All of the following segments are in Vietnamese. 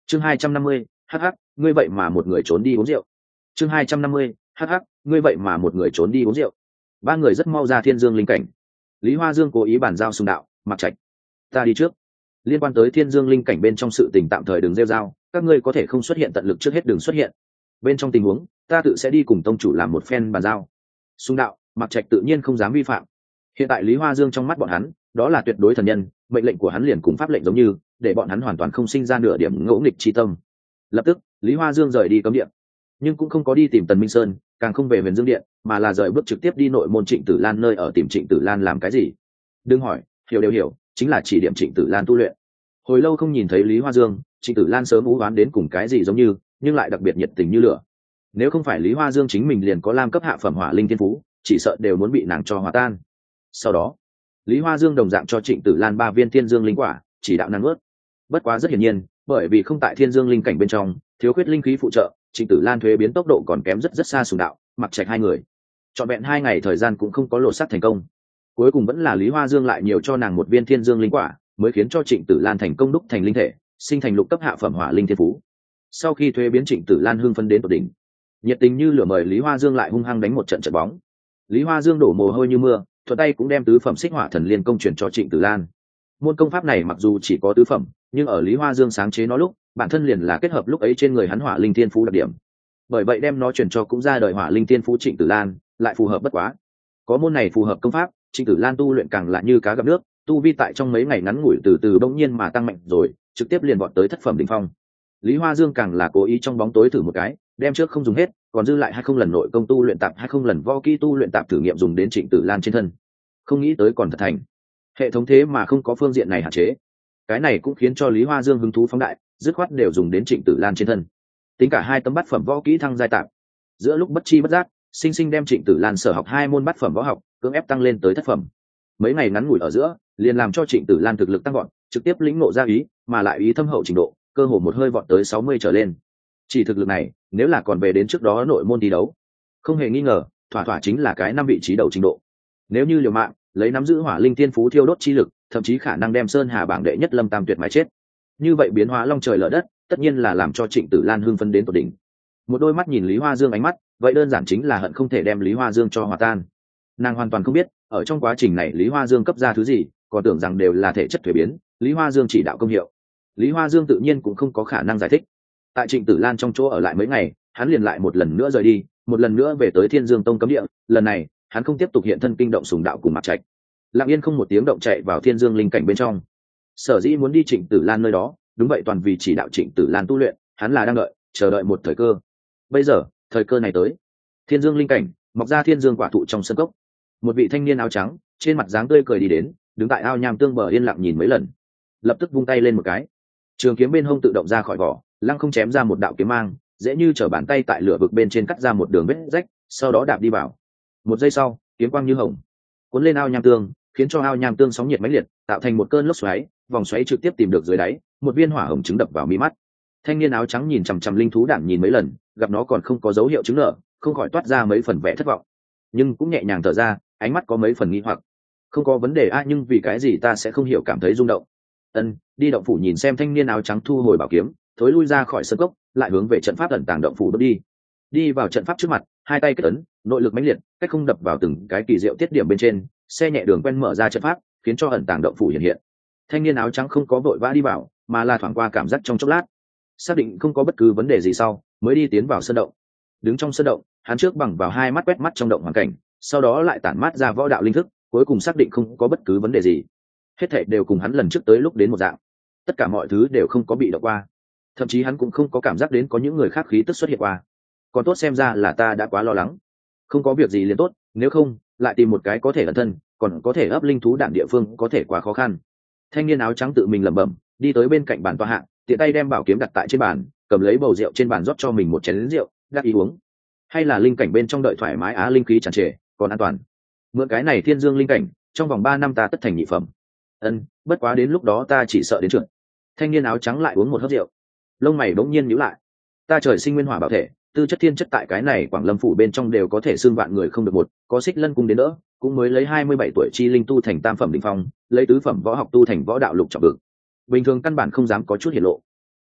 chương 250, hh, ngươi vậy mà một người trốn đi uống rượu. chương 250, hh, ngươi vậy mà một người trốn đi uống rượu. Ba người rất mau ra thiên dương linh cảnh. Lý Hoa Dương cố ý bàn giao Sùng Đạo, Mặc Trạch, ta đi trước. Liên quan tới thiên dương linh cảnh bên trong sự tình tạm thời đừng rêu rao, các ngươi có thể không xuất hiện tận lực trước hết đừng xuất hiện. Bên trong tình huống ta tự sẽ đi cùng tông chủ làm một phen bàn giao. Sùng Đạo, Mặc Trạch tự nhiên không dám vi phạm. Hiện tại Lý Hoa Dương trong mắt bọn hắn đó là tuyệt đối thần nhân, mệnh lệnh của hắn liền cùng pháp lệnh giống như, để bọn hắn hoàn toàn không sinh ra nửa điểm ngỗ nghịch chi tâm. Lập tức Lý Hoa Dương rời đi cấm điện, nhưng cũng không có đi tìm Tần Minh Sơn, càng không về Huyền Dương Điện, mà là rời bước trực tiếp đi nội môn Trịnh Tử Lan nơi ở tìm Trịnh Tử Lan làm cái gì. Đừng hỏi, hiểu đều hiểu, chính là chỉ điểm Trịnh Tử Lan tu luyện. Hồi lâu không nhìn thấy Lý Hoa Dương, Trịnh Tử Lan sớm ú oán đến cùng cái gì giống như, nhưng lại đặc biệt nhiệt tình như lửa. Nếu không phải Lý Hoa Dương chính mình liền có lam cấp hạ phẩm hỏa linh thiên phú, chỉ sợ đều muốn bị nàng cho hòa tan. Sau đó Lý Hoa Dương đồng dạng cho Trịnh Tử Lan 3 viên thiên dương linh quả, chỉ đạo nàng nuốt. Bất quá rất hiển nhiên, bởi vì không tại thiên dương linh cảnh bên trong, thiếu khuyết linh khí phụ trợ, Trịnh Tử Lan thuế biến tốc độ còn kém rất xa Sùng Đạo, Mặc Trạch hai người. Trọn vẹn 2 ngày thời gian cũng không có lộ sát thành công. Cuối cùng vẫn là Lý Hoa Dương lại nhiều cho nàng 1 viên thiên dương linh quả, mới khiến cho Trịnh Tử Lan thành công đúc thành linh thể, sinh thành lục cấp hạ phẩm hỏa linh thiên phú. Sau khi thuế biến, Trịnh Tử Lan hưng phấn đến tột đỉnh, nhiệt tình như lửa mời Lý Hoa Dương lại hung hăng đánh một trận trận bóng. Lý Hoa Dương đổ mồ hôi như mưa, thuận tay cũng đem tứ phẩm xích hỏa thần liên công chuyển cho Trịnh Tử Lan. Môn công pháp này mặc dù chỉ có tứ phẩm, nhưng ở Lý Hoa Dương sáng chế nó lúc, bản thân liền là kết hợp lúc ấy trên người hắn hỏa linh thiên phú đặc điểm. Bởi vậy đem nó chuyển cho cũng ra đời hỏa linh thiên phú Trịnh Tử Lan, lại phù hợp bất quá. Có môn này phù hợp công pháp, Trịnh Tử Lan tu luyện càng là như cá gặp nước, tu vi tại trong mấy ngày ngắn ngủi từ từ bỗng nhiên mà tăng mạnh rồi, trực tiếp liền vọt tới thất phẩm đỉnh phong. Lý Hoa Dương càng là cố ý trong bóng tối thử một cái, đem trước không dùng hết, còn dư lại 20 lần nội công tu luyện tạp 20 lần võ kỹ tu luyện tạp thử nghiệm dùng đến Trịnh Tử Lan trên thân. Không nghĩ tới còn thật thành. Hệ thống thế mà không có phương diện này hạn chế. Cái này cũng khiến cho Lý Hoa Dương hứng thú phóng đại, dứt khoát đều dùng đến Trịnh Tử Lan trên thân. Tính cả 2 tấm bát phẩm võ kỹ thăng giai tạp. Giữa lúc bất chi bất giác, sinh sinh đem Trịnh Tử Lan sở học 2 môn bát phẩm võ học, cưỡng ép tăng lên tới thất phẩm. Mấy ngày ngắn ngủi ở giữa, liền làm cho Trịnh Tử Lan thực lực tăng vọt, trực tiếp lĩnh ngộ ra ý, mà lại ý thâm hậu trình độ, cơ hồ một hơi vọt tới 60 trở lên. Chỉ thực lực này, nếu là còn về đến trước đó nội môn thi đấu, không hề nghi ngờ, thỏa thỏa chính là cái 5 vị trí đầu trình độ. Nếu như liều mạng, lấy nắm giữ hỏa linh thiên phú thiêu đốt chi lực, thậm chí khả năng đem Sơn Hà bảng đệ nhất Lâm Tam Tuyệt mà chết. Như vậy biến hóa long trời lở đất, tất nhiên là làm cho Trịnh Tử Lan hưng phấn đến tột đỉnh. Một đôi mắt nhìn Lý Hoa Dương ánh mắt, vậy đơn giản chính là hận không thể đem Lý Hoa Dương cho hòa tan. Nàng hoàn toàn không biết, ở trong quá trình này Lý Hoa Dương cấp ra thứ gì, còn tưởng rằng đều là thể chất thuế biến, Lý Hoa Dương chỉ đạo công hiệu. Lý Hoa Dương tự nhiên cũng không có khả năng giải thích. Tại Trịnh Tử Lan trong chỗ ở lại mấy ngày, hắn liền lại một lần nữa rời đi, một lần nữa về tới Thiên Dương Tông cấm địa, lần này, hắn không tiếp tục hiện thân kinh động Sùng Đạo cùng Mặc Trạch. Lặng yên không một tiếng động chạy vào Thiên Dương linh cảnh bên trong. Sở dĩ muốn đi Trịnh Tử Lan nơi đó, đúng vậy toàn vì chỉ đạo Trịnh Tử Lan tu luyện, hắn là đang đợi, chờ đợi một thời cơ. Bây giờ, thời cơ này tới. Thiên Dương linh cảnh, mọc ra thiên dương quả thụ trong sân cốc. Một vị thanh niên áo trắng, trên mặt dáng tươi cười đi đến, đứng tại ao nham tương bờ yên lặng nhìn mấy lần. Lập tức vung tay lên một cái. Trường kiếm bên hông tự động ra khỏi vỏ, lăng không chém ra một đạo kiếm mang, dễ như trở bàn tay tại lửa vực bên trên cắt ra một đường vết rách, sau đó đạp đi vào. Một giây sau, kiếm quang như hồng cuốn lên ao nham tương, khiến cho ao nham tương sóng nhiệt mãnh liệt, tạo thành một cơn lốc xoáy, vòng xoáy trực tiếp tìm được dưới đáy, một viên hỏa hồng trứng đập vào mí mắt. Thanh niên áo trắng nhìn chằm chằm linh thú đản nhìn mấy lần, gặp nó còn không có dấu hiệu trứng nở, không khỏi toát ra mấy phần vẻ thất vọng, nhưng cũng nhẹ nhàng thở ra, ánh mắt có mấy phần nghi hoặc. Không có vấn đề a, nhưng vì cái gì ta sẽ không hiểu cảm thấy rung động? Đi động phủ nhìn xem thanh niên áo trắng thu hồi bảo kiếm, thối lui ra khỏi sân cốc, lại hướng về trận pháp ẩn tàng động phủ bước đi. Đi vào trận pháp trước mặt, hai tay kết ấn, nội lực mãnh liệt, cách không đập vào từng cái kỳ diệu tiết điểm bên trên, xe nhẹ đường quen mở ra trận pháp, khiến cho ẩn tàng động phủ hiện hiện. Thanh niên áo trắng không có vội vã đi vào, mà là thoáng qua cảm giác trong chốc lát, xác định không có bất cứ vấn đề gì sau, mới đi tiến vào sân động. Đứng trong sân động, hắn trước bằng vào 2 mắt quét mắt trong động hoàn cảnh, sau đó lại tản mát ra võ đạo linh thức, cuối cùng xác định không có bất cứ vấn đề gì. Hết thảy đều cùng hắn lần trước tới lúc đến một dạng, tất cả mọi thứ đều không có bị động qua, thậm chí hắn cũng không có cảm giác đến có những người khác khí tức xuất hiện qua. Còn tốt, xem ra là ta đã quá lo lắng. Không có việc gì liền tốt, nếu không lại tìm một cái có thể ẩn thân, còn có thể ấp linh thú đạn địa phương có thể quá khó khăn. Thanh niên áo trắng tự mình lẩm bẩm, đi tới bên cạnh bàn tọa hạ, tiện tay đem bảo kiếm đặt tại trên bàn, cầm lấy bầu rượu trên bàn rót cho mình một chén rượu, đắc ý uống. Hay là linh cảnh bên trong đợi thoải mái á, linh khí tràn trề, còn an toàn. Mượn cái này thiên dương linh cảnh, trong vòng 3 năm ta tất thành nhị phẩm. Bất quá đến lúc đó ta chỉ sợ đến trượt. Thanh niên áo trắng lại uống một hớp rượu, lông mày bỗng nhiên nhíu lại. Ta trời sinh nguyên hỏa bảo thể, tư chất thiên chất tại cái này Quảng Lâm phủ bên trong đều có thể xưng vạn người không được một, có Xích Lân cung đến đỡ, cũng mới lấy 27 tuổi chi linh tu thành tam phẩm đỉnh phong, lấy tứ phẩm võ học tu thành võ đạo lục trọng vực. Bình thường căn bản không dám có chút hiển lộ.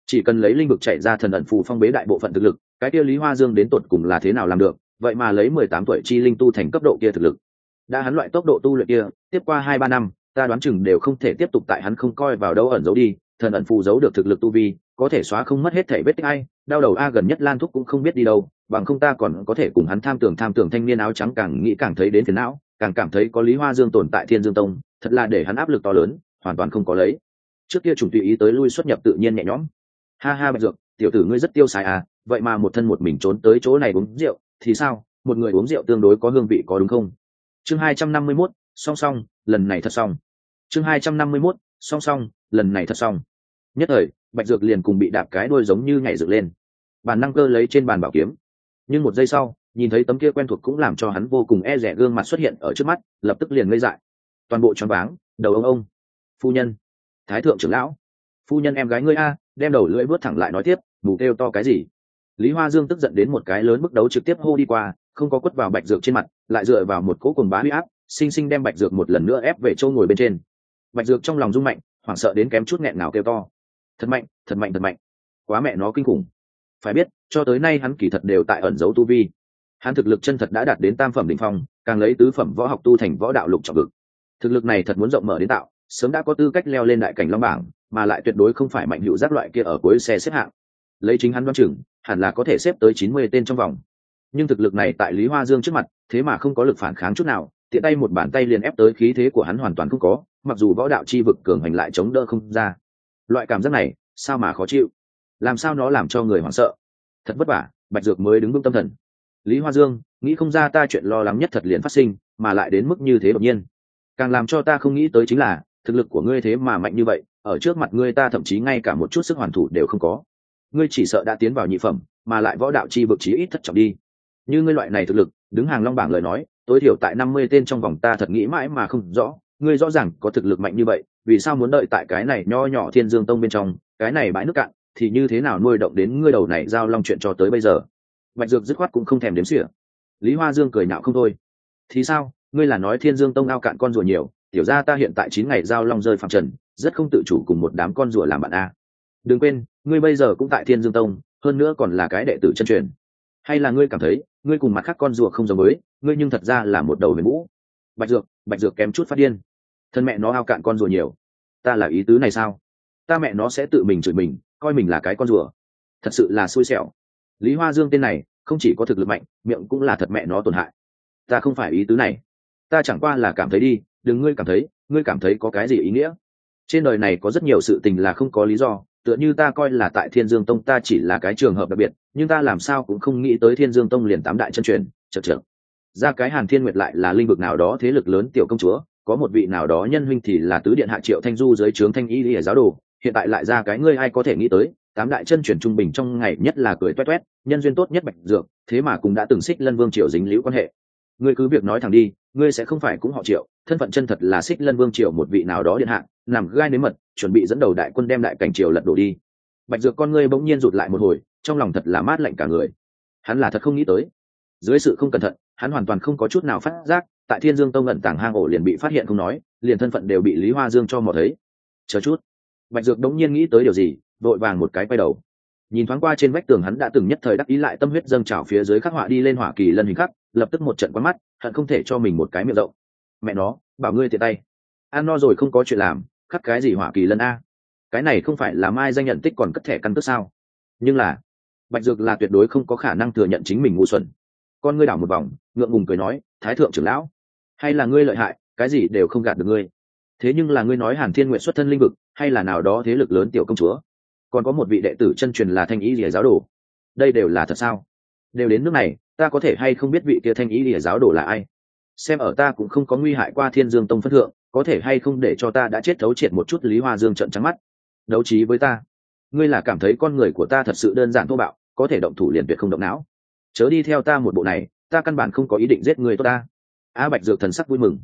chỉ cần lấy linh vực chạy ra thần ẩn phù phong bế đại bộ phận thực lực, cái kia Lý Hoa Dương đến tột cùng là thế nào làm được, vậy mà lấy 18 tuổi chi linh tu thành cấp độ kia thực lực. Đã hắn loại tốc độ tu luyện kia, tiếp qua 2-3 năm, ta đoán chừng đều không thể tiếp tục tại hắn không coi vào đâu ẩn giấu đi, thần ẩn phù giấu được thực lực tu vi, có thể xóa không mất hết thảy vết tích ai, đau đầu a gần nhất Lan Thúc cũng không biết đi đâu, bằng không ta còn có thể cùng hắn tham tưởng thanh niên áo trắng càng nghĩ càng thấy đến phiền não, càng cảm thấy có Lý Hoa Dương tồn tại Thiên Dương Tông, thật là để hắn áp lực to lớn, hoàn toàn không có lấy. Trước kia trùng tùy ý tới lui xuất nhập tự nhiên nhẹ nhõm. Ha ha Bạch Dược, tiểu tử ngươi rất tiêu xài à, vậy mà một thân một mình trốn tới chỗ này uống rượu, thì sao, một người uống rượu tương đối có hương vị có đúng không? Chương 251, song song, lần này thật xong. Chương 251, song song, lần này thật xong. Nhất thời, Bạch Dược liền cùng bị đạp cái đuôi giống như nhảy dựng lên. Bản năng cơ lấy trên bàn bảo kiếm. Nhưng một giây sau, nhìn thấy tấm kia quen thuộc cũng làm cho hắn vô cùng e dè gương mặt xuất hiện ở trước mắt, lập tức liền ngây dại. Toàn bộ choáng váng, đầu ông. Phu nhân, Thái thượng trưởng lão, phu nhân em gái ngươi a, đem đầu lưỡi vớt thẳng lại nói tiếp, mù kêu to cái gì? Lý Hoa Dương tức giận đến một cái lớn bước đấu trực tiếp hô đi qua, không có quất vào Bạch Dược trên mặt, lại dựa vào một cỗ cuồng bá uy áp, sinh sinh đem Bạch Dược một lần nữa ép về chỗ ngồi bên trên. Bạch Dược trong lòng rung mạnh, hoảng sợ đến kém chút nghẹn ngào kêu to. Thật mạnh, thật mạnh, thật mạnh. Quá mẹ nó kinh khủng. Phải biết, cho tới nay hắn kỳ thật đều tại ẩn giấu tu vi. Hắn thực lực chân thật đã đạt đến tam phẩm đỉnh phong, càng lấy tứ phẩm võ học tu thành võ đạo lục trọng vực. Thực lực này thật muốn rộng mở đến tạo, sớm đã có tư cách leo lên đại cảnh long bảng, mà lại tuyệt đối không phải mạnh hữu giác loại kia ở cuối xe xếp hạng. Lấy chính hắn đoán chừng, hẳn là có thể xếp tới 90 tên trong vòng. Nhưng thực lực này tại Lý Hoa Dương trước mặt, thế mà không có lực phản kháng chút nào, tiện tay một bàn tay liền ép tới khí thế của hắn hoàn toàn không có, mặc dù võ đạo chi vực cường hành lại chống đỡ không ra. Loại cảm giác này, sao mà khó chịu? Làm sao nó làm cho người hoảng sợ? Thật vất vả, Bạch Dược mới đứng vững tâm thần. Lý Hoa Dương, nghĩ không ra ta chuyện lo lắng nhất thật liền phát sinh, mà lại đến mức như thế đột nhiên. Càng làm cho ta không nghĩ tới chính là, thực lực của ngươi thế mà mạnh như vậy, ở trước mặt ngươi ta thậm chí ngay cả một chút sức hoàn thủ đều không có. Ngươi chỉ sợ đã tiến vào nhị phẩm, mà lại võ đạo chi vực chí ít thất trọng đi. Như ngươi loại này thực lực, đứng hàng long bảng lời nói, tối thiểu tại 50 tên trong vòng ta thật nghĩ mãi mà không rõ, ngươi rõ ràng có thực lực mạnh như vậy, vì sao muốn đợi tại cái này nho nhỏ Thiên Dương Tông bên trong, cái này bãi nước cạn, thì như thế nào nuôi động đến ngươi đầu này giao long chuyện cho tới bây giờ? Bạch Dược dứt khoát cũng không thèm đếm xỉa. Lý Hoa Dương cười nhạo không thôi. Thì sao, ngươi là nói Thiên Dương Tông ao cạn con rùa nhiều, tiểu gia ta hiện tại 9 ngày giao long rơi phàm trần, rất không tự chủ cùng một đám con rùa làm bạn a. Đừng quên, ngươi bây giờ cũng tại Thiên Dương Tông, hơn nữa còn là cái đệ tử chân truyền. Hay là ngươi cảm thấy, ngươi cùng mặt khác con rùa không giống với, ngươi nhưng thật ra là một đầu huyền vũ. Bạch Dược kém chút phát điên. Thân mẹ nó ao cạn con rùa nhiều. Ta là ý tứ này sao? Ta mẹ nó sẽ tự mình chửi mình, coi mình là cái con rùa. Thật sự là xui xẻo. Lý Hoa Dương tên này, không chỉ có thực lực mạnh, miệng cũng là thật mẹ nó tổn hại. Ta không phải ý tứ này. Ta chẳng qua là cảm thấy đi, đừng ngươi cảm thấy có cái gì ý nghĩa? Trên đời này có rất nhiều sự tình là không có lý do, tựa như ta coi là tại Thiên Dương Tông ta chỉ là cái trường hợp đặc biệt, nhưng ta làm sao cũng không nghĩ tới Thiên Dương Tông liền 8 đại chân truyền, chậc. Ra cái Hàn Thiên Nguyệt lại là linh vực nào đó thế lực lớn tiểu công chúa, có một vị nào đó nhân huynh thì là tứ điện hạ Triệu Thanh Du dưới trướng Thanh Y Lìa giáo đồ, hiện tại lại ra cái ngươi ai có thể nghĩ tới, 8 đại chân truyền trung bình trong ngày nhất là cười toét toét, nhân duyên tốt nhất Bạch Dược, thế mà cũng đã từng Xích Lân Vương Triều dính liễu quan hệ. Ngươi cứ việc nói thẳng đi, ngươi sẽ không phải cũng họ Triệu, thân phận chân thật là Xích Lân Vương Triều một vị nào đó điện hạ, nằm gai nếm mật, chuẩn bị dẫn đầu đại quân đem đại cảnh triều lật đổ đi. Bạch Dược con ngươi bỗng nhiên rụt lại một hồi, trong lòng thật là mát lạnh cả người. Hắn là thật không nghĩ tới, dưới sự không cẩn thận, hắn hoàn toàn không có chút nào phát giác, tại Thiên Dương Tông ẩn tàng hang ổ liền bị phát hiện không nói, liền thân phận đều bị Lý Hoa Dương cho mò thấy. Chờ chút, Bạch Dược đống nhiên nghĩ tới điều gì, vội vàng một cái quay đầu, nhìn thoáng qua trên vách tường hắn đã từng nhất thời đắc ý lại tâm huyết dâng trào phía dưới khắc họa đi lên hỏa kỳ lân hình khắc, lập tức một trận quán mắt, hận không thể cho mình một cái miệng rộng. Mẹ nó, bảo ngươi tiện tay, ăn no rồi không có chuyện làm, khắc cái gì hỏa kỳ lân a? Cái này không phải là mai danh nhận tích còn cất thẻ căn cước sao? Nhưng là Bạch Dược là tuyệt đối không có khả năng thừa nhận chính mình ngu xuẩn. Con ngươi đảo một vòng, ngượng ngùng cười nói, Thái thượng trưởng lão, hay là ngươi lợi hại, cái gì đều không gạt được ngươi. Thế nhưng là ngươi nói Hàn Thiên Nguyện xuất thân linh vực, hay là nào đó thế lực lớn tiểu công chúa, còn có một vị đệ tử chân truyền là Thanh Y Lìa giáo đồ, đây đều là thật sao? Đều đến nước này, ta có thể hay không biết vị kia Thanh Y Lìa giáo đồ là ai? Xem ở ta cũng không có nguy hại qua Thiên Dương Tông phân thượng, có thể hay không để cho ta đã chết thấu triệt một chút. Lý Hoa Dương trợn trắng mắt. Đấu trí với ta? Ngươi là cảm thấy con người của ta thật sự đơn giản thô bạo, có thể động thủ liền tuyệt không động não? Chớ đi theo ta một bộ này, ta căn bản không có ý định giết ngươi tốt ta. Bạch Dược thần sắc vui mừng.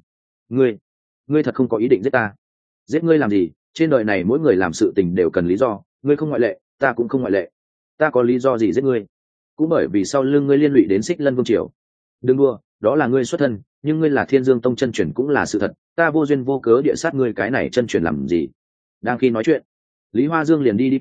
Ngươi thật không có ý định giết ta? Giết ngươi làm gì? Trên đời này mỗi người làm sự tình đều cần lý do, ngươi không ngoại lệ, ta cũng không ngoại lệ. Ta có lý do gì giết ngươi? Cũng bởi vì sau lưng ngươi liên lụy đến Xích Lân Vương Triều. Đừng đua, đó là ngươi xuất thân, nhưng ngươi là Thiên Dương Tông chân truyền cũng là sự thật, ta vô duyên vô cớ địa sát ngươi cái này chân truyền làm gì? Đang khi nói chuyện, Lý Hoa Dương liền đi qua,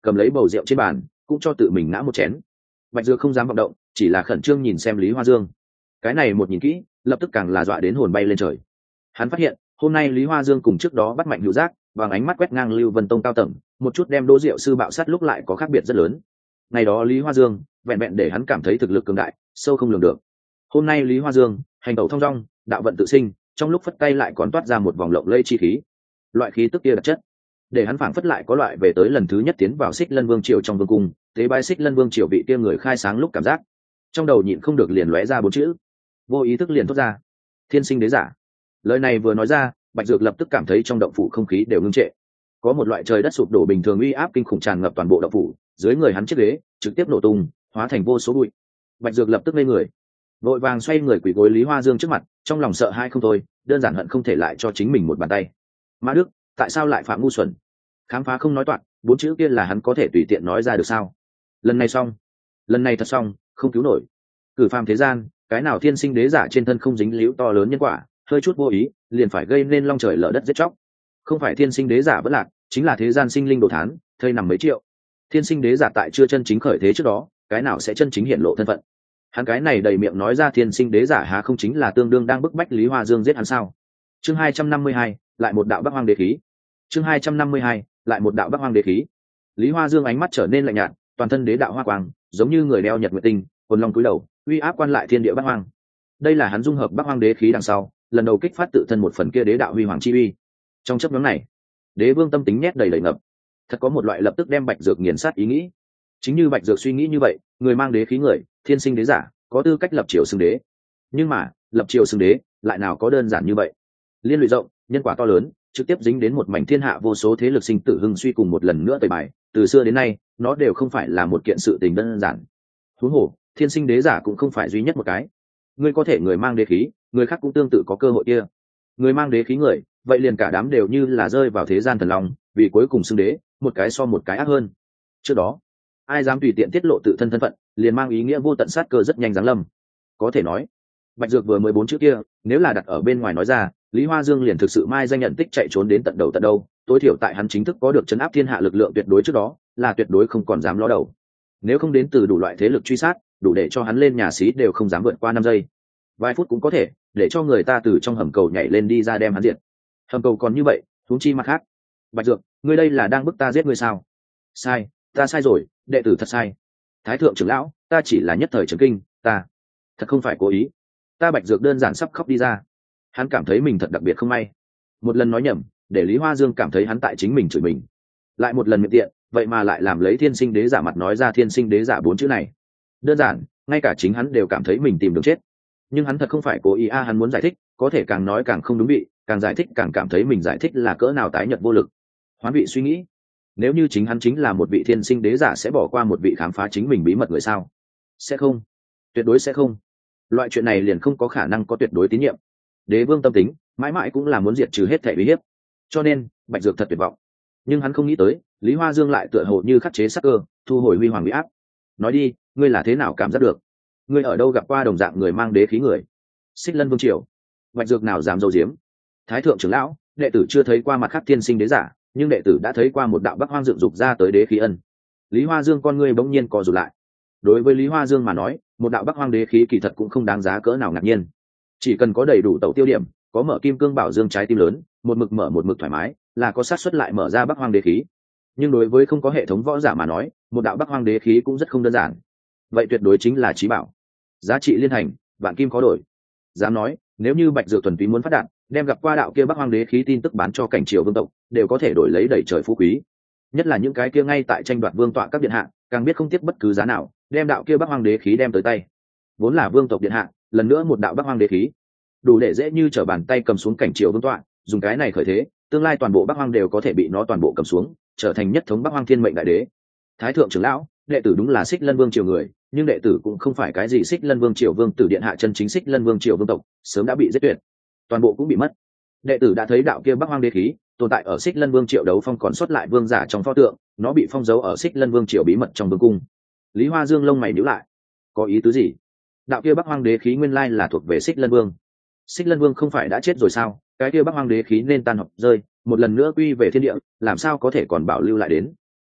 cầm lấy bầu rượu trên bàn cũng cho tự mình ngã một chén. Bạch Dược không dám vọng động, chỉ là khẩn trương nhìn xem Lý Hoa Dương. Cái này một nhìn kỹ, lập tức càng là dọa đến hồn bay lên trời. Hắn phát hiện hôm nay Lý Hoa Dương cùng trước đó bắt Mạnh Hữu Giác bằng ánh mắt quét ngang Lưu Vân Tông cao tầng, một chút đem Đỗ Diệu sư bạo sát lúc lại có khác biệt rất lớn. Ngày đó Lý Hoa Dương vẹn vẹn để hắn cảm thấy thực lực cường đại sâu không lường được. Hôm nay Lý Hoa Dương hành động thong dong, đạo vận tự sinh, trong lúc phất tay lại còn toát ra một vòng lộng lẫy chi khí. Loại khí tức kia đặc chất để hắn phảng phất lại có loại về tới lần thứ nhất tiến vào Xích Lân Vương triều trong vương cung, tế bái Xích Lân Vương triều vị kia người khai sáng lúc cảm giác. Trong đầu nhịn không được liền lóe ra bốn chữ, vô ý thức liền thốt ra: Thiên sinh đế giả. Lời này vừa nói ra, Bạch Dược lập tức cảm thấy trong động phủ không khí đều ngưng trệ, có một loại trời đất sụp đổ bình thường uy áp kinh khủng tràn ngập toàn bộ động phủ, dưới người hắn chiếc ghế trực tiếp nổ tung, hóa thành vô số bụi. Bạch Dược lập tức ngây người, vội vàng xoay người quỳ gối Lý Hoa Dương trước mặt, trong lòng sợ hãi không thôi, đơn giản hận không thể lại cho chính mình một bàn tay. Mã Đức, tại sao lại phạm ngu xuẩn? Khám phá không nói toạc, bốn chữ kia là hắn có thể tùy tiện nói ra được sao? Lần này xong, lần này thật xong, không cứu nổi. Cử phàm thế gian, cái nào thiên sinh đế giả trên thân không dính liễu to lớn nhân quả, hơi chút vô ý liền phải gây nên long trời lở đất giết chóc. Không phải thiên sinh đế giả vẫn lạc, chính là thế gian sinh linh đồ thán, thây nằm mấy triệu. Thiên sinh đế giả tại chưa chân chính khởi thế trước đó, cái nào sẽ chân chính hiện lộ thân phận? Hắn cái này đầy miệng nói ra thiên sinh đế giả há không chính là tương đương đang bức bách Lý Hoa Dương giết hắn sao? Chương 252, lại một đạo Bắc Hoang đế khí. Chương 252, lại một đạo Bắc Hoang đế khí. Lý Hoa Dương ánh mắt trở nên lạnh nhạt, toàn thân đế đạo hoa quang, giống như người đeo nhật nguyệt tinh, hồn long cúi đầu, uy áp quan lại thiên địa Bắc Hoang. Đây là hắn dung hợp Bắc Hoang đế khí đằng sau, lần đầu kích phát tự thân một phần kia đế đạo huy hoàng chi uy. Trong chớp nhoáng này, Đế Vương tâm tính nhét đầy đầy ngập, thật có một loại lập tức đem Bạch Dược nghiền sát ý nghĩ. Chính như Bạch Dược suy nghĩ như vậy, người mang đế khí người, thiên sinh đế giả, có tư cách lập triều xưng đế. Nhưng mà, lập triều xưng đế, lại nào có đơn giản như vậy? Liên lụy rộng, nhân quả to lớn, trực tiếp dính đến một mảnh thiên hạ vô số thế lực sinh tử hưng suy cùng một lần nữa tẩy bài, từ xưa đến nay, nó đều không phải là một kiện sự tình đơn giản. Huống hồ, thiên sinh đế giả cũng không phải duy nhất một cái. Ngươi có thể người mang đế khí, người khác cũng tương tự có cơ hội kia. Người mang đế khí người, vậy liền cả đám đều như là rơi vào thế gian thần long, vì cuối cùng xưng đế, một cái so một cái ác hơn. Trước đó, ai dám tùy tiện tiết lộ tự thân thân phận, liền mang ý nghĩa vô tận sát cơ rất nhanh giáng lâm. Có thể nói, Bạch Dược vừa 14 chữ kia, nếu là đặt ở bên ngoài nói ra, Lý Hoa Dương liền thực sự mai danh nhận tích chạy trốn đến tận đầu tận đâu, tối thiểu tại hắn chính thức có được trấn áp thiên hạ lực lượng tuyệt đối trước đó, là tuyệt đối không còn dám ló đầu. Nếu không đến từ đủ loại thế lực truy sát, đủ để cho hắn lên nhà xí đều không dám vượt qua 5 giây. Vài phút cũng có thể để cho người ta từ trong hầm cầu nhảy lên đi ra đem hắn diệt. Hầm cầu còn như vậy, huống chi mặt khác. Bạch Dược, ngươi đây là đang bức ta giết ngươi sao? Sai, ta sai rồi, đệ tử thật sai. Thái thượng trưởng lão, ta chỉ là nhất thời chấn kinh, ta thật không phải cố ý. Ta Bạch Dược đơn giản sắp khóc đi ra. Hắn cảm thấy mình thật đặc biệt không may. Một lần nói nhầm, để Lý Hoa Dương cảm thấy hắn tại chính mình chửi mình. Lại một lần miệng tiện, vậy mà lại làm lấy thiên sinh đế giả mặt nói ra thiên sinh đế giả 4 chữ này. Đơn giản, ngay cả chính hắn đều cảm thấy mình tìm đường chết. Nhưng hắn thật không phải cố ý hắn muốn giải thích, có thể càng nói càng không đúng vị, càng giải thích càng cảm thấy mình giải thích là cỡ nào tái nhợt vô lực. Hoán vị suy nghĩ, nếu như chính hắn chính là một vị thiên sinh đế giả sẽ bỏ qua một vị khám phá chính mình bí mật người sao? Sẽ không, tuyệt đối sẽ không. Loại chuyện này liền không có khả năng có tuyệt đối tín nhiệm. Đế Vương tâm tính mãi mãi cũng là muốn diệt trừ hết thể uy hiếp, cho nên Bạch Dược thật tuyệt vọng. Nhưng hắn không nghĩ tới, Lý Hoa Dương lại tựa hồ như khắc chế sắc cơ, thu hồi huy hoàng uy áp. Nói đi, ngươi là thế nào cảm giác được? Ngươi ở đâu gặp qua đồng dạng người mang đế khí người? Xích Lân Vương triều. Bạch Dược nào dám dâu diếm? Thái thượng trưởng lão, đệ tử chưa thấy qua mặt khác thiên sinh đế giả, nhưng đệ tử đã thấy qua một đạo Bắc Hoang dựng dục ra tới đế khí ân. Lý Hoa Dương con ngươi bỗng nhiên co rụt lại. Đối với Lý Hoa Dương mà nói, một đạo Bắc Hoang đế khí kỳ thật cũng không đáng giá cỡ nào ngạc nhiên. Chỉ cần có đầy đủ tẩu tiêu điểm, có mở kim cương bảo dương trái tim lớn, một mực mở một mực thoải mái, là có xác suất lại mở ra Bắc Hoang đế khí. Nhưng đối với không có hệ thống võ giả mà nói, một đạo Bắc Hoang đế khí cũng rất không đơn giản. Vậy tuyệt đối chính là chí bảo, giá trị liên thành, vạn kim khó đổi. Dám nói, nếu như Bạch Dược thuần túy muốn phát đạt, đem gặp qua đạo kia Bắc Hoang đế khí tin tức bán cho cảnh triều vương tộc, đều có thể đổi lấy đầy trời phú quý. Nhất là những cái kia ngay tại tranh đoạt vương tọa các điện hạ, càng biết không tiếc bất cứ giá nào, đem đạo kia Bắc Hoang đế khí đem tới tay. Vốn là vương tộc điện hạ, lần nữa một đạo Bắc Hoang đế khí, đủ để dễ như trở bàn tay cầm xuống cảnh triều vương tọa, dùng cái này khởi thế, tương lai toàn bộ Bắc Hoang đều có thể bị nó toàn bộ cầm xuống, trở thành nhất thống Bắc Hoang thiên mệnh đại đế. Thái thượng trưởng lão, đệ tử đúng là Xích Lân Vương triều người, nhưng đệ tử cũng không phải cái gì Xích Lân Vương triều vương tử điện hạ chân chính Xích Lân Vương triều vương tộc, sớm đã bị giết tuyệt, toàn bộ cũng bị mất. Đệ tử đã thấy đạo kia Bắc Hoang đế khí tồn tại ở Xích Lân Vương triều đấu phong còn xuất lại vương giả trong pho tượng, nó bị phong giấu ở Xích Lân Vương triều bí mật trong vương cung. Lý Hoa Dương lông mày nhíu lại, có ý tứ gì? Đạo kia Bắc Hoang đế khí nguyên lai là thuộc về Xích Lân Vương. Xích Lân Vương không phải đã chết rồi sao? Cái kia Bắc Hoang đế khí nên tan học rơi, một lần nữa quy về thiên địa, làm sao có thể còn bảo lưu lại đến?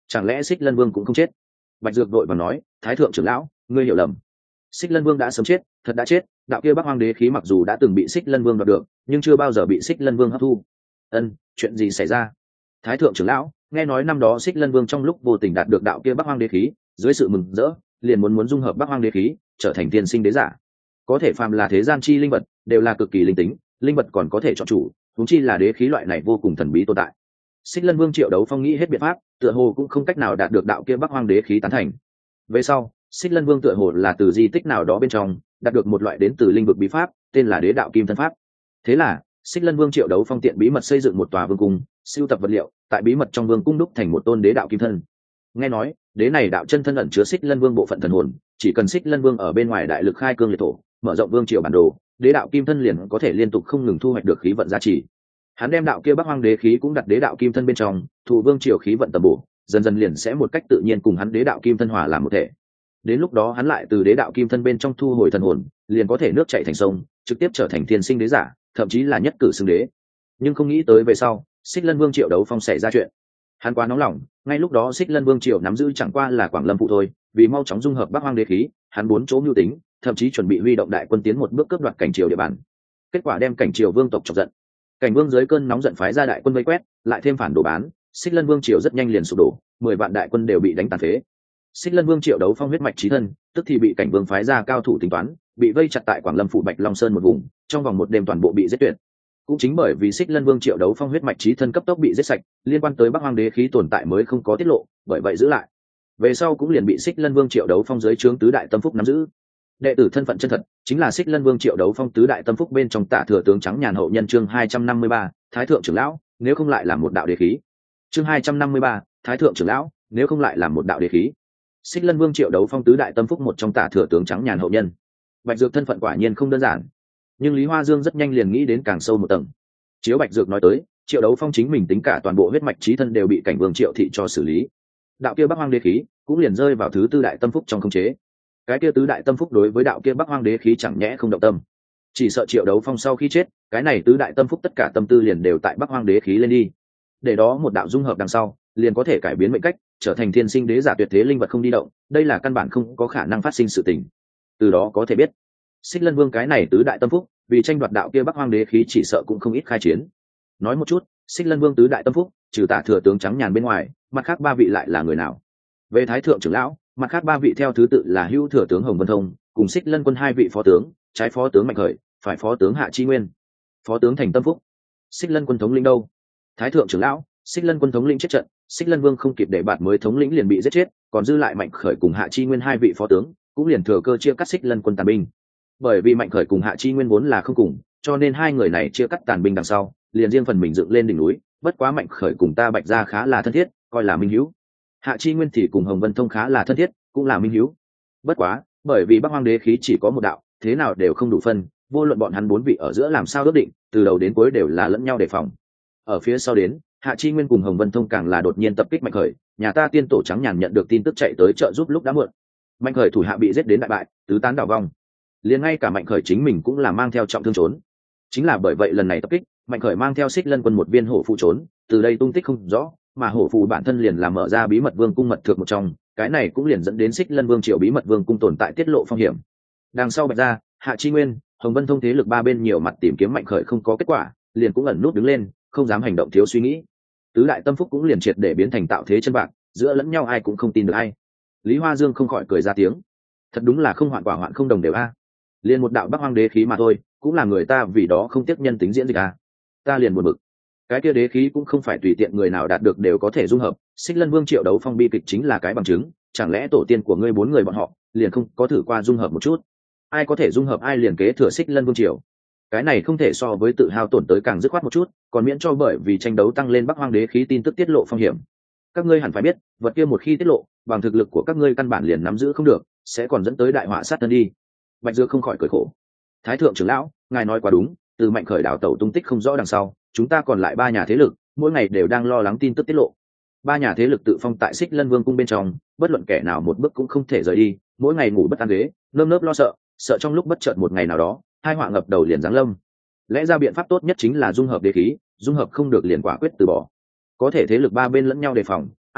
chẳng lẽ Xích Lân Vương cũng không chết? Bạch Dược đội và nói, thái thượng trưởng lão, ngươi hiểu lầm. Xích Lân Vương đã sớm chết, thật đã chết. Đạo kia Bắc Hoang đế khí mặc dù đã từng bị Xích Lân Vương đoạt được, nhưng chưa bao giờ bị Xích Lân Vương hấp thu. Chuyện gì xảy ra? Thái thượng trưởng lão, nghe nói năm đó Xích Lân Vương trong lúc vô tình đạt được đạo kia Bắc Hoang đế khí, dưới sự mừng rỡ, liền muốn dung hợp Bắc Hoang đế khí, trở thành tiên sinh đế giả. Có thể phàm là thế gian chi linh vật, đều là cực kỳ linh tính, linh vật còn có thể chọn chủ, huống chi là đế khí loại này vô cùng thần bí tồn tại. Xích Lân Vương Triệu Đấu Phong nghĩ hết biện pháp, tựa hồ cũng không cách nào đạt được đạo kia Bắc Hoang đế khí tán thành. Về sau, Xích Lân Vương tựa hồ là từ di tích nào đó bên trong đạt được một loại đến từ linh vực bí pháp, tên là Đế Đạo Kim Thân Pháp. Thế là, Xích Lân Vương Triệu Đấu Phong tiện bí mật xây dựng một tòa vương cung, sưu tập vật liệu, tại bí mật trong vương cung đúc thành một tôn đế đạo kim thân. Nghe nói, đế này đạo chân thân ẩn chứa Xích Lân Vương bộ phận thần hồn, chỉ cần Xích Lân Vương ở bên ngoài đại lực khai cương liệt thổ, mở rộng vương triều bản đồ, đế đạo kim thân liền có thể liên tục không ngừng thu hoạch được khí vận giá trị. Hắn đem đạo kia Bắc Hoang đế khí cũng đặt đế đạo kim thân bên trong, thụ vương triều khí vận tầm bổ, dần dần liền sẽ một cách tự nhiên cùng hắn đế đạo kim thân hòa làm một thể. Đến lúc đó hắn lại từ đế đạo kim thân bên trong thu hồi thần hồn, liền có thể nước chảy thành sông, trực tiếp trở thành thiên sinh đế giả, thậm chí là nhất cử xưng đế. Nhưng không nghĩ tới về sau, Xích Lân Vương Triệu Đấu Phong xảy ra chuyện. Hắn quá nóng lòng, ngay lúc đó Xích Lân Vương Triệu nắm giữ chẳng qua là Quảng Lâm phụ thôi, vì mau chóng dung hợp Bắc Hoang đế khí, hắn bốn chỗ mưu tính, thậm chí chuẩn bị huy động đại quân tiến một bước cướp đoạt cảnh triều địa bàn. Kết quả đem cảnh triều vương tộc chọc giận. Cảnh vương dưới cơn nóng giận phái ra đại quân vây quét, lại thêm phản đồ bán, Xích Lân Vương Triều rất nhanh liền sụp đổ, 10 vạn đại quân đều bị đánh tàn phế. Xích Lân Vương Triệu Đấu Phong huyết mạch chí thân, tức thì bị cảnh vương phái ra cao thủ tính toán, bị vây chặt tại Quảng Lâm phủ Bạch Long Sơn một vùng, trong vòng một đêm toàn bộ bị giết tuyệt. Cũng chính bởi vì Xích Lân Vương Triệu Đấu Phong huyết mạch chí thân cấp tốc bị giết sạch, liên quan tới Bắc Hoang đế khí tồn tại mới không có tiết lộ, bởi vậy giữ lại. Về sau cũng liền bị Xích Lân Vương Triệu Đấu Phong dưới trướng tứ đại tâm phúc nắm giữ. Đệ tử thân phận chân thật chính là Xích Lân Vương Triệu Đấu Phong tứ đại tâm phúc bên trong Tạ thừa tướng trắng nhàn hậu nhân chương 253, Thái thượng trưởng lão, nếu không lại làm một đạo đế khí. Chương 253, Thái thượng trưởng lão, nếu không lại làm một đạo đế khí. Xích Lân Vương Triệu Đấu Phong tứ đại tâm phúc một trong Tạ thừa tướng trắng nhàn hậu nhân. Bạch Dược thân phận quả nhiên không đơn giản, nhưng Lý Hoa Dương rất nhanh liền nghĩ đến càng sâu một tầng. Chiếu Bạch Dược nói tới, Triệu Đấu Phong chính mình tính cả toàn bộ huyết mạch chí thân đều bị cảnh vương Triệu thị cho xử lý. Đạo kia Bắc Hoang đế khí cũng liền rơi vào thứ tư đại tâm phúc trong khống chế. Cái kia tứ đại tâm phúc đối với đạo kia Bắc Hoang đế khí chẳng nhẽ không động tâm. Chỉ sợ Triệu Đấu Phong sau khi chết, cái này tứ đại tâm phúc tất cả tâm tư liền đều tại Bắc Hoang đế khí lên đi. Để đó một đạo dung hợp đằng sau, liền có thể cải biến mệnh cách, trở thành thiên sinh đế giả tuyệt thế linh vật không đi động, đây là căn bản không có khả năng phát sinh sự tình. Từ đó có thể biết, Xích Lân Vương cái này tứ đại tâm phúc, vì tranh đoạt đạo kia Bắc Hoang đế khí chỉ sợ cũng không ít khai chiến. Nói một chút, Xích Lân Vương tứ đại tâm phúc, trừ Tạ thừa tướng trắng nhàn bên ngoài, mặt khác ba vị lại là người nào? Về Thái thượng trưởng lão, mặt khác ba vị theo thứ tự là Hữu thừa tướng Hồng Vân Thông, cùng Xích Lân Quân hai vị phó tướng, trái phó tướng Mạnh Khởi, phải phó tướng Hạ Chi Nguyên, phó tướng Thành Tâm Phúc. Xích Lân Quân thống lĩnh đâu? Thái thượng trưởng lão, Xích Lân Quân thống lĩnh chết trận, Xích Lân Vương không kịp để bạt mới thống lĩnh liền bị giết chết, còn dư lại Mạnh Khởi cùng Hạ Chi Nguyên hai vị phó tướng, cũng liền thừa cơ chia cắt Xích Lân Quân tàn binh. Bởi vì Mạnh Khởi cùng Hạ Chi Nguyên vốn là không cùng, cho nên hai người này chia cắt tàn binh đằng sau, liền riêng phần mình dựng lên đỉnh núi, bất quá Mạnh Khởi cùng ta Bạch gia khá là thân thiết, coi là minh hữu. Hạ Chi Nguyên thì cùng Hồng Vân Thông khá là thân thiết, cũng là minh hữu. Bất quá, bởi vì Bắc Hoang đế khí chỉ có một đạo, thế nào đều không đủ phân, vô luận bọn hắn bốn vị ở giữa làm sao ước định, từ đầu đến cuối đều là lẫn nhau đề phòng. Ở phía sau đến, Hạ Chi Nguyên cùng Hồng Vân Thông càng là đột nhiên tập kích Mạnh Khởi, nhà ta tiên tổ trắng nhàn nhận được tin tức chạy tới trợ giúp lúc đã muộn. Mạnh Khởi thủ hạ bị giết đến đại bại, tứ tán đảo vong. Liền ngay cả Mạnh Khởi chính mình cũng là mang theo trọng thương trốn. Chính là bởi vậy lần này tập kích, Mạnh Khởi mang theo Xích Lân Quân một viên hổ phù trốn, từ đây tung tích không rõ, mà hổ phù bản thân liền là mở ra bí mật vương cung mật thượng một trong, cái này cũng liền dẫn đến Xích Lân Vương Triều bí mật vương cung tồn tại tiết lộ phong hiểm. Đằng sau Bạch gia, Hạ Chi Nguyên, Hồng Vân Thông thế lực ba bên nhiều mặt tìm kiếm Mạnh Khởi không có kết quả, liền cũng ẩn nút đứng lên, không dám hành động thiếu suy nghĩ. Tứ đại tâm phúc cũng liền triệt để biến thành tạo thế chân bạc, giữa lẫn nhau ai cũng không tin được ai. Lý Hoa Dương không khỏi cười ra tiếng, thật đúng là không hoạn quả hoạn không đồng đều a. Liền một đạo Bắc Hoang đế khí mà thôi, cũng là người ta vì đó không tiếc nhân tính diễn dịch a. Ta liền buồn bực, cái kia đế khí cũng không phải tùy tiện người nào đạt được đều có thể dung hợp. Xích Lân Vương Triệu Đấu Phong bi kịch chính là cái bằng chứng, chẳng lẽ tổ tiên của ngươi bốn người bọn họ liền không có thử qua dung hợp một chút? Ai có thể dung hợp ai liền kế thừa Xích Lân Vương Triều, cái này không thể so với tự hao tổn tới càng dứt khoát một chút, còn miễn cho bởi vì tranh đấu tăng lên Bắc Hoang đế khí tin tức tiết lộ phong hiểm. Các ngươi hẳn phải biết, vật kia một khi tiết lộ, bằng thực lực của các ngươi căn bản liền nắm giữ không được, sẽ còn dẫn tới đại họa sát thân đi. Bạch Dược không khỏi cười khổ. Thái thượng trưởng lão, ngài nói quá đúng, từ Mạnh Khởi đảo tẩu tung tích không rõ đằng sau, chúng ta còn lại ba nhà thế lực, mỗi ngày đều đang lo lắng tin tức tiết lộ. Ba nhà thế lực tự phong tại Xích Lân Vương cung bên trong, bất luận kẻ nào một bước cũng không thể rời đi, mỗi ngày ngủ bất an ghế, nơm nớp lo sợ, sợ trong lúc bất chợt một ngày nào đó, hai họa ngập đầu liền giáng lâm. Lẽ ra biện pháp tốt nhất chính là dung hợp đế khí, dung hợp không được liền quả quyết từ bỏ. Có thể thế lực ba bên lẫn nhau đề phòng,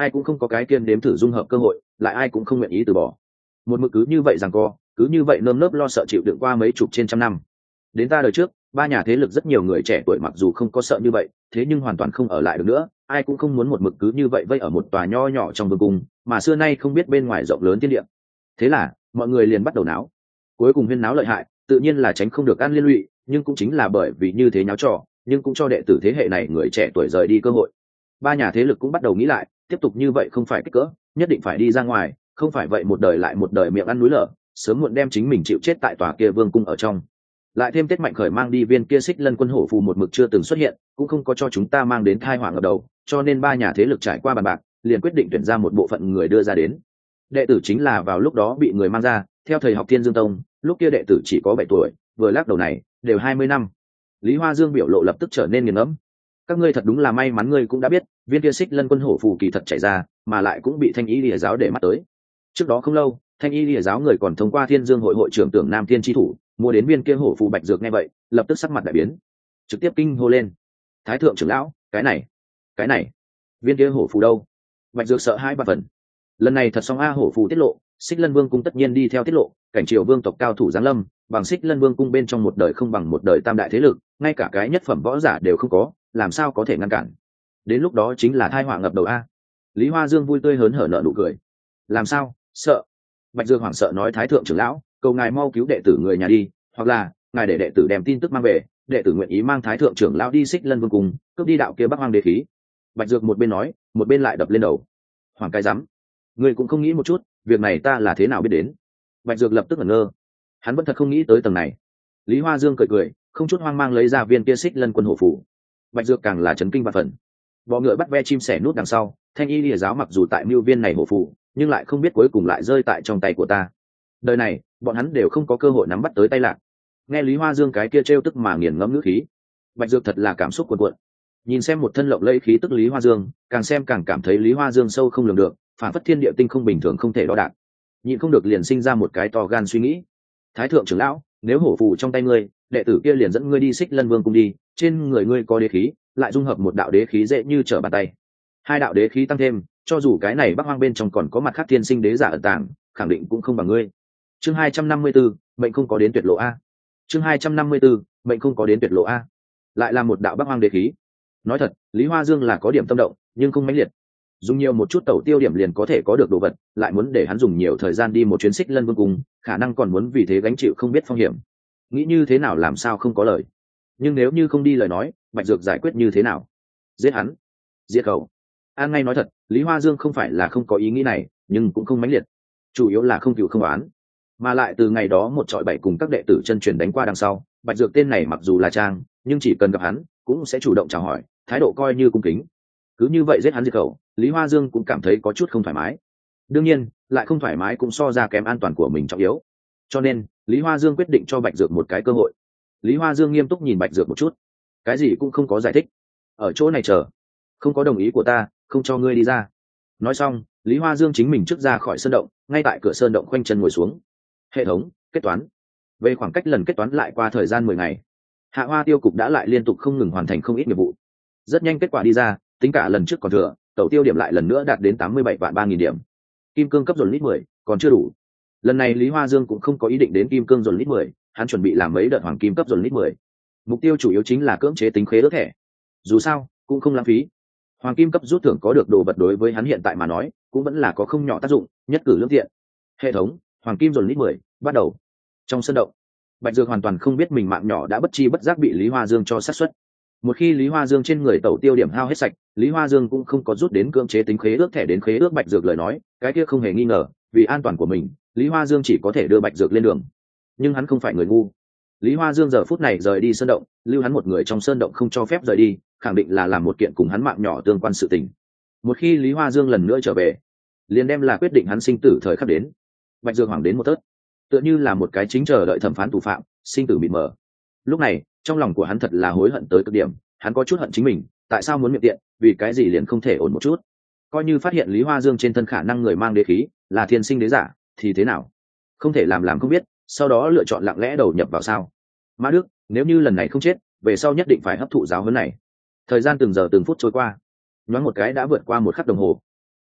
ai cũng không có cái kiên đếm thử dung hợp cơ hội, lại ai cũng không nguyện ý từ bỏ. Một mực cứ như vậy giằng co, cứ như vậy nơm nớp lo sợ chịu đựng qua mấy chục trên trăm năm. Đến ta đời trước, ba nhà thế lực rất nhiều người trẻ tuổi mặc dù không có sợ như vậy, thế nhưng hoàn toàn không ở lại được nữa, ai cũng không muốn một mực cứ như vậy vây ở một tòa nho nhỏ trong vương cung, mà xưa nay không biết bên ngoài rộng lớn thiên địa. Thế là mọi người liền bắt đầu náo. Cuối cùng huyên náo lợi hại, tự nhiên là tránh không được ăn liên lụy, nhưng cũng chính là bởi vì như thế nháo trò, nhưng cũng cho đệ tử thế hệ này người trẻ tuổi rời đi cơ hội. Ba nhà thế lực cũng bắt đầu nghĩ lại, tiếp tục như vậy không phải kích cỡ, nhất định phải đi ra ngoài, không phải vậy một đời lại một đời miệng ăn núi lở, sớm muộn đem chính mình chịu chết tại tòa kia vương cung ở trong. Lại thêm Tết Mạnh Khởi mang đi viên kia Xích Lân Quân hổ phù một mực chưa từng xuất hiện, cũng không có cho chúng ta mang đến tai họa ngập đầu, cho nên ba nhà thế lực trải qua bàn bạc, liền quyết định tuyển ra một bộ phận người đưa ra đến. Đệ tử chính là vào lúc đó bị người mang ra, theo thầy học Thiên Dương Tông, lúc kia đệ tử chỉ có 7 tuổi, vừa lắc đầu này, đều 20 năm. Lý Hoa Dương biểu lộ lập tức trở nên nghiền ngẫm. Các ngươi thật đúng là may mắn, ngươi cũng đã biết, viên kia Xích Lân Quân hổ phù kỳ thật chạy ra, mà lại cũng bị Thanh Y Lìa giáo để mắt tới. Trước đó không lâu, Thanh Y Lìa giáo người còn thông qua Thiên Dương hội hội trưởng Tưởng Nam Thiên chi thủ, mua đến viên kia hổ phù bạch dược. Nghe vậy, lập tức sắc mặt đại biến, trực tiếp kinh hô lên: Thái thượng trưởng lão, cái này, viên kia hổ phù đâu? Bạch dược sợ hãi ba phần. Lần này thật xong a, hổ phù tiết lộ, Xích Lân Vương cung tất nhiên đi theo tiết lộ, cảnh triều vương tộc cao thủ giáng lâm, bằng Xích Lân Vương cung bên trong một đời không bằng một đời tam đại thế lực, ngay cả cái nhất phẩm võ giả đều không có, làm sao có thể ngăn cản? Đến lúc đó chính là tai họa ngập đầu a. Lý Hoa Dương vui tươi hớn hở nở nụ cười. Làm sao? Sợ? Bạch Dương hoảng sợ nói: Thái thượng trưởng lão, cầu ngài mau cứu đệ tử người nhà đi, hoặc là ngài để đệ tử đem tin tức mang về, đệ tử nguyện ý mang Thái thượng trưởng lão đi Xích Lân Vương cung, cướp đi đạo kia Bắc Hoang đế khí. Bạch Dược một bên nói, một bên lại đập lên đầu. Hoàng cái rắm, ngươi cũng không nghĩ một chút, việc này ta là thế nào biết đến? Bạch Dược lập tức ngẩn ngơ, hắn vẫn thật không nghĩ tới tầng này. Lý Hoa Dương cười cười, không chút hoang mang lấy ra viên kia Xích Lân Quân hổ phù. Bạch Dược càng là chấn kinh và phần. Bọ ngựa bắt ve chim sẻ nút đằng sau, Thanh Y Lìa giáo mặc dù tại mưu viên này hổ phù, nhưng lại không biết cuối cùng lại rơi tại trong tay của ta. Đời này, bọn hắn đều không có cơ hội nắm bắt tới tay lạc. Nghe Lý Hoa Dương cái kia trêu tức mà nghiền ngẫm ngữ khí, Bạch Dược thật là cảm xúc cuồn cuộn. Nhìn xem một thân lộng lẫy khí tức Lý Hoa Dương, càng xem càng cảm thấy Lý Hoa Dương sâu không lường được, phản phất thiên địa tinh không bình thường không thể đo đạc. Nhịn không được liền sinh ra một cái to gan suy nghĩ. Thái thượng trưởng lão, nếu hổ phù trong tay ngươi, đệ tử kia liền dẫn ngươi đi Xích Lân Vương cung đi, trên người ngươi có đế khí, lại dung hợp một đạo đế khí dễ như trở bàn tay. Hai đạo đế khí tăng thêm, cho dù cái này Bắc Hoang bên trong còn có mặt khác thiên sinh đế giả ẩn tàng, khẳng định cũng không bằng ngươi. Chương 254, mệnh không có đến tuyệt lộ a. Chương 254, mệnh không có đến tuyệt lộ a. Lại là một đạo Bắc Hoang đế khí. Nói thật, Lý Hoa Dương là có điểm tâm động, nhưng không mãnh liệt. Dùng nhiều một chút tẩu tiêu điểm liền có thể có được đồ vật, lại muốn để hắn dùng nhiều thời gian đi một chuyến Xích Lân Vương cung, khả năng còn muốn vì thế gánh chịu không biết phong hiểm. Nghĩ như thế nào làm sao không có lời. Nhưng nếu như không đi lời nói, Bạch Dược giải quyết như thế nào? Giết hắn, diệt khẩu. An ngay nói thật, Lý Hoa Dương không phải là không có ý nghĩ này, nhưng cũng không mãnh liệt. Chủ yếu là không cừu không oán. Mà lại từ ngày đó một trọi bảy cùng các đệ tử chân truyền đánh qua đằng sau, Bạch Dược tên này mặc dù là trang, nhưng chỉ cần gặp hắn, cũng sẽ chủ động chào hỏi, thái độ coi như cung kính. Cứ như vậy giết hắn diệt khẩu, Lý Hoa Dương cũng cảm thấy có chút không thoải mái. Đương nhiên, lại không thoải mái cũng so ra kém an toàn của mình trọng yếu. Cho nên, Lý Hoa Dương quyết định cho Bạch Dược một cái cơ hội. Lý Hoa Dương nghiêm túc nhìn Bạch Dược một chút, cái gì cũng không có giải thích. Ở chỗ này chờ, không có đồng ý của ta, không cho ngươi đi ra. Nói xong, Lý Hoa Dương chính mình trước ra khỏi sơn động, ngay tại cửa sơn động khoanh chân ngồi xuống. Hệ thống kết toán. Về khoảng cách lần kết toán lại qua thời gian 10 ngày, Hạ Hoa Tiêu cục đã lại liên tục không ngừng hoàn thành không ít nghiệp vụ. Rất nhanh kết quả đi ra, tính cả lần trước còn thừa, tẩu tiêu điểm lại lần nữa đạt đến 87 vạn 3.000 điểm. Kim cương cấp dồn lít 10, còn chưa đủ. Lần này Lý Hoa Dương cũng không có ý định đến kim cương dồn lít 10, hắn chuẩn bị làm mấy đợt hoàng kim cấp dồn lít 10. Mục tiêu chủ yếu chính là cưỡng chế tính khế ước thẻ. Dù sao, cũng không lãng phí. Hoàng kim cấp rút thưởng có được đồ vật đối với hắn hiện tại mà nói, cũng vẫn là có không nhỏ tác dụng, nhất cử lưỡng tiện. Hệ thống, hoàng kim dồn lít 10, bắt đầu. Trong sân động, Bạch Dược hoàn toàn không biết mình mạng nhỏ đã bất chi bất giác bị Lý Hoa Dương cho sát suất. Một khi Lý Hoa Dương trên người tẩu tiêu điểm hao hết sạch, Lý Hoa Dương cũng không có rút đến cưỡng chế tính khế ước thẻ đến khế ước Bạch Dược lời nói, cái kia không hề nghi ngờ, vì an toàn của mình, Lý Hoa Dương chỉ có thể đưa Bạch Dược lên đường. Nhưng hắn không phải người ngu. Lý Hoa Dương giờ phút này rời đi sơn động, lưu hắn một người trong sơn động không cho phép rời đi, khẳng định là làm một kiện cùng hắn mạng nhỏ tương quan sự tình. Một khi Lý Hoa Dương lần nữa trở về, liền đem là quyết định hắn sinh tử thời khắc đến. Bạch Dược hoảng đến một tớt, tựa như là một cái chính chờ đợi thẩm phán tù phạm, sinh tử mịt mờ. Lúc này, trong lòng của hắn thật là hối hận tới cực điểm, hắn có chút hận chính mình, tại sao muốn miệng tiện, vì cái gì liền không thể ổn một chút. Coi như phát hiện Lý Hoa Dương trên thân khả năng người mang đế khí, là thiên sinh đế giả, thì thế nào? Không thể làm không biết, sau đó lựa chọn lặng lẽ đầu nhập vào sao? Mã Đức, nếu như lần này không chết, về sau nhất định phải hấp thụ giáo huấn này. Thời gian từng giờ từng phút trôi qua, nhoáng một cái đã vượt qua một khắc đồng hồ.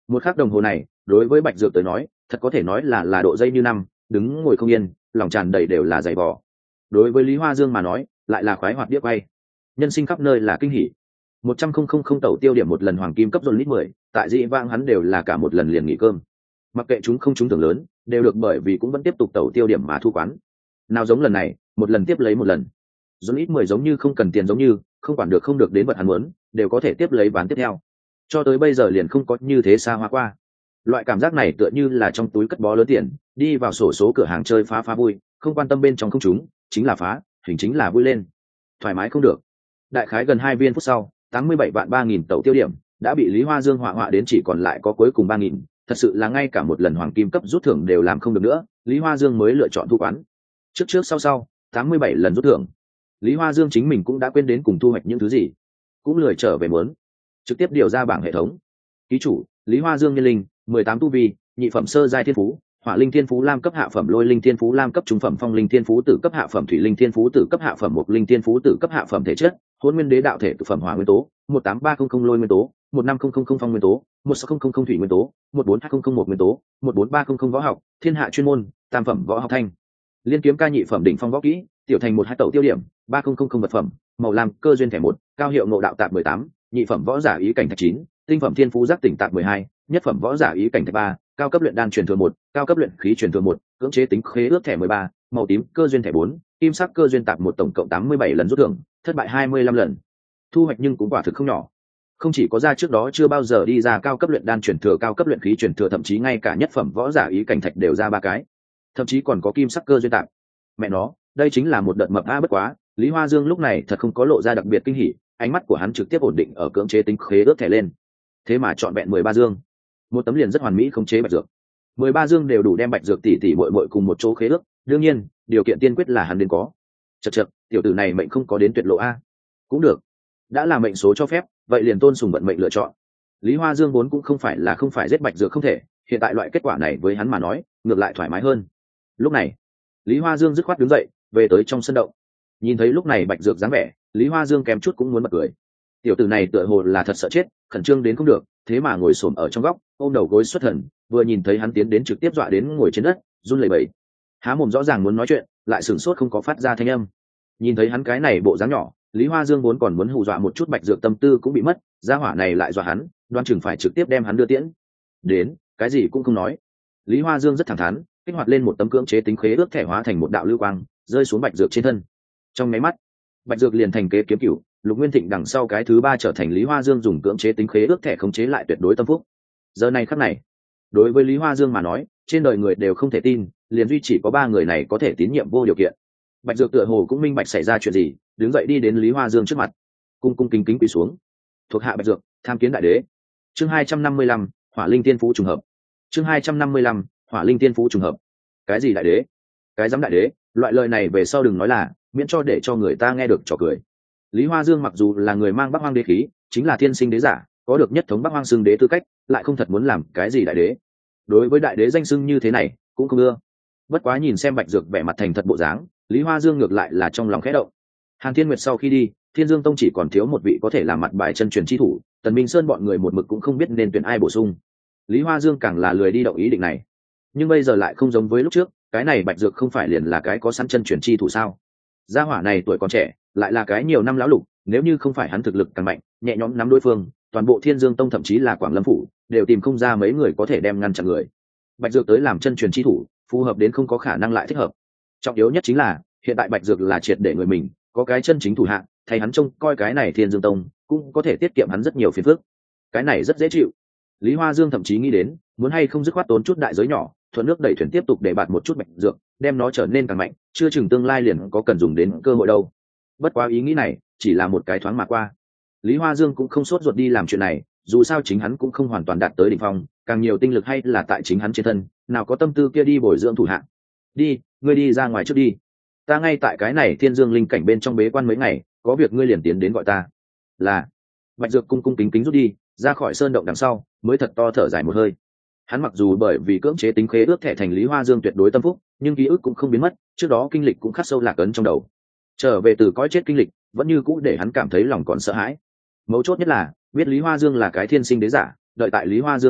Một khắc đồng hồ này đối với Bạch Dược tới nói thật có thể nói là độ dây như năm, đứng ngồi không yên, lòng tràn đầy đều là giày vò. Đối với Lý Hoa Dương mà nói lại là khoái hoạt điếc bay, nhân sinh khắp nơi là kinh hỉ. 100,000 tẩu tiêu điểm một lần hoàng kim cấp dồn lít 10, tại dị vãng hắn đều là cả một lần liền nghỉ cơm. Mặc kệ chúng không trúng thưởng lớn, đều được bởi vì cũng vẫn tiếp tục tẩu tiêu điểm mà thu quán. Nào giống lần này, một lần tiếp lấy một lần. Dồn lít 10 giống như không cần tiền giống như, không quản được không được đến vật hắn muốn, đều có thể tiếp lấy bán tiếp theo. Cho tới bây giờ liền không có như thế xa hoa qua. Loại cảm giác này tựa như là trong túi cất bó lớn tiền, đi vào sổ số cửa hàng chơi phá vui, không quan tâm bên trong không trúng, chính là phá, hình chính là vui lên. Thoải mái không được. Đại khái gần 2 viên phút sau, 87 vạn 3.000 tẩu tiêu điểm đã bị Lý Hoa Dương họa đến chỉ còn lại có cuối cùng 3.000, thật sự là ngay cả một lần hoàng kim cấp rút thưởng đều làm không được nữa, Lý Hoa Dương mới lựa chọn thu quán. Trước sau 87 lần rút thưởng, Lý Hoa Dương chính mình cũng đã quên đến cùng thu hoạch những thứ gì, cũng lười trở về muốn, trực tiếp điều ra bảng hệ thống. Ký chủ Lý Hoa Dương nhân linh 18 tu vi, nhị phẩm sơ giai thiên phú, hỏa linh thiên phú lam cấp hạ phẩm, lôi linh thiên phú lam cấp trung phẩm, phong linh thiên phú tử cấp hạ phẩm, thủy linh thiên phú tử cấp hạ phẩm, mộc linh thiên phú tử cấp hạ phẩm. Thể chất hôn nguyên đế đạo thể cực phẩm hỏa nguyên tố 18300 lôi nguyên tố, 15000 phong nguyên tố, 16000 thủy nguyên tố, 14200 một nguyên tố, 14300 võ học thiên hạ chuyên môn tam phẩm võ học thanh liên kiếm ca nhị phẩm đỉnh phong võ kỹ tiểu thành 12 tẩu tiêu điểm 3000 vật phẩm màu lam cơ duyên thẻ 1, cao hiệu ngộ đạo tạp 18, nhị phẩm võ giả ý cảnh thạch 9, tinh phẩm thiên phú giác tỉnh tạp 12, nhất phẩm võ giả ý cảnh thạch 3, cao cấp luyện đan truyền thừa 1, cao cấp luyện khí truyền thừa 1, cưỡng chế tính khế ước thẻ 13, màu tím cơ duyên thẻ 4, kim sắc cơ duyên tạp 1, tổng cộng 87 lần rút thưởng, thất bại 25 lần. Thu hoạch nhưng cũng quả thực không nhỏ. Không chỉ có ra trước đó chưa bao giờ đi ra cao cấp luyện đan truyền thừa, cao cấp luyện khí truyền thừa, thậm chí ngay cả nhất phẩm võ giả ý cảnh thạch đều ra 3 cái. Thậm chí còn có kim sắc cơ duyên tạp. Mẹ nó, đây chính là một đợt mập bất quá, Lý Hoa Dương lúc này thật không có lộ ra đặc biệt kinh hỉ, ánh mắt của hắn trực tiếp ổn định ở cưỡng chế tính khế ước thẻ lên. Thế mà chọn vẹn 13 dương. Một tấm liền rất hoàn mỹ khống chế Bạch Dược. 13 dương đều đủ đem Bạch Dược tỷ muội cùng một chỗ khế ước, đương nhiên, điều kiện tiên quyết là hắn đến có. Chậc, tiểu tử này mệnh không có đến tuyệt lộ a. Cũng được. Đã là mệnh số cho phép, vậy liền tôn sùng vận mệnh lựa chọn. Lý Hoa Dương vốn cũng không phải giết Bạch Dược không thể, hiện tại loại kết quả này với hắn mà nói, ngược lại thoải mái hơn. Lúc này, Lý Hoa Dương dứt khoát đứng dậy, về tới trong sân động. Nhìn thấy lúc này Bạch Dược dáng vẻ, Lý Hoa Dương kém chút cũng muốn bật cười. Tiểu tử này tựa hồ là thật sợ chết, khẩn trương đến không được, thế mà ngồi xổm ở trong góc, ôm đầu gối xuất thần, vừa nhìn thấy hắn tiến đến trực tiếp dọa đến ngồi trên đất, run lẩy bẩy. Há mồm rõ ràng muốn nói chuyện, lại sửng sốt không có phát ra thanh âm. Nhìn thấy hắn cái này bộ dáng nhỏ, Lý Hoa Dương vốn còn muốn hù dọa một chút Bạch Dược, tâm tư cũng bị mất, gia hỏa này lại dọa hắn, đoan chừng phải trực tiếp đem hắn đưa tiễn. Đến, cái gì cũng không nói. Lý Hoa Dương rất thẳng thắn, kích hoạt lên một tấm cưỡng chế tính khế ước thẻ, hóa thành một đạo lưu quang, rơi xuống Bạch Dược trên thân. Trong máy mắt, Bạch Dược liền thành kế kiếm cửu, Lục Nguyên Thịnh đằng sau cái thứ 3 trở thành Lý Hoa Dương dùng cưỡng chế tính khế ước thẻ khống chế lại tuyệt đối tâm phúc. Giờ này khắc này, đối với Lý Hoa Dương mà nói, trên đời người đều không thể tin, liền duy chỉ có 3 người này có thể tín nhiệm vô điều kiện. Bạch Dược tựa hồ cũng minh bạch xảy ra chuyện gì, đứng dậy đi đến Lý Hoa Dương trước mặt, cung kính quỳ xuống. Thuộc hạ Bạch Dược, tham kiến đại đế. Chương 255, Hỏa Linh Tiên Phú trùng hợp. Chương 255, Hỏa Linh Tiên Phú trùng hợp. Cái gì đại đế? Cái dám đại đế, loại lời này về sau đừng nói là, miễn cho để cho người ta nghe được trò cười. Lý Hoa Dương mặc dù là người mang Bắc Hoang đế khí, chính là thiên sinh đế giả, có được nhất thống Bắc Hoang xưng đế tư cách, lại không thật muốn làm cái gì đại đế. Đối với đại đế danh xưng như thế này, cũng không ưa. Bất quá nhìn xem Bạch Dược vẻ mặt thành thật bộ dáng, Lý Hoa Dương ngược lại là trong lòng khẽ động. Hàn Thiên Nguyệt sau khi đi, Thiên Dương Tông chỉ còn thiếu một vị có thể làm mặt bài chân truyền chi thủ, Tần Minh Sơn bọn người một mực cũng không biết nên tuyển ai bổ sung. Lý Hoa Dương càng là lười đi động ý định này. Nhưng bây giờ lại không giống với lúc trước, cái này Bạch Dược không phải liền là cái có sẵn chân truyền chi thủ sao? Gia hỏa này tuổi còn trẻ, lại là cái nhiều năm lão lục, nếu như không phải hắn thực lực càng mạnh, nhẹ nhõm nắm đối phương, toàn bộ Thiên Dương Tông thậm chí là Quảng Lâm phủ đều tìm không ra mấy người có thể đem ngăn chặn người. Bạch Dược tới làm chân truyền chi thủ, phù hợp đến không có khả năng lại thích hợp. Trọng yếu nhất chính là, hiện tại Bạch Dược là triệt để người mình, có cái chân chính thủ hạ, thay hắn trông coi cái này Thiên Dương Tông, cũng có thể tiết kiệm hắn rất nhiều phiền phức. Cái này rất dễ chịu. Lý Hoa Dương thậm chí nghĩ đến, muốn hay không dứt khoát tốn chút đại giới nhỏ, thuận nước đẩy thuyền tiếp tục để bạt một chút Bạch Dược, đem nó trở nên càng mạnh, chưa chừng tương lai liền có cần dùng đến cơ hội đâu. Bất quá ý nghĩ này chỉ là một cái thoáng mà qua. Lý Hoa Dương cũng không sốt ruột đi làm chuyện này, dù sao chính hắn cũng không hoàn toàn đạt tới đỉnh phong, càng nhiều tinh lực hay là tại chính hắn trên thân, nào có tâm tư kia đi bồi dưỡng thủ hạ. Đi, ngươi đi ra ngoài trước đi. Ta ngay tại cái này Thiên Dương linh cảnh bên trong bế quan mấy ngày, có việc ngươi liền tiến đến gọi ta. Là. Bạch Dược cung kính rút đi, ra khỏi sơn động đằng sau, mới thật to thở dài một hơi. Hắn mặc dù bởi vì cưỡng chế tính khế ước thẻ thành Lý Hoa Dương tuyệt đối tâm phúc, nhưng ký ức cũng không biến mất, trước đó kinh lịch cũng khắc sâu lạc ấn trong đầu. Trở về từ cõi chết kinh lịch, vẫn như cũ để hắn cảm thấy lòng còn sợ hãi. Mấu chốt nhất là, biết Lý Hoa Dương là cái thiên sinh đế giả, đợi tại Lý Hoa Dương trước mặt,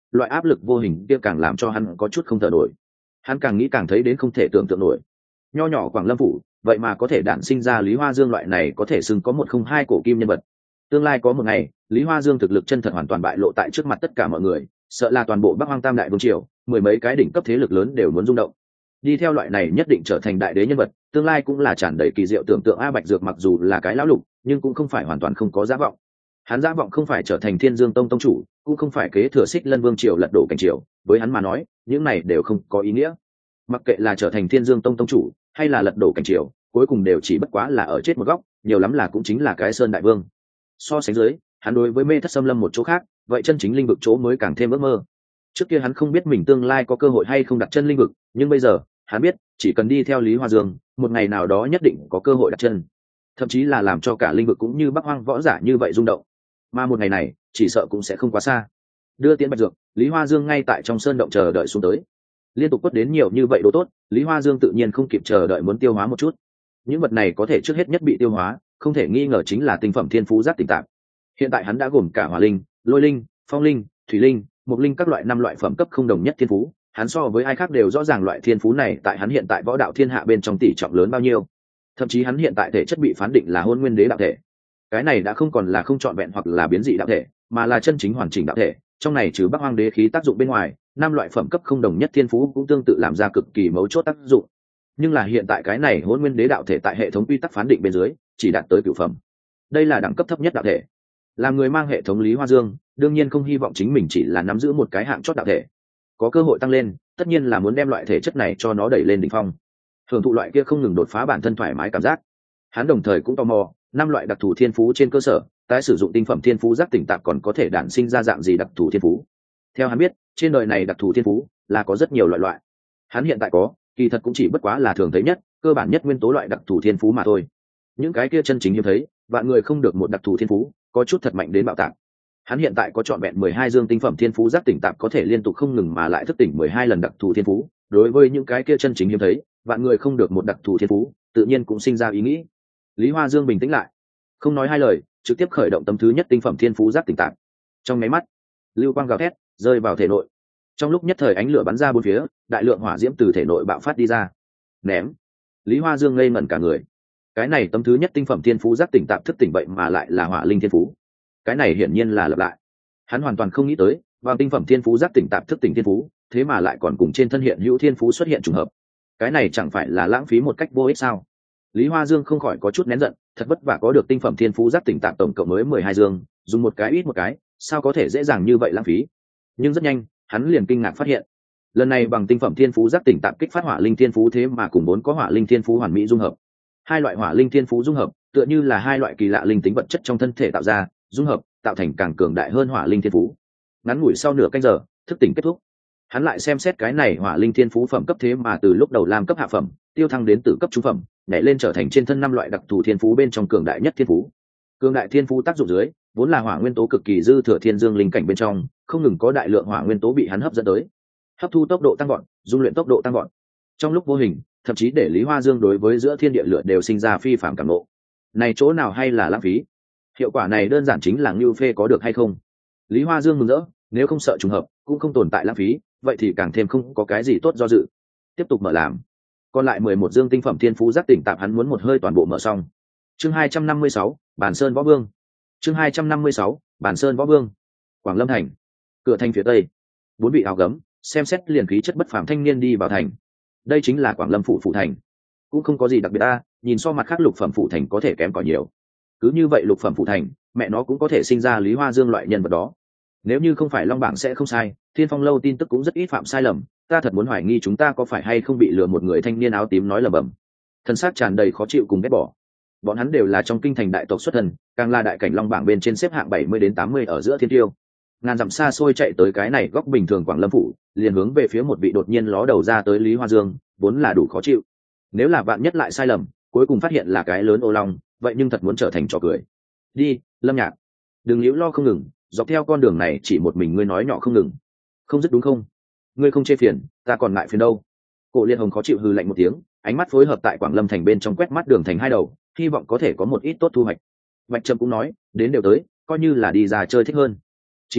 loại áp lực vô hình kia càng làm cho hắn có chút không thở nổi. Hắn càng nghĩ càng thấy đến không thể tưởng tượng nổi. Nho nhỏ Quảng Lâm phủ vậy mà có thể đản sinh ra Lý Hoa Dương loại này có thể xưng có 102 cổ kim nhân vật. Tương lai có một ngày, Lý Hoa Dương thực lực chân thật hoàn toàn bại lộ tại trước mặt tất cả mọi người, sợ là toàn bộ Bắc Hoang Tam Đại Vương triều, mười mấy cái đỉnh cấp thế lực lớn đều muốn rung động. Đi theo loại này nhất định trở thành đại đế nhân vật, tương lai cũng là tràn đầy kỳ diệu tưởng tượng. A Bạch Dược mặc dù là cái lão lục, nhưng cũng không phải hoàn toàn không có dã vọng. Hắn dã vọng không phải trở thành Thiên Dương Tông tông chủ, cũng không phải kế thừa Xích Lân Vương triều lật đổ cảnh triều, với hắn mà nói, những này đều không có ý nghĩa. Mặc kệ là trở thành Thiên Dương Tông tông chủ, hay là lật đổ cảnh triều, cuối cùng đều chỉ bất quá là ở chết một góc, nhiều lắm là cũng chính là cái Sơn Đại Vương. So sánh dưới, hắn đối với Mê Thất Xâm Lâm một chỗ khác, vậy chân chính linh vực chỗ mới càng thêm ước mơ. Trước kia hắn không biết mình tương lai có cơ hội hay không đặt chân linh vực, nhưng bây giờ hắn biết chỉ cần đi theo Lý Hoa Dương, một ngày nào đó nhất định có cơ hội đặt chân, thậm chí là làm cho cả linh vực cũng như Bắc Hoang võ giả như vậy rung động. Mà một ngày này chỉ sợ cũng sẽ không quá xa. Đưa Tiễn Bạch Dược, Lý Hoa Dương ngay tại trong sơn động chờ đợi xuống tới. Liên tục quất đến nhiều như vậy đồ tốt, Lý Hoa Dương tự nhiên không kịp chờ đợi muốn tiêu hóa một chút. Những vật này có thể trước hết nhất bị tiêu hóa, không thể nghi ngờ chính là tinh phẩm thiên phú giác tỉnh tạp. Hiện tại hắn đã gồm cả hỏa linh, lôi linh, phong linh, thủy linh, mộc linh các loại 5 loại phẩm cấp không đồng nhất thiên phú. Hắn so với ai khác đều rõ ràng loại thiên phú này tại hắn hiện tại võ đạo thiên hạ bên trong tỷ trọng lớn bao nhiêu. Thậm chí hắn hiện tại thể chất bị phán định là hôn nguyên đế đạo thể. Cái này đã không còn là không trọn vẹn hoặc là biến dị đạo thể, mà là chân chính hoàn chỉnh đạo thể. Trong này trừ Bắc Hoang đế khí tác dụng bên ngoài, 5 loại phẩm cấp không đồng nhất thiên phú cũng tương tự làm ra cực kỳ mấu chốt tác dụng. Nhưng là hiện tại cái này hôn nguyên đế đạo thể tại hệ thống quy tắc phán định bên dưới chỉ đạt tới cửu phẩm. Đây là đẳng cấp thấp nhất đạo thể. Làm người mang hệ thống Lý Hoa Dương, đương nhiên không hy vọng chính mình chỉ là nắm giữ một cái hạng chót đạo thể. Có cơ hội tăng lên, tất nhiên là muốn đem loại thể chất này cho nó đẩy lên đỉnh phong, hưởng thụ loại kia không ngừng đột phá bản thân thoải mái cảm giác. Hắn đồng thời cũng tò mò, 5 loại đặc thù thiên phú trên cơ sở, tái sử dụng tinh phẩm thiên phú giác tỉnh tạp còn có thể đản sinh ra dạng gì đặc thù thiên phú. Theo hắn biết, trên đời này đặc thù thiên phú là có rất nhiều loại. Hắn hiện tại có, kỳ thật cũng chỉ bất quá là thường thấy nhất, cơ bản nhất nguyên tố loại đặc thù thiên phú mà thôi. Những cái kia chân chính hiếm thấy, vạn người không được một đặc thù thiên phú, có chút thật mạnh đến bạo tạc. Hắn hiện tại có trọn vẹn 12 dương tinh phẩm thiên phú giác tỉnh tạp có thể liên tục không ngừng mà lại thức tỉnh 12 lần đặc thù thiên phú. Đối với những cái kia chân chính hiếm thấy, vạn người không được một đặc thù thiên phú, tự nhiên cũng sinh ra ý nghĩ. Lý Hoa Dương bình tĩnh lại, không nói hai lời, trực tiếp khởi động tấm thứ nhất tinh phẩm thiên phú giác tỉnh tạp. Trong máy mắt, lưu quang gào thét rơi vào thể nội. Trong lúc nhất thời ánh lửa bắn ra bốn phía, đại lượng hỏa diễm từ thể nội bạo phát đi ra. Ném. Lý Hoa Dương ngây ngẩn cả người. Cái này tấm thứ nhất tinh phẩm thiên phú giác tỉnh tạp thức tỉnh vậy mà lại là hỏa linh thiên phú. Cái này hiển nhiên là lặp lại. Hắn hoàn toàn không nghĩ tới, vào tinh phẩm thiên phú giác tỉnh tạp thức tỉnh thiên phú, thế mà lại còn cùng trên thân hiện hữu thiên phú xuất hiện trùng hợp. Cái này chẳng phải là lãng phí một cách vô ích sao? Lý Hoa Dương không khỏi có chút nén giận, thật vất vả có được tinh phẩm thiên phú giác tỉnh tạp tổng cộng mới 12 dương, dùng một cái ít một cái, sao có thể dễ dàng như vậy lãng phí? Nhưng rất nhanh, hắn liền kinh ngạc phát hiện, lần này bằng tinh phẩm thiên phú giác tỉnh tạp kích phát hỏa linh thiên phú thế mà cùng 4 có hỏa linh thiên phú hoàn mỹ dung hợp. Hai loại hỏa linh thiên phú dung hợp, tựa như là hai loại kỳ lạ linh tính vật chất trong thân thể tạo ra, dung hợp, tạo thành càng cường đại hơn hỏa linh thiên phú. Ngắn ngủi sau nửa canh giờ, thức tỉnh kết thúc. Hắn lại xem xét cái này hỏa linh thiên phú phẩm cấp thế mà từ lúc đầu làm cấp hạ phẩm, tiêu thăng đến từ cấp trung phẩm, nhảy lên trở thành trên thân 5 loại đặc thù thiên phú bên trong cường đại nhất thiên phú. Cường đại thiên phú tác dụng dưới, vốn là hỏa nguyên tố cực kỳ dư thừa thiên dương linh cảnh bên trong, không ngừng có đại lượng hỏa nguyên tố bị hắn hấp dẫn tới. Hấp thu tốc độ tăng gọn, dung luyện tốc độ tăng gọn. Trong lúc vô hình, thậm chí để Lý Hoa Dương đối với giữa thiên địa lửa đều sinh ra phi phàm cảm ngộ. Này chỗ nào hay là lãng phí? Hiệu quả này đơn giản chính là ngưu phê có được hay không. Lý Hoa Dương mừng rỡ, nếu không sợ trùng hợp, cũng không tồn tại lãng phí, vậy thì càng thêm không có cái gì tốt do dự. Tiếp tục mở làm. Còn lại 11 dương tinh phẩm thiên phú giác tỉnh tạp hắn muốn một hơi toàn bộ mở xong. Chương 256, Bản Sơn Võ Vương. Chương 256, Bản Sơn Võ Vương. Quảng Lâm thành. Cửa thành phía tây. 4 vị áo gấm, xem xét liền khí chất bất phàm thanh niên đi vào thành. Đây chính là Quảng Lâm phủ phủ thành. Cũng không có gì đặc biệt a, nhìn so mặt khác lục phẩm phủ thành có thể kém cỏi nhiều. Cứ như vậy lục phẩm phủ thành, mẹ nó cũng có thể sinh ra Lý Hoa Dương loại nhân vật đó. Nếu như không phải Long Bảng sẽ không sai, Thiên Phong lâu tin tức cũng rất ít phạm sai lầm, ta thật muốn hoài nghi chúng ta có phải hay không bị lừa. Một người thanh niên áo tím nói lẩm bẩm, thân xác tràn đầy khó chịu cùng ghét bỏ. Bọn hắn đều là trong kinh thành đại tộc xuất thân, càng là đại cảnh Long Bảng bên trên xếp hạng 70 đến 80 ở giữa thiên tiêu. Ngàn dặm xa xôi chạy tới cái này góc bình thường Quảng Lâm phủ, liền hướng về phía một vị đột nhiên ló đầu ra tới Lý Hoa Dương, vốn là đủ khó chịu. Nếu là bạn nhất lại sai lầm, cuối cùng phát hiện là cái lớn ô long, vậy nhưng thật muốn trở thành trò cười. Đi, Lâm Nhạc, đừng liễu lo không ngừng, dọc theo con đường này chỉ một mình ngươi nói nhỏ không ngừng, không dứt đúng không? Ngươi không chê phiền, ta còn ngại phiền đâu. Cổ Liên Hồng khó chịu hừ lạnh một tiếng, ánh mắt phối hợp tại Quảng Lâm thành bên trong quét mắt đường thành hai đầu, hy vọng có thể có một ít tốt thu hoạch. Bạch Trâm cũng nói, đến đều tới, coi như là đi ra chơi thích hơn. Chính là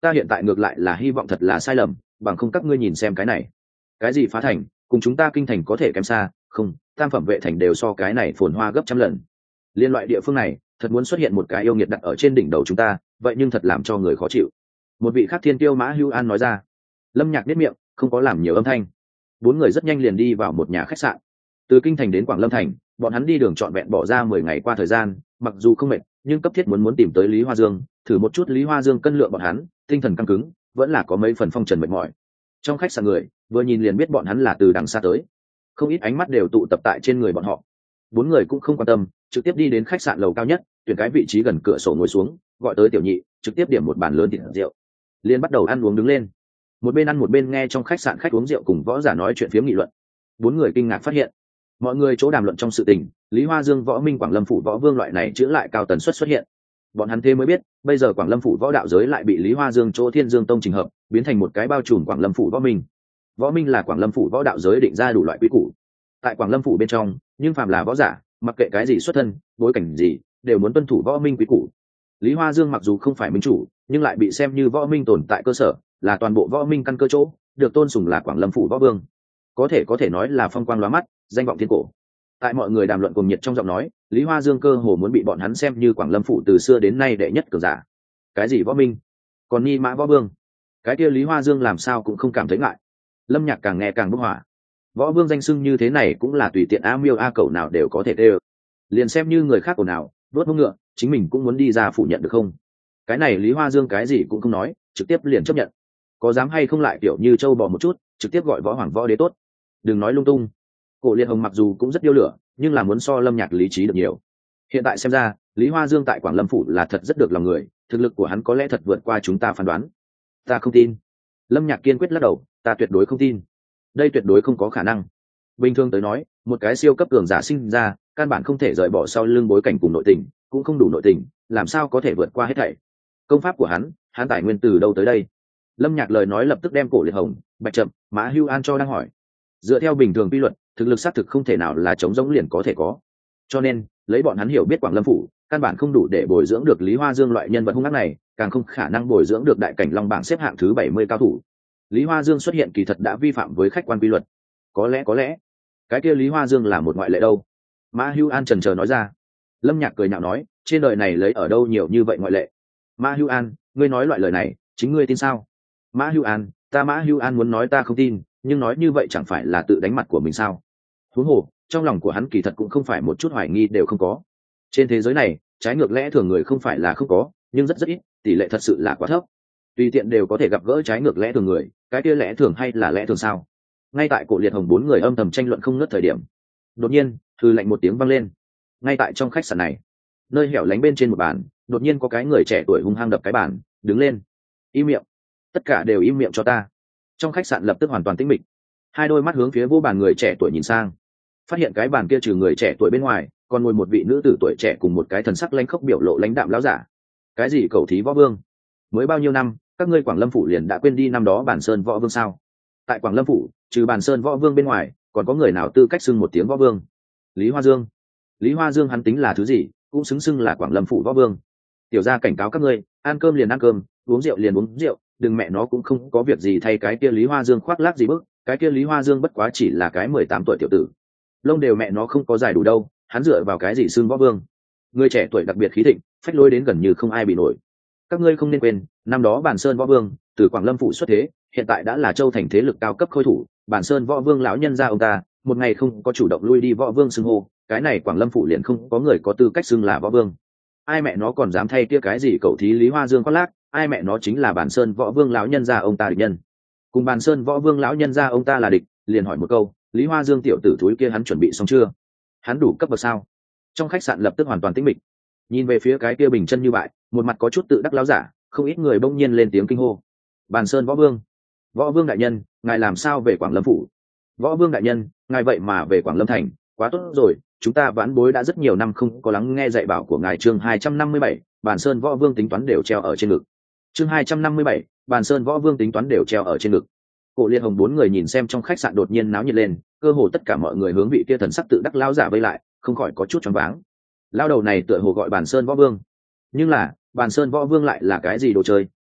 ta hiện tại ngược lại là hy vọng thật là sai lầm, bằng không các ngươi nhìn xem cái này, cái gì phá thành cùng chúng ta kinh thành có thể kém xa, không, tam phẩm vệ thành đều so cái này phồn hoa gấp trăm lần. Liên loại địa phương này thật muốn xuất hiện một cái yêu nghiệt đặt ở trên đỉnh đầu chúng ta, vậy nhưng thật làm cho người khó chịu. Một vị khác thiên tiêu Mã Hưu An nói ra. Lâm Nhạc biết miệng, không có làm nhiều âm thanh. Bốn người rất nhanh liền đi vào một nhà khách sạn. Từ kinh thành đến Quảng Lâm thành, bọn hắn đi đường trọn vẹn bỏ ra 10 ngày qua thời gian, mặc dù không mệt, nhưng cấp thiết muốn tìm tới Lý Hoa Dương, thử một chút Lý Hoa Dương cân lượng bọn hắn, tinh thần căng cứng, vẫn là có mấy phần phong trần mệt mỏi. Trong khách sạn người, vừa nhìn liền biết bọn hắn là từ đằng xa tới, không ít ánh mắt đều tụ tập tại trên người bọn họ. Bốn người cũng không quan tâm, trực tiếp đi đến khách sạn lầu cao nhất, tuyển cái vị trí gần cửa sổ ngồi xuống, gọi tới tiểu nhị, trực tiếp điểm một bàn lớn thịt rượu, liền bắt đầu ăn uống đứng lên. Một bên ăn một bên nghe trong khách sạn khách uống rượu cùng võ giả nói chuyện phiếm nghị luận. Bốn người kinh ngạc phát hiện, mọi người chỗ đàm luận trong sự tình, Lý Hoa Dương võ minh Quảng Lâm phủ võ vương loại này chữa lại cao tần suất xuất hiện. Bọn hắn thế mới biết, bây giờ Quảng Lâm phủ võ đạo giới lại bị Lý Hoa Dương chỗ Thiên Dương tông trình hợp, biến thành một cái bao trùm Quảng Lâm phủ võ minh. Võ minh là Quảng Lâm phủ võ đạo giới định ra đủ loại quy củ. Tại Quảng Lâm phủ bên trong, nhưng phàm là võ giả, mặc kệ cái gì xuất thân, bối cảnh gì, đều muốn tuân thủ võ minh quy củ. Lý Hoa Dương mặc dù không phải minh chủ, nhưng lại bị xem như võ minh tồn tại cơ sở, là toàn bộ võ minh căn cơ chỗ, được tôn sùng là Quảng Lâm phủ võ vương. Có thể nói là phong quang lóa mắt, danh vọng thiên cổ. Tại mọi người đàm luận cùng nhiệt trong giọng nói, Lý Hoa Dương cơ hồ muốn bị bọn hắn xem như Quảng Lâm phủ từ xưa đến nay đệ nhất cường giả. Cái gì võ minh, còn ni mã võ vương, cái kia Lý Hoa Dương làm sao cũng không cảm thấy ngại. Lâm Nhạc càng nghe càng bốc hỏa. Võ vương danh xưng như thế này cũng là tùy tiện a miêu a cẩu nào đều có thể tê. Liền xem như người khác ồn nào, đốt mông ngựa, chính mình cũng muốn đi ra phủ nhận được không? Cái này Lý Hoa Dương cái gì cũng không nói, trực tiếp liền chấp nhận. Có dám hay không lại kiểu như trâu bò một chút, trực tiếp gọi võ hoàng võ đế tốt. Đừng nói lung tung. Cổ Liệt Hồng mặc dù cũng rất điêu lửa, nhưng là muốn so Lâm Nhạc lý trí được nhiều. Hiện tại xem ra, Lý Hoa Dương tại Quảng Lâm phủ là thật rất được lòng người, thực lực của hắn có lẽ thật vượt qua chúng ta phán đoán. Ta không tin. Lâm Nhạc kiên quyết lắc đầu, ta tuyệt đối không tin. Đây tuyệt đối không có khả năng. Bình thường tới nói, một cái siêu cấp cường giả sinh ra, căn bản không thể rời bỏ sau lưng bối cảnh cùng nội tình, cũng không đủ nội tình, làm sao có thể vượt qua hết thảy. Công pháp của hắn tài nguyên từ đâu tới đây? Lâm Nhạc lời nói lập tức đem Cổ Liệt Hồng, Bạch Trầm, Mã Hưu An cho đang hỏi. Dựa theo bình thường quy luật, thực lực xác thực không thể nào là chống giống liền có thể có. Cho nên, lấy bọn hắn hiểu biết Quảng Lâm phủ, căn bản không đủ để bồi dưỡng được Lý Hoa Dương loại nhân vật hung ác này, càng không khả năng bồi dưỡng được đại cảnh long bảng xếp hạng thứ 70 cao thủ. Lý Hoa Dương xuất hiện kỳ thật đã vi phạm với khách quan quy luật. Có lẽ, cái kia Lý Hoa Dương là một ngoại lệ đâu? Mã Hưu An chần chờ nói ra. Lâm Nhạc cười nhạo nói, trên đời này lấy ở đâu nhiều như vậy ngoại lệ? Mã Hưu An, ngươi nói loại lời này, chính ngươi tin sao? Mã Hưu An, Mã Hưu An muốn nói ta không tin, nhưng nói như vậy chẳng phải là tự đánh mặt của mình sao? Huống hồ, trong lòng của hắn kỳ thật cũng không phải một chút hoài nghi đều không có. Trên thế giới này, trái ngược lẽ thường người không phải là không có, nhưng rất ít, tỷ lệ thật sự là quá thấp. Tùy tiện đều có thể gặp gỡ trái ngược lẽ thường người, cái kia lẽ thường hay là lẽ thường sao? Ngay tại Cổ Liệt Hồng bốn người âm thầm tranh luận không ngớt thời điểm, đột nhiên, hừ lạnh một tiếng vang lên. Ngay tại trong khách sạn này, nơi hẻo lánh bên trên một bàn, đột nhiên có cái người trẻ tuổi hung hăng đập cái bàn, đứng lên. Im miệng, tất cả đều im miệng cho ta. Trong khách sạn lập tức hoàn toàn tĩnh mịch. Hai đôi mắt hướng phía vô bàn người trẻ tuổi nhìn sang, phát hiện cái bàn kia trừ người trẻ tuổi bên ngoài, còn ngồi một vị nữ tử tuổi trẻ cùng một cái thần sắc lãnh khốc biểu lộ lãnh đạm láo giả. Cái gì cầu thí võ vương? Mới bao nhiêu năm, các ngươi Quảng Lâm phủ liền đã quên đi năm đó Bản Sơn võ vương sao? Tại Quảng Lâm phủ, trừ Bản Sơn võ vương bên ngoài, còn có người nào tư cách xưng một tiếng võ vương? Lý Hoa Dương. Lý Hoa Dương hắn tính là thứ gì, cũng xứng xưng là Quảng Lâm phủ võ vương. Tiểu gia cảnh cáo các ngươi, ăn cơm liền ăn cơm, uống rượu liền uống rượu, đừng mẹ nó cũng không có việc gì thay cái kia Lý Hoa Dương khoác lác gì bức, cái kia Lý Hoa Dương bất quá chỉ là cái 18 tuổi tiểu tử. Lông đều mẹ nó không có dài đủ đâu, hắn dựa vào cái gì xưng võ vương? Người trẻ tuổi đặc biệt khí thịnh, phách lối đến gần như không ai bị nổi. Các ngươi không nên quên, năm đó Bản Sơn võ vương từ Quảng Lâm phủ xuất thế, hiện tại đã là châu thành thế lực cao cấp khôi thủ, Bản Sơn võ vương lão nhân gia ông ta, một ngày không có chủ động lui đi võ vương xưng hô, cái này Quảng Lâm phủ liền không có người có tư cách xưng là võ vương. Ai mẹ nó còn dám thay kia cái gì cậu thí Lý Hoa Dương khoác lác, ai mẹ nó chính là Bản Sơn võ vương lão nhân gia ông ta địch nhân. Cùng Bản Sơn võ vương lão nhân gia ông ta là địch, liền hỏi một câu, Lý Hoa Dương tiểu tử thúi kia hắn chuẩn bị xong chưa? Hắn đủ cấp bậc sao? Trong khách sạn lập tức hoàn toàn tĩnh mịch. Nhìn về phía cái kia bình chân như bại, một mặt có chút tự đắc láo giả, không ít người bỗng nhiên lên tiếng kinh hô. Bản Sơn võ vương, võ vương đại nhân, ngài làm sao về Quảng Lâm phủ? Võ vương đại nhân, ngài vậy mà về Quảng Lâm thành, quá tốt rồi, chúng ta vãn bối đã rất nhiều năm không có lắng nghe dạy bảo của ngài. Chương 257, Bản Sơn võ vương tính toán đều treo ở trên ngực. Chương 257, Bản Sơn võ vương tính toán đều treo ở trên ngực. Cổ Liệt Hồng bốn người nhìn xem trong khách sạn đột nhiên náo nhiệt lên, cơ hồ tất cả mọi người hướng vị kia thần sắc tự đắc lão giả vây lại, không khỏi có chút choáng váng. Lão đầu này tựa hồ gọi Bản Sơn võ vương, nhưng là Bản Sơn võ vương lại là cái gì đồ chơi?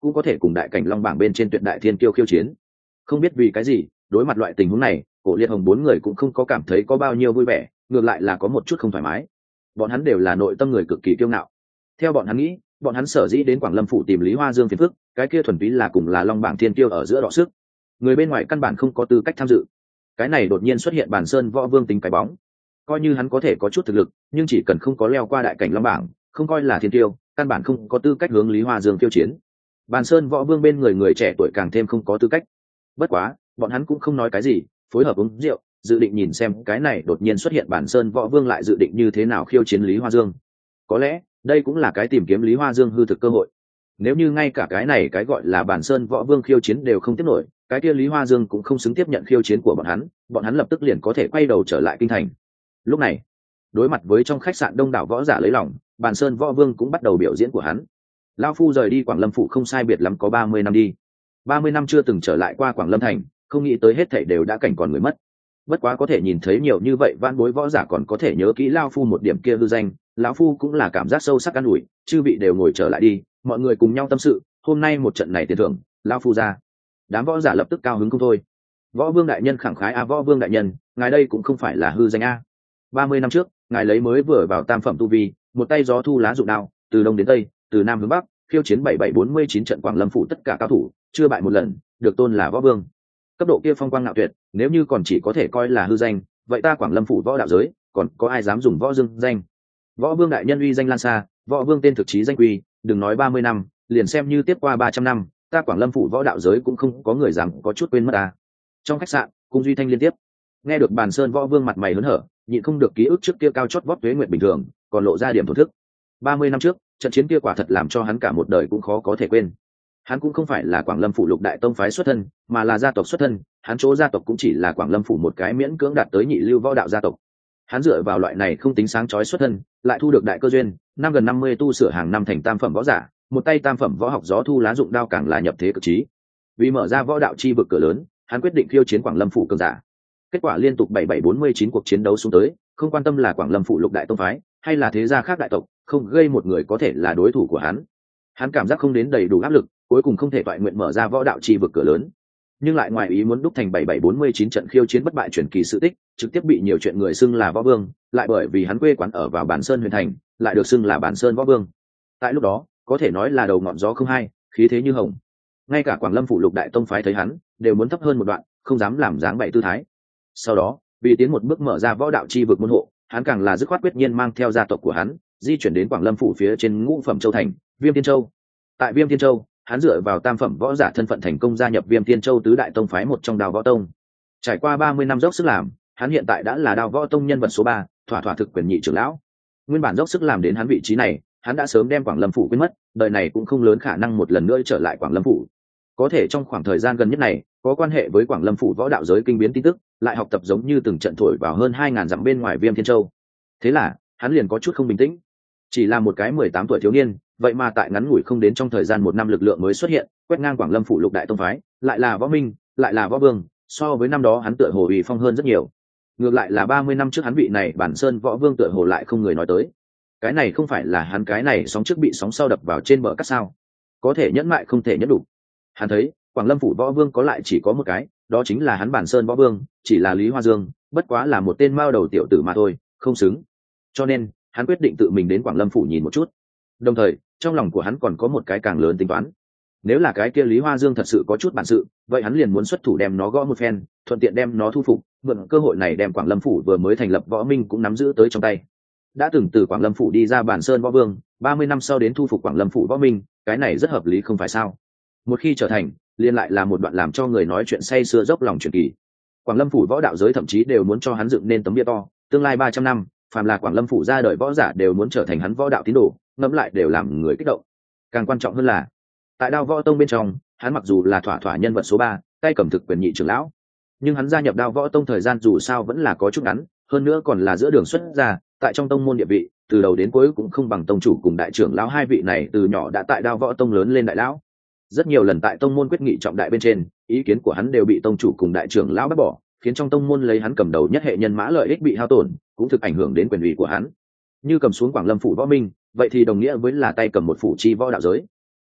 cũng có thể cùng đại cảnh long bảng bên trên tuyệt đại thiên kiêu khiêu chiến. Không biết vì cái gì, đối mặt loại tình huống này, Cổ Liệt Hồng bốn người cũng không có cảm thấy có bao nhiêu vui vẻ, ngược lại là có một chút không thoải mái. Bọn hắn đều là nội tâm người cực kỳ kiêu ngạo. Theo bọn hắn nghĩ, bọn hắn sở dĩ đến Quảng Lâm phủ tìm Lý Hoa Dương phiền phức, cái kia thuần túy là cùng là long bảng thiên kiêu ở giữa đọ sức. Người bên ngoài căn bản không có tư cách tham dự. Cái này đột nhiên xuất hiện Bàn Sơn Võ Vương tính cái bóng. Coi như hắn có thể có chút thực lực, nhưng chỉ cần không có leo qua đại cảnh long bảng, không coi là thiên kiêu, căn bản không có tư cách hướng Lý Hoa Dương khiêu chiến. Bàn Sơn Võ Vương bên người người trẻ tuổi càng thêm không có tư cách. Bất quá, bọn hắn cũng không nói cái gì, phối hợp uống rượu, dự định nhìn xem cái này đột nhiên xuất hiện Bàn Sơn Võ Vương lại dự định như thế nào khiêu chiến Lý Hoa Dương. Có lẽ, đây cũng là cái tìm kiếm Lý Hoa Dương hư thực cơ hội. Nếu như ngay cả cái này cái gọi là Bàn Sơn Võ Vương khiêu chiến đều không tiếp nổi, cái kia Lý Hoa Dương cũng không xứng tiếp nhận khiêu chiến của bọn hắn lập tức liền có thể quay đầu trở lại kinh thành. Lúc này, đối mặt với trong khách sạn đông đảo võ giả lấy lòng, Bàn Sơn Võ Vương cũng bắt đầu biểu diễn của hắn. Lão phu rời đi Quảng Lâm phủ không sai biệt lắm có 30 năm đi. 30 năm chưa từng trở lại qua Quảng Lâm thành, không nghĩ tới hết thảy đều đã cảnh còn người mất. Bất quá có thể nhìn thấy nhiều như vậy vãn bối võ giả còn có thể nhớ kỹ lão phu một điểm kia hư danh, lão phu cũng là cảm giác sâu sắc an ủi, chư vị đều ngồi trở lại đi, mọi người cùng nhau tâm sự, hôm nay một trận này tiền thưởng, lão phu ra. Đám võ giả lập tức cao hứng không thôi. Võ Vương đại nhân khẳng khái a, Võ Vương đại nhân, ngài đây cũng không phải là hư danh a. 30 năm trước, ngài lấy mới vừa vào tam phẩm tu vi, một tay gió thu lá dụng đao, từ đông đến tây, từ nam hướng bắc, khiêu chiến 7749 trận Quảng Lâm phủ tất cả cao thủ, chưa bại một lần, được tôn là Võ Vương. Cấp độ kia phong quang ngạo tuyệt, nếu như còn chỉ có thể coi là hư danh, vậy ta Quảng Lâm phủ võ đạo giới, còn có ai dám dùng Võ Dương danh? Võ Vương đại nhân uy danh lan xa, Võ Vương tên thực chí danh quy, đừng nói 30 năm, liền xem như tiếp qua 300 năm, ta Quảng Lâm phủ võ đạo giới cũng không có người dám có chút quên mất ta. Trong khách sạn, Cung Duy Thanh liên tiếp nghe được Bàn Sơn Võ Vương mặt mày hớn hở, nhịn không được ký ức trước kia cao chót vót tuế nguyện bình thường, còn lộ ra điểm thổ thức. 30 năm trước, trận chiến kia quả thật làm cho hắn cả một đời cũng khó có thể quên. Hắn cũng không phải là Quảng Lâm phủ lục đại tông phái xuất thân, mà là gia tộc xuất thân, hắn chỗ gia tộc cũng chỉ là Quảng Lâm phủ một cái miễn cưỡng đạt tới nhị lưu võ đạo gia tộc. Hắn dựa vào loại này không tính sáng chói xuất thân, lại thu được đại cơ duyên, năm gần 50 tu sửa hàng năm thành tam phẩm võ giả, một tay tam phẩm võ học gió thu lá dụng đao càng là nhập thế cực trí. Vì mở ra võ đạo chi vực cửa lớn, hắn quyết định khiêu chiến Quảng Lâm phủ cường giả. Kết quả liên tục 7749 cuộc chiến đấu xuống tới, không quan tâm là Quảng Lâm phủ lục đại tông phái hay là thế gia khác đại tộc, không gây một người có thể là đối thủ của hắn. Hắn cảm giác không đến đầy đủ áp lực, cuối cùng không thể toại nguyện mở ra võ đạo chi vực cửa lớn, nhưng lại ngoài ý muốn đúc thành 7749 trận khiêu chiến bất bại truyền kỳ sự tích, trực tiếp bị nhiều chuyện người xưng là Võ Vương, lại bởi vì hắn quê quán ở vào Bản Sơn huyền thành, lại được xưng là Bản Sơn Võ Vương. Tại lúc đó, có thể nói là đầu ngọn gió không hai, khí thế như hồng. Ngay cả Quảng Lâm phủ lục đại tông phái thấy hắn, đều muốn thấp hơn một đoạn, không dám làm dáng bậy tư thái. Sau đó, vì tiến một bước mở ra võ đạo chi vực môn hộ, hắn càng là dứt khoát quyết nhiên mang theo gia tộc của hắn, di chuyển đến Quảng Lâm phủ phía trên ngũ phẩm châu thành, Viêm Thiên Châu. Tại Viêm Thiên Châu, hắn dựa vào tam phẩm võ giả thân phận thành công gia nhập Viêm Thiên Châu tứ đại tông phái một trong Đao Võ Tông. Trải qua 30 năm dốc sức làm, hắn hiện tại đã là Đao Võ Tông nhân vật số 3, thỏa thỏa thực quyền nhị trưởng lão. Nguyên bản dốc sức làm đến hắn vị trí này, hắn đã sớm đem Quảng Lâm phủ quên mất, đời này cũng không lớn khả năng một lần nữa trở lại Quảng Lâm phủ. Có thể trong khoảng thời gian gần nhất này, có quan hệ với Quảng Lâm phủ võ đạo giới kinh biến tin tức, lại học tập giống như từng trận thổi vào hơn 2000 dặm bên ngoài Viêm Thiên Châu. Thế là, hắn liền có chút không bình tĩnh. Chỉ là một cái 18 tuổi thiếu niên, vậy mà tại ngắn ngủi không đến trong thời gian một năm lực lượng mới xuất hiện, quét ngang Quảng Lâm phủ lục đại tông phái, lại là võ minh, lại là võ vương, so với năm đó hắn tựa hồ uy phong hơn rất nhiều. Ngược lại là 30 năm trước hắn vị này Bản Sơn Võ Vương tựa hồ lại không người nói tới. Cái này không phải là hắn cái này sóng trước bị sóng sau đập vào trên bờ cát sao? Có thể nhẫn mại không thể nhẫn đủ. Hắn thấy, Quảng Lâm phủ Võ Vương có lại chỉ có một cái, đó chính là hắn Bản Sơn Võ Vương, chỉ là Lý Hoa Dương, bất quá là một tên mao đầu tiểu tử mà thôi, không xứng. Cho nên, hắn quyết định tự mình đến Quảng Lâm phủ nhìn một chút. Đồng thời, trong lòng của hắn còn có một cái càng lớn tính toán. Nếu là cái kia Lý Hoa Dương thật sự có chút bản sự, vậy hắn liền muốn xuất thủ đem nó gõ một phen, thuận tiện đem nó thu phục, mượn cơ hội này đem Quảng Lâm phủ vừa mới thành lập võ minh cũng nắm giữ tới trong tay. Đã từng từ Quảng Lâm phủ đi ra Bản Sơn Võ Vương, 30 năm sau đến thu phục Quảng Lâm phủ võ minh, cái này rất hợp lý không phải sao? Một khi trở thành, liên lại là một đoạn làm cho người nói chuyện say sưa dốc lòng truyền kỳ. Quảng Lâm phủ võ đạo giới thậm chí đều muốn cho hắn dựng nên tấm bia to, tương lai 300 năm, phàm là Quảng Lâm phủ ra đời võ giả đều muốn trở thành hắn võ đạo tín đồ, ngẫm lại đều làm người kích động. Càng quan trọng hơn là, tại Đao Võ Tông bên trong, hắn mặc dù là thỏa thỏa nhân vật số 3, tay cầm thực quyền nhị trưởng lão, nhưng hắn gia nhập Đao Võ Tông thời gian dù sao vẫn là có chút ngắn, hơn nữa còn là giữa đường xuất ra, tại trong tông môn địa vị, từ đầu đến cuối cũng không bằng tông chủ cùng đại trưởng lão hai vị này từ nhỏ đã tại Đao Võ Tông lớn lên đại lão. Rất nhiều lần tại tông môn quyết nghị trọng đại bên trên, ý kiến của hắn đều bị tông chủ cùng đại trưởng lão bác bỏ, khiến trong tông môn lấy hắn cầm đầu nhất hệ nhân mã lợi ích bị hao tổn, cũng thực ảnh hưởng đến quyền uy của hắn. Như cầm xuống Quảng Lâm phủ võ minh, vậy thì đồng nghĩa với là tay cầm một phủ chi võ đạo giới.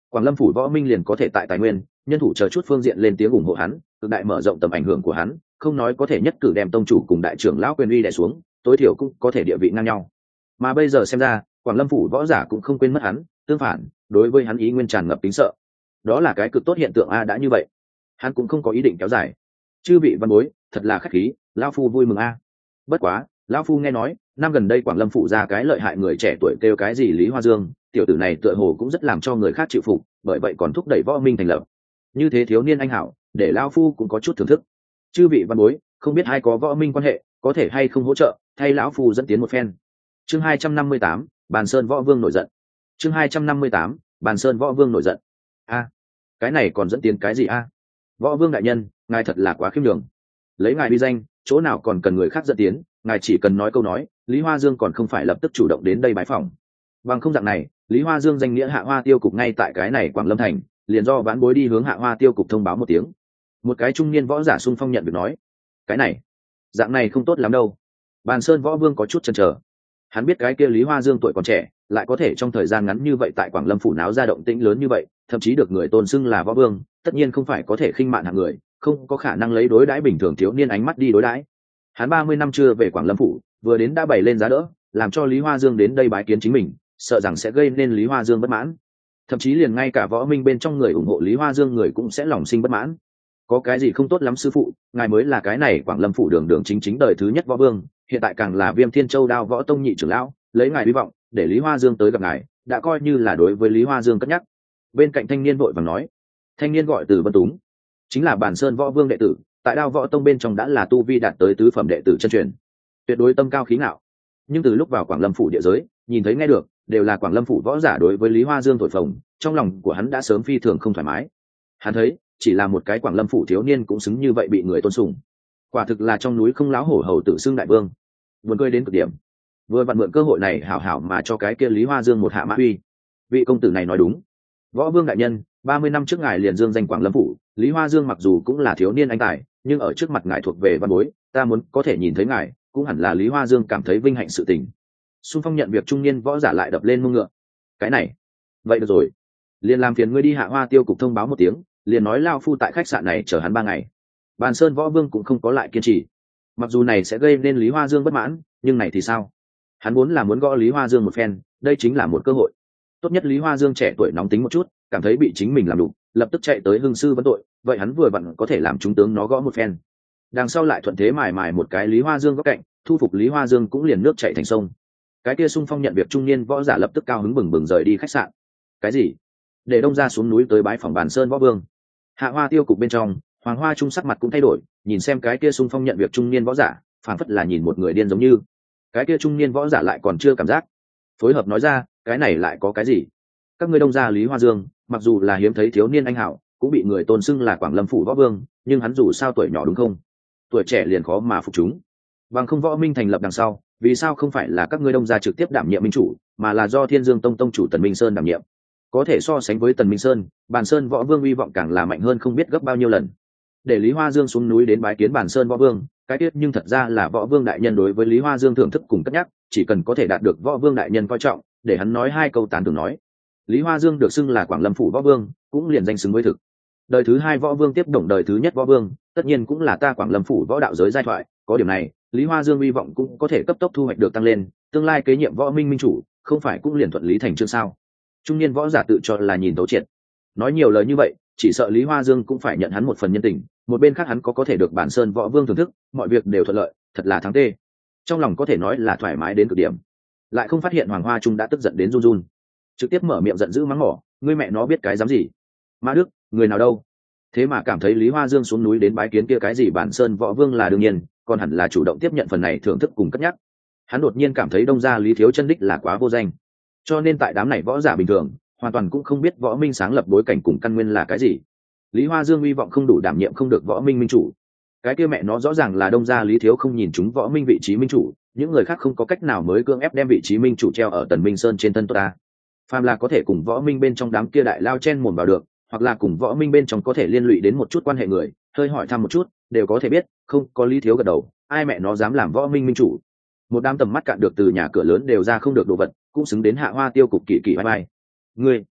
Quảng Lâm phủ võ minh liền có thể tại tài nguyên, nhân thủ chờ chút phương diện lên tiếng ủng hộ hắn, cực đại mở rộng tầm ảnh hưởng của hắn, không nói có thể nhất cử đem tông chủ cùng đại trưởng lão quyền uy đè xuống, tối thiểu cũng có thể địa vị ngang nhau. Mà bây giờ xem ra, Quảng Lâm phủ võ giả cũng không quên mất hắn, tương phản, đối với hắn ý nguyên tràn ngập kính sợ. Đó là cái cực tốt hiện tượng a, đã như vậy, hắn cũng không có ý định kéo dài. Chư vị văn bối, thật là khách khí, lão phu vui mừng a. Bất quá, lão phu nghe nói, năm gần đây Quảng Lâm phủ ra cái lợi hại người trẻ tuổi kêu cái gì Lý Hoa Dương, tiểu tử này tựa hồ cũng rất làm cho người khác chịu phục, bởi vậy còn thúc đẩy võ minh thành lập. Như thế thiếu niên anh hảo, để lão phu cũng có chút thưởng thức. Chư vị văn bối, không biết ai có võ minh quan hệ, có thể hay không hỗ trợ, thay lão phu dẫn tiến một phen. Chương 258, Bàn Sơn Võ Vương nổi giận. Chương 258, Bàn Sơn Võ Vương nổi giận. A, cái này còn dẫn tiến cái gì a? Võ Vương đại nhân, ngài thật là quá khiêm nhường. Lấy ngài uy danh, chỗ nào còn cần người khác dẫn tiến, ngài chỉ cần nói câu nói, Lý Hoa Dương còn không phải lập tức chủ động đến đây bái phỏng. Bằng không dạng này, Lý Hoa Dương danh nghĩa Hạ Hoa Tiêu cục ngay tại cái này Quảng Lâm thành, liền do vãn bối đi hướng Hạ Hoa Tiêu cục thông báo một tiếng. Một cái trung niên võ giả xung phong nhận việc nói, cái này, dạng này không tốt lắm đâu. Bàn Sơn Võ Vương có chút chần chờ. Hắn biết cái kia Lý Hoa Dương tuổi còn trẻ, lại có thể trong thời gian ngắn như vậy tại Quảng Lâm phủ náo ra động tĩnh lớn như vậy, thậm chí được người tôn xưng là võ vương, tất nhiên không phải có thể khinh mạn hạng người, không có khả năng lấy đối đãi bình thường thiếu niên ánh mắt đi đối đãi. Hắn 30 năm chưa về Quảng Lâm phủ, vừa đến đã bày lên giá đỡ, làm cho Lý Hoa Dương đến đây bái kiến chính mình, sợ rằng sẽ gây nên Lý Hoa Dương bất mãn. Thậm chí liền ngay cả võ minh bên trong người ủng hộ Lý Hoa Dương người cũng sẽ lòng sinh bất mãn. Có cái gì không tốt lắm sư phụ, ngài mới là cái này Quảng Lâm phủ đường đường chính chính đời thứ nhất võ vương, hiện tại càng là Viêm Thiên Châu Đao võ tông nhị trưởng lão, lấy ngài hy vọng để Lý Hoa Dương tới gặp ngài, đã coi như là đối với Lý Hoa Dương cất nhắc. Bên cạnh thanh niên vội vàng nói, thanh niên gọi Từ Vân Túng, chính là Bản Sơn Võ Vương đệ tử, tại Đao võ tông bên trong đã là tu vi đạt tới tứ phẩm đệ tử chân truyền, tuyệt đối tâm cao khí ngạo. Nhưng từ lúc vào Quảng Lâm phủ địa giới, nhìn thấy nghe được đều là Quảng Lâm phủ võ giả đối với Lý Hoa Dương thổi phồng, trong lòng của hắn đã sớm phi thường không thoải mái. Hắn thấy chỉ là một cái Quảng Lâm phủ thiếu niên cũng xứng như vậy bị người tôn sùng, quả thực là trong núi không láo hổ hầu tự xưng đại vương, buồn cười đến cực điểm. Vừa vặn mượn cơ hội này hảo hảo mà cho cái kia Lý Hoa Dương một hạ mã uy. Vị công tử này nói đúng, võ vương đại nhân, 30 năm trước ngài liền dương danh Quảng Lâm phủ, Lý Hoa Dương mặc dù cũng là thiếu niên anh tài, nhưng ở trước mặt ngài thuộc về văn bối, ta muốn có thể nhìn thấy ngài, cũng hẳn là Lý Hoa Dương cảm thấy vinh hạnh sự tình. Xung phong nhận việc trung niên võ giả lại đập lên mông ngựa. Cái này, vậy được rồi, liền làm phiền ngươi đi Hạ Hoa Tiêu cục thông báo một tiếng, liền nói lao phu tại khách sạn này chờ hắn 3 ngày. Bàn Sơn Võ Vương cũng không có lại kiên trì. Mặc dù này sẽ gây nên Lý Hoa Dương bất mãn, nhưng này thì sao? Hắn muốn gõ Lý Hoa Dương một phen, đây chính là một cơ hội. Tốt nhất Lý Hoa Dương trẻ tuổi nóng tính một chút, cảm thấy bị chính mình làm đục, lập tức chạy tới hưng sư vấn tội, vậy hắn vừa vặn có thể làm chúng tướng nó gõ một phen. Đằng sau lại thuận thế mài mài một cái Lý Hoa Dương góc cạnh, thu phục Lý Hoa Dương cũng liền nước chảy thành sông. Cái kia xung phong nhận việc trung niên võ giả lập tức cao hứng bừng bừng rời đi khách sạn. Cái gì? Để đông ra xuống núi tới bái phòng Bàn Sơn Võ Vương. Hạ Hoa Tiêu cục bên trong, Hoàng Hoa Trung sắc mặt cũng thay đổi, nhìn xem cái kia xung phong nhận việc trung niên võ giả, phảng phất là nhìn một người điên giống như. Cái kia trung niên võ giả lại còn chưa cảm giác, phối hợp nói ra, cái này lại có cái gì? Các ngươi đông gia Lý Hoa Dương, mặc dù là hiếm thấy thiếu niên anh hảo, cũng bị người tôn xưng là Quảng Lâm phủ võ vương, nhưng hắn dù sao tuổi nhỏ đúng không? Tuổi trẻ liền khó mà phục chúng. Bằng không võ minh thành lập đằng sau, vì sao không phải là các ngươi đông gia trực tiếp đảm nhiệm minh chủ, mà là do Thiên Dương Tông tông chủ Tần Minh Sơn đảm nhiệm? Có thể so sánh với Tần Minh Sơn, Bàn Sơn Võ Vương uy vọng càng là mạnh hơn không biết gấp bao nhiêu lần. Để Lý Hoa Dương xuống núi đến bái kiến Bàn Sơn Võ Vương, cái tiết nhưng thật ra là Võ Vương đại nhân đối với Lý Hoa Dương thưởng thức cùng cất nhắc, chỉ cần có thể đạt được Võ Vương đại nhân coi trọng, để hắn nói 2 câu tán thưởng nói. Lý Hoa Dương được xưng là Quảng Lâm phủ Võ Vương, cũng liền danh xứng với thực. Đời thứ 2 Võ Vương tiếp đồng đời thứ nhất Võ Vương, tất nhiên cũng là ta Quảng Lâm phủ võ đạo giới giai thoại, có điểm này, Lý Hoa Dương uy vọng cũng có thể cấp tốc thu hoạch được tăng lên, tương lai kế nhiệm võ minh minh chủ, không phải cũng liền thuận lý thành chương sao? Trung niên võ giả tự cho là nhìn thấu triệt. Nói nhiều lời như vậy, chỉ sợ Lý Hoa Dương cũng phải nhận hắn một phần nhân tình, một bên khác hắn có thể được Bản Sơn Võ Vương thưởng thức, mọi việc đều thuận lợi, thật là thắng tê. Trong lòng có thể nói là thoải mái đến cực điểm. Lại không phát hiện Hoàng Hoa Trung đã tức giận đến run run, trực tiếp mở miệng giận dữ mắng mỏ, ngươi mẹ nó biết cái dám gì? Ma Đức, người nào đâu? Thế mà cảm thấy Lý Hoa Dương xuống núi đến bái kiến kia cái gì Bản Sơn Võ Vương là đương nhiên, còn hẳn là chủ động tiếp nhận phần này thưởng thức cùng cất nhắc. Hắn đột nhiên cảm thấy đông gia Lý Thiếu Chân đích là quá vô danh, cho nên tại đám này võ giả bình thường, hoàn toàn cũng không biết võ minh sáng lập bối cảnh cùng căn nguyên là cái gì. Lý Hoa Dương hy vọng không đủ đảm nhiệm không được võ minh minh chủ. Cái kia mẹ nó rõ ràng là đông gia Lý Thiếu không nhìn chúng võ minh vị trí minh chủ, những người khác không có cách nào mới cưỡng ép đem vị trí minh chủ treo ở Tần Minh Sơn trên thân ta. Phàm là có thể cùng võ minh bên trong đám kia đại lao chen mồm vào được, hoặc là cùng võ minh bên trong có thể liên lụy đến một chút quan hệ người, hơi hỏi thăm một chút, đều có thể biết, không có Lý Thiếu gật đầu, ai mẹ nó dám làm võ minh minh chủ. Một đám tầm mắt cạn được từ nhà cửa lớn đều ra không được đồ vật, cũng xứng đến Hạ Hoa Tiêu cục kỳ kỳ vai vai. Ngươi,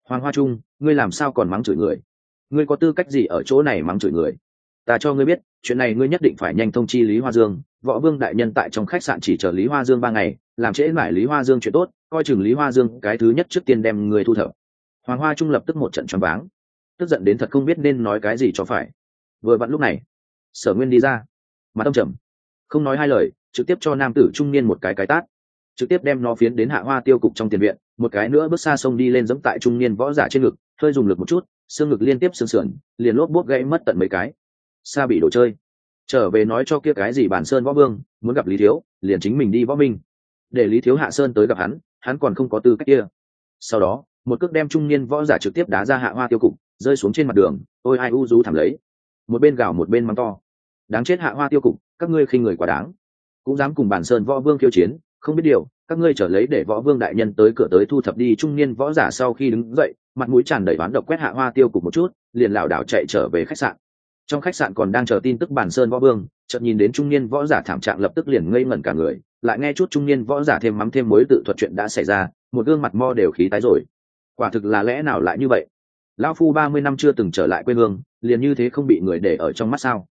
Hoàng Hoa Trung, ngươi làm sao còn mắng chửi người? Ngươi có tư cách gì ở chỗ này mắng chửi người? Ta cho ngươi biết, chuyện này ngươi nhất định phải nhanh thông chi Lý Hoa Dương. Võ Vương đại nhân tại trong khách sạn chỉ chờ Lý Hoa Dương 3 ngày, làm trễ mãi Lý Hoa Dương chuyện tốt, coi chừng Lý Hoa Dương cái thứ nhất trước tiên đem người thu thập. Hoàng Hoa Trung lập tức một trận choáng váng, tức giận đến thật không biết nên nói cái gì cho phải. Vừa vặn lúc này, Sở Nguyên đi ra, mặt âm trầm, không nói hai lời, trực tiếp cho nam tử trung niên một cái tát, trực tiếp đem nó phiến đến Hạ Hoa Tiêu cục trong tiền viện, một cái nữa bước xa sông đi lên giẫm tại trung niên võ giả trên ngực, hơi dùng lực một chút, xương ngực liên tiếp xương sườn, liền lốp bốp gãy mất tận mấy cái. Sa bị đồ chơi, trở về nói cho kia cái gì Bản Sơn Võ Vương, muốn gặp Lý Thiếu, liền chính mình đi võ minh, để Lý Thiếu hạ sơn tới gặp hắn còn không có tư cách kia. Sau đó, một cước đem trung niên võ giả trực tiếp đá ra Hạ Hoa Tiêu cục, rơi xuống trên mặt đường, ôi ai u rú thảm lấy. Một bên gào một bên mắng to, đáng chết Hạ Hoa Tiêu cục, các ngươi khinh người quá đáng, cũng dám cùng Bản Sơn Võ Vương khiêu chiến, không biết điều, các ngươi trở lấy để Võ Vương đại nhân tới cửa tới thu thập đi. Trung niên võ giả sau khi đứng dậy, mặt mũi tràn đầy oán độc quét Hạ Hoa Tiêu cục một chút, liền lảo đảo chạy trở về khách sạn. Trong khách sạn còn đang chờ tin tức Bản Sơn Võ Vương, chợt nhìn đến trung niên võ giả thảm trạng lập tức liền ngây ngẩn cả người, lại nghe chút trung niên võ giả thêm mắm thêm muối tự thuật chuyện đã xảy ra, một gương mặt mo đều khí tái rồi. Quả thực là lẽ nào lại như vậy? Lão phu 30 năm chưa từng trở lại quê hương, liền như thế không bị người để ở trong mắt sao?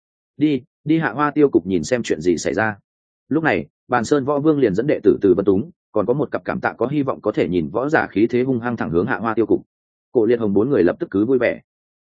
Đi Hạ Hoa Tiêu cục nhìn xem chuyện gì xảy ra. Lúc này, Bàn Sơn Võ Vương liền dẫn đệ tử từ Vân Túng, còn có một cặp cảm tạ có hy vọng có thể nhìn võ giả khí thế hung hăng thẳng hướng Hạ Hoa Tiêu cục. Cổ Liệt Hồng 4 người lập tức cứ vui vẻ.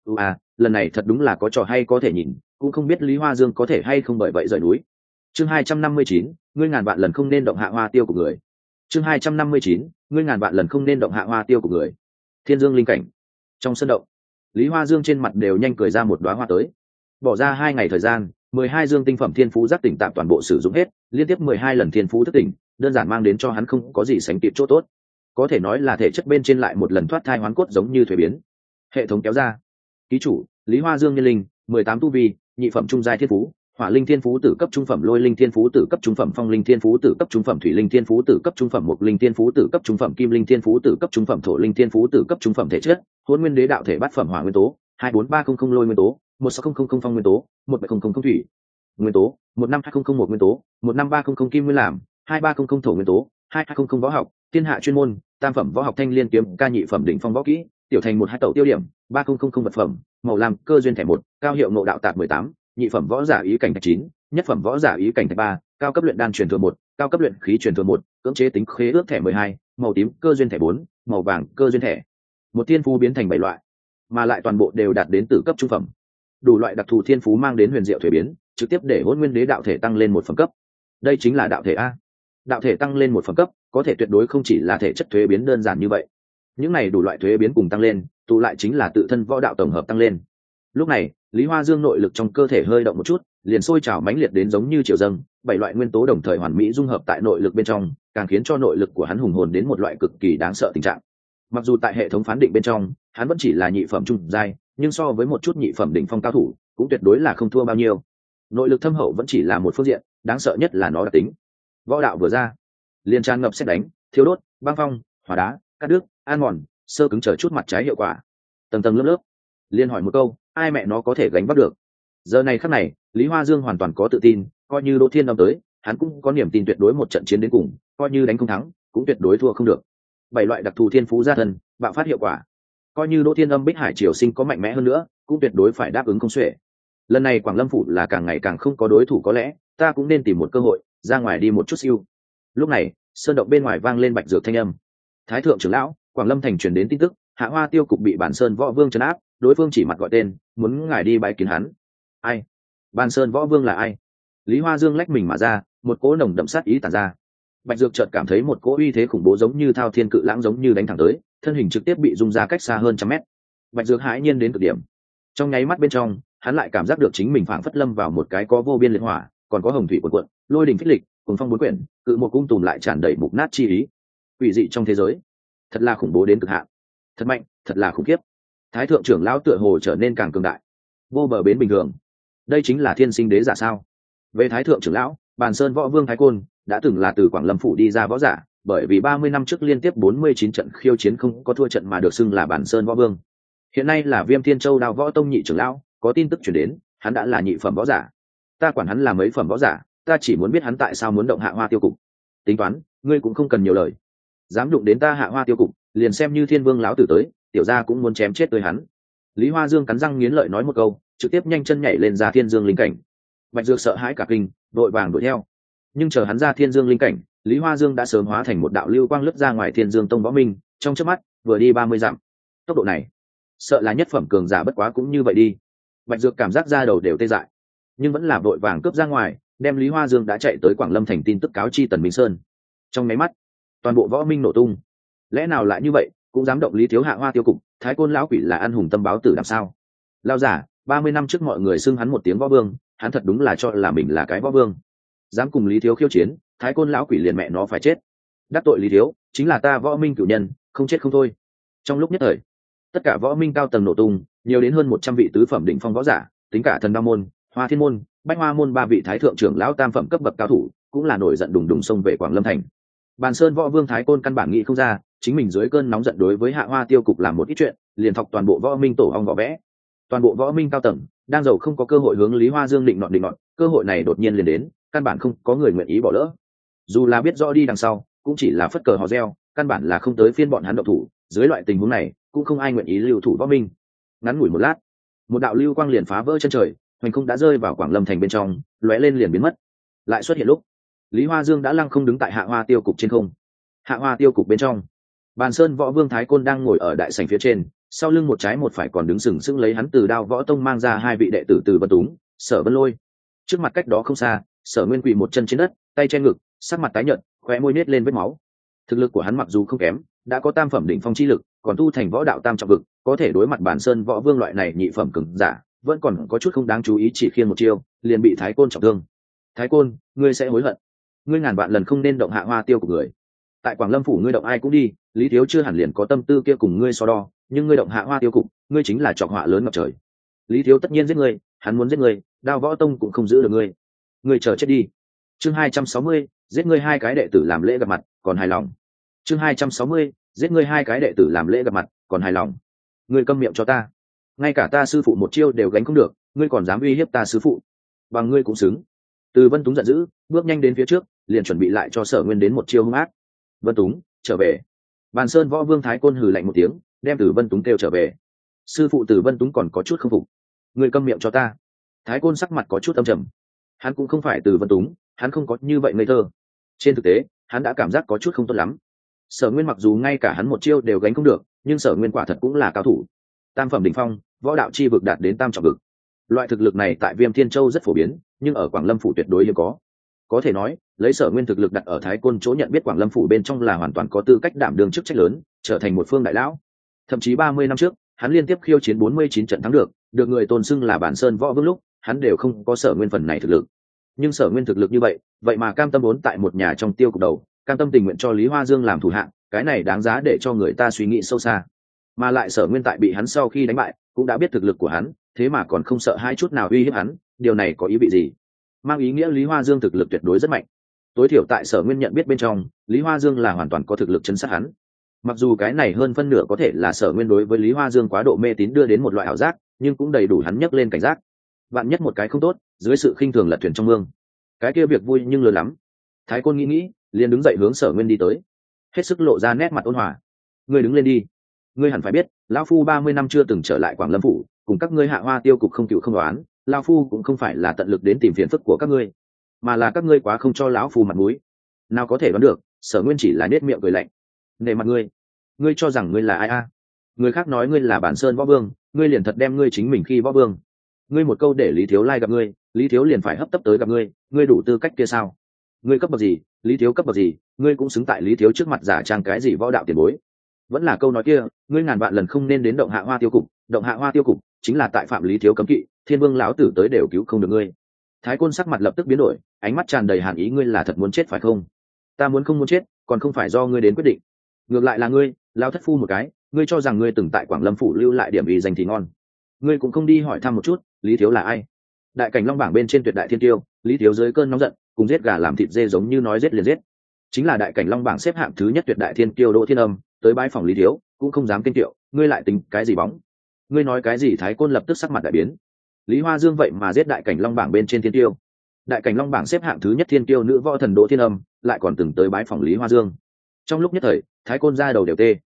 Lần này thật đúng là có trò hay có thể nhìn, cũng không biết Lý Hoa Dương có thể hay không bởi vậy rời núi. Chương 259, ngươi ngàn vạn lần không nên động Hạ Hoa Tiêu của người. Chương 259, ngươi ngàn vạn lần không nên động Hạ Hoa Tiêu của người. Thiên Dương linh cảnh. Trong sân động, Lý Hoa Dương trên mặt đều nhanh cười ra một đóa hoa tới. Bỏ ra 2 ngày thời gian, 12 dương tinh phẩm thiên phú giác tỉnh tạm toàn bộ sử dụng hết, liên tiếp 12 lần thiên phú thức tỉnh, đơn giản mang đến cho hắn không có gì sánh kịp chỗ tốt. Có thể nói là thể chất bên trên lại một lần thoát thai hoán cốt giống như thuế biến. Hệ thống kéo ra. Ký chủ, Lý Hoa Dương nhân linh, 18 tu vi, nhị phẩm trung giai thiên phú, hỏa linh thiên phú tử cấp trung phẩm, lôi linh thiên phú tử cấp trung phẩm, phong linh thiên phú tử cấp trung phẩm, thủy linh thiên phú tử cấp trung phẩm, mộc linh thiên phú tử cấp trung phẩm, kim linh thiên phú tử cấp trung phẩm, thổ linh thiên phú tử cấp trung phẩm. Thể chất, hỗn nguyên đế đạo thể bát phẩm hỏa nguyên tố, 24300 lôi nguyên tố, 16000 phong nguyên tố, 17000 thủy nguyên tố, 15200 nguyên tố, 15300 kim nguyên làm, 2300 thổ nguyên tố, 2200 võ học, thiên hạ chuyên môn, tam phẩm võ học thanh liên kiếm ca, nhị phẩm đỉnh phong võ kỹ, tiểu thành 12 tẩu tiêu điểm, 3000 vật phẩm, màu lam cơ duyên thẻ 1, cao hiệu ngộ đạo tạp 18, nhị phẩm võ giả ý cảnh thạch 9, nhất phẩm võ giả ý cảnh thạch 3, cao cấp luyện đan truyền thừa 1, cao cấp luyện khí truyền thừa 1, cưỡng chế tính khế ước thẻ 12, màu tím cơ duyên thẻ 4, màu vàng cơ duyên thẻ. Một thiên phú biến thành 7 loại, mà lại toàn bộ đều đạt đến tử cấp trung phẩm. Đủ loại đặc thù thiên phú mang đến huyền diệu thuế biến, trực tiếp để hỗn nguyên đế đạo thể tăng lên 1 phẩm cấp. Đây chính là đạo thể a. Đạo thể tăng lên 1 phẩm cấp, có thể tuyệt đối không chỉ là thể chất thuế biến đơn giản như vậy. Những này đủ loại thuế biến cùng tăng lên, tụ lại chính là tự thân võ đạo tổng hợp tăng lên. Lúc này, Lý Hoa Dương nội lực trong cơ thể hơi động một chút, liền sôi trào mãnh liệt đến giống như triều dâng, 7 loại nguyên tố đồng thời hoàn mỹ dung hợp tại nội lực bên trong, càng khiến cho nội lực của hắn hùng hồn đến một loại cực kỳ đáng sợ tình trạng. Mặc dù tại hệ thống phán định bên trong, hắn vẫn chỉ là nhị phẩm trung giai, nhưng so với một chút nhị phẩm đỉnh phong cao thủ, cũng tuyệt đối là không thua bao nhiêu. Nội lực thâm hậu vẫn chỉ là một phương diện, đáng sợ nhất là nó đặc tính. Võ đạo vừa ra, liền tràn ngập sét đánh, thiêu đốt, băng phong, hỏa đá, cắt đứt, an mòn, sơ cứng trở chút mặt trái hiệu quả. Tầng tầng lớp lớp. Liên hỏi một câu, ai mẹ nó có thể gánh vác được? Giờ này khắc này, Lý Hoa Dương hoàn toàn có tự tin, coi như Đỗ Thiên Âm tới, hắn cũng có niềm tin tuyệt đối một trận chiến đến cùng, coi như đánh không thắng, cũng tuyệt đối thua không được. 7 loại đặc thù thiên phú gia thân, bạo phát hiệu quả. Coi như Đỗ Thiên Âm Bích Hải Triều Sinh có mạnh mẽ hơn nữa, cũng tuyệt đối phải đáp ứng không xuể. Lần này Quảng Lâm phủ là càng ngày càng không có đối thủ, có lẽ ta cũng nên tìm một cơ hội ra ngoài đi một chút siêu. Lúc này, sơn động bên ngoài vang lên bạch dược thanh âm. Thái thượng trưởng lão, Quảng Lâm thành truyền đến tin tức, Hạ Hoa Tiêu cục bị Bản Sơn Võ Vương trấn áp, đối phương chỉ mặt gọi tên, muốn ngài đi bái kiến hắn. Ai? Bản Sơn Võ Vương là ai? Lý Hoa Dương lách mình mà ra, một cỗ nồng đậm sát ý tản ra. Bạch dược chợt cảm thấy một cỗ uy thế khủng bố giống như thao thiên cự lãng giống như đánh thẳng tới, thân hình trực tiếp bị rung ra cách xa hơn 100 mét. Bạch dược hãi nhiên đến cực điểm. Trong nháy mắt bên trong, hắn lại cảm giác được chính mình phảng phất lâm vào một cái có vô biên liệt hỏa, còn có hồng thủy cuộn cuộn, lôi đình phích lịch, cuồng phong bốn quyển, cự một cung tùm lại tràn đầy mục nát chi ý. Quỷ dị trong thế giới, thật là khủng bố đến cực hạn, thật mạnh, thật là khủng khiếp. Thái thượng trưởng lão tựa hồ trở nên càng cường đại, vô bờ bến bình thường. Đây chính là thiên sinh đế giả sao? Về Thái thượng trưởng lão, Bàn Sơn Võ Vương Thái Côn đã từng là từ Quảng Lâm phủ đi ra võ giả, bởi vì 30 năm trước liên tiếp 49 trận khiêu chiến không có thua trận mà được xưng là Bàn Sơn Võ Vương. Hiện nay là Viêm Thiên Châu Đao Võ Tông nhị trưởng lão, có tin tức truyền đến, hắn đã là nhị phẩm võ giả. Ta quản hắn là mấy phẩm võ giả, ta chỉ muốn biết hắn tại sao muốn động Hạ Hoa Tiêu cục. Tính toán, ngươi cũng không cần nhiều lời. Dám đụng đến ta Hạ Hoa Tiêu cục, liền xem như Thiên Vương lão tử tới, tiểu gia cũng muốn chém chết tới hắn. Lý Hoa Dương cắn răng nghiến lợi nói một câu, trực tiếp nhanh chân nhảy lên ra thiên dương linh cảnh. Bạch Dược sợ hãi cả kinh, đội vàng đuổi theo. Nhưng chờ hắn ra thiên dương linh cảnh, Lý Hoa Dương đã sớm hóa thành một đạo lưu quang lướt ra ngoài Thiên Dương Tông võ minh, trong chớp mắt vừa đi 30 dặm. Tốc độ này, sợ là nhất phẩm cường giả bất quá cũng như vậy đi. Bạch Dược cảm giác da đầu đều tê dại, nhưng vẫn là vội vàng cướp ra ngoài, đem Lý Hoa Dương đã chạy tới Quảng Lâm thành tin tức cáo chi Tần Minh Sơn. Trong máy mắt, toàn bộ võ minh nổ tung. Lẽ nào lại như vậy, cũng dám động Lý thiếu hạ Hoa tiêu cục, Thái Côn lão quỷ là ăn hùng tâm báo tử làm sao? Lao giả, 30 năm trước mọi người xưng hắn một tiếng võ vương, hắn thật đúng là cho là mình là cái võ vương. Dám cùng Lý thiếu khiêu chiến, Thái Côn lão quỷ liền mẹ nó phải chết. Đắc tội Lý thiếu, chính là ta võ minh cửu nhân, không chết không thôi. Trong lúc nhất thời, tất cả võ minh cao tầng nổ tung, nhiều đến hơn 100 vị tứ phẩm đỉnh phong võ giả, tính cả Thần Đao môn, Hoa Thiên môn, Bách Hoa môn 3 vị thái thượng trưởng lão tam phẩm cấp bậc cao thủ, cũng là nổi giận đùng đùng xông về Quảng Lâm thành. Bàn Sơn võ vương Thái Côn căn bản nghĩ không ra, chính mình dưới cơn nóng giận đối với Hạ Hoa tiêu cục làm một ít chuyện, liền thọc toàn bộ võ minh tổ ong võ vẽ. Toàn bộ võ minh cao tầng đang giàu không có cơ hội hướng Lý Hoa Dương định nọt, cơ hội này đột nhiên liền đến, căn bản không có người nguyện ý bỏ lỡ. Dù là biết rõ đi đằng sau cũng chỉ là phất cờ hò reo, căn bản là không tới phiên bọn hắn động thủ. Dưới loại tình huống này cũng không ai nguyện ý lưu thủ võ minh. Ngắn ngủi một lát, một đạo lưu quang liền phá vỡ chân trời, hoành không đã rơi vào Quảng Lâm thành bên trong, lóe lên liền biến mất. Lại xuất hiện lúc Lý Hoa Dương đã lăng không đứng tại Hạ Hoa tiêu cục trên không. Hạ Hoa tiêu cục bên trong, Bàn Sơn võ vương Thái Côn đang ngồi ở đại sảnh phía trên, sau lưng một trái một phải còn đứng sừng sững lấy hắn từ Đao Võ Tông mang ra 2 vị đệ tử từ Vân Túng, Sở Vân Lôi. Trước mặt cách đó không xa, Sở Nguyên quỳ một chân trên đất, tay che ngực, sắc mặt tái nhợt, khóe môi nết lên vết máu. Thực lực của hắn mặc dù không kém, đã có tam phẩm đỉnh phong chi lực, còn tu thành võ đạo tam trọng vực, có thể đối mặt Bàn Sơn võ vương loại này nhị phẩm cường giả, vẫn còn có chút không đáng chú ý, chỉ khiên một chiêu, liền bị Thái Côn trọng thương. Thái Côn, ngươi sẽ hối hận. Ngươi ngàn vạn lần không nên động Hạ Hoa tiêu của người. Tại Quảng Lâm phủ ngươi động ai cũng đi, Lý thiếu chưa hẳn liền có tâm tư kia cùng ngươi so đo, nhưng ngươi động Hạ Hoa tiêu cục, ngươi chính là trọc họa lớn ngập trời. Lý thiếu tất nhiên giết ngươi, hắn muốn giết ngươi, Đao Võ Tông cũng không giữ được ngươi. Ngươi chờ chết đi. Chương 260, giết ngươi 2 cái đệ tử làm lễ gặp mặt, còn hài lòng. Chương 260, giết ngươi 2 cái đệ tử làm lễ gặp mặt, còn hài lòng. Ngươi câm miệng cho ta. Ngay cả ta sư phụ một chiêu đều gánh không được, ngươi còn dám uy hiếp ta sư phụ? Bằng ngươi cũng xứng. Từ Vân Túng giận dữ, bước nhanh đến phía trước, liền chuẩn bị lại cho Sở Nguyên đến một chiêu hung ác. Vân Túng, trở về. Bàn Sơn võ vương Thái Côn hừ lạnh một tiếng, đem Từ Vân Túng kêu trở về. Sư phụ Từ Vân Túng còn có chút không phục. Ngươi câm miệng cho ta. Thái Côn sắc mặt có chút âm trầm. Hắn cũng không phải Từ Vân Túng, hắn không có như vậy ngây thơ. Trên thực tế, hắn đã cảm giác có chút không tốt lắm. Sở Nguyên mặc dù ngay cả hắn một chiêu đều gánh không được, nhưng Sở Nguyên quả thật cũng là cao thủ. Tam phẩm đỉnh phong, võ đạo chi vực đạt đến tam trọng vực. Loại thực lực này tại Viêm Thiên Châu rất phổ biến, nhưng ở Quảng Lâm phủ tuyệt đối hiếm có. Có thể nói, lấy Sở Nguyên thực lực đặt ở Thái Côn chỗ nhận biết Quảng Lâm phủ bên trong là hoàn toàn có tư cách đảm đương chức trách lớn, trở thành một phương đại lão. Thậm chí 30 năm trước, hắn liên tiếp khiêu chiến 49 trận thắng được người tôn xưng là Bản Sơn võ vương lúc, hắn đều không có Sở Nguyên phần này thực lực. Nhưng Sở Nguyên thực lực như vậy mà cam tâm vốn tại một nhà trong tiêu cục đầu, cam tâm tình nguyện cho Lý Hoa Dương làm thủ hạ, cái này đáng giá để cho người ta suy nghĩ sâu xa. Mà lại Sở Nguyên tại bị hắn sau khi đánh bại, cũng đã biết thực lực của hắn, thế mà còn không sợ hai chút nào uy hiếp hắn, điều này có ý vị gì? Mang ý nghĩa Lý Hoa Dương thực lực tuyệt đối rất mạnh. Tối thiểu tại Sở Nguyên nhận biết bên trong, Lý Hoa Dương là hoàn toàn có thực lực chấn sát hắn. Mặc dù cái này hơn phân nửa có thể là Sở Nguyên đối với Lý Hoa Dương quá độ mê tín đưa đến một loại ảo giác, nhưng cũng đầy đủ hắn nhấc lên cảnh giác. Vạn nhất một cái không tốt, dưới sự khinh thường lật thuyền trong mương, cái kia việc vui nhưng lừa lắm. Thái Côn nghĩ, liền đứng dậy hướng Sở Nguyên đi tới, hết sức lộ ra nét mặt ôn hòa. Ngươi đứng lên đi. Ngươi hẳn phải biết, lão phu 30 năm chưa từng trở lại Quảng Lâm phủ, cùng các ngươi Hạ Hoa tiêu cục không cựu không đoán, lão phu cũng không phải là tận lực đến tìm phiền phức của các ngươi, mà là các ngươi quá không cho lão phu mặt mũi. Nào có thể đoán được, Sở Nguyên chỉ là nết miệng cười lạnh. Nể mặt ngươi? Ngươi cho rằng ngươi là ai a? Người khác nói ngươi là Bản Sơn võ vương, ngươi liền thật đem ngươi chính mình khi võ vương. Ngươi một câu để Lý thiếu lai gặp ngươi, Lý thiếu liền phải hấp tấp tới gặp ngươi, ngươi đủ tư cách kia sao? Ngươi cấp bậc gì, Lý thiếu cấp bậc gì, ngươi cũng xứng tại Lý thiếu trước mặt giả trang cái gì võ đạo tiền bối? Vẫn là câu nói kia, ngươi ngàn vạn lần không nên đến động Hạ Hoa tiêu cục, động Hạ Hoa tiêu cục chính là tại phạm Lý thiếu cấm kỵ, Thiên Vương lão tử tới đều cứu không được ngươi. Thái Côn sắc mặt lập tức biến đổi, ánh mắt tràn đầy hàn ý. Ngươi là thật muốn chết phải không? Ta muốn không muốn chết, còn không phải do ngươi đến quyết định. Ngược lại là ngươi, lao thất phu một cái, ngươi cho rằng ngươi từng tại Quảng Lâm phủ lưu lại điểm ý danh thì ngon. Ngươi cũng không đi hỏi thăm một chút, Lý thiếu là ai? Đại cảnh long bảng bên trên tuyệt đại thiên tiêu, Lý thiếu dưới cơn nóng giận, cùng giết gà làm thịt dê giống như nói giết liền giết. Chính là đại cảnh long bảng xếp hạng thứ nhất tuyệt đại thiên tiêu Đỗ Thiên Âm, tới bãi phòng Lý thiếu, cũng không dám kinh tiệu, ngươi lại tính cái gì bóng? Ngươi nói cái gì? Thái Côn lập tức sắc mặt đại biến. Lý Hoa Dương vậy mà giết đại cảnh long bảng bên trên thiên tiêu. Đại cảnh long bảng xếp hạng thứ nhất thiên tiêu nữ võ thần Đỗ Thiên Âm, lại còn từng tới bái phòng Lý Hoa Dương. Trong lúc nhất thời, Thái Côn ra đầu đều tê.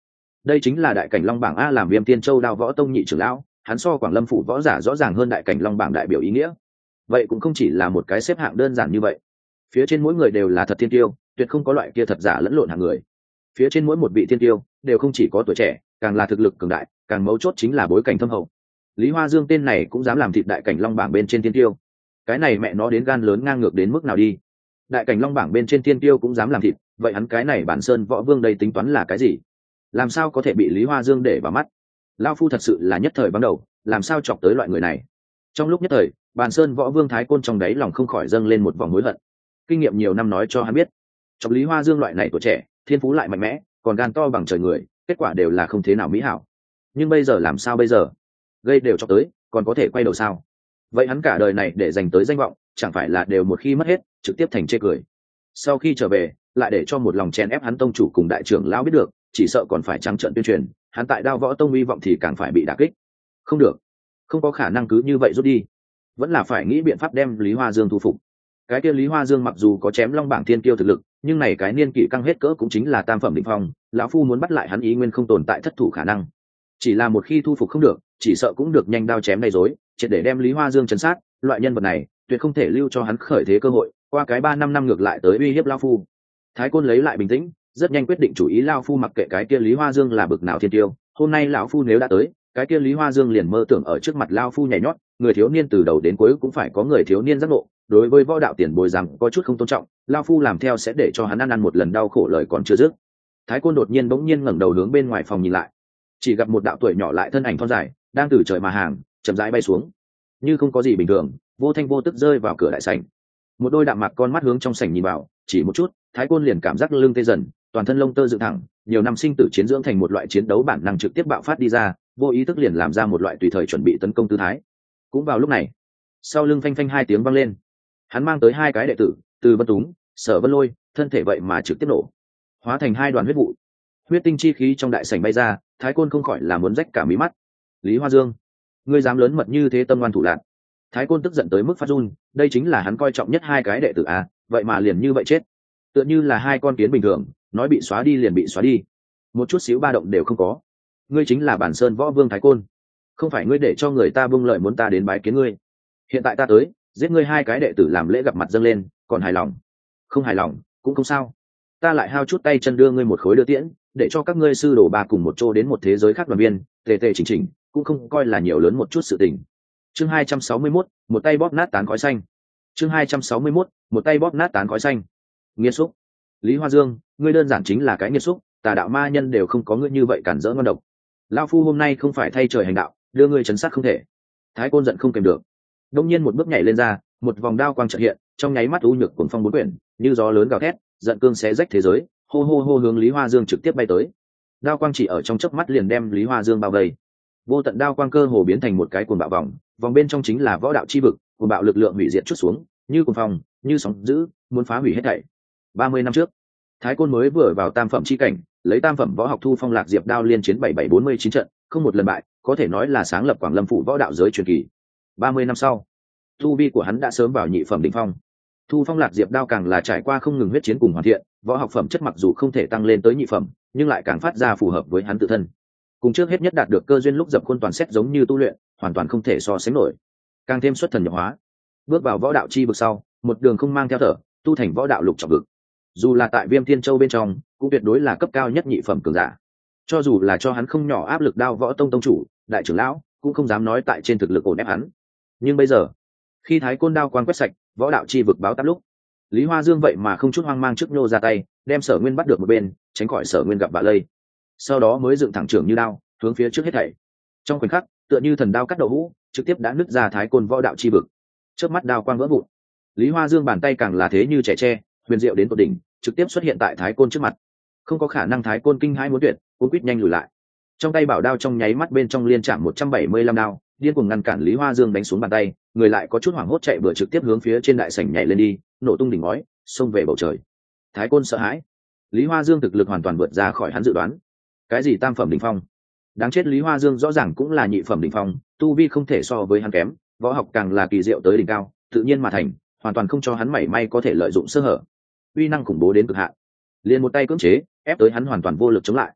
đây chính là đại cảnh long bảng a, làm Viêm Tiên Châu Đao Võ Tông nhị trưởng lão, hắn so Quảng Lâm phủ võ giả rõ ràng hơn đại cảnh long bảng đại biểu ý nghĩa. Vậy cũng không chỉ là một cái xếp hạng đơn giản như vậy, phía trên mỗi người đều là thật thiên tiêu, tuyệt không có loại kia thật giả lẫn lộn hạng người. Phía trên mỗi một vị thiên tiêu đều không chỉ có tuổi trẻ, càng là thực lực cường đại, càng mấu chốt chính là bối cảnh thâm hậu. Lý Hoa Dương tên này cũng dám làm thịt đại cảnh long bảng bên trên thiên tiêu, cái này mẹ nó đến gan lớn ngang ngược đến mức nào đi. Đại cảnh long bảng bên trên thiên tiêu cũng dám làm thịt, vậy hắn cái này bản sơn võ vương đây tính toán là cái gì? Làm sao có thể bị Lý Hoa Dương để vào mắt? Lao phu thật sự là nhất thời bắn đầu, làm sao chọc tới loại người này? Trong lúc nhất thời, bản sơn võ vương Thái Côn trong đáy lòng không khỏi dâng lên một vòng hối hận. Kinh nghiệm nhiều năm nói cho hắn biết, chọc Lý Hoa Dương loại này tuổi trẻ, thiên phú lại mạnh mẽ, còn gan to bằng trời người, kết quả đều là không thế nào mỹ hảo. Nhưng bây giờ làm sao bây giờ? Gây đều chọc tới, còn có thể quay đầu sao? Vậy hắn cả đời này để dành tới danh vọng, chẳng phải là đều một khi mất hết, trực tiếp thành chê cười. Sau khi trở về, lại để cho một lòng chen ép hắn tông chủ cùng đại trưởng lão biết được, chỉ sợ còn phải trắng trợn tuyên truyền, hắn tại Đao Võ Tông uy vọng thì càng phải bị đả kích. Không được, không có khả năng cứ như vậy rút đi, vẫn là phải nghĩ biện pháp đem Lý Hoa Dương thu phục. Cái kia Lý Hoa Dương mặc dù có chém long bảng thiên kiêu thực lực, nhưng này cái niên kỷ căng hết cỡ cũng chính là tam phẩm đỉnh phong, lão phu muốn bắt lại hắn ý nguyên không tồn tại thất thủ khả năng. Chỉ là một khi thu phục không được, chỉ sợ cũng được nhanh đao chém đầy rối, triệt để đem Lý Hoa Dương trấn sát, loại nhân vật này tuyệt không thể lưu cho hắn khởi thế cơ hội, qua cái 3-5 năm ngược lại tới uy hiếp lão phu. Thái Côn lấy lại bình tĩnh, rất nhanh quyết định chủ ý, lão phu mặc kệ cái kia Lý Hoa Dương là bực nào thiên tiêu, hôm nay lão phu nếu đã tới, cái kia Lý Hoa Dương liền mơ tưởng ở trước mặt lão phu nhảy nhót, người thiếu niên từ đầu đến cuối cũng phải có người thiếu niên giác ngộ, đối với võ đạo tiền bối rằng có chút không tôn trọng, lão phu làm theo sẽ để cho hắn ăn một lần đau khổ lời còn chưa dứt. Thái Côn đột nhiên bỗng nhiên ngẩng đầu hướng bên ngoài phòng nhìn lại, chỉ gặp một đạo tuổi nhỏ lại thân ảnh thon dài đang từ trời mà hàng, chậm rãi bay xuống, như không có gì bình thường, vô thanh vô tức rơi vào cửa đại sảnh. Một đôi đạm mạc con mắt hướng trong sảnh nhìn vào, chỉ một chút, Thái Côn liền cảm giác lưng tê dần, toàn thân lông tơ dựng thẳng, nhiều năm sinh tử chiến dưỡng thành một loại chiến đấu bản năng trực tiếp bạo phát đi ra, vô ý thức liền làm ra một loại tùy thời chuẩn bị tấn công tư thái. Cũng vào lúc này, sau lưng phanh phanh hai tiếng vang lên, hắn mang tới hai cái đệ tử, Từ Vân Túng, Sở Vân Lôi, thân thể vậy mà trực tiếp nổ, hóa thành hai đoàn huyết vụ, huyết tinh chi khí trong đại sảnh bay ra. Thái Côn không khỏi là muốn rách cả mí mắt. Lý Hoa Dương, ngươi dám lớn mật như thế, tâm ngoan thủ lạn. Thái Côn tức giận tới mức phát run, đây chính là hắn coi trọng nhất hai cái đệ tử a, vậy mà liền như vậy chết, tựa như là hai con kiến bình thường, nói bị xóa đi liền bị xóa đi, một chút xíu ba động đều không có. Ngươi chính là bản sơn võ vương Thái Côn, không phải ngươi để cho người ta buông lợi muốn ta đến bái kiến ngươi. Hiện tại ta tới giết ngươi hai cái đệ tử làm lễ gặp mặt dâng lên, còn hài lòng? Không hài lòng cũng không sao, ta lại hao chút tay chân đưa ngươi một khối đưa tiễn, để cho các ngươi sư đồ ba cùng một chỗ đến một thế giới khác đoàn viên, tề tề chỉnh chỉnh, cũng không coi là nhiều lớn một chút sự tình. Chương 261, một tay bóp nát tán khói xanh. Chương 261, một tay bóp nát tán khói xanh. Nghiệt xúc, Lý Hoa Dương, ngươi đơn giản chính là cái nghiệt xúc, tà đạo ma nhân đều không có ngươi như vậy cản rỡ ngon độc. Lão phu hôm nay không phải thay trời hành đạo, đưa ngươi trấn sát không thể. Thái Côn giận không kềm được, đông nhiên một bước nhảy lên ra, một vòng đao quang chợt hiện, trong nháy mắt u nhược cuồng phong bốn quyển, như gió lớn gào thét, giận cương xé rách thế giới, hô hô hô hướng Lý Hoa Dương trực tiếp bay tới. Đao quang chỉ ở trong chớp mắt liền đem Lý Hoa Dương bao vây, vô tận đao quang cơ hồ biến thành một cái cuồng bạo vòng, vòng bên trong chính là võ đạo chi vực, cuồng bạo lực lượng hủy diệt chút xuống, như cuồng phong, như sóng dữ, muốn phá hủy hết thảy. 30 năm trước, Thái Côn mới vừa vào tam phẩm chi cảnh, lấy tam phẩm võ học thu phong lạc diệp đao liên chiến 7749 trận, không một lần bại, có thể nói là sáng lập Quảng Lâm phủ võ đạo giới truyền kỳ. 30 năm sau, tu vi của hắn đã sớm vào nhị phẩm đỉnh phong. Thu phong lạc diệp đao càng là trải qua không ngừng huyết chiến cùng hoàn thiện, võ học phẩm chất mặc dù không thể tăng lên tới nhị phẩm, nhưng lại càng phát ra phù hợp với hắn tự thân. Cùng trước hết nhất đạt được cơ duyên lúc dập khuôn toàn xét giống như tu luyện, hoàn toàn không thể so sánh nổi. Càng thêm xuất thần nhập hóa, bước vào võ đạo chi vực sau, một đường không mang theo thở, tu thành võ đạo lục trọng vực. Dù là tại Viêm Thiên Châu bên trong, cũng tuyệt đối là cấp cao nhất nhị phẩm cường giả. Cho dù là cho hắn không nhỏ áp lực, Đao Võ Tông tông chủ, đại trưởng lão cũng không dám nói tại trên thực lực ổn ép hắn. Nhưng bây giờ, khi Thái Côn đao quang quét sạch, võ đạo chi vực báo táp lúc, Lý Hoa Dương vậy mà không chút hoang mang trước nhô ra tay, đem Sở Nguyên bắt được một bên, tránh khỏi Sở Nguyên gặp bạ lây. Sau đó mới dựng thẳng trưởng như đao, hướng phía trước hết thảy. Trong khoảnh khắc, tựa như thần đao cắt đầu hũ, trực tiếp đã nứt ra Thái Côn võ đạo chi vực. Chớp mắt đao quang vỡ vụn. Lý Hoa Dương bàn tay càng là thế như trẻ tre, huyền diệu đến tột đỉnh, trực tiếp xuất hiện tại Thái Côn trước mặt. Không có khả năng, Thái Côn kinh hãi muốn tuyệt, cuống quýt nhanh lùi lại. Trong tay bảo đao trong nháy mắt bên trong liên chạm 175 đao, điên cuồng ngăn cản Lý Hoa Dương đánh xuống bàn tay, người lại có chút hoảng hốt chạy bừa trực tiếp hướng phía trên đại sảnh nhảy lên đi, nổ tung đỉnh ngói, xông về bầu trời. Thái Côn sợ hãi, Lý Hoa Dương thực lực hoàn toàn vượt ra khỏi hắn dự đoán. Cái gì tam phẩm đỉnh phong? Đáng chết, Lý Hoa Dương rõ ràng cũng là nhị phẩm đỉnh phong, tu vi không thể so với hắn kém, võ học càng là kỳ diệu tới đỉnh cao, tự nhiên mà thành, hoàn toàn không cho hắn mảy may có thể lợi dụng sơ hở. Uy năng khủng bố đến cực hạn, liền một tay cưỡng chế, ép tới hắn hoàn toàn vô lực chống lại.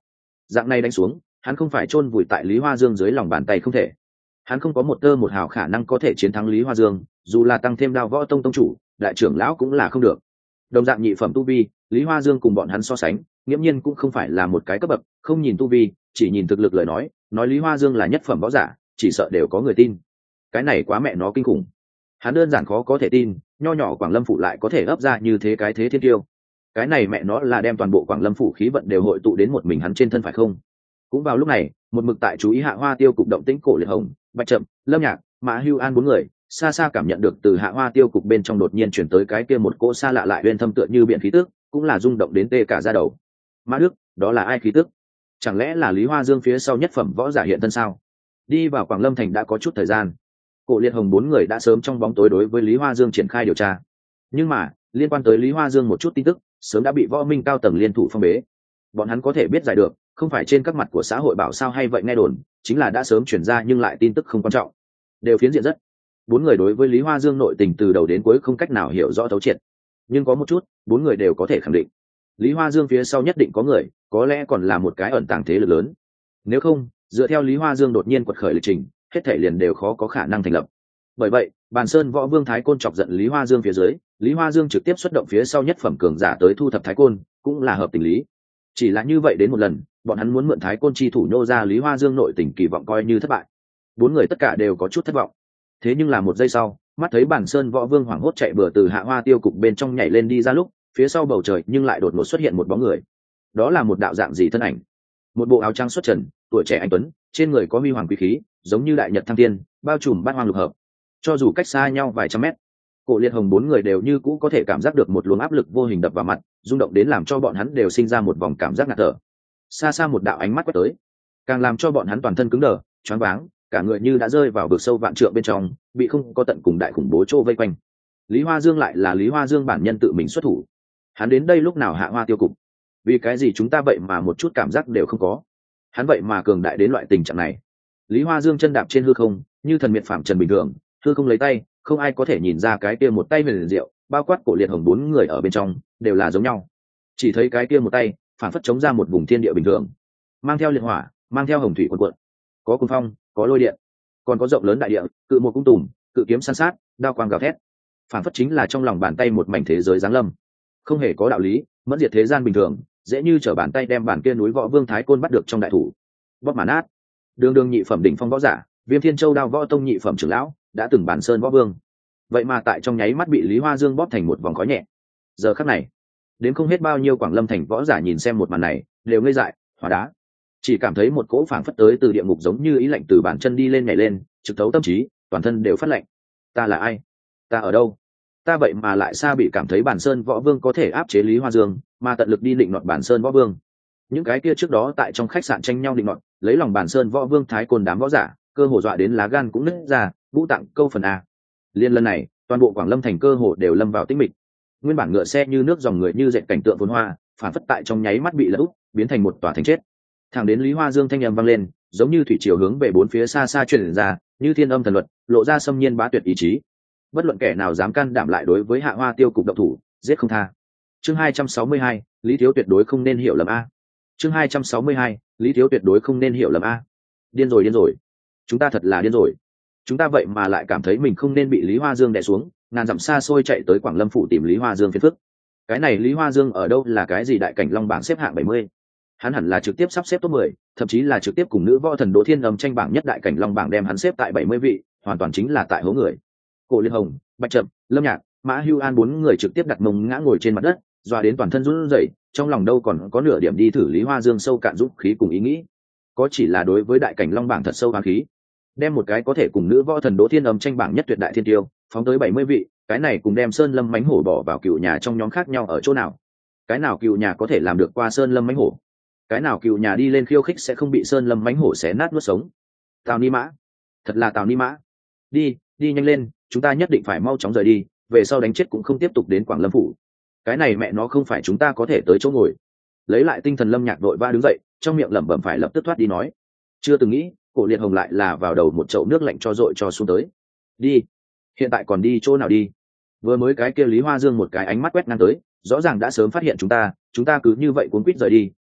Dạng này đánh xuống, hắn không phải chôn vùi tại Lý Hoa Dương dưới lòng bàn tay không thể. Hắn không có một tơ một hào khả năng có thể chiến thắng Lý Hoa Dương, dù là tăng thêm Đao Võ Tông tông chủ, đại trưởng lão cũng là không được. Đồng dạng nhị phẩm tu vi, Lý Hoa Dương cùng bọn hắn so sánh, nghiễm nhiên cũng không phải là một cái cấp bậc, không nhìn tu vi, chỉ nhìn thực lực lời nói Lý Hoa Dương là nhất phẩm võ giả, chỉ sợ đều có người tin. Cái này quá mẹ nó kinh khủng. Hắn đơn giản khó có thể tin, nho nhỏ Quảng Lâm phủ lại có thể ấp ra như thế cái thế thiên tiêu. Cái này mẹ nó là đem toàn bộ Quảng Lâm phủ khí vận đều hội tụ đến một mình hắn trên thân phải không? Cũng vào lúc này, một mực tại chú ý Hạ Hoa Tiêu cục động tĩnh Cổ Liệt Hồng, Bạch Trậm, Lâm Nhạc, Mã Hưu An bốn người, xa xa cảm nhận được từ Hạ Hoa Tiêu cục bên trong đột nhiên chuyển tới cái kia một cỗ xa lạ lại uyên thâm tựa như biển khí tức, cũng là rung động đến tê cả da đầu. Mã Đức, đó là ai khí tức? Chẳng lẽ là Lý Hoa Dương phía sau nhất phẩm võ giả hiện thân sao? Đi vào Quảng Lâm thành đã có chút thời gian. Cổ Liệt Hồng bốn người đã sớm trong bóng tối đối với Lý Hoa Dương triển khai điều tra. Nhưng mà, liên quan tới Lý Hoa Dương một chút tin tức, sớm đã bị võ minh cao tầng liên thủ phong bế. Bọn hắn có thể biết giải được, không phải trên các mặt của xã hội bảo sao hay vậy nghe đồn, chính là đã sớm chuyển ra nhưng lại tin tức không quan trọng. Đều phiến diện rất. Bốn người đối với Lý Hoa Dương nội tình từ đầu đến cuối không cách nào hiểu rõ thấu triệt. Nhưng có một chút, bốn người đều có thể khẳng định. Lý Hoa Dương phía sau nhất định có người, có lẽ còn là một cái ẩn tàng thế lực lớn. Nếu không, dựa theo Lý Hoa Dương đột nhiên quật khởi lịch trình, hết thảy liền đều khó có khả năng thành lập. Bởi vậy, Bàn Sơn Võ Vương Thái Côn chọc giận Lý Hoa Dương phía dưới, Lý Hoa Dương trực tiếp xuất động phía sau nhất phẩm cường giả tới thu thập Thái Côn, cũng là hợp tình lý. Chỉ là như vậy đến một lần, bọn hắn muốn mượn Thái Côn chi thủ nhô ra Lý Hoa Dương nội tình kỳ vọng coi như thất bại. Bốn người tất cả đều có chút thất vọng. Thế nhưng là một giây sau, mắt thấy Bàn Sơn Võ Vương hoảng hốt chạy bừa từ Hạ Hoa Tiêu cục bên trong nhảy lên đi ra lúc, phía sau bầu trời nhưng lại đột ngột xuất hiện một bóng người. Đó là một đạo dạng gì thân ảnh? Một bộ áo trắng xuất trần, tuổi trẻ anh tuấn, trên người có huy hoàng quý khí, giống như đại nhật thăng thiên, bao trùm bát hoang lục hợp. Cho dù cách xa nhau vài trăm mét, Cổ Liệt Hồng bốn người đều như cũ có thể cảm giác được một luồng áp lực vô hình đập vào mặt, rung động đến làm cho bọn hắn đều sinh ra một vòng cảm giác ngạt thở. Xa xa một đạo ánh mắt quét tới, càng làm cho bọn hắn toàn thân cứng đờ, choáng váng, cả người như đã rơi vào vực sâu vạn trượng bên trong, bị không có tận cùng đại khủng bố trô vây quanh. Lý Hoa Dương lại là Lý Hoa Dương bản nhân tự mình xuất thủ. Hắn đến đây lúc nào Hạ Hoa Tiêu cục? Vì cái gì chúng ta vậy mà một chút cảm giác đều không có? Hắn vậy mà cường đại đến loại tình trạng này. Lý Hoa Dương chân đạp trên hư không, như thần miệt phàm trần bình thường, hư không lấy tay, không ai có thể nhìn ra cái kia một tay huyền diệu, bao quát Cổ Liệt Hồng bốn người ở bên trong đều là giống nhau. Chỉ thấy cái kia một tay phản phất chống ra một vùng thiên địa bình thường, mang theo liệt hỏa, mang theo hồng thủy cuồn cuộn, có cuồng phong, có lôi điện, còn có rộng lớn đại địa, cự một cung tùm, cự kiếm san sát, đao quang gào thét, phản phất chính là trong lòng bàn tay một mảnh thế giới giáng lâm. Không hề có đạo lý, mẫn diệt thế gian bình thường, dễ như trở bàn tay đem bản kia núi Võ Vương Thái Côn bắt được trong đại thủ, bóp mà nát. Đường nhị phẩm đỉnh phong võ giả, Viêm Thiên Châu Đao Võ Tông nhị phẩm trưởng lão, đã từng Bản Sơn Võ Vương, vậy mà tại trong nháy mắt bị Lý Hoa Dương bóp thành một vòng khói nhẹ. Giờ khắc này, đến không hết bao nhiêu Quảng Lâm thành võ giả nhìn xem một màn này, đều ngây dại, hóa đá. Chỉ cảm thấy một cỗ phảng phất tới từ địa ngục giống như ý lạnh từ bàn chân đi lên nhảy lên, trực thấu tâm trí, toàn thân đều phát lạnh. Ta là ai? Ta ở đâu? Ta vậy mà lại xa bị cảm thấy Bản Sơn Võ Vương có thể áp chế Lý Hoa Dương, mà tận lực đi định nọt Bản Sơn Võ Vương. Những cái kia trước đó tại trong khách sạn tranh nhau định nọt, lấy lòng Bản Sơn Võ Vương Thái Côn đám võ giả, cơ hồ dọa đến lá gan cũng nứt ra, vũ tặng câu phần a. Liên lần này, toàn bộ Quảng Lâm thành cơ hồ đều lâm vào tĩnh mịch. Nguyên bản ngựa xe như nước dòng người như dệt cảnh tượng phồn hoa, phản phất tại trong nháy mắt bị lật úp, biến thành một tòa thành chết. Thẳng đến Lý Hoa Dương thanh âm vang lên, giống như thủy triều hướng về bốn phía xa xa truyền ra, như thiên âm thần luật, lộ ra xâm nhiên bá tuyệt ý chí. Bất luận kẻ nào dám can đảm lại đối với Hạ Hoa Tiêu cục động thủ, giết không tha. Chương 262, Lý Thiếu tuyệt đối không nên hiểu lầm a. Chương 262, Lý Thiếu tuyệt đối không nên hiểu lầm a. Điên rồi. Chúng ta thật là điên rồi. Chúng ta vậy mà lại cảm thấy mình không nên bị Lý Hoa Dương đè xuống, ngàn dặm xa xôi chạy tới Quảng Lâm phủ tìm Lý Hoa Dương phiền phức. Cái này Lý Hoa Dương ở đâu là cái gì đại cảnh long bảng xếp hạng 70? Hắn hẳn là trực tiếp sắp xếp top 10, thậm chí là trực tiếp cùng nữ võ thần Đỗ Thiên Âm tranh bảng nhất đại cảnh long bảng đem hắn xếp tại 70 vị, hoàn toàn chính là tại hố người. Cổ Liệt Hồng, Bạch Trậm, Lâm Nhạc, Mã Hưu An bốn người trực tiếp đặt mông ngã ngồi trên mặt đất, doa đến toàn thân run rẩy, trong lòng đâu còn có nửa điểm đi thử Lý Hoa Dương sâu cạn dũng khí cùng ý nghĩ. Có chỉ là đối với đại cảnh long bảng thật sâu oán khí. Đem một cái có thể cùng nữ võ thần Đỗ Thiên Âm tranh bảng nhất tuyệt đại thiên tiêu, phóng tới 70 vị, cái này cùng đem Sơn Lâm Mánh Hổ bỏ vào cựu nhà trong nhóm khác nhau ở chỗ nào? Cái nào cựu nhà có thể làm được qua Sơn Lâm Mánh Hổ? Cái nào cựu nhà đi lên khiêu khích sẽ không bị Sơn Lâm Mánh Hổ xé nát nuốt sống? Tào Ni Mã, thật là Tào Ni Mã. Đi nhanh lên, chúng ta nhất định phải mau chóng rời đi, về sau đánh chết cũng không tiếp tục đến Quảng Lâm phủ. Cái này mẹ nó không phải chúng ta có thể tới chỗ ngồi. Lấy lại tinh thần Lâm Nhạc đội va đứng dậy, trong miệng lẩm bẩm phải lập tức thoát đi nói. Chưa từng nghĩ, Cổ Liệt Hồng lại là vào đầu một chậu nước lạnh cho dội cho xuống tới. Đi, hiện tại còn đi chỗ nào đi? Vừa mới cái kia Lý Hoa Dương một cái ánh mắt quét ngang tới, rõ ràng đã sớm phát hiện chúng ta cứ như vậy cuốn quýt rời đi,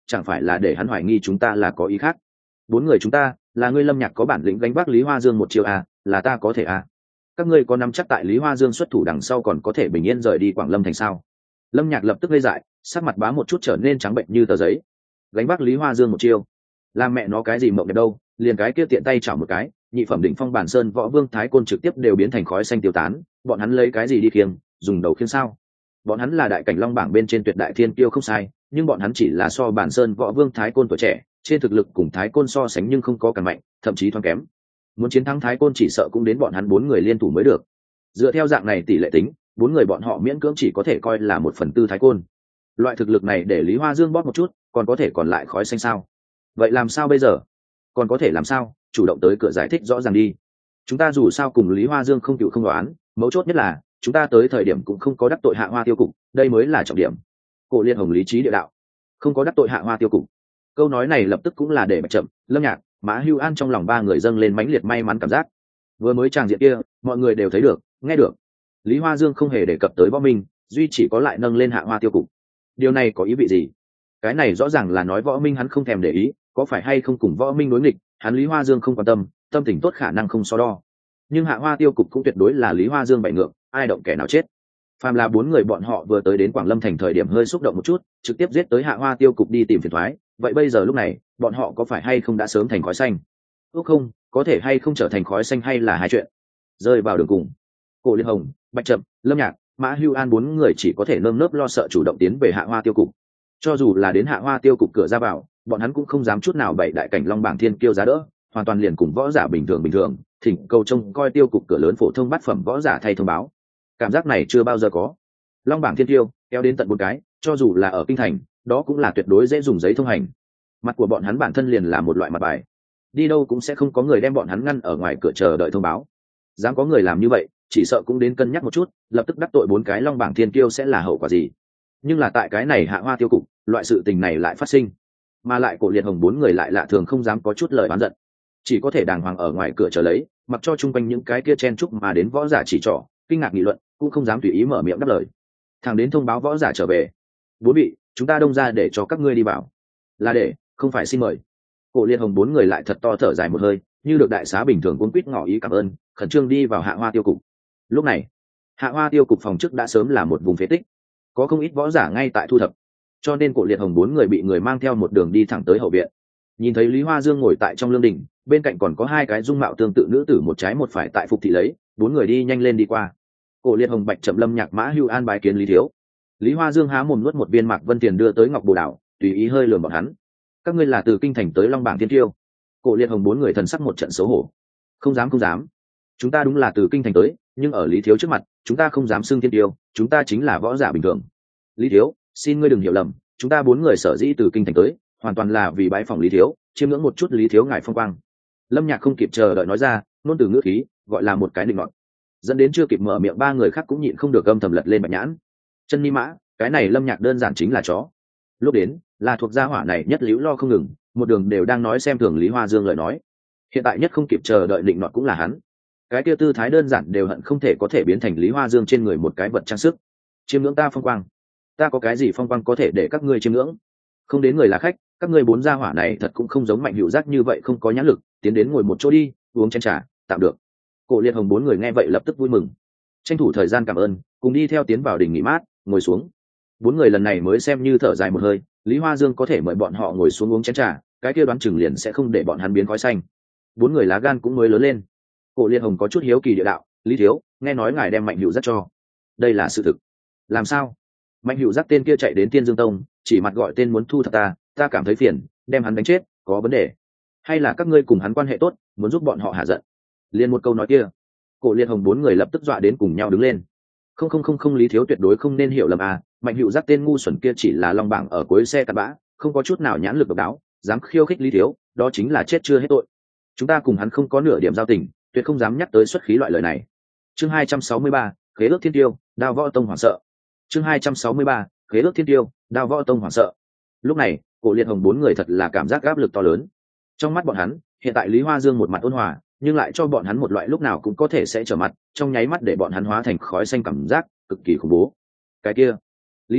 chẳng phải là để hắn hoài nghi chúng ta là có ý khác. Bốn người chúng ta, là ngươi Lâm Nhạc có bản lĩnh gánh vác Lý Hoa Dương một chiều à, là ta có thể à. Các ngươi có nắm chắc tại Lý Hoa Dương xuất thủ đằng sau còn có thể bình yên rời đi Quảng Lâm thành sao? Lâm Nhạc lập tức gây dại, sắc mặt bá một chút trở nên trắng bệnh như tờ giấy. Gánh vác Lý Hoa Dương một chiêu, làm mẹ nó cái gì mộng đẹp đâu, liền cái kia tiện tay chảo một cái, nhị phẩm đỉnh phong bản sơn võ vương thái côn trực tiếp đều biến thành khói xanh tiêu tán, bọn hắn lấy cái gì đi khiêng, dùng đầu khiêng sao? Bọn hắn là đại cảnh long bảng bên trên tuyệt đại thiên kiêu không sai, nhưng bọn hắn chỉ là so bản sơn võ vương thái côn tuổi trẻ, trên thực lực cùng thái côn so sánh nhưng không có càng mạnh, thậm chí thoáng kém. Muốn chiến thắng thái côn chỉ sợ cũng đến bọn hắn bốn người liên thủ mới được. Dựa theo dạng này tỷ lệ tính, bốn người bọn họ miễn cưỡng chỉ có thể coi là 1/4 thái côn. Loại thực lực này để Lý Hoa Dương bóp một chút, còn có thể còn lại khói xanh sao? Vậy làm sao bây giờ? Còn có thể làm sao? Chủ động tới cửa giải thích rõ ràng đi. Chúng ta dù sao cùng Lý Hoa Dương không cựu không đoán, mấu chốt nhất là chúng ta tới thời điểm cũng không có đắc tội Hạ Hoa tiêu cục, đây mới là trọng điểm. Cổ Liên Hồng lý trí địa đạo, không có đắc tội Hạ Hoa tiêu cục. Câu nói này lập tức cũng là để Bạch Chậm, Lâm Nhạc, Mã Hưu An trong lòng ba người dâng lên mãnh liệt may mắn cảm giác. Vừa mới tràng diện kia, mọi người đều thấy được, nghe được. Lý Hoa Dương không hề đề cập tới Võ Minh, duy chỉ có lại nâng lên Hạ Hoa tiêu cục. Điều này có ý vị gì? Cái này rõ ràng là nói Võ Minh hắn không thèm để ý, có phải hay không cùng Võ Minh đối nghịch, hắn Lý Hoa Dương không quan tâm, tâm tình tốt khả năng không so đo. Nhưng Hạ Hoa tiêu cục cũng tuyệt đối là Lý Hoa Dương bại ngược, ai động kẻ nào chết. Phàm là bốn người bọn họ vừa tới đến Quảng Lâm thành thời điểm hơi xúc động một chút, trực tiếp giết tới Hạ Hoa tiêu cục đi tìm phiền toái, vậy bây giờ lúc này, bọn họ có phải hay không đã sớm thành khói xanh? Không, có thể hay không trở thành khói xanh hay là hai chuyện. Rơi vào đường cùng, Cổ Liên Hồng, Bạch Chậm, Lâm Nhạc, Mã Hưu An bốn người chỉ có thể nơm nớp lo sợ chủ động tiến về Hạ Hoa tiêu cục. Cho dù là đến Hạ Hoa tiêu cục cửa ra vào, bọn hắn cũng không dám chút nào bày đại cảnh long bảng thiên kiêu giá đỡ, hoàn toàn liền cùng võ giả bình thường, thỉnh cầu trông coi tiêu cục cửa lớn phổ thông bát phẩm võ giả thay thông báo. Cảm giác này chưa bao giờ có. Long bảng thiên kiêu kéo đến tận 4 cái, cho dù là ở kinh thành, đó cũng là tuyệt đối dễ dùng giấy thông hành. Mặt của bọn hắn bản thân liền là một loại mặt bài, đi đâu cũng sẽ không có người đem bọn hắn ngăn ở ngoài cửa chờ đợi thông báo. Dám có người làm như vậy, chỉ sợ cũng đến cân nhắc một chút, lập tức đắc tội 4 cái long bảng thiên kiêu sẽ là hậu quả gì. Nhưng là tại cái này Hạ Hoa tiêu cục, loại sự tình này lại phát sinh, mà lại Cổ Liệt Hồng 4 người lại lạ thường không dám có chút lời oán giận, chỉ có thể đàng hoàng ở ngoài cửa chờ lấy, mặc cho chung quanh những cái kia chen chúc mà đến võ giả chỉ trỏ, kinh ngạc nghị luận, cũng không dám tùy ý mở miệng đáp lời. Thằng đến thông báo võ giả trở về, bốn vị, chúng ta đông ra để cho các ngươi đi vào, là để, không phải xin mời. Cổ Liệt Hồng 4 người lại thật to thở dài một hơi, như được đại xá bình thường cuống quýt ngỏ ý cảm ơn, khẩn trương đi vào Hạ Hoa tiêu cục. Lúc này, Hạ Hoa tiêu cục phòng trước đã sớm là một vùng phế tích, có không ít võ giả ngay tại thu thập, cho nên Cổ Liệt Hồng 4 người bị người mang theo một đường đi thẳng tới hậu viện. Nhìn thấy Lý Hoa Dương ngồi tại trong lương đình, bên cạnh còn có 2 cái dung mạo tương tự nữ tử một trái một phải tại phục thị lấy, 4 người đi nhanh lên đi qua. Cổ Liệt Hồng, Bạch Chậm, Lâm Nhạc, Mã Hưu An bái kiến Lý thiếu. Lý Hoa Dương há mồm nuốt một viên Mạc Vân Tiền đưa tới Ngọc Bồ Đào, tùy ý hơi lườm bọn hắn. Các ngươi là từ kinh thành tới Long bảng thiên tiêu? Cổ Liệt Hồng 4 người thần sắc một trận xấu hổ. Không dám. Chúng ta đúng là từ kinh thành tới, nhưng ở Lý thiếu trước mặt, chúng ta không dám xưng thiên tiêu, chúng ta chính là võ giả bình thường. Lý thiếu, xin ngươi đừng hiểu lầm, chúng ta 4 người sở dĩ từ kinh thành tới, hoàn toàn là vì bái phỏng Lý thiếu, chiêm ngưỡng một chút Lý thiếu ngài phong quang. Lâm Nhạc không kịp chờ đợi nói ra, nôn từ ngữ khí, gọi là một cái định ngọn, dẫn đến chưa kịp mở miệng 3 người khác cũng nhịn không được âm thầm lật lên bạch nhãn. Chân ni mã, cái này Lâm Nhạc đơn giản chính là chó. Lúc đến, là thuộc gia hỏa này nhất liễu lo không ngừng, một đường đều đang nói xem thường Lý Hoa Dương lời nói. Hiện tại nhất không kịp chờ đợi định nọt cũng là hắn. Cái kia tư thái đơn giản đều hận không thể có thể biến thành Lý Hoa Dương trên người một cái vật trang sức. Chiêm ngưỡng ta phong quang, ta có cái gì phong quang có thể để các ngươi chiêm ngưỡng? Không đến người là khách, các ngươi 4 gia hỏa này thật cũng không giống Mạnh Hữu Giác như vậy không có nhãn lực, tiến đến ngồi một chỗ đi, uống chén trà, tạm được. Cổ Liệt Hồng 4 người nghe vậy lập tức vui mừng, tranh thủ thời gian cảm ơn, cùng đi theo tiến vào đình nghỉ mát, ngồi xuống. 4 người lần này mới xem như thở dài một hơi, Lý Hoa Dương có thể mời bọn họ ngồi xuống uống chén trà, cái kia đoán chừng liền sẽ không để bọn hắn biến khói xanh. 4 người lá gan cũng mới lớn lên. Cổ Liệt Hồng có chút hiếu kỳ địa đạo, Lý thiếu, nghe nói ngài đem Mạnh Hữu Giác cho, đây là sự thực? Làm sao? Mạnh Hữu Giác tên kia chạy đến Tiên Dương Tông, chỉ mặt gọi tên muốn thu thập ta cảm thấy phiền, đem hắn đánh chết, có vấn đề? Hay là các ngươi cùng hắn quan hệ tốt, muốn giúp bọn họ hạ giận? Liên một câu nói kia, Cổ Liệt Hồng 4 người lập tức dọa đến cùng nhau đứng lên. Không, Lý thiếu tuyệt đối không nên hiểu lầm à, Mạnh Hữu Giác tên ngu xuẩn kia chỉ là long bảng ở cuối xe cặn bã, không có chút nào nhãn lực độc đáo, dám khiêu khích Lý thiếu, đó chính là chết chưa hết tội. Chúng ta cùng hắn không có nửa điểm giao tình, tuyệt không dám nhắc tới xuất khí loại lời này. Chương 263, khế ước thiên tiêu, Đao Võ Tông hoảng sợ. Chương 263, khế ước thiên tiêu, Đao Võ Tông hoảng sợ. Lúc này, Cổ Liệt Hồng 4 người thật là cảm giác áp lực to lớn. Trong mắt bọn hắn, hiện tại Lý Hoa Dương một mặt ôn hòa, nhưng lại cho bọn hắn một loại lúc nào cũng có thể sẽ trở mặt, trong nháy mắt để bọn hắn hóa thành khói xanh cảm giác cực kỳ khủng bố. Cái kia, Lý thiếu,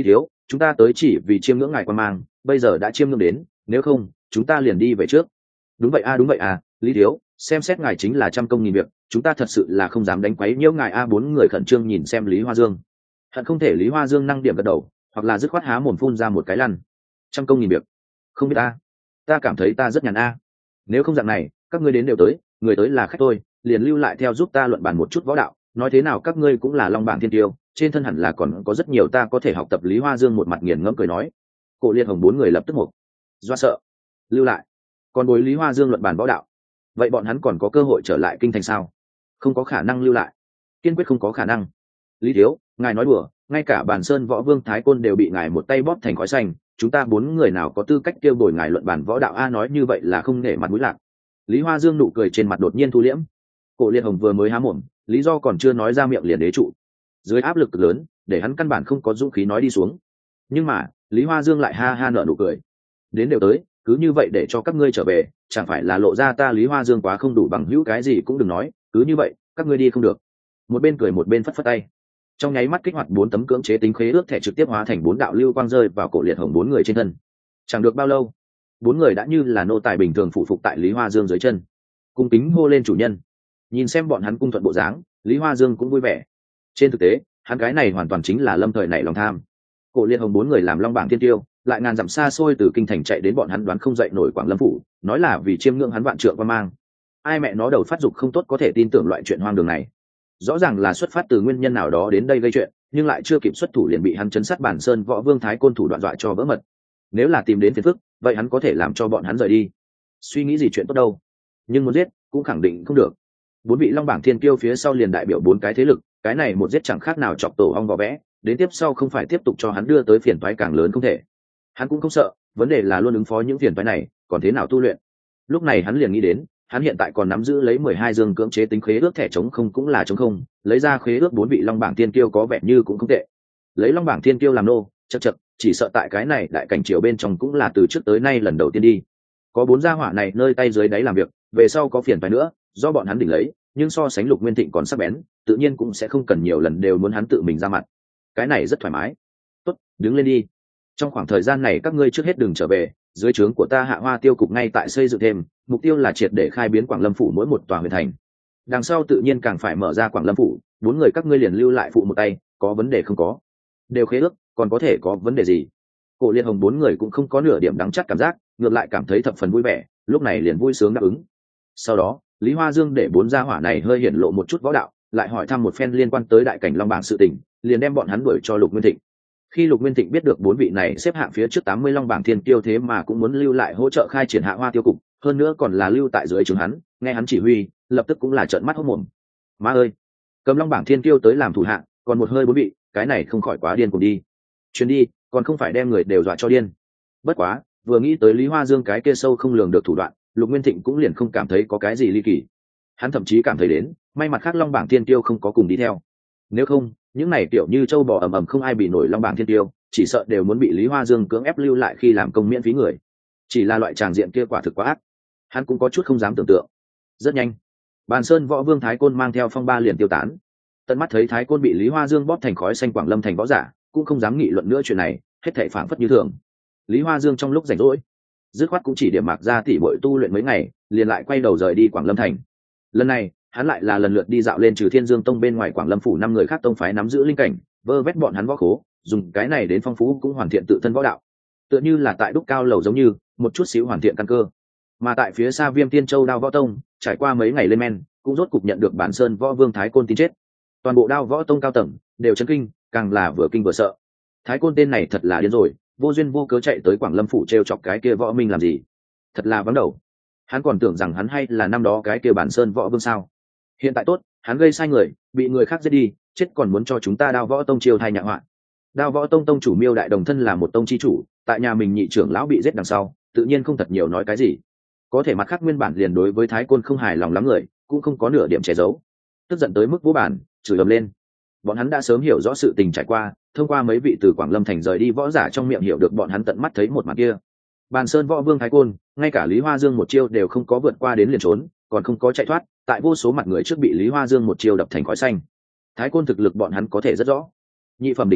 chúng ta tới chỉ vì chiêm ngưỡng ngài quan mang, bây giờ đã chiêm ngưỡng đến, nếu không chúng ta liền đi về trước. Đúng vậy đúng vậy Lý thiếu, xem xét ngài chính là trăm công nghìn việc, chúng ta thật sự là không dám đánh quấy nhiễu ngài bốn người khẩn trương nhìn xem Lý Hoa Dương. Hận không thể Lý Hoa Dương năng điểm gật đầu, hoặc là dứt khoát há mồm phun ra một cái lăn. Trăm công nghìn việc, không biết ta cảm thấy ta rất nhàn nếu không dạng này, các ngươi đến đều tới, người tới là khách tôi, liền lưu lại theo giúp ta luận bàn một chút võ đạo, nói thế nào các ngươi cũng là long bảng thiên tiêu, trên thân hẳn là còn có rất nhiều ta có thể học tập. Lý Hoa Dương một mặt nghiền ngẫm cười nói. Cổ Liệt Hồng bốn người lập tức một do sợ, lưu lại, còn bối Lý Hoa Dương luận bàn võ đạo, vậy bọn hắn còn có cơ hội trở lại kinh thành sao? Không có khả năng lưu lại, kiên quyết không có khả năng. Lý thiếu, ngài nói đùa, ngay cả Bàn Sơn Võ Vương Thái Côn đều bị ngài một tay bóp thành khói xanh, chúng ta bốn người nào có tư cách kêu bồi ngài luận bàn võ đạo nói như vậy là không nể mặt mũi lạc. Lý Hoa Dương nụ cười trên mặt đột nhiên thu liễm. Cổ Liệt Hồng vừa mới há mồm, lý do còn chưa nói ra miệng liền đế trụ, dưới áp lực cực lớn để hắn căn bản không có dũng khí nói đi xuống. Nhưng mà Lý Hoa Dương lại ha ha nở nụ cười. Đến đều tới, cứ như vậy để cho các ngươi trở về, chẳng phải là lộ ra ta Lý Hoa Dương quá không đủ bằng hữu, cái gì cũng đừng nói, cứ như vậy các ngươi đi không được. Một bên cười một bên phất phất tay, trong nháy mắt kích hoạt 4 tấm cưỡng chế tính khế ước thẻ trực tiếp hóa thành 4 đạo lưu quang rơi vào Cổ Liệt Hồng bốn người trên thân. Chẳng được bao lâu, bốn người đã như là nô tài bình thường phụ phục tại Lý Hoa Dương dưới chân, cung kính hô lên chủ nhân. Nhìn xem bọn hắn cung thuận bộ dáng, Lý Hoa Dương cũng vui vẻ. Trên thực tế hắn cái này hoàn toàn chính là lâm thời nảy lòng tham. Cổ Liệt Hồng bốn người làm long bảng thiên tiêu, lại ngàn dặm xa xôi từ kinh thành chạy đến bọn hắn đoán không dậy nổi Quảng Lâm phủ, nói là vì chiêm ngưỡng hắn vạn trượng quan mang. Ai mẹ nó đầu phát dục không tốt có thể tin tưởng loại chuyện hoang đường này. Rõ ràng là xuất phát từ nguyên nhân nào đó đến đây gây chuyện, nhưng lại chưa kịp xuất thủ liền bị hắn chấn sát Bản Sơn Võ Vương Thái Côn thủ đoạn dọa cho vỡ mật. Nếu là tìm đến phiền phức, vậy hắn có thể làm cho bọn hắn rời đi. Suy nghĩ gì chuyện tốt đâu, nhưng muốn giết cũng khẳng định không được. 4 vị long bảng thiên kiêu phía sau liền đại biểu 4 cái thế lực, cái này một giết chẳng khác nào chọc tổ ong vò vẽ, đến tiếp sau không phải tiếp tục cho hắn đưa tới phiền toái càng lớn không thể. Hắn cũng không sợ, vấn đề là luôn ứng phó những phiền toái này, còn thế nào tu luyện. Lúc này hắn liền nghĩ đến, hắn hiện tại còn nắm giữ lấy 12 dương cưỡng chế tính khế ước thẻ trống không cũng là trống không, lấy ra khế ước 4 vị long bảng thiên kiêu có vẻ như cũng không tệ. Lấy long bảng thiên kiêu làm nô, chậc, chỉ sợ tại cái này đại cảnh triều bên trong cũng là từ trước tới nay lần đầu tiên đi. Có 4 gia hỏa này nơi tay dưới đáy làm việc, về sau có phiền phải nữa, do bọn hắn đỉnh lấy, nhưng so sánh Lục Nguyên Thịnh còn sắc bén, tự nhiên cũng sẽ không cần nhiều lần đều muốn hắn tự mình ra mặt. Cái này rất thoải mái. Tốt, đứng lên đi. Trong khoảng thời gian này các ngươi trước hết đừng trở về, dưới trướng của ta Hạ Hoa tiêu cục ngay tại xây dựng thêm, mục tiêu là triệt để khai biến Quảng Lâm phủ mỗi một tòa huyện thành. Đằng sau tự nhiên càng phải mở ra Quảng Lâm phủ, 4 người các ngươi liền lưu lại phụ một tay, có vấn đề không có? Đều khế ước, còn có thể có vấn đề gì? Cổ Liệt Hồng 4 người cũng không có nửa điểm đắng chát cảm giác, ngược lại cảm thấy thập phần vui vẻ, lúc này liền vui sướng đáp ứng. Sau đó Lý Hoa Dương để 4 gia hỏa này hơi hiển lộ một chút võ đạo, lại hỏi thăm một phen liên quan tới đại cảnh long bảng sự tình, liền đem bọn hắn đuổi cho Lục Nguyên Thịnh. Khi Lục Nguyên Thịnh biết được 4 vị này xếp hạng phía trước 80 long bảng thiên kiêu thế mà cũng muốn lưu lại hỗ trợ khai triển Hạ Hoa tiêu cục, hơn nữa còn là lưu tại dưới trướng hắn, nghe hắn chỉ huy, lập tức cũng là trợn mắt hốt mồm. Má ơi, cầm long bảng thiên kiêu tới làm thủ hạ, còn một hơi 4 vị, cái này không khỏi quá điên cùng đi. Chuyến đi, còn không phải đem người đều dọa cho điên. Bất quá, vừa nghĩ tới Lý Hoa Dương cái kia sâu không lường được thủ đoạn, Lục Nguyên Thịnh cũng liền không cảm thấy có cái gì ly kỳ. Hắn thậm chí cảm thấy đến may mặt khác long bảng thiên tiêu không có cùng đi theo, nếu không những này kiểu như châu bò ầm ầm không ai bị nổi long bảng thiên tiêu, chỉ sợ đều muốn bị Lý Hoa Dương cưỡng ép lưu lại khi làm công miễn phí người. Chỉ là loại tràng diện kia quả thực quá ác, hắn cũng có chút không dám tưởng tượng. Rất nhanh, Bàn Sơn Võ Vương Thái Côn mang theo phong ba liền tiêu tán. Tận mắt thấy Thái Côn bị Lý Hoa Dương bóp thành khói xanh, Quảng Lâm thành võ giả cũng không dám nghị luận nữa chuyện này, hết thảy phảng phất như thường. Lý Hoa Dương trong lúc rảnh rỗi, dứt khoát cũng chỉ điểm Mạc ra tỉ bội tu luyện mấy ngày, liền lại quay đầu rời đi Quảng Lâm thành. Lần này hắn lại là lần lượt đi dạo lên trừ Thiên Dương tông bên ngoài Quảng Lâm phủ 5 người khác tông phái nắm giữ linh cảnh, vơ vét bọn hắn võ khố, dùng cái này đến phong phú cũng hoàn thiện tự thân võ đạo, tựa như là tại đúc cao lầu giống như một chút xíu hoàn thiện căn cơ. Mà tại phía xa Viêm Tiên Châu Đao Võ Tông, trải qua mấy ngày lên men, cũng rốt cục nhận được Bản Sơn Võ Vương Thái Côn tin chết. Toàn bộ Đao Võ Tông cao tầng đều chấn kinh, càng là vừa kinh vừa sợ. Thái Côn tên này thật là điên rồi, vô duyên vô cớ chạy tới Quảng Lâm phủ trêu chọc cái kia võ minh làm gì? Thật là vắng đầu. Hắn còn tưởng rằng hắn hay là năm đó cái kia Bản Sơn Võ Vương sao? Hiện tại tốt, hắn gây sai người, bị người khác giết đi, chết còn muốn cho chúng ta Đao Võ Tông chiêu thai nhạ họa. Đao Võ Tông tông chủ Miêu Đại Đồng thân là một tông chi chủ, tại nhà mình nhị trưởng lão bị giết đằng sau, tự nhiên không thật nhiều nói cái gì. Có thể mặt khác nguyên bản liền đối với Thái Côn không hài lòng lắm người, cũng không có nửa điểm che giấu, tức giận tới mức vỗ bản, chửi ầm lên. Bọn hắn đã sớm hiểu rõ sự tình trải qua, thông qua mấy vị từ Quảng Lâm thành rời đi võ giả trong miệng hiểu được bọn hắn tận mắt thấy một màn kia. Bàn Sơn Võ Vương Thái Côn, ngay cả Lý Hoa Dương một chiêu đều không có vượt qua đến liền trốn, còn không có chạy thoát, tại vô số mặt người trước bị Lý Hoa Dương một chiêu đập thành khói xanh. Thái Côn thực lực bọn hắn có thể rất rõ. Nhị phẩm đỉnh phong,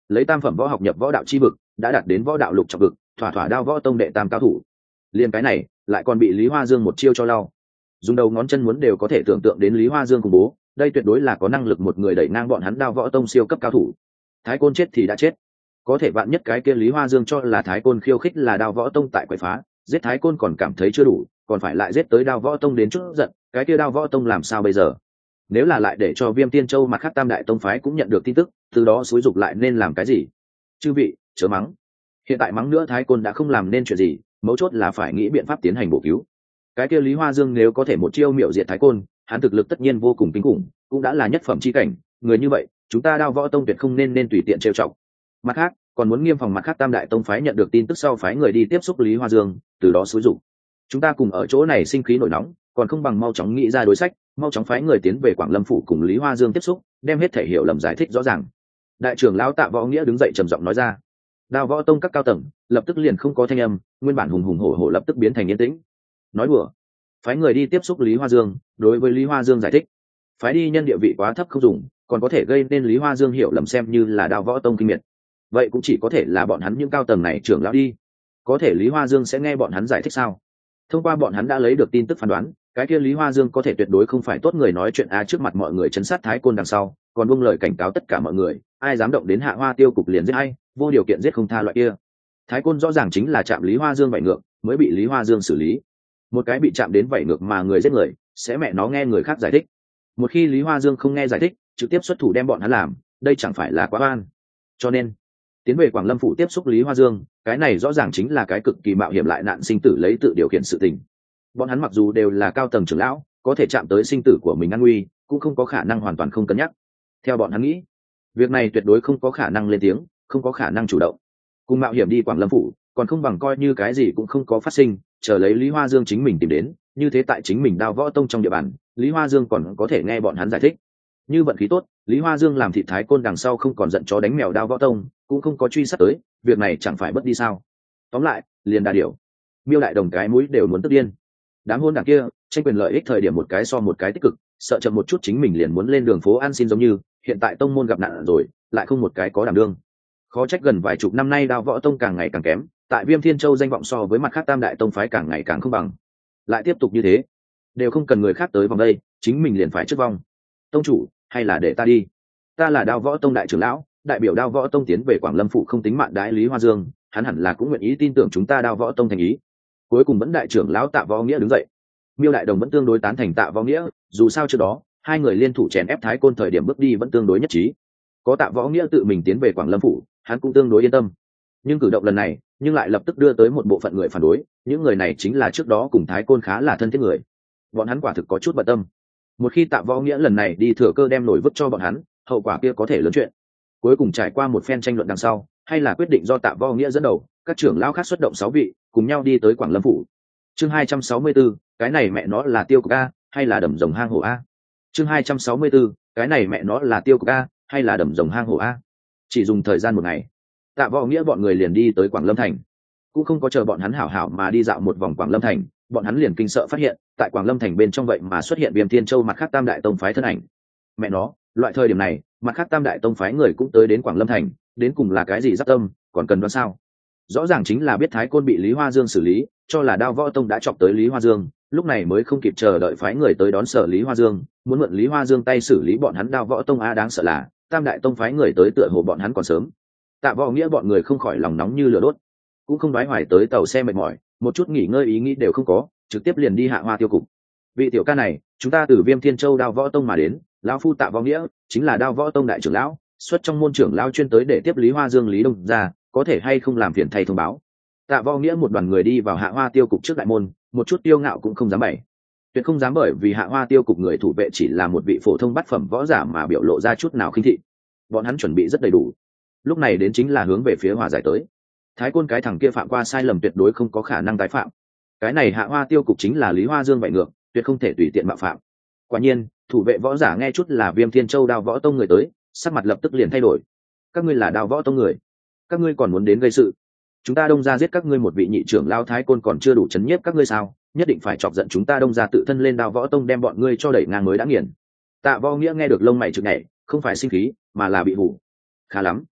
lấy tam phẩm võ học nhập võ đạo chi vực, đã đạt đến võ đạo lục trọng vực, thỏa thỏa đao võ tông đệ tam cao thủ. Liên cái này lại còn bị Lý Hoa Dương một chiêu cho lau, dùng đầu ngón chân muốn đều có thể tưởng tượng đến Lý Hoa Dương khủng bố, đây tuyệt đối là có năng lực một người đẩy ngang bọn hắn đao võ tông siêu cấp cao thủ. Thái Côn chết thì đã chết, có thể vạn nhất cái kia Lý Hoa Dương cho là Thái Côn khiêu khích là đao võ tông tại quậy phá, giết Thái Côn còn cảm thấy chưa đủ, còn phải lại giết tới đao võ tông đến chút giận, cái kia đao võ tông làm sao bây giờ? Nếu là lại để cho Viêm Tiên Châu mặt khác tam đại tông phái cũng nhận được tin tức, từ đó xúi dục lại nên làm cái gì? Chư vị chớ mắng, hiện tại mắng nữa Thái Côn đã không làm nên chuyện gì, mấu chốt là phải nghĩ biện pháp tiến hành bổ cứu. Cái kia Lý Hoa Dương nếu có thể một chiêu miểu diệt Thái Côn, hắn thực lực tất nhiên vô cùng kinh khủng, cũng đã là nhất phẩm chi cảnh, người như vậy chúng ta đao võ tông tuyệt không nên tùy tiện trêu chọc. Mặt khác còn muốn nghiêm phòng mặt khác tam đại tông phái nhận được tin tức sau phái người đi tiếp xúc Lý Hoa Dương, từ đó xúi dục chúng ta cùng ở chỗ này sinh khí nổi nóng, còn không bằng mau chóng nghĩ ra đối sách, mau chóng phái người tiến về Quảng Lâm phủ cùng Lý Hoa Dương tiếp xúc, đem hết thể hiểu lầm giải thích rõ ràng. Đại trưởng lão Tạ Võ Nghĩa đứng dậy trầm giọng nói ra. Đao võ tông các cao tầng lập tức liền không có thanh âm, nguyên bản hùng hùng hổ hổ lập tức biến thành yên tĩnh. Nói đùa, phái người đi tiếp xúc Lý Hoa Dương, đối với Lý Hoa Dương giải thích, phái đi nhân địa vị quá thấp không dùng, còn có thể gây nên Lý Hoa Dương hiểu lầm xem như là đao võ tông kinh miệt, vậy cũng chỉ có thể là bọn hắn những cao tầng này trưởng lão đi. Có thể Lý Hoa Dương sẽ nghe bọn hắn giải thích sao? Thông qua bọn hắn đã lấy được tin tức phán đoán, cái kia Lý Hoa Dương có thể tuyệt đối không phải tốt người nói chuyện trước mặt mọi người chấn sát Thái Côn đằng sau, còn buông lời cảnh cáo tất cả mọi người, ai dám động đến Hạ Hoa Tiêu cục liền giết ai, vô điều kiện giết không tha loại kia. Thái Côn rõ ràng chính là chạm Lý Hoa Dương vảy ngược, mới bị Lý Hoa Dương xử lý. Một cái bị chạm đến vảy ngược mà người giết người, sẽ mẹ nó nghe người khác giải thích. Một khi Lý Hoa Dương không nghe giải thích, trực tiếp xuất thủ đem bọn hắn làm, đây chẳng phải là quá oan. Cho nên, tiến về Quảng Lâm phủ tiếp xúc Lý Hoa Dương, cái này rõ ràng chính là cái cực kỳ mạo hiểm lại nạn sinh tử lấy tự điều khiển sự tình. Bọn hắn mặc dù đều là cao tầng trưởng lão, có thể chạm tới sinh tử của mình an nguy, cũng không có khả năng hoàn toàn không cân nhắc. Theo bọn hắn nghĩ, việc này tuyệt đối không có khả năng lên tiếng, không có khả năng chủ động. Cùng mạo hiểm đi Quảng Lâm phủ, còn không bằng coi như cái gì cũng không có phát sinh, chờ lấy Lý Hoa Dương chính mình tìm đến, như thế tại chính mình đao võ tông trong địa bàn, Lý Hoa Dương còn có thể nghe bọn hắn giải thích. Như vận khí tốt, Lý Hoa Dương làm thịt Thái Côn đằng sau không còn giận chó đánh mèo đao võ tông, cũng không có truy sát tới, việc này chẳng phải bất đi sao? Tóm lại, liền đa điều. Miêu Đại Đồng cái mũi đều muốn tức điên. Đám hôn đảng kia, tranh quyền lợi ích thời điểm một cái so một cái tích cực, sợ chậm một chút chính mình liền muốn lên đường phố ăn xin giống như, hiện tại tông môn gặp nạn rồi, lại không một cái có đảm đương. Khó trách gần vài chục năm nay đao võ tông càng ngày càng kém, tại Viêm Thiên Châu danh vọng so với mặt khác tam đại tông phái càng ngày càng không bằng. Lại tiếp tục như thế, đều không cần người khác tới vòng đây, chính mình liền phải trước vong. Tông chủ, hay là để ta đi? Ta là đao võ tông đại trưởng lão, đại biểu đao võ tông tiến về Quảng Lâm phủ không tính mạn đái Lý Hoa Dương, hắn hẳn là cũng nguyện ý tin tưởng chúng ta đao võ tông thành ý. Cuối cùng vẫn đại trưởng lão Tạ Võ Nghĩa đứng dậy. Miêu Đại Đồng vẫn tương đối tán thành Tạ Võ Nghĩa, dù sao trước đó hai người liên thủ chèn ép Thái Côn thời điểm bước đi vẫn tương đối nhất trí. Có Tạ Võ Nghĩa tự mình tiến về Quảng Lâm phủ, hắn cũng tương đối yên tâm. Nhưng cử động lần này, nhưng lại lập tức đưa tới một bộ phận người phản đối, những người này chính là trước đó cùng Thái Côn khá là thân thiết người. Bọn hắn quả thực có chút bận tâm. Một khi Tạ Võ Nghĩa lần này đi thừa cơ đem nổi vứt cho bọn hắn, hậu quả kia có thể lớn chuyện. Cuối cùng trải qua một phen tranh luận đằng sau, hay là quyết định do Tạ Võ Nghĩa dẫn đầu, các trưởng lão khác xuất động 6 vị, cùng nhau đi tới Quảng Lâm phủ. Chương 264, cái này mẹ nó là tiêu cục a, hay là đầm rồng hang hổ a? Chương 264, cái này mẹ nó là tiêu cục a, hay là đầm rồng hang hổ a? Chỉ dùng thời gian một ngày, Tạ Võ Nghĩa bọn người liền đi tới Quảng Lâm thành. Cũng không có chờ bọn hắn hảo hảo mà đi dạo một vòng Quảng Lâm thành, bọn hắn liền kinh sợ phát hiện, tại Quảng Lâm thành bên trong vậy mà xuất hiện Viêm Thiên Châu mặt khác tam đại tông phái thân ảnh. Mẹ nó, loại thời điểm này, mặt khác tam đại tông phái người cũng tới đến Quảng Lâm thành, đến cùng là cái gì giáp tâm, còn cần đoán sao? Rõ ràng chính là biết Thái Côn bị Lý Hoa Dương xử lý, cho là đao võ tông đã chọc tới Lý Hoa Dương, lúc này mới không kịp chờ đợi phái người tới đón sở Lý Hoa Dương, muốn mượn Lý Hoa Dương tay xử lý bọn hắn đao võ tông a, đáng sợ là tam đại tông phái người tới tựa hồ bọn hắn còn sớm. Tạ Võ Nghĩa bọn người không khỏi lòng nóng như lửa đốt, cũng không đoái hoài tới tàu xe mệt mỏi, một chút nghỉ ngơi ý nghĩ đều không có, trực tiếp liền đi Hạ Hoa tiêu cục. Vị tiểu ca này, chúng ta từ Viêm Thiên Châu đao võ tông mà đến, lão phu Tạ Võ Nghĩa chính là đao võ tông đại trưởng lão, xuất trong môn trưởng lão chuyên tới để tiếp Lý Hoa Dương Lý Đông ra, có thể hay không làm phiền thầy thông báo. Tạ Võ Nghĩa một đoàn người đi vào Hạ Hoa tiêu cục trước đại môn, một chút tiêu ngạo cũng không dám bày, tuyệt không dám bởi vì Hạ Hoa tiêu cục người thủ vệ chỉ là một vị phổ thông bát phẩm võ giả mà biểu lộ ra chút nào khinh thị. Bọn hắn chuẩn bị rất đầy đủ, lúc này đến chính là hướng về phía hòa giải tới. Thái Côn cái thằng kia phạm qua sai lầm tuyệt đối không có khả năng tái phạm, cái này Hạ Hoa tiêu cục chính là Lý Hoa Dương vậy ngược, tuyệt không thể tùy tiện mạo phạm. Quả nhiên, thủ vệ võ giả nghe chút là Viêm Thiên Châu đao võ tông người tới, sắc mặt lập tức liền thay đổi. Các ngươi là đao võ tông người, các ngươi còn muốn đến gây sự? Chúng ta Đông gia giết các ngươi một vị nhị trưởng lao Thái Côn còn chưa đủ chấn nhiếp các ngươi sao? Nhất định phải chọc giận chúng ta Đông gia tự thân lên đao võ tông đem bọn ngươi cho đẩy ngang mới đã nghiền. Tạ Võ Nghĩa nghe được lông mày chực nhảy, không phải sinh khí mà là bị hủ. Khá lắm,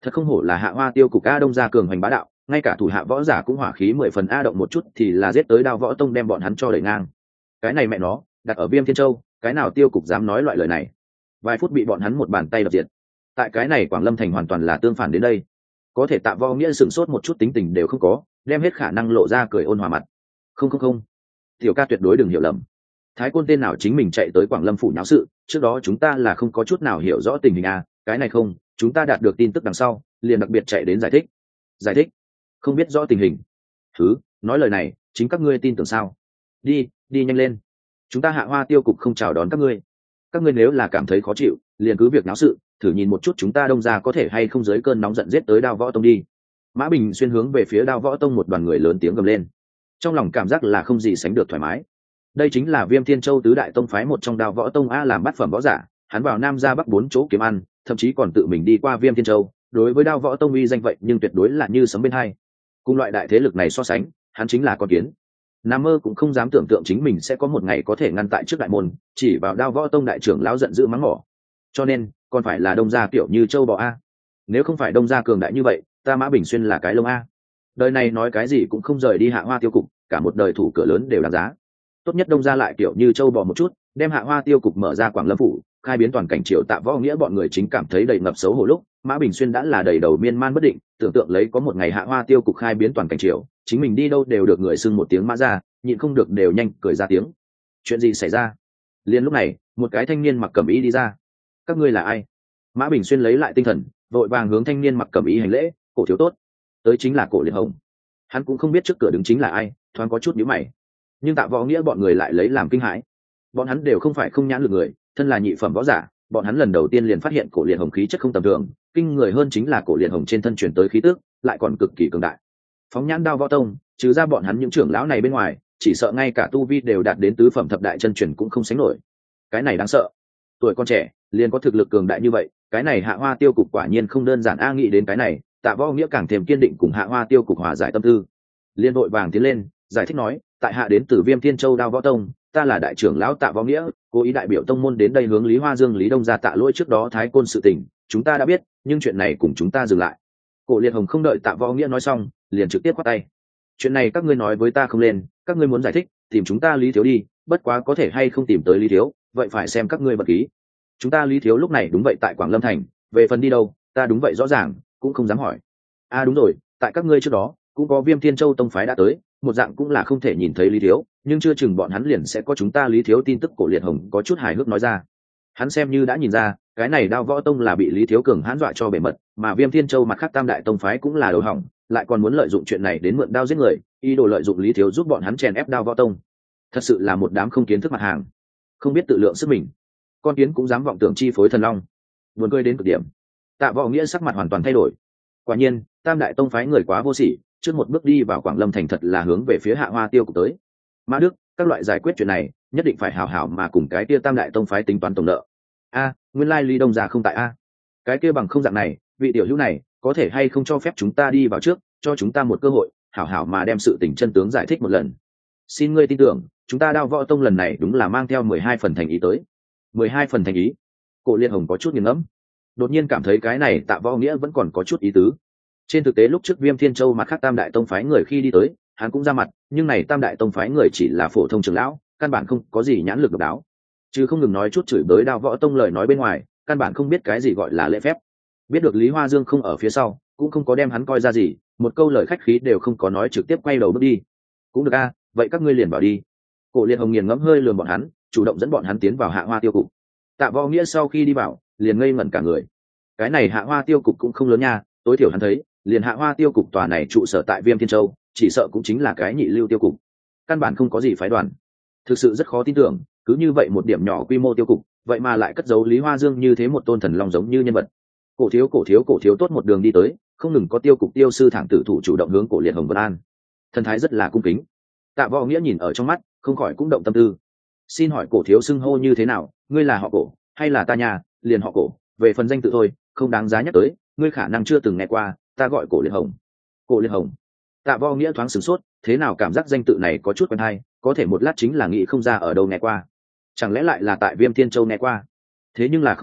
Thật không hổ là Hạ Hoa tiêu cục a, đông gia cường hoành bá đạo, ngay cả thủ hạ võ giả cũng hỏa khí 10 phần a, động một chút thì là giết tới Đao Võ Tông đem bọn hắn cho đẩy ngang. Cái này mẹ nó, đặt ở Viêm Thiên Châu, cái nào tiêu cục dám nói loại lời này. Vài phút bị bọn hắn một bàn tay đập diệt. Tại cái này Quảng Lâm thành hoàn toàn là tương phản đến đây. Có thể Tạ Võ Nghĩa sửng sốt một chút tính tình đều không có, đem hết khả năng lộ ra cười ôn hòa mặt. Không không không, tiểu ca tuyệt đối đừng hiểu lầm. Thái Côn tên nào chính mình chạy tới Quảng Lâm phủ nháo sự, trước đó chúng ta là không có chút nào hiểu rõ tình hình a, cái này không, chúng ta đạt được tin tức đằng sau, liền đặc biệt chạy đến giải thích. Giải thích? Không biết rõ tình hình. Thứ, nói lời này, chính các ngươi tin tưởng sao? Đi, đi nhanh lên. Chúng ta Hạ Hoa tiêu cục không chào đón các ngươi. Các ngươi nếu là cảm thấy khó chịu, liền cứ việc náo sự, thử nhìn một chút chúng ta đông ra có thể hay không dưới cơn nóng giận giết tới Đao Võ Tông đi. Mã Bình xuyên hướng về phía Đao Võ Tông một đoàn người lớn tiếng gầm lên, trong lòng cảm giác là không gì sánh được thoải mái. Đây chính là Viêm Thiên Châu tứ đại tông phái một trong Đao Võ Tông a, làm bát phẩm võ giả, hắn vào nam ra bắc 4 chỗ kiếm ăn, thậm chí còn tự mình đi qua Viêm Thiên Châu, đối với Đao Võ Tông uy danh vậy nhưng tuyệt đối là như sấm bên hai. Cùng loại đại thế lực này so sánh, hắn chính là con kiến. Nam mơ cũng không dám tưởng tượng chính mình sẽ có một ngày có thể ngăn tại trước đại môn, chỉ vào Đao Võ Tông đại trưởng lão giận dữ mắng mỏ. Cho nên, còn phải là đông gia kiểu như châu bò a. Nếu không phải đông gia cường đại như vậy, ta Mã Bình Xuyên là cái lông a. Đời này nói cái gì cũng không rời đi Hạ Hoa tiêu cục, cả một đời thủ cửa lớn đều đáng giá. Tốt nhất đông gia lại kiểu như châu bò một chút, đem Hạ Hoa tiêu cục mở ra Quảng Lâm phủ, khai biến toàn cảnh Triệu Tạ Võ Nghĩa bọn người chính cảm thấy đầy ngập xấu hổ lúc, Mã Bình Xuyên đã là đầy đầu miên man bất định, tưởng tượng lấy có một ngày Hạ Hoa tiêu cục khai biến toàn cảnh Triệu, chính mình đi đâu đều được người xưng một tiếng Mã ra, nhịn không được đều nhanh cười ra tiếng. Chuyện gì xảy ra? Liên lúc này, một cái thanh niên mặc cẩm y đi ra. Các ngươi là ai? Mã Bình Xuyên lấy lại tinh thần, vội vàng hướng thanh niên mặc cẩm y hành lễ. Cổ thiếu tốt. Tới chính là Cổ Liệt Hồng. Hắn cũng không biết trước cửa đứng chính là ai, thoáng có chút nhíu mày. Nhưng Tạ Võ Nghĩa bọn người lại lấy làm kinh hãi. Bọn hắn đều không phải không nhãn lực người, thân là nhị phẩm võ giả, bọn hắn lần đầu tiên liền phát hiện Cổ Liệt Hồng khí chất không tầm thường, kinh người hơn chính là Cổ Liệt Hồng trên thân truyền tới khí tức, lại còn cực kỳ cường đại. Phóng nhãn Đao Võ Tông, trừ ra bọn hắn những trưởng lão này bên ngoài, chỉ sợ ngay cả tu vi đều đạt đến tứ phẩm thập đại chân truyền cũng không sánh nổi. Cái này đáng sợ. Tuổi con trẻ, liền có thực lực cường đại như vậy, cái này Hạ Hoa tiêu cục quả nhiên không đơn giản a, nghĩ đến cái này, Tạ Võ Nghĩa càng thêm kiên định cùng Hạ Hoa tiêu cục hòa giải tâm tư. Liên đội vàng tiến lên, giải thích nói, tại hạ đến từ Viêm Thiên Châu Đao Võ Tông, ta là đại trưởng lão Tạ Võ Nghĩa, cố ý đại biểu tông môn đến đây hướng Lý Hoa Dương Lý Đông gia tạ lỗi trước đó Thái Côn sự tình, chúng ta đã biết, nhưng chuyện này cùng chúng ta dừng lại. Cổ Liệt Hồng không đợi Tạ Võ Nghĩa nói xong, liền trực tiếp quát tay. Chuyện này các ngươi nói với ta không lên, các ngươi muốn giải thích, tìm chúng ta Lý thiếu đi, bất quá có thể hay không tìm tới Lý thiếu, vậy phải xem các ngươi bật ký. Chúng ta Lý thiếu lúc này đúng vậy tại Quảng Lâm thành, về phần đi đâu, ta đúng vậy rõ ràng, cũng không dám hỏi. Đúng rồi, tại các ngươi trước đó, cũng có Viêm Thiên Châu tông phái đã tới, một dạng cũng là không thể nhìn thấy Lý thiếu, nhưng chưa chừng bọn hắn liền sẽ có chúng ta Lý thiếu tin tức. Cổ Liệt Hồng có chút hài hước nói ra. Hắn xem như đã nhìn ra, cái này Đao Võ Tông là bị Lý thiếu cường hãn dọa cho bể mật, mà Viêm Thiên Châu mặt khác tam đại tông phái cũng là đầu hỏng, lại còn muốn lợi dụng chuyện này đến mượn đao giết người, ý đồ lợi dụng Lý thiếu giúp bọn hắn chèn ép Đao Võ Tông. Thật sự là một đám không kiến thức mặt hàng, không biết tự lượng sức mình, con kiến cũng dám vọng tưởng chi phối thần long. Buồn cười đến cực điểm. Tạ Võ Nghĩa sắc mặt hoàn toàn thay đổi. Quả nhiên, tam đại tông phái người quá vô sỉ, trước một bước đi vào Quảng Lâm thành thật là hướng về phía Hạ Hoa tiêu cục tới. Mã Đức, các loại giải quyết chuyện này, nhất định phải hảo hảo mà cùng cái kia tam đại tông phái tính toán tổng nợ. Nguyên lai Lý Đông già không tại a. Cái kia bằng không dạng này, vị tiểu hữu này, có thể hay không cho phép chúng ta đi vào trước, cho chúng ta một cơ hội, hảo hảo mà đem sự tình chân tướng giải thích một lần. Xin ngươi tin tưởng, chúng ta Đao Võ Tông lần này đúng là mang theo 12 phần thành ý tới. 12 phần thành ý? Cổ Liệt Hồng có chút nghiền ngẫm, đột nhiên cảm thấy cái này Tạ Võ Nghĩa vẫn còn có chút ý tứ. Trên thực tế lúc trước Viêm Thiên Châu mặt khác tam đại tông phái người khi đi tới, hắn cũng ra mặt, nhưng này tam đại tông phái người chỉ là phổ thông trưởng lão, căn bản không có gì nhãn lực độc đáo, chứ không ngừng nói chút chửi bới Đao Võ Tông lời nói bên ngoài, căn bản không biết cái gì gọi là lễ phép. Biết được Lý Hoa Dương không ở phía sau, cũng không có đem hắn coi ra gì, một câu lời khách khí đều không có nói, trực tiếp quay đầu bước đi. Cũng được vậy các ngươi liền vào đi. Cổ Liệt Hồng nghiền ngẫm hơi lườm bọn hắn, chủ động dẫn bọn hắn tiến vào Hạ Hoa tiêu cục. Tạ Võ Nghĩa sau khi đi vào, liền ngây ngẩn cả người. Cái này Hạ Hoa tiêu cục cũng không lớn nha, tối thiểu hắn thấy, liền Hạ Hoa tiêu cục tòa này trụ sở tại Viêm Thiên Châu, chỉ sợ cũng chính là cái nhị lưu tiêu cục, căn bản không có gì phái đoàn. Thực sự rất khó tin tưởng, cứ như vậy một điểm nhỏ quy mô tiêu cục, vậy mà lại cất giấu Lý Hoa Dương như thế một tôn thần long giống như nhân vật. Cổ thiếu tốt một đường đi tới, không ngừng có tiêu cục tiêu sư thẳng tử thủ chủ động hướng Cổ Liệt Hồng vân an, thần thái rất là cung kính. Tạ Võ Nghĩa nhìn ở trong mắt, không khỏi cũng động tâm tư. Xin hỏi Cổ thiếu xưng hô như thế nào, ngươi là họ Cổ hay là ta nhà, liền họ Cổ, về phần danh tự thôi, không đáng giá nhắc tới, ngươi khả năng chưa từng nghe qua, ta gọi Cổ Liệt Hồng. Cổ Liệt Hồng. Tạ Võ Nghĩa thoáng sửng sốt, thế nào cảm giác danh tự này có chút quen hay, có thể một lát chính là nghĩ không ra ở đâu nghe qua. Chẳng lẽ lại là tại Viêm Thiên Châu nghe qua? Thế nhưng là không đúng,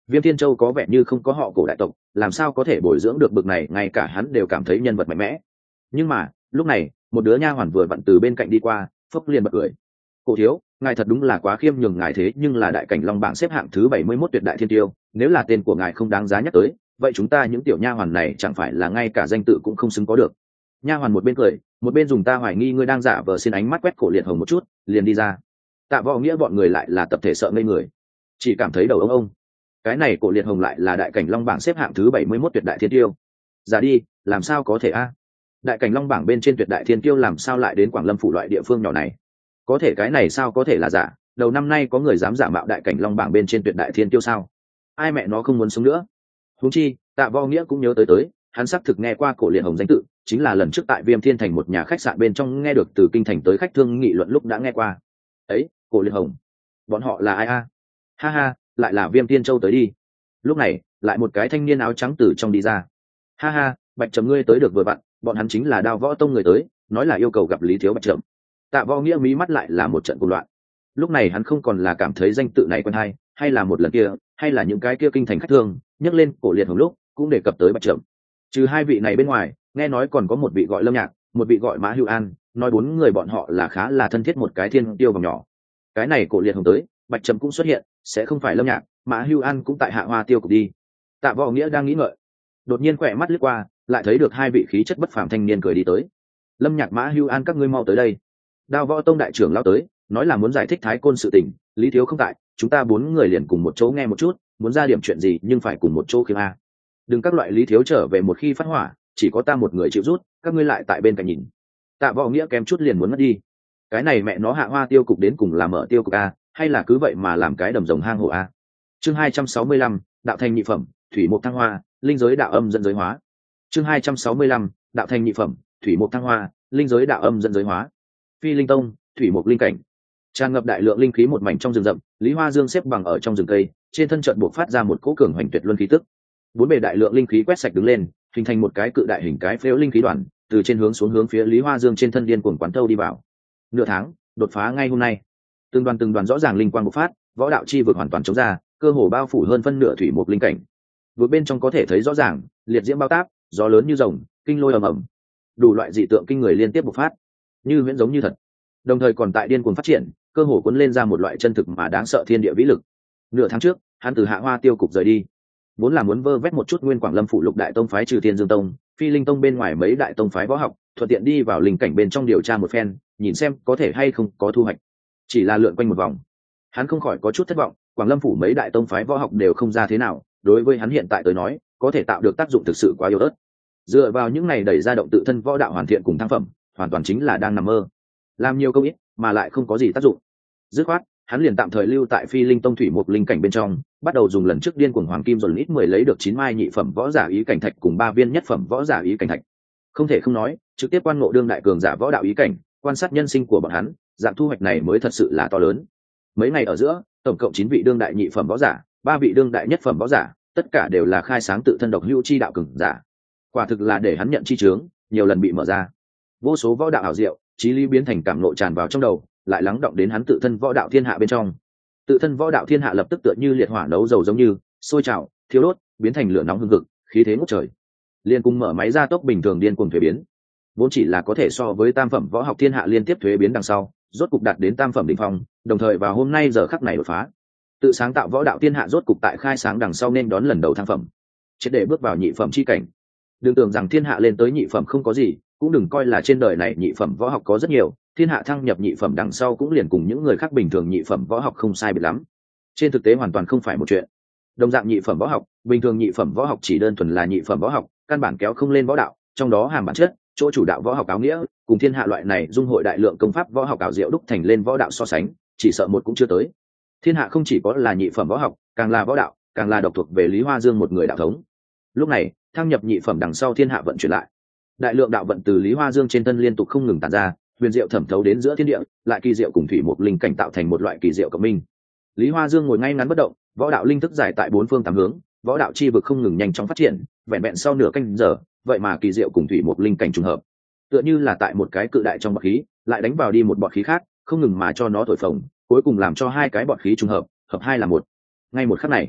Viêm Thiên Châu có vẻ như không có họ cổ đại tộc, làm sao có thể bồi dưỡng được bực này, ngay cả hắn đều cảm thấy nhân vật mạnh mẽ. Nhưng mà lúc này một đứa nha hoàn vừa vặn từ bên cạnh đi qua, phốc liền bật cười. Cổ thiếu, ngài thật đúng là quá khiêm nhường ngài, thế nhưng là đại cảnh long bảng xếp hạng thứ 71 tuyệt đại thiên tiêu, nếu là tên của ngài không đáng giá nhắc tới, vậy chúng ta những tiểu nha hoàn này chẳng phải là ngay cả danh tự cũng không xứng có được. Nha hoàn một bên cười, một bên dùng ta hoài nghi ngươi đang giả vờ xin ánh mắt quét Cổ Liệt Hồng một chút, liền đi ra. Tạ Võ Nghĩa bọn người lại là tập thể sợ ngây người, chỉ cảm thấy đầu ông. Cái này Cổ Liệt Hồng lại là đại cảnh long bảng xếp hạng thứ 71 tuyệt đại thiên tiêu. Giả đi, làm sao có thể a? Đại cảnh long bảng bên trên tuyệt đại thiên tiêu làm sao lại đến Quảng Lâm phủ loại địa phương nhỏ này? Có thể cái này sao có thể là giả? Đầu năm nay có người dám giả mạo đại cảnh long bảng bên trên tuyệt đại thiên tiêu sao? Ai mẹ nó không muốn sống nữa? Huống chi, Tạ Võ Nghĩa cũng nhớ tới, hắn xác thực nghe qua Cổ Liệt Hồng danh tự, chính là lần trước tại Viêm Thiên Thành một nhà khách sạn bên trong nghe được từ kinh thành tới khách thương nghị luận lúc đã nghe qua. Ấy, Cổ Liệt Hồng, bọn họ là ai a? Ha ha, lại là Viêm Tiên Châu tới đi. Lúc này, lại một cái thanh niên áo trắng từ trong đi ra. Ha ha, Bạch Trầm ngươi tới được vừa vặn, bọn hắn chính là Đao Võ Tông người tới, nói là yêu cầu gặp Lý Thiếu Bạch Trầm. Tạ Võ Nghĩa mí mắt lại là một trận cuồng loạn. Lúc này hắn không còn là cảm thấy danh tự này quen hay là một lần kia, hay là những cái kia kinh thành khách thương nhắc lên Cổ Liệt Hồng lúc cũng đề cập tới Bạch Trầm. Trừ hai vị này bên ngoài, nghe nói còn có một vị gọi Lâm Nhạc, một vị gọi Mã Hưu An, nói bốn người bọn họ là khá là thân thiết một cái thiên tiêu vòng nhỏ. Cái này Cổ Liệt Hồng tới, Bạch Trầm cũng xuất hiện, sẽ không phải Lâm Nhạc, Mã Hưu An cũng tại Hạ Hoa tiêu cục đi. Tạ Võ Nghĩa đang nghĩ ngợi, đột nhiên khỏe mắt lướt qua, lại thấy được hai vị khí chất bất phàm thanh niên cười đi tới. Lâm Nhạc, Mã Hưu An, các ngươi mau tới đây. Đao Võ Tông đại trưởng lao tới, nói là muốn giải thích Thái Côn sự tình, Lý Thiếu không tại, chúng ta bốn người liền cùng một chỗ nghe một chút, muốn ra điểm chuyện gì nhưng phải cùng một chỗ khiêng a. Đừng các loại Lý Thiếu trở về một khi phát hỏa, chỉ có ta một người chịu rút, các ngươi lại tại bên cạnh nhìn. Tạ Võ Nghĩa kém chút liền muốn mất đi. Cái này mẹ nó Hạ Hoa tiêu cục đến cùng là mở tiêu cục a, hay là cứ vậy mà làm cái đầm rồng hang hổ a. Chương 265, đạo thành nhị phẩm, thủy mục thăng hoa, linh giới đạo âm dẫn giới hóa. Chương 265, đạo thành nhị phẩm, thủy mục thăng hoa, linh giới đạo âm dẫn giới hóa. Phi Linh Tông, thủy mục linh cảnh. Tràn ngập đại lượng linh khí một mảnh trong rừng rậm, Lý Hoa Dương xếp bằng ở trong rừng cây, trên thân trận buộc phát ra một cỗ cường hoành tuyệt luân khí tức. Bốn bề đại lượng linh khí quét sạch đứng lên, hình thành một cái cự đại hình cái phễu linh khí đoàn, từ trên hướng xuống hướng phía Lý Hoa Dương trên thân điên cuồng quán thâu đi vào. Nửa tháng, đột phá ngay hôm nay. Từng đoàn rõ ràng linh quang bộc phát, võ đạo chi vực hoàn toàn chống ra, cơ hồ bao phủ hơn phân nửa thủy mục linh cảnh. Vực bên trong có thể thấy rõ ràng, liệt diễm bao táp, gió lớn như rồng, kinh lôi ầm ầm, đủ loại dị tượng kinh người liên tiếp bộc phát, như viễn giống như thật. Đồng thời còn tại điên cuồng phát triển, cơ hồ cuốn lên ra một loại chân thực mà đáng sợ thiên địa vĩ lực. Nửa tháng trước, hắn từ Hạ Hoa tiêu cục rời đi, vốn là muốn vơ vét một chút nguyên Quảng Lâm phụ lục đại tông phái trừ Thiên Dương Tông, Phi Linh Tông bên ngoài mấy đại tông phái võ học, thuận tiện đi vào linh cảnh bên trong điều tra một phen, nhìn xem có thể hay không có thu hoạch. Chỉ là lượn quanh một vòng, hắn không khỏi có chút thất vọng, Quảng Lâm phủ mấy đại tông phái võ học đều không ra thế nào, đối với hắn hiện tại tới nói, có thể tạo được tác dụng thực sự quá yếu ớt. Dựa vào những này đẩy ra động tự thân võ đạo hoàn thiện cùng thăng phẩm, hoàn toàn chính là đang nằm mơ. Làm nhiều công ít mà lại không có gì tác dụng. Dứt khoát, hắn liền tạm thời lưu tại Phi Linh Tông thủy mục linh cảnh bên trong, bắt đầu dùng lần trước điên cuồng hoàng kim dồn ít 10 lấy được 9 mai nhị phẩm võ giả ý cảnh thạch cùng 3 viên nhất phẩm võ giả ý cảnh thạch. Không thể không nói, trực tiếp quan ngộ đương đại cường giả võ đạo ý cảnh, quan sát nhân sinh của bọn hắn, dạng thu hoạch này mới thật sự là to lớn. Mấy ngày ở giữa, tổng cộng 9 vị đương đại nhị phẩm võ giả, 3 vị đương đại nhất phẩm võ giả, tất cả đều là khai sáng tự thân độc hữu chi đạo cường giả. Quả thực là để hắn nhận chi chướng, nhiều lần bị mở ra. Vô số võ đạo ảo diệu, chí lý biến thành cảm ngộ tràn vào trong đầu, lại lắng động đến hắn tự thân võ đạo thiên hạ bên trong. Tự thân võ đạo thiên hạ lập tức tựa như liệt hỏa nấu dầu giống như sôi trào, thiêu đốt, biến thành lửa nóng hừng hực, khí thế ngút trời. Liên cùng mở máy gia tốc bình thường điên cuồng thuế biến, vốn chỉ là có thể so với tam phẩm võ học thiên hạ liên tiếp thuế biến đằng sau, rốt cục đạt đến tam phẩm đỉnh phong, đồng thời vào hôm nay giờ khắc này đột phá. Tự sáng tạo võ đạo thiên hạ rốt cục tại khai sáng đằng sau nên đón lần đầu thăng phẩm, triệt để bước vào nhị phẩm chi cảnh. Đừng tưởng rằng thiên hạ lên tới nhị phẩm không có gì, cũng đừng coi là trên đời này nhị phẩm võ học có rất nhiều, thiên hạ thăng nhập nhị phẩm đằng sau cũng liền cùng những người khác bình thường nhị phẩm võ học không sai biệt lắm. Trên thực tế hoàn toàn không phải một chuyện. Đồng dạng nhị phẩm võ học, bình thường nhị phẩm võ học chỉ đơn thuần là nhị phẩm võ học, căn bản kéo không lên võ đạo, trong đó hàm bản chất, chỗ chủ đạo võ học áo nghĩa, cùng thiên hạ loại này dung hội đại lượng công pháp võ học ảo diệu đúc thành lên võ đạo so sánh, chỉ sợ một cũng chưa tới. Thiên hạ không chỉ có là nhị phẩm võ học, càng là võ đạo, càng là độc thuộc về Lý Hoa Dương một người đạo thống. Lúc này, thăng nhập nhị phẩm đằng sau thiên hạ vận chuyển lại. Đại lượng đạo vận từ Lý Hoa Dương trên thân liên tục không ngừng tản ra, huyền diệu thẩm thấu đến giữa thiên địa, lại kỳ diệu cùng thủy mục linh cảnh tạo thành một loại kỳ diệu cộng minh. Lý Hoa Dương ngồi ngay ngắn bất động, võ đạo linh thức giải tại bốn phương tám hướng, võ đạo chi vực không ngừng nhanh chóng phát triển, vẹn vẹn sau nửa canh giờ, vậy mà kỳ diệu cùng thủy mục linh cảnh trùng hợp, tựa như là tại một cái cự đại trong bọt khí, lại đánh vào đi một bọt khí khác, không ngừng mà cho nó thổi phồng, cuối cùng làm cho hai cái bọt khí trùng hợp, hợp hai là một. Ngay một khắc này,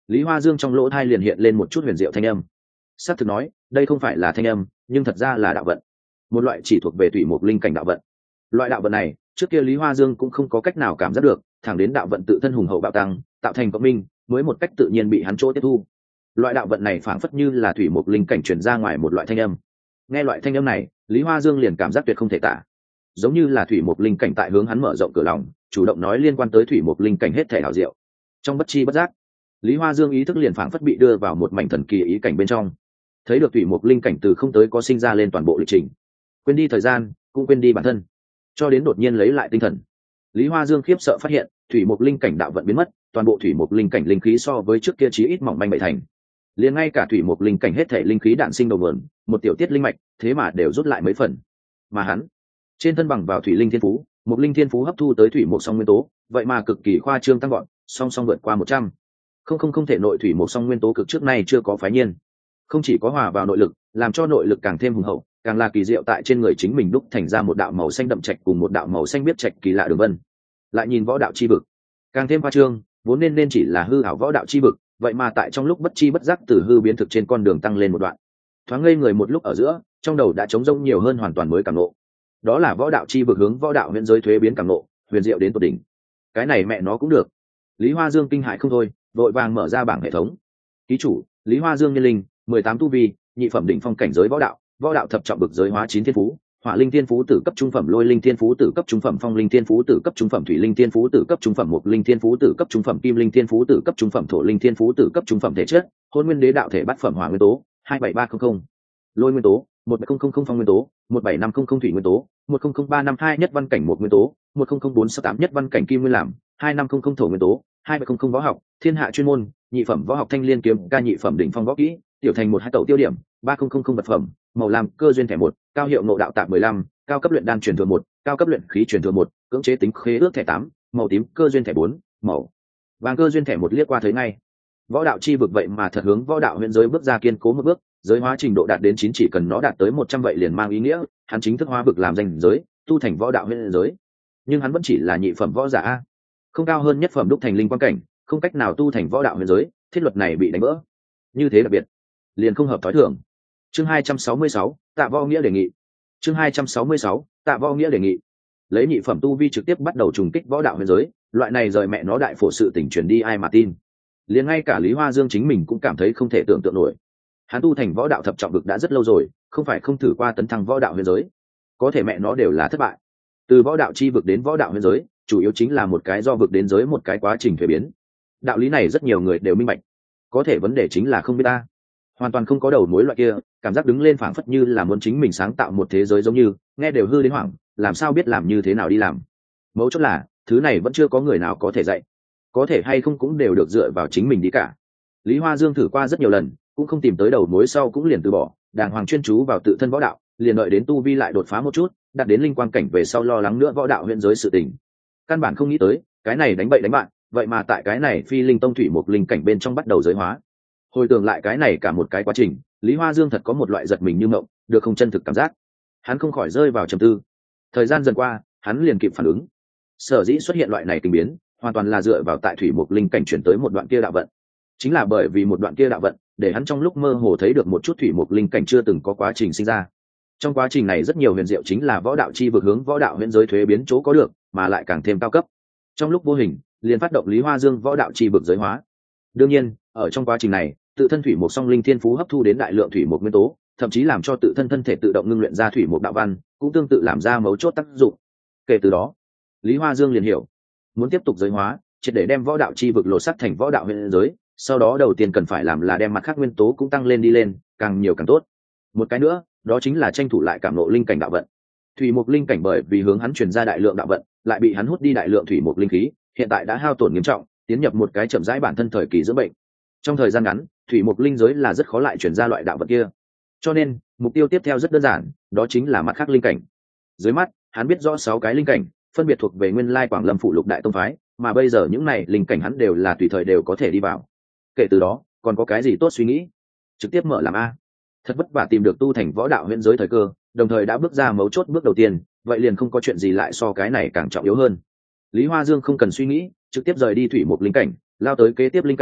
Lý Hoa Dương trong lỗ thai liền hiện lên một chút huyền diệu thanh âm. Sát thực nói, đây không phải là thanh âm, nhưng thật ra là đạo vận, một loại chỉ thuộc về thủy mộc linh cảnh đạo vận. Loại đạo vận này, trước kia Lý Hoa Dương cũng không có cách nào cảm giác được, thẳng đến đạo vận tự thân hùng hậu bạo tăng, tạo thành cộng minh, mới một cách tự nhiên bị hắn chỗ tiếp thu. Loại đạo vận này phảng phất như là thủy mộc linh cảnh truyền ra ngoài một loại thanh âm. Nghe loại thanh âm này, Lý Hoa Dương liền cảm giác tuyệt không thể tả, giống như là thủy mộc linh cảnh tại hướng hắn mở rộng cửa lòng, chủ động nói liên quan tới thủy mộc linh cảnh hết thể hảo diệu. Trong bất chi bất giác, Lý Hoa Dương ý thức liền phảng phất bị đưa vào một mảnh thần kỳ ý cảnh bên trong, thấy được thủy mộc linh cảnh từ không tới có sinh ra lên toàn bộ lịch trình, quên đi thời gian, cũng quên đi bản thân, cho đến đột nhiên lấy lại tinh thần. Lý Hoa Dương khiếp sợ phát hiện, thủy mộc linh cảnh đạo vận biến mất, toàn bộ thủy mộc linh cảnh linh khí so với trước kia chí ít mỏng manh bảy thành. Liền ngay cả thủy mộc linh cảnh hết thể linh khí đạn sinh đầu nguồn, một tiểu tiết linh mạch, thế mà đều rút lại mấy phần. Mà hắn, trên thân bằng vào thủy linh thiên phú, mộc linh thiên phú hấp thu tới thủy mộc song nguyên tố, vậy mà cực kỳ khoa trương tăng gọn, song song vượt qua 100. Không thể nội thủy mộc song nguyên tố cực trước nay chưa có phái nhiên. Không chỉ có hòa vào nội lực, làm cho nội lực càng thêm hùng hậu, càng là kỳ diệu tại trên người chính mình đúc thành ra một đạo màu xanh đậm trạch cùng một đạo màu xanh biếc trạch kỳ lạ đường vân. Lại nhìn võ đạo chi vực, càng thêm khoa trương, vốn nên chỉ là hư ảo võ đạo chi vực, vậy mà tại trong lúc bất chi bất giác từ hư biến thực trên con đường tăng lên một đoạn. Thoáng ngây người một lúc ở giữa, trong đầu đã trống rỗng nhiều hơn hoàn toàn mới cảm ngộ. Đó là võ đạo chi vực hướng võ đạo huyền giới thuế biến cảm ngộ, huyền diệu đến tột đỉnh. Cái này mẹ nó cũng được. Lý Hoa Dương kinh hãi không thôi, vội vàng mở ra bảng hệ thống. Ký chủ: Lý Hoa Dương nhân linh, 18 tu vi, nhị phẩm đỉnh phong cảnh giới võ đạo thập trọng bực giới hóa 9 thiên phú, hỏa linh thiên phú tử cấp trung phẩm, lôi linh thiên phú tử cấp trung phẩm, phong linh thiên phú tử cấp trung phẩm, thủy linh thiên phú tử cấp trung phẩm, mộc linh thiên phú tử cấp trung phẩm, kim linh thiên phú tử cấp trung phẩm, thổ linh thiên phú tử cấp trung phẩm. Thể chất: hôn nguyên đế đạo thể bát phẩm hỏa nguyên tố 27300, lôi nguyên tố 17000, phong nguyên tố 17500, thủy nguyên tố 100352, nhất văn cảnh mộc nguyên tố 100468, nhất văn cảnh kim nguyên làm 2500, thổ nguyên tố 2700. Võ học: thiên hạ chuyên môn, nhị phẩm võ học thanh liên kiếm ca, nhị phẩm đỉnh phong võ kỹ tiểu thành 12 tẩu tiêu điểm 3000 vật phẩm màu lam cơ duyên thẻ 1, cao hiệu ngộ đạo tạp 15, cao cấp luyện đan truyền thừa 1, cao cấp luyện khí truyền thừa 1, cưỡng chế tính khế ước thẻ 8, màu tím cơ duyên thẻ 4, màu vàng cơ duyên thẻ 1. liếc qua thấy ngay, võ đạo chi vực vậy mà thật hướng võ đạo huyền giới bước ra kiên cố một bước, giới hóa trình độ đạt đến 9, chỉ cần nó đạt tới 100 vậy liền mang ý nghĩa hắn chính thức hóa vực làm danh giới, tu thành võ đạo huyền giới. Nhưng hắn vẫn chỉ là nhị phẩm võ giả a, không cao hơn nhất phẩm đúc thành linh quan cảnh, không cách nào tu thành võ đạo huyền giới, thiết luật này bị đánh vỡ. Như thế đặc biệt, liền không hợp thói thường. Chương 266, Tạ Võ Nghĩa đề nghị. Chương 266, Tạ Võ Nghĩa đề nghị. Lấy nhị phẩm tu vi trực tiếp bắt đầu trùng kích võ đạo huyền giới, loại này rời mẹ nó đại phổ sự tình truyền đi ai mà tin. Liền ngay cả Lý Hoa Dương chính mình cũng cảm thấy không thể tưởng tượng nổi. Hắn tu thành võ đạo thập trọng vực đã rất lâu rồi, không phải không thử qua tấn thăng võ đạo huyền giới, có thể mẹ nó đều là thất bại. Từ võ đạo chi vực đến võ đạo huyền giới, chủ yếu chính là một cái do vực đến giới một cái quá trình thuế biến. Đạo lý này rất nhiều người đều minh bạch, có thể vấn đề chính là không biết ta, hoàn toàn không có đầu mối loại kia, cảm giác đứng lên phảng phất như là muốn chính mình sáng tạo một thế giới giống như, nghe đều hư đến hoảng, làm sao biết làm như thế nào đi làm. Mấu chốt là thứ này vẫn chưa có người nào có thể dạy, có thể hay không cũng đều được dựa vào chính mình đi cả. Lý Hoa Dương thử qua rất nhiều lần, cũng không tìm tới đầu mối, sau cũng liền từ bỏ, đàng hoàng chuyên chú vào tự thân võ đạo, liền đợi đến tu vi lại đột phá một chút, đạt đến linh quan cảnh về sau lo lắng nữa võ đạo huyền giới sự tình. Căn bản không nghĩ tới, cái này đánh bậy đánh bạn, vậy mà tại cái này phi linh tông thủy một linh cảnh bên trong bắt đầu giới hóa. Hồi tưởng lại cái này cả một cái quá trình, Lý Hoa Dương thật có một loại giật mình như mộng, được không chân thực cảm giác. Hắn không khỏi rơi vào trầm tư. Thời gian dần qua, hắn liền kịp phản ứng. Sở dĩ xuất hiện loại này tình biến, hoàn toàn là dựa vào tại thủy một linh cảnh chuyển tới một đoạn kia đạo vận. Chính là bởi vì một đoạn kia đạo vận, để hắn trong lúc mơ hồ thấy được một chút thủy một linh cảnh chưa từng có quá trình sinh ra. Trong quá trình này rất nhiều huyền diệu chính là võ đạo chi vực hướng võ đạo huyền giới thuế biến chỗ có được, mà lại càng thêm cao cấp. Trong lúc vô hình, liền phát động Lý Hoa Dương võ đạo chi vực giới hóa. Đương nhiên, ở trong quá trình này, tự thân thủy một song linh thiên phú hấp thu đến đại lượng thủy một nguyên tố, thậm chí làm cho tự thân thân thể tự động ngưng luyện ra thủy một đạo văn, cũng tương tự làm ra mấu chốt tác dụng. Kể từ đó, Lý Hoa Dương liền hiểu, muốn tiếp tục giới hóa, triệt để đem võ đạo chi vực lột xác thành võ đạo huyền giới, sau đó đầu tiên cần phải làm là đem mặt khác nguyên tố cũng tăng lên đi lên, càng nhiều càng tốt. Một cái nữa, đó chính là tranh thủ lại cảm ngộ linh cảnh đạo vận. Thủy mục linh cảnh bởi vì hướng hắn truyền ra đại lượng đạo vận, lại bị hắn hút đi đại lượng thủy mục linh khí, hiện tại đã hao tổn nghiêm trọng, tiến nhập một cái chậm rãi bản thân thời kỳ dưỡng bệnh. Trong thời gian ngắn, thủy mục linh giới là rất khó lại truyền ra loại đạo vận kia. Cho nên, mục tiêu tiếp theo rất đơn giản, đó chính là mặt khác linh cảnh. Dưới mắt, hắn biết rõ 6 cái linh cảnh, phân biệt thuộc về nguyên lai Quảng Lâm phụ lục đại tông phái, mà bây giờ những này linh cảnh hắn đều là tùy thời đều có thể đi vào. Kể từ đó, còn có cái gì tốt suy nghĩ? Trực tiếp mở làm a. Thật vất vả tìm được tu thành võ đạo huyền giới thời cơ, đồng thời đã bước ra mấu chốt bước đầu tiên, vậy liền không có chuyện gì lại so cái này càng trọng yếu hơn. Lý Hoa Dương không cần suy nghĩ, trực tiếp rời đi thủy một linh cảnh, lao tới kế tiếp linh cảnh,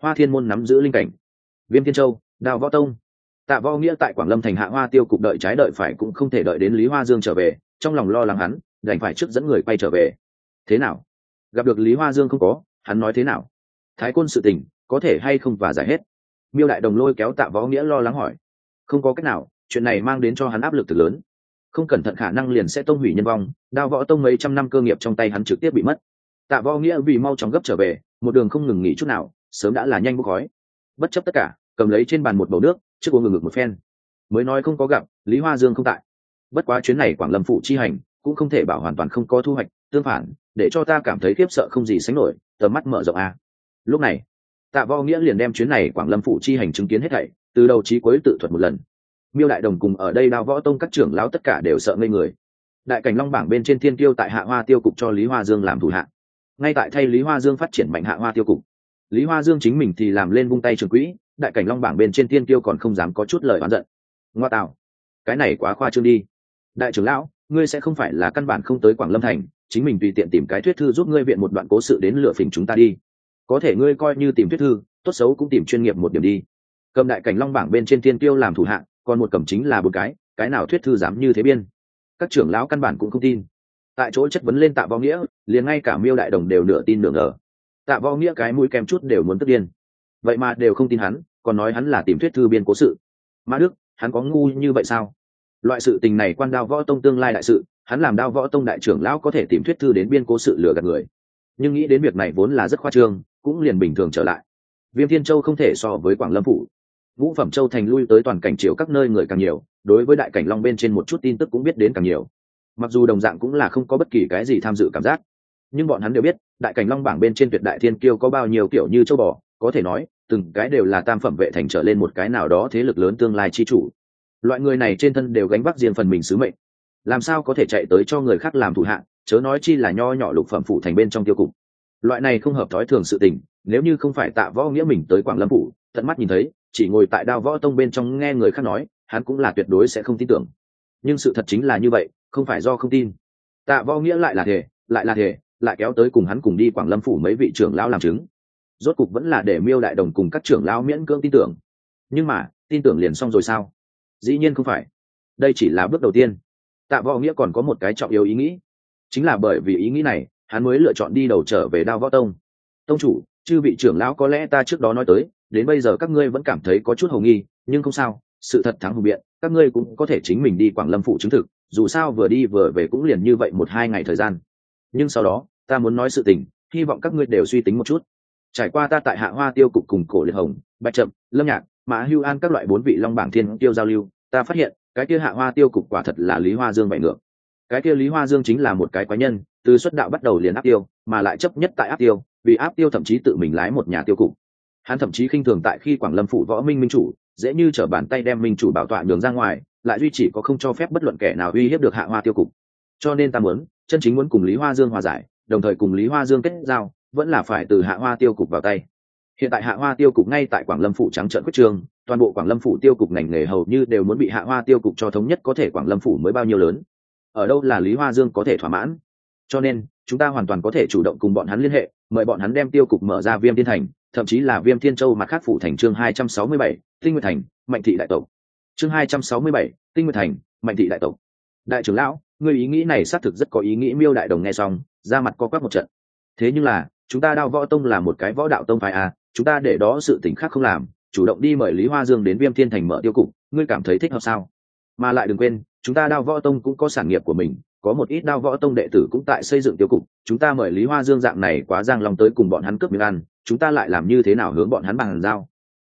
Hoa Thiên môn nắm giữ linh cảnh. Viêm Thiên Châu, Đao Võ Tông. Tạ Võ Nghĩa tại Quảng Lâm thành Hạ Hoa tiêu cục đợi trái đợi phải cũng không thể đợi đến Lý Hoa Dương trở về, trong lòng lo lắng hắn, đành phải trước dẫn người quay trở về. Thế nào? Gặp được Lý Hoa Dương không có, hắn nói thế nào? Thái Côn sự tình, có thể hay không và giải hết? Miêu Đại Đồng lôi kéo Tạ Võ Nghĩa lo lắng hỏi. Không có cách nào, chuyện này mang đến cho hắn áp lực thực lớn. Không cẩn thận khả năng liền sẽ tông hủy nhân vong, Đao Võ Tông mấy trăm năm cơ nghiệp trong tay hắn trực tiếp bị mất. Tạ Võ Nghĩa vì mau chóng gấp trở về, một đường không ngừng nghỉ chút nào, sớm đã là nhanh bốc khói. Bất chấp tất cả, cầm lấy trên bàn một bầu nước, trước uống ngừng ngực một phen. Mới nói không có gặp, Lý Hoa Dương không tại. Bất quá chuyến này Quảng Lâm phủ chi hành, cũng không thể bảo hoàn toàn không có thu hoạch, tương phản, để cho ta cảm thấy khiếp sợ không gì sánh nổi, tầm mắt mở rộng a. Lúc này, Tạ Võ Nghĩa liền đem chuyến này Quảng Lâm phủ chi hành chứng kiến hết thảy, từ đầu chí cuối tự thuật một lần. Miêu Đại Đồng cùng ở đây Đao Võ Tông các trưởng lão tất cả đều sợ ngây người. Đại Cảnh Long bảng bên trên thiên tiêu tại Hạ Hoa tiêu cục cho Lý Hoa Dương làm thủ hạ. Ngay tại thay Lý Hoa Dương phát triển mạnh Hạ Hoa tiêu cục, Lý Hoa Dương chính mình thì làm lên vung tay trường quỹ, Đại Cảnh Long bảng bên trên thiên tiêu còn không dám có chút lời oán giận. Ngoa tạo, cái này quá khoa trương đi. Đại trưởng lão, ngươi sẽ không phải là căn bản không tới Quảng Lâm thành, chính mình tùy tiện tìm cái thuyết thư giúp ngươi viện một đoạn cố sự đến lựa phỉnh chúng ta đi. Có thể ngươi coi như tìm thuyết thư, tốt xấu cũng tìm chuyên nghiệp một điểm đi. Cầm Đại Cảnh Long bảng bên trên thiên tiêu làm thủ hạ, còn một cầm chính là một cái nào thuyết thư dám như thế biên. Các trưởng lão căn bản cũng không tin. Tại chỗ chất vấn lên Tạ Võ Nghĩa, liền ngay cả Miêu Đại Đồng đều nửa tin nửa ngờ. Tạ Võ Nghĩa cái mũi kèm chút đều muốn tức điên. Vậy mà đều không tin hắn, còn nói hắn là tìm thuyết thư biên cố sự. Mã Đức, hắn có ngu như vậy sao? Loại sự tình này quan Đao Võ Tông tương lai đại sự, hắn làm Đao Võ Tông đại trưởng lão có thể tìm thuyết thư đến biên cố sự lừa gạt người. Nhưng nghĩ đến việc này vốn là rất khoa trương, cũng liền bình thường trở lại. Viêm Thiên Châu không thể so với Quảng Lâm phủ. Vũ Phẩm Châu thành lui tới toàn cảnh triều các nơi người càng nhiều, đối với Đại Cảnh Long bên trên một chút tin tức cũng biết đến càng nhiều. Mặc dù đồng dạng cũng là không có bất kỳ cái gì tham dự cảm giác, nhưng bọn hắn đều biết Đại Cảnh Long bảng bên trên tuyệt đại thiên kiêu có bao nhiêu kiểu như châu bò, có thể nói từng cái đều là tam phẩm vệ thành trở lên một cái nào đó thế lực lớn tương lai chi chủ. Loại người này trên thân đều gánh vác riêng phần mình sứ mệnh, làm sao có thể chạy tới cho người khác làm thủ hạ, chớ nói chi là nho nhỏ lục phẩm phủ thành bên trong tiêu cục. Loại này không hợp thói thường sự tình, nếu như không phải Tạ Võ Nghĩa mình tới Quảng Lâm phủ tận mắt nhìn thấy, chỉ ngồi tại Đao Võ Tông bên trong nghe người khác nói, hắn cũng là tuyệt đối sẽ không tin tưởng. Nhưng sự thật chính là như vậy, không phải do không tin. Tạ Võ Nghĩa lại là thể, lại kéo tới cùng hắn cùng đi Quảng Lâm phủ mấy vị trưởng lão làm chứng. Rốt cục vẫn là để Miêu Đại Đồng cùng các trưởng lão miễn cưỡng tin tưởng. Nhưng mà, tin tưởng liền xong rồi sao? Dĩ nhiên không phải. Đây chỉ là bước đầu tiên. Tạ Võ Nghĩa còn có một cái trọng yếu ý nghĩ. Chính là bởi vì ý nghĩ này, hắn mới lựa chọn đi đầu trở về Đao Võ Tông. Tông chủ, chư vị trưởng lão có lẽ ta trước đó nói tới, đến bây giờ các ngươi vẫn cảm thấy có chút hồ nghi, nhưng không sao, sự thật thắng hùng biện, các ngươi cũng có thể chính mình đi Quảng Lâm phủ chứng thực, dù sao vừa đi vừa về cũng liền như vậy 1-2 ngày thời gian. Nhưng sau đó, ta muốn nói sự tình, hy vọng các ngươi đều suy tính một chút. Trải qua ta tại Hạ Hoa tiêu cục cùng Cổ Liệt Hồng, Bạch Trậm, Lâm Nhạc, Mã Hưu An các loại 4 vị long bảng thiên tiêu giao lưu, ta phát hiện, cái kia Hạ Hoa tiêu cục quả thật là Lý Hoa Dương vậy ngược. Cái kia Lý Hoa Dương chính là một cái quái nhân, từ xuất đạo bắt đầu liền áp tiêu, mà lại chấp nhất tại áp tiêu, vì áp tiêu thậm chí tự mình lái một nhà tiêu cục. Hắn thậm chí khinh thường tại khi Quảng Lâm phủ võ minh minh chủ, dễ như trở bàn tay đem minh chủ bảo tọa nhường ra ngoài, lại duy chỉ có không cho phép bất luận kẻ nào uy hiếp được Hạ Hoa tiêu cục. Cho nên ta muốn, chân chính muốn cùng Lý Hoa Dương hòa giải, đồng thời cùng Lý Hoa Dương kết giao, vẫn là phải từ Hạ Hoa tiêu cục vào tay. Hiện tại Hạ Hoa tiêu cục ngay tại Quảng Lâm phủ trắng trợn quyết trường, toàn bộ Quảng Lâm phủ tiêu cục ngành nghề hầu như đều muốn bị Hạ Hoa tiêu cục cho thống nhất, có thể Quảng Lâm phủ mới bao nhiêu lớn, ở đâu là Lý Hoa Dương có thể thỏa mãn. Cho nên chúng ta hoàn toàn có thể chủ động cùng bọn hắn liên hệ, mời bọn hắn đem tiêu cục mở ra Viêm Thiên thành, thậm chí là Viêm Thiên Châu mặt khác phủ thành. Chương 267, Tinh Nguyệt thành, Mạnh thị đại tộc. Chương 267, Tinh Nguyệt thành, Mạnh thị đại tộc. Đại trưởng lão, người ý nghĩ này xác thực rất có ý nghĩ. Miêu Đại Đồng nghe xong, ra mặt co quắp một trận. Thế nhưng là, chúng ta Đao Võ Tông là một cái võ đạo tông phái à, chúng ta để đó sự tình khác không làm, chủ động đi mời Lý Hoa Dương đến Viêm Thiên thành mở tiêu cục, ngươi cảm thấy thích hợp sao? Mà lại đừng quên, chúng ta Đao Võ Tông cũng có sản nghiệp của mình, có một ít Đao Võ Tông đệ tử cũng tại xây dựng tiêu cục, chúng ta mời Lý Hoa Dương dạng này quá giang lòng tới cùng bọn hắn cướp miếng ăn, chúng ta lại làm như thế nào hướng bọn hắn bàn giao?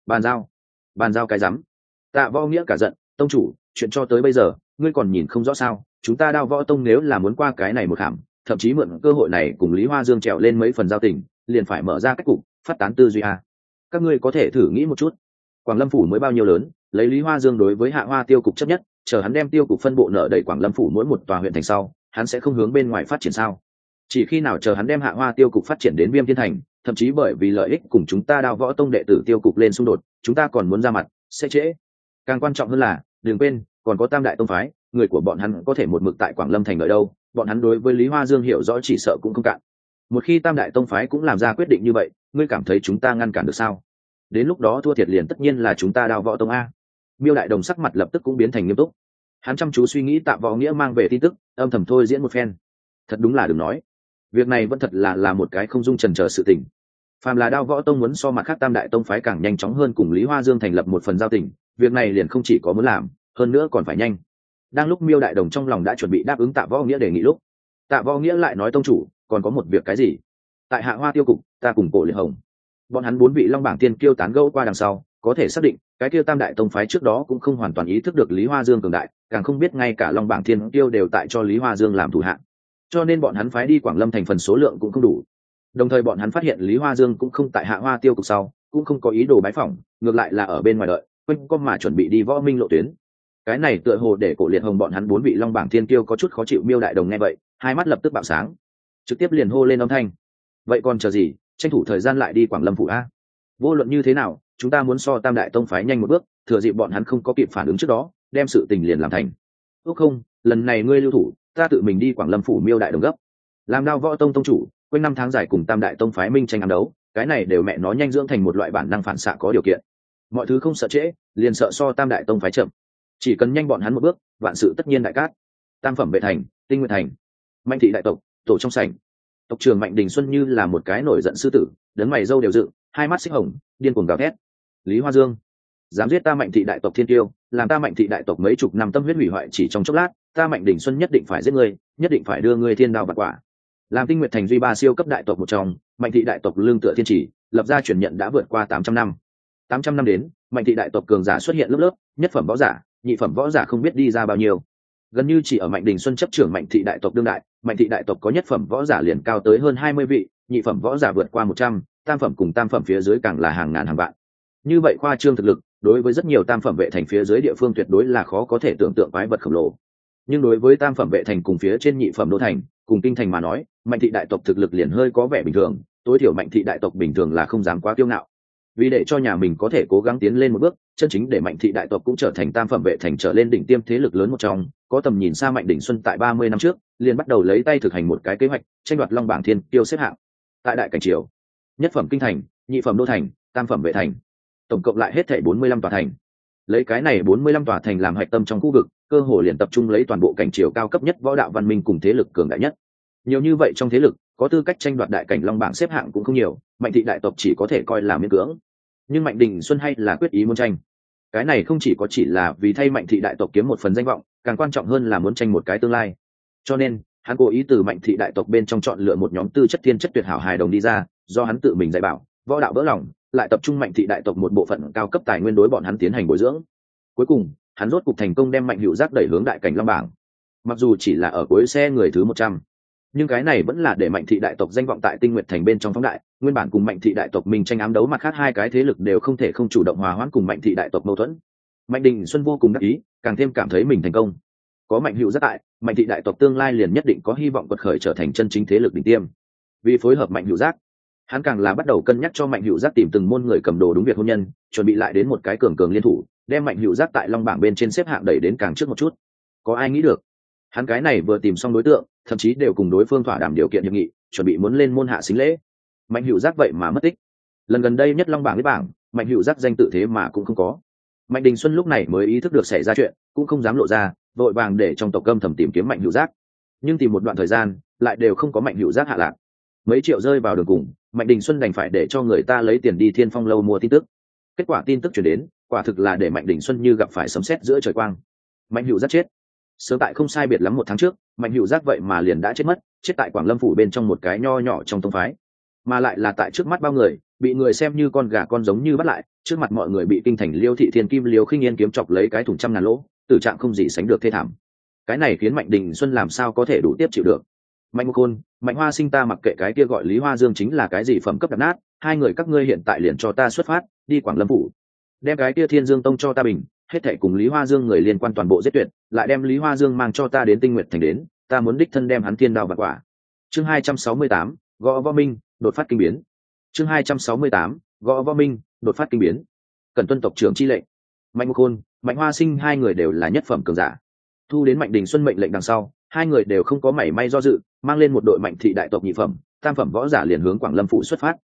Bàn giao cái rắm. Tạ Võ Nghĩa cả giận, tông chủ, chuyện cho tới bây giờ, ngươi còn nhìn không rõ sao? Chúng ta Đao Võ Tông nếu là muốn qua cái này một khảm, thậm chí mượn cơ hội này cùng Lý Hoa Dương trèo lên mấy phần giao tình, liền phải mở ra cách cục, phát tán tư duy à. Các ngươi có thể thử nghĩ một chút, Quảng Lâm phủ mới bao nhiêu lớn, lấy Lý Hoa Dương đối với Hạ Hoa tiêu cục chấp nhất, chờ hắn đem tiêu cục phân bộ nợ đẩy Quảng Lâm phủ mỗi một tòa huyện thành sau, hắn sẽ không hướng bên ngoài phát triển sao? Chỉ khi nào chờ hắn đem Hạ Hoa tiêu cục phát triển đến Viêm Thiên thành, thậm chí bởi vì lợi ích cùng chúng ta Đao Võ Tông đệ tử tiêu cục lên xung đột, chúng ta còn muốn ra mặt, sẽ trễ. Càng quan trọng hơn là, đừng quên, còn có Tam đại tông phái, người của bọn hắn có thể một mực tại Quảng Lâm thành ở đâu, bọn hắn đối với Lý Hoa Dương hiểu rõ chỉ sợ cũng không cạn. Một khi Tam đại tông phái cũng làm ra quyết định như vậy, ngươi cảm thấy chúng ta ngăn cản được sao? đến lúc đó thua thiệt liền tất nhiên là chúng ta Đao Võ Tông a. Miêu Đại Đồng sắc mặt lập tức cũng biến thành nghiêm túc. Hắn chăm chú suy nghĩ Tạ Võ Nghĩa mang về tin tức, âm thầm thôi diễn một phen. Thật đúng là đừng nói, việc này vẫn thật là một cái không dung chần chờ sự tình. Phàm là Đao Võ Tông muốn so mặt khác tam đại tông phái càng nhanh chóng hơn cùng Lý Hoa Dương thành lập một phần giao tình, việc này liền không chỉ có muốn làm, hơn nữa còn phải nhanh. Đang lúc Miêu Đại Đồng trong lòng đã chuẩn bị đáp ứng Tạ Võ Nghĩa đề nghị lúc, Tạ Võ Nghĩa lại nói: tông chủ, còn có một việc. Cái gì? Tại Hạ Hoa Tiêu cục, ta cùng Cổ Liệt Hồng, bọn hắn 4 vị Long bảng tiên kiêu tán gẫu qua đằng sau, có thể xác định cái kia tam đại tông phái trước đó cũng không hoàn toàn ý thức được Lý Hoa Dương cường đại, càng không biết ngay cả Long bảng tiên kiêu đều tại cho Lý Hoa Dương làm thủ hạ, cho nên bọn hắn phái đi Quảng Lâm thành phần số lượng cũng không đủ. Đồng thời bọn hắn phát hiện Lý Hoa Dương cũng không tại Hạ Hoa Tiêu cục sau, cũng không có ý đồ bái phỏng, ngược lại là ở bên ngoài đợi, quên có mà chuẩn bị đi Võ Minh lộ tuyến. Cái này tựa hồ để Cổ Liệt Hồng bọn hắn 4 vị Long bảng tiên kiêu có chút khó chịu. Miêu Đại Đồng nghe vậy, hai mắt lập tức bạo sáng, trực tiếp liền hô lên âm thanh: vậy còn chờ gì, tranh thủ thời gian lại đi Quảng Lâm phủ a. Vô luận như thế nào, chúng ta muốn so tam đại tông phái nhanh một bước, thừa dịp bọn hắn không có kịp phản ứng trước đó, đem sự tình liền làm thành. Ước không, lần này ngươi lưu thủ, ta tự mình đi Quảng Lâm phủ. Miêu Đại Đồng gấp. Làm Đao Võ Tông tông chủ, quanh năm tháng dài cùng tam đại tông phái minh tranh ám đấu, cái này đều mẹ nó nhanh dưỡng thành một loại bản năng phản xạ có điều kiện. Mọi thứ không sợ trễ, liền sợ so tam đại tông phái chậm. Chỉ cần nhanh bọn hắn một bước, vạn sự tất nhiên đại cát. Tam phẩm vệ thành, Tinh Nguyệt thành, Mạnh thị đại tộc, tổ trong sảnh. Tộc trưởng Mạnh Đình Xuân như là một cái nổi giận sư tử, đấn mày râu đều dựng, hai mắt xích hồng, điên cuồng gào thét: Lý Hoa Dương, dám giết ta Mạnh thị đại tộc thiên tiêu, làm ta Mạnh thị đại tộc mấy chục năm tâm huyết hủy hoại chỉ trong chốc lát, ta Mạnh Đình Xuân nhất định phải giết ngươi, nhất định phải đưa ngươi thiên đao bạt quả. Làm Tinh Nguyệt thành duy ba siêu cấp đại tộc một trong, Mạnh thị đại tộc lương tựa thiên chỉ, lập ra truyền nhận đã vượt qua 800 năm. 800 năm đến, Mạnh thị đại tộc cường giả xuất hiện lớp lớp, nhất phẩm võ giả, nhị phẩm võ giả không biết đi ra bao nhiêu. Gần như chỉ ở Mạnh Đình Xuân chấp trưởng Mạnh thị đại tộc đương đại, Mạnh thị đại tộc có nhất phẩm võ giả liền cao tới hơn 20 vị, nhị phẩm võ giả vượt qua 100, tam phẩm cùng tam phẩm phía dưới càng là hàng ngàn hàng vạn. Như vậy khoa trương thực lực, đối với rất nhiều tam phẩm vệ thành phía dưới địa phương tuyệt đối là khó có thể tưởng tượng quái vật khổng lồ. Nhưng đối với tam phẩm vệ thành cùng phía trên nhị phẩm đô thành, cùng kinh thành mà nói, Mạnh thị đại tộc thực lực liền hơi có vẻ bình thường, tối thiểu Mạnh thị đại tộc bình thường là không dám quá kiêu ngạo. Vì để cho nhà mình có thể cố gắng tiến lên một bước, chân chính để Mạnh thị đại tộc cũng trở thành tam phẩm vệ thành trở lên đỉnh tiêm thế lực lớn một trong, có tầm nhìn xa Mạnh Đình Xuân tại 30 năm trước, liền bắt đầu lấy tay thực hành một cái kế hoạch, tranh đoạt Long bảng thiên tiêu xếp hạng. Tại đại cảnh triều, nhất phẩm kinh thành, nhị phẩm đô thành, tam phẩm vệ thành, tổng cộng lại hết thảy 45 tòa thành. Lấy cái này 45 tòa thành làm hạch tâm trong khu vực, cơ hồ liền tập trung lấy toàn bộ cảnh triều cao cấp nhất võ đạo văn minh cùng thế lực cường đại nhất. Nhiều như vậy trong thế lực, có tư cách tranh đoạt đại cảnh Long bảng xếp hạng cũng không nhiều, Mạnh thị đại tộc chỉ có thể coi là miễn cưỡng. Nhưng Mạnh Đình Xuân hay là quyết ý muốn tranh. Cái này không chỉ là vì thay Mạnh thị đại tộc kiếm một phần danh vọng, càng quan trọng hơn là muốn tranh một cái tương lai. Cho nên, hắn cố ý từ Mạnh thị đại tộc bên trong chọn lựa một nhóm tư chất thiên chất tuyệt hảo hài đồng đi ra, do hắn tự mình dạy bảo, võ đạo vỡ lòng, lại tập trung Mạnh thị đại tộc một bộ phận cao cấp tài nguyên đối bọn hắn tiến hành bồi dưỡng. Cuối cùng, hắn rốt cục thành công đem Mạnh Hữu Giác đẩy hướng đại cảnh Long bảng. Mặc dù chỉ là ở cuối xe người thứ 100, nhưng cái này vẫn là để Mạnh thị đại tộc danh vọng tại Tinh Nguyệt thành bên trong phóng đại. Nguyên bản cùng Mạnh thị đại tộc mình tranh ám đấu, mặt khác hai cái thế lực đều không thể không chủ động hòa hoãn cùng Mạnh thị đại tộc mâu thuẫn. Mạnh Đình Xuân vô cùng đắc ý, càng thêm cảm thấy mình thành công. Có Mạnh Hữu Giác tại, Mạnh thị đại tộc tương lai liền nhất định có hy vọng quật khởi trở thành chân chính thế lực đỉnh tiêm. Vì phối hợp Mạnh Hữu Giác, hắn càng là bắt đầu cân nhắc cho Mạnh Hữu Giác tìm từng môn người cầm đồ đúng việc hôn nhân, chuẩn bị lại đến một cái cường liên thủ, đem Mạnh Hữu Giác tại Long bảng bên trên xếp hạng đẩy đến càng trước một chút. Có ai nghĩ được, hắn cái này vừa tìm xong đối tượng, thậm chí đều cùng đối phương thỏa đàm điều kiện hiệp nghị, chuẩn bị muốn lên môn hạ xính lễ. Mạnh Hữu Giác vậy mà mất tích. Lần gần đây nhất Long bảng với bảng, Mạnh Hữu Giác danh tự thế mà cũng không có. Mạnh Đình Xuân lúc này mới ý thức được xảy ra chuyện, cũng không dám lộ ra, vội vàng để trong tộc âm thầm tìm kiếm Mạnh Hữu Giác. Nhưng tìm một đoạn thời gian, lại đều không có Mạnh Hữu Giác hạ lạc. Mấy triệu rơi vào đường cùng, Mạnh Đình Xuân đành phải để cho người ta lấy tiền đi Thiên Phong lâu mua tin tức. Kết quả tin tức truyền đến, quả thực là để Mạnh Đình Xuân như gặp phải sấm sét giữa trời quang. Mạnh Hữu Giác chết. Sớm tại không sai biệt lắm 1 tháng trước, Mạnh Hữu Giác vậy mà liền đã chết mất, chết tại Quảng Lâm phủ bên trong một cái nho nhỏ trong tông phái, mà lại là tại trước mắt bao người, bị người xem như con gà con giống như bắt lại, trước mặt mọi người bị kinh thành Liêu thị Thiên Kim Liêu Khinh Yên kiếm chọc lấy cái thủng trăm ngàn lỗ, tử trạng không gì sánh được thê thảm. Cái này khiến Mạnh Đình Xuân làm sao có thể đủ tiếp chịu được. Mạnh Mục Khôn, Mạnh Hoa Sinh, ta mặc kệ cái kia gọi Lý Hoa Dương chính là cái gì phẩm cấp đập nát, hai người các ngươi hiện tại liền cho ta xuất phát, đi Quảng Lâm phủ, đem cái kia Thiên Dương Tông cho ta bình, hết thảy cùng Lý Hoa Dương người liên quan toàn bộ giết tuyệt, lại đem Lý Hoa Dương mang cho ta đến Tinh Nguyệt thành đến, ta muốn đích thân đem hắn thiên đao vạn quả. Chương 268, Gõ Võ Minh, đột phát kinh biến. Chương 268, Gõ Võ Minh, đột phát kinh biến. Cần tuân tộc trưởng chi lệnh. Mạnh Mục Khôn, Mạnh Hoa Sinh hai người đều là nhất phẩm cường giả. Thu đến Mạnh Đình Xuân mệnh lệnh đằng sau, hai người đều không có mảy may do dự, mang lên một đội Mạnh thị đại tộc nhị phẩm, tam phẩm võ giả liền hướng Quảng Lâm phủ xuất phát.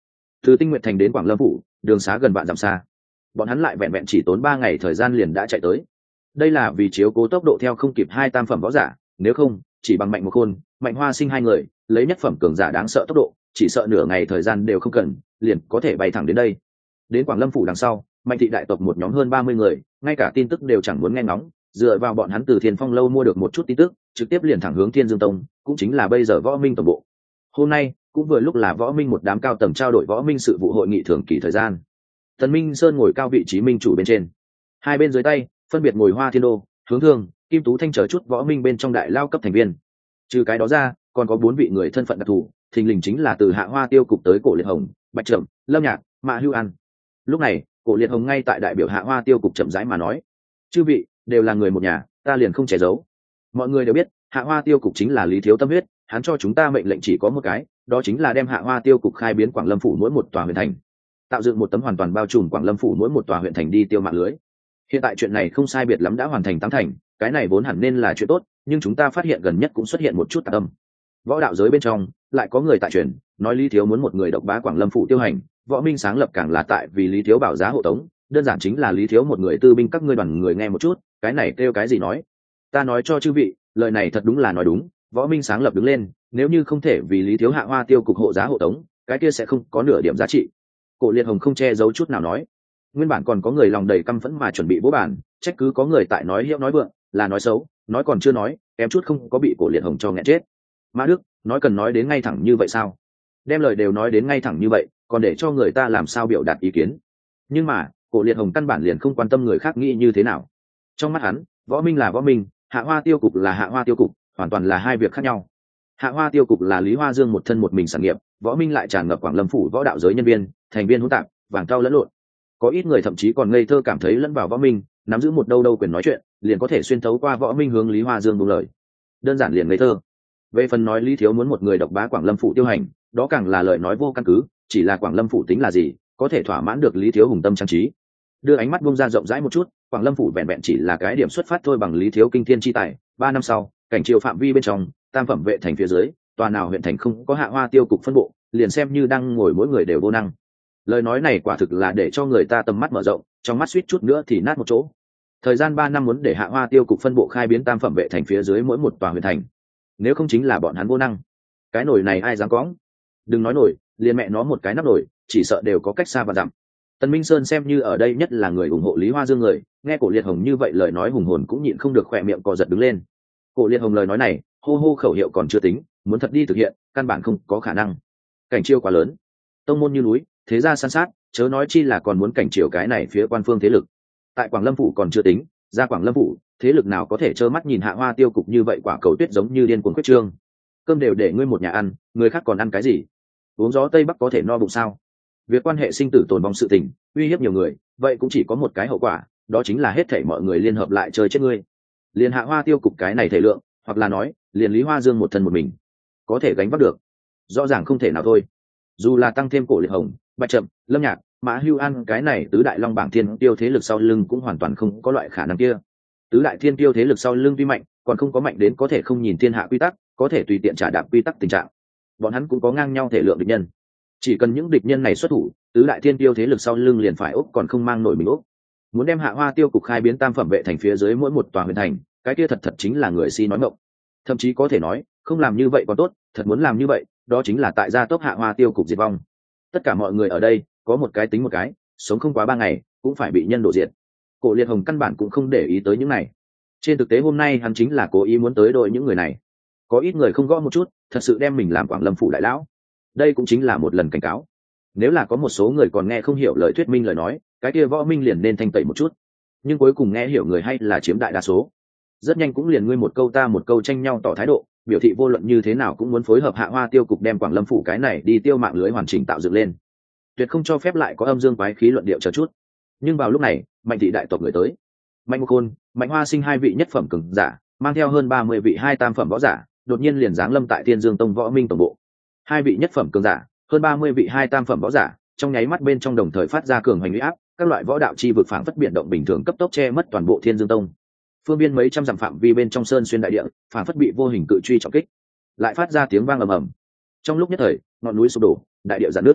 Từ Tinh Nguyệt Thành đến Quảng Lâm phủ, đường xá gần vạn dặm xa, bọn hắn lại vẹn vẹn chỉ tốn 3 ngày thời gian liền đã chạy tới. Đây là vì chiếu cố tốc độ theo không kịp hai tam phẩm võ giả, nếu không chỉ bằng Mạnh Một Khôn, Mạnh Hoa Sinh hai người lấy nhất phẩm cường giả đáng sợ tốc độ, chỉ sợ nửa ngày thời gian đều không cần liền có thể bay thẳng đến đây. Đến Quảng Lâm phủ đằng sau, Mạnh thị đại tộc một nhóm hơn 30 người, ngay cả tin tức đều chẳng muốn nghe ngóng, dựa vào bọn hắn từ Thiên Phong lâu mua được một chút tin tức, trực tiếp liền thẳng hướng Thiên Dương Tông, cũng chính là bây giờ Võ Minh tổng bộ. Hôm nay cũng vừa lúc là Võ Minh một đám cao tầng trao đổi Võ Minh sự vụ hội nghị thường kỳ thời gian. Tần Minh Sơn ngồi cao vị trí minh chủ bên trên, hai bên dưới tay phân biệt ngồi Hoa Thiên Đô, Hướng Thương, Kim Tú Thanh chờ chút Võ Minh bên trong đại lao cấp thành viên. Trừ cái đó ra, còn có 4 vị người thân phận đặc thù, thình lình chính là từ Hạ Hoa Tiêu cục tới Cổ Liệt Hồng, Bạch Trầm, Lâm Nhạc, Mã Hưu An. Lúc này, Cổ Liệt Hồng ngay tại đại biểu Hạ Hoa Tiêu cục chậm rãi mà nói: "Chư vị đều là người một nhà, ta liền không che giấu. Mọi người đều biết, Hạ Hoa Tiêu cục chính là Lý Thiếu tâm huyết, hắn cho chúng ta mệnh lệnh chỉ có một cái, đó chính là đem Hạ Hoa Tiêu cục khai biến Quảng Lâm phủ mỗi một tòa huyện thành, tạo dựng một tấm hoàn toàn bao trùm Quảng Lâm phủ mỗi một tòa huyện thành đi tiêu mạng lưới. Hiện tại chuyện này không sai biệt lắm đã hoàn thành 8 thành, cái này vốn hẳn nên là chuyện tốt, nhưng chúng ta phát hiện gần nhất cũng xuất hiện một chút tạp âm. Võ đạo giới bên trong lại có người tại truyền nói Lý Thiếu muốn một người độc bá Quảng Lâm phủ tiêu hành, Võ Minh sáng lập càng là tại vì Lý Thiếu bảo giá hộ tống, đơn giản chính là Lý Thiếu một người tư binh các ngươi đoàn người nghe một chút, cái này kêu cái gì nói? Ta nói cho chư vị, lời này thật đúng là nói đúng, Võ Minh sáng lập đứng lên, nếu như không thể vì Lý Thiếu Hạ Hoa Tiêu cục hộ giá hộ tống, cái kia sẽ không có nửa điểm giá trị." Cổ Liệt Hồng không che giấu chút nào nói. Nguyên bản còn có người lòng đầy căm phẫn mà chuẩn bị bố bản, trách cứ có người tại nói hiệu nói vượng, là nói xấu, nói còn chưa nói, em chút không có bị Cổ Liệt Hồng cho nghẹn chết. Mã Đức, nói cần nói đến ngay thẳng như vậy sao? Đem lời đều nói đến ngay thẳng như vậy, còn để cho người ta làm sao biểu đạt ý kiến? Nhưng mà, Cổ Liệt Hồng căn bản liền không quan tâm người khác nghĩ như thế nào. Trong mắt hắn, Võ Minh là Võ Minh, Hạ Hoa Tiêu cục là Hạ Hoa Tiêu cục, hoàn toàn là hai việc khác nhau. Hạ Hoa Tiêu cục là Lý Hoa Dương một thân một mình sản nghiệp, Võ Minh lại tràn ngập Quảng Lâm phủ võ đạo giới nhân viên, thành viên hỗn tạp, vàng cao lẫn lộn. Có ít người thậm chí còn ngây thơ cảm thấy lẫn vào Võ Minh, nắm giữ một đâu đâu quyền nói chuyện, liền có thể xuyên thấu qua Võ Minh hướng Lý Hoa Dương buông lời. Đơn giản liền ngây thơ. Về phần nói Lý Thiếu muốn một người độc bá Quảng Lâm phủ tiêu hành, đó càng là lời nói vô căn cứ, chỉ là Quảng Lâm phủ tính là gì, có thể thỏa mãn được Lý Thiếu hùng tâm trang trí. Đưa ánh mắt buông ra rộng rãi một chút, Quảng Lâm phủ vẹn vẹn chỉ là cái điểm xuất phát thôi bằng Lý Thiếu kinh thiên chi tài. 3 năm sau, cảnh triều phạm vi bên trong, tam phẩm vệ thành phía dưới, tòa nào huyện thành không có Hạ Hoa Tiêu cục phân bộ, liền xem như đang ngồi mỗi người đều vô năng. Lời nói này quả thực là để cho người ta tầm mắt mở rộng, trong mắt suýt chút nữa thì nát một chỗ. Thời gian 3 năm muốn để Hạ Hoa Tiêu cục phân bộ khai biến tam phẩm vệ thành phía dưới mỗi một tòa huyện thành, nếu không chính là bọn hắn vô năng. Cái nồi này ai dám cõng? Đừng nói nổi, liền mẹ nó một cái nắp nồi, chỉ sợ đều có cách xa và dặm. Tần Minh Sơn xem như ở đây nhất là người ủng hộ Lý Hoa Dương người, nghe Cổ Liệt Hồng như vậy lời nói hùng hồn cũng nhịn không được khỏe miệng co giật đứng lên. Cổ Liệt Hồng lời nói này, hô hô khẩu hiệu còn chưa tính, muốn thật đi thực hiện, căn bản không có khả năng. Cảnh chiêu quá lớn, tông môn như núi, thế gia san sát, chớ nói chi là còn muốn cảnh chiều cái này phía quan phương thế lực. Tại Quảng Lâm phủ còn chưa tính, ra Quảng Lâm phủ, thế lực nào có thể trơ mắt nhìn Hạ Hoa Tiêu cục như vậy quả cầu tuyết giống như điên cuồng quyết trương. Cơm đều để ngươi một nhà ăn, người khác còn ăn cái gì? Uống gió tây bắc có thể no bụng sao? Việc quan hệ sinh tử tồn vong sự tình, uy hiếp nhiều người, vậy cũng chỉ có một cái hậu quả, đó chính là hết thảy mọi người liên hợp lại chơi chết ngươi. Liên Hạ Hoa Tiêu cục cái này thể lượng, hoặc là nói, liền Lý Hoa Dương một thân một mình, có thể gánh vác được? Rõ ràng không thể nào thôi. Dù là tăng thêm Cổ Liệt Hồng, Bạch Trầm, Lâm Nhạc, Mã Hưu An cái này tứ đại long bảng thiên tiêu thế lực sau lưng cũng hoàn toàn không có loại khả năng kia. Tứ đại thiên tiêu thế lực sau lưng tuy mạnh, còn không có mạnh đến có thể không nhìn thiên hạ quy tắc, có thể tùy tiện trả đạp quy tắc tình trạng. Bọn hắn cũng có ngang nhau thể lượng địch nhân. Chỉ cần những địch nhân này xuất thủ, tứ đại thiên tiêu thế lực sau lưng liền phải úp còn không mang nổi mình úp. Muốn đem Hạ Hoa Tiêu cục khai biến tam phẩm vệ thành phía dưới mỗi một tòa huyện thành, cái kia thật thật chính là người si nói ngọng. Thậm chí có thể nói, không làm như vậy còn tốt, thật muốn làm như vậy, đó chính là tại gia tốc Hạ Hoa Tiêu cục diệt vong. Tất cả mọi người ở đây, có một cái tính một cái, sống không quá 3 ngày, cũng phải bị nhân đổ diệt. Cổ Liệt Hồng căn bản cũng không để ý tới những này. Trên thực tế hôm nay hắn chính là cố ý muốn tới đội những người này. Có ít người không gõ một chút, thật sự đem mình làm Quảng Lâm phủ đại lão. Đây cũng chính là một lần cảnh cáo. Nếu là có một số người còn nghe không hiểu lời thuyết minh lời nói, cái kia Võ Minh liền nên thanh tẩy một chút. Nhưng cuối cùng nghe hiểu người hay là chiếm đại đa số. Rất nhanh cũng liền ngươi một câu ta một câu tranh nhau tỏ thái độ, biểu thị vô luận như thế nào cũng muốn phối hợp Hạ Hoa Tiêu cục đem Quảng Lâm phủ cái này đi tiêu mạng lưới hoàn chỉnh tạo dựng lên. Tuyệt không cho phép lại có âm dương quái khí luận điệu chờ chút. Nhưng vào lúc này, Mạnh thị đại tộc người tới. Mạnh Một Khôn, Mạnh Hoa Sinh hai vị nhất phẩm cường giả, mang theo hơn 30 vị hai tam phẩm võ giả, đột nhiên liền giáng lâm tại Thiên Dương Tông Võ Minh tổng bộ. Hai vị nhất phẩm cường giả, hơn 30 vị hai tam phẩm võ giả, trong nháy mắt bên trong đồng thời phát ra cường hành uy áp, các loại võ đạo chi vực phảng phất biến động bình thường cấp tốc che mất toàn bộ Thiên Dương Tông. Phương biên mấy trăm dặm phạm vi bên trong sơn xuyên đại địa, phảng phất bị vô hình cự truy trọng kích, lại phát ra tiếng vang ầm ầm. Trong lúc nhất thời, ngọn núi sụp đổ, đại địa giãn nứt.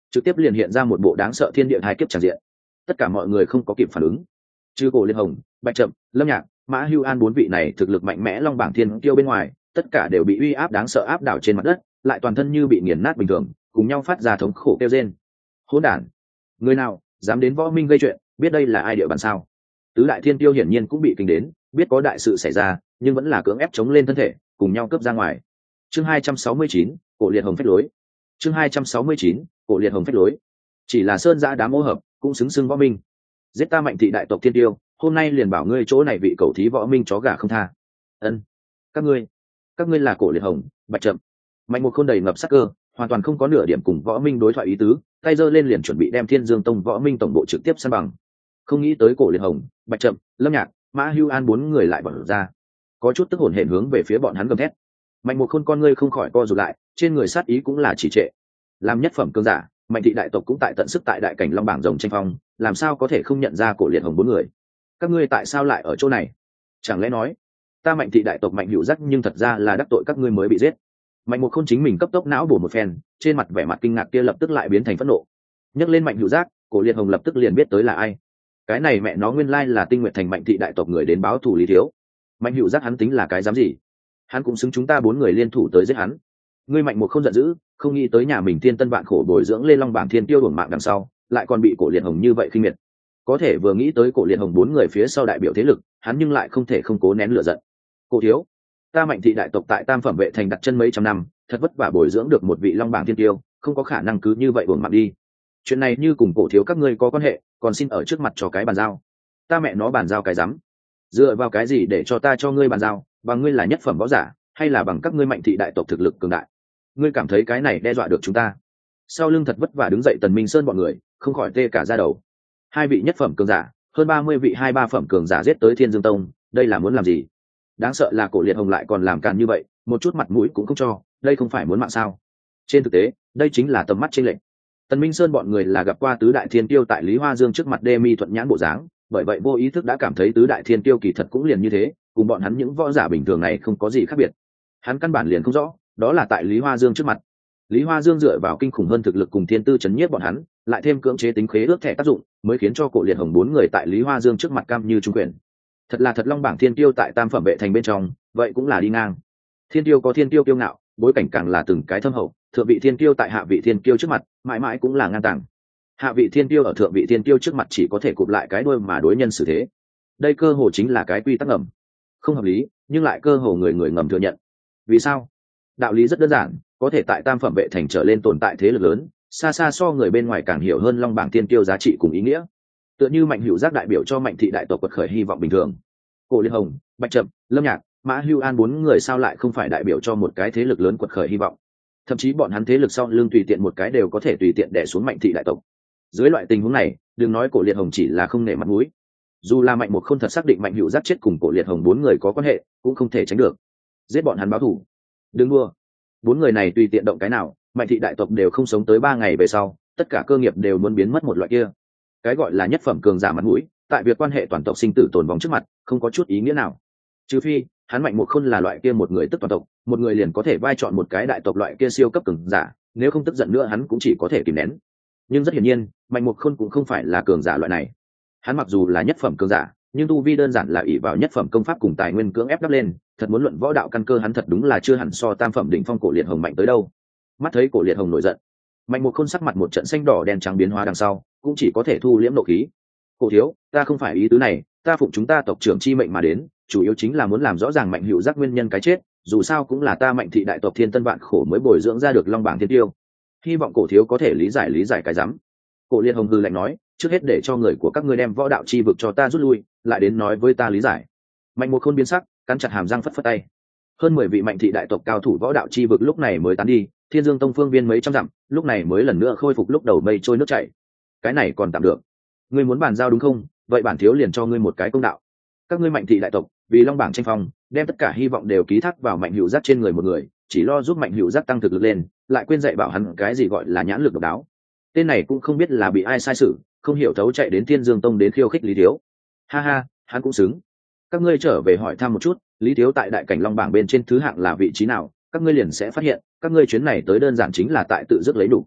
trực tiếp liền hiện ra một bộ đáng sợ thiên địa hai kiếp tràn diện. Tất cả mọi người không có kịp phản ứng, trừ Cổ Liệt Hồng, Bạch Trậm, Lâm Nhạc, Mã Hưu An bốn vị này thực lực mạnh mẽ long bảng thiên tiêu bên ngoài, tất cả đều bị uy áp đáng sợ áp đảo trên mặt đất, lại toàn thân như bị nghiền nát bình thường, cùng nhau phát ra thống khổ kêu rên. Hỗn đản, người nào dám đến võ minh gây chuyện, biết đây là ai địa bàn sao? Tứ đại thiên tiêu hiển nhiên cũng bị kinh đến, biết có đại sự xảy ra, nhưng vẫn là cưỡng ép chống lên thân thể, cùng nhau cướp ra ngoài. Chương 269, Cổ Liệt Hồng phách lối. Chương 269, Cổ Liệt Hồng phách lối. Chỉ là sơn dã đám ô hợp, cũng xứng xưng võ minh. Giết ta Mạnh thị đại tộc thiên tiêu, hôm nay liền bảo ngươi chỗ này vị cầu thí võ minh chó gà không tha. Ân, các ngươi là Cổ Liệt Hồng, Bạch Trậm. Mạnh một khôn đầy ngập sắc cơ, hoàn toàn không có nửa điểm cùng võ minh đối thoại ý tứ, tay giơ lên liền chuẩn bị đem Thiên Dương Tông võ minh tổng bộ trực tiếp san bằng. Không nghĩ tới Cổ Liệt Hồng, Bạch Trậm, Lâm Nhạc, Mã Hưu An bốn người lại bỏ ra, có chút tức hổn hển hướng về phía bọn hắn gầm thét. Mạnh một khôn con ngươi không khỏi co rụt lại, trên người sát ý cũng là chỉ trệ. Làm nhất phẩm cường giả, Mạnh thị đại tộc cũng tại tận sức tại đại cảnh long bảng rồng tranh phong, làm sao có thể không nhận ra Cổ Liệt Hồng bốn người? Các ngươi tại sao lại ở chỗ này? Chẳng lẽ nói ta Mạnh thị đại tộc Mạnh Hữu Giác nhưng thật ra là đắc tội các ngươi mới bị giết? Mạnh một khôn chính mình cấp tốc não bổ một phen, trên mặt vẻ mặt kinh ngạc kia lập tức lại biến thành phẫn nộ. Nhắc lên Mạnh Hữu Giác, Cổ Liệt Hồng lập tức liền biết tới là ai. Cái này mẹ nó nguyên lai là Tinh Nguyệt thành Mạnh thị đại tộc người đến báo thù Lý Thiếu. Mạnh Hữu Giác hắn tính là cái dám gì? Hắn cũng xứng chúng ta bốn người liên thủ tới giết hắn. Ngươi Mạnh một không giận dữ, không nghĩ tới nhà mình thiên tân vạn khổ bồi dưỡng lên long bảng thiên tiêu đuổi mạng đằng sau, lại còn bị Cổ Liệt Hồng như vậy khinh miệt. Có thể vừa nghĩ tới Cổ Liệt Hồng bốn người phía sau đại biểu thế lực, hắn nhưng lại không thể không cố nén lửa giận. Cổ thiếu, ta Mạnh thị đại tộc tại Tam Phẩm vệ thành đặt chân mấy trăm năm, thật vất vả bồi dưỡng được một vị long bảng thiên tiêu, không có khả năng cứ như vậy uổng mạng đi. Chuyện này như cùng Cổ thiếu các ngươi có quan hệ, còn xin ở trước mặt cho cái bàn giao. Ta mẹ nó bàn giao cái rắm? Dựa vào cái gì để cho ta cho ngươi bàn giao? Bằng ngươi là nhất phẩm võ giả, hay là bằng các ngươi Mạnh thị đại tộc thực lực cường đại? Ngươi cảm thấy cái này đe dọa được chúng ta? Sau lưng thật vất vả đứng dậy Tần Minh Sơn bọn người, không khỏi tê cả da đầu. Hai vị nhất phẩm cường giả, hơn 30 vị hai ba phẩm cường giả giết tới Thiên Dương Tông, đây là muốn làm gì? Đáng sợ là Cổ Liệt Hồng lại còn làm càn như vậy, một chút mặt mũi cũng không cho, đây không phải muốn mạng sao? Trên thực tế, đây chính là tầm mắt chênh lệch. Tần Minh Sơn bọn người là gặp qua tứ đại thiên tiêu tại Lý Hoa Dương trước mặt đê mi thuận nhãn bộ dáng, bởi vậy vô ý thức đã cảm thấy tứ đại thiên tiêu kỳ thật cũng liền như thế, cùng bọn hắn những võ giả bình thường này không có gì khác biệt. Hắn căn bản liền không rõ, đó là tại Lý Hoa Dương trước mặt. Lý Hoa Dương dựa vào kinh khủng hơn thực lực cùng thiên tư chấn nhiếp bọn hắn, lại thêm cưỡng chế tính khế ước thẻ tác dụng, mới khiến cho Cổ Liệt Hồng bốn người tại Lý Hoa Dương trước mặt cam như trung quyền. Thật là thật long bảng thiên tiêu tại Tam Phẩm vệ thành bên trong, vậy cũng là đi ngang. Thiên tiêu có thiên tiêu kiêu ngạo, bối cảnh càng là từng cái thâm hậu, thượng vị thiên tiêu tại hạ vị thiên tiêu trước mặt, mãi mãi cũng là ngang tàng. Hạ vị thiên tiêu ở thượng vị thiên tiêu trước mặt chỉ có thể cụp lại cái đuôi mà đối nhân xử thế. Đây cơ hồ chính là cái quy tắc ngầm. Không hợp lý, nhưng lại cơ hồ người người ngầm thừa nhận. Vì sao? Đạo lý rất đơn giản, có thể tại Tam Phẩm vệ thành trở lên tồn tại thế lực lớn, xa xa so người bên ngoài càng hiểu hơn long bảng thiên tiêu giá trị cùng ý nghĩa. Tựa như Mạnh Hữu Giác đại biểu cho Mạnh thị đại tộc quật khởi hy vọng bình thường. Cổ Liệt Hồng, Bạch Trậm, Lâm Nhạc, Mã Hưu An bốn người sao lại không phải đại biểu cho một cái thế lực lớn quật khởi hy vọng? Thậm chí bọn hắn thế lực sau lưng tùy tiện một cái đều có thể tùy tiện đè xuống Mạnh thị đại tộc. Dưới loại tình huống này, đừng nói Cổ Liệt Hồng chỉ là không nể mặt mũi, dù là Mạnh một không thật xác định Mạnh Hữu Giác chết cùng Cổ Liệt Hồng bốn người có quan hệ, cũng không thể tránh được. Giết bọn hắn báo thù. Đừng đua. Bốn người này tùy tiện động cái nào, Mạnh thị đại tộc đều không sống tới 3 ngày về sau, tất cả cơ nghiệp đều muốn biến mất một loại kia. Cái gọi là nhất phẩm cường giả mặt mũi, tại việc quan hệ toàn tộc sinh tử tồn vong trước mặt, không có chút ý nghĩa nào. Trừ phi, hắn Mạnh một khôn là loại kia một người tức toàn tộc, một người liền có thể vai chọn một cái đại tộc loại kia siêu cấp cường giả, nếu không tức giận nữa hắn cũng chỉ có thể kìm nén. Nhưng rất hiển nhiên, Mạnh một khôn cũng không phải là cường giả loại này. Hắn mặc dù là nhất phẩm cường giả, nhưng tu vi đơn giản là ỷ vào nhất phẩm công pháp cùng tài nguyên cưỡng ép đắp lên, thật muốn luận võ đạo căn cơ hắn thật đúng là chưa hẳn so Tam Phẩm đỉnh phong Cổ Liệt Hồng mạnh tới đâu. Mắt thấy Cổ Liệt Hồng nổi giận, Mạnh một khôn sắc mặt một trận xanh đỏ đen trắng biến hóa đằng sau, cũng chỉ có thể thu liễm nộ khí. Cổ thiếu, ta không phải ý tứ này, ta phụng chúng ta tộc trưởng chi mệnh mà đến, chủ yếu chính là muốn làm rõ ràng Mạnh Hữu Giác nguyên nhân cái chết, dù sao cũng là ta Mạnh thị đại tộc thiên tân vạn khổ mới bồi dưỡng ra được long bảng thiên tiêu, hy vọng cổ thiếu có thể lý giải cái rắm. Cổ Liệt Hồng hừ lạnh nói, trước hết để cho người của các ngươi đem võ đạo chi vực cho ta rút lui, lại đến nói với ta lý giải. Mạnh một khôn biến sắc, cắn chặt hàm răng phất phất tay. Hơn 10 vị Mạnh thị đại tộc cao thủ võ đạo chi vực lúc này mới tán đi, Thiên Dương Tông phương viên mấy trăm dặm, lúc này mới lần nữa khôi phục lúc đầu mây trôi nước chảy. Cái này còn tạm được. Ngươi muốn bàn giao đúng không? Vậy bản thiếu liền cho ngươi một cái công đạo. Các ngươi Mạnh thị đại tộc, vì long bảng tranh phong, đem tất cả hy vọng đều ký thác vào Mạnh Hữu Giác trên người một người, chỉ lo giúp Mạnh Hữu Giác tăng thực lực lên, lại quên dạy bảo hắn cái gì gọi là nhãn lực độc đáo. Tên này cũng không biết là bị ai sai sử, không hiểu thấu chạy đến Thiên Dương Tông đến khiêu khích Lý Thiếu. Ha ha, hắn cũng xứng. Các ngươi trở về hỏi thăm một chút, Lý Thiếu tại đại cảnh long bảng bên trên thứ hạng là vị trí nào, các ngươi liền sẽ phát hiện, các ngươi chuyến này tới đơn giản chính là tại tự dứt lấy đủ.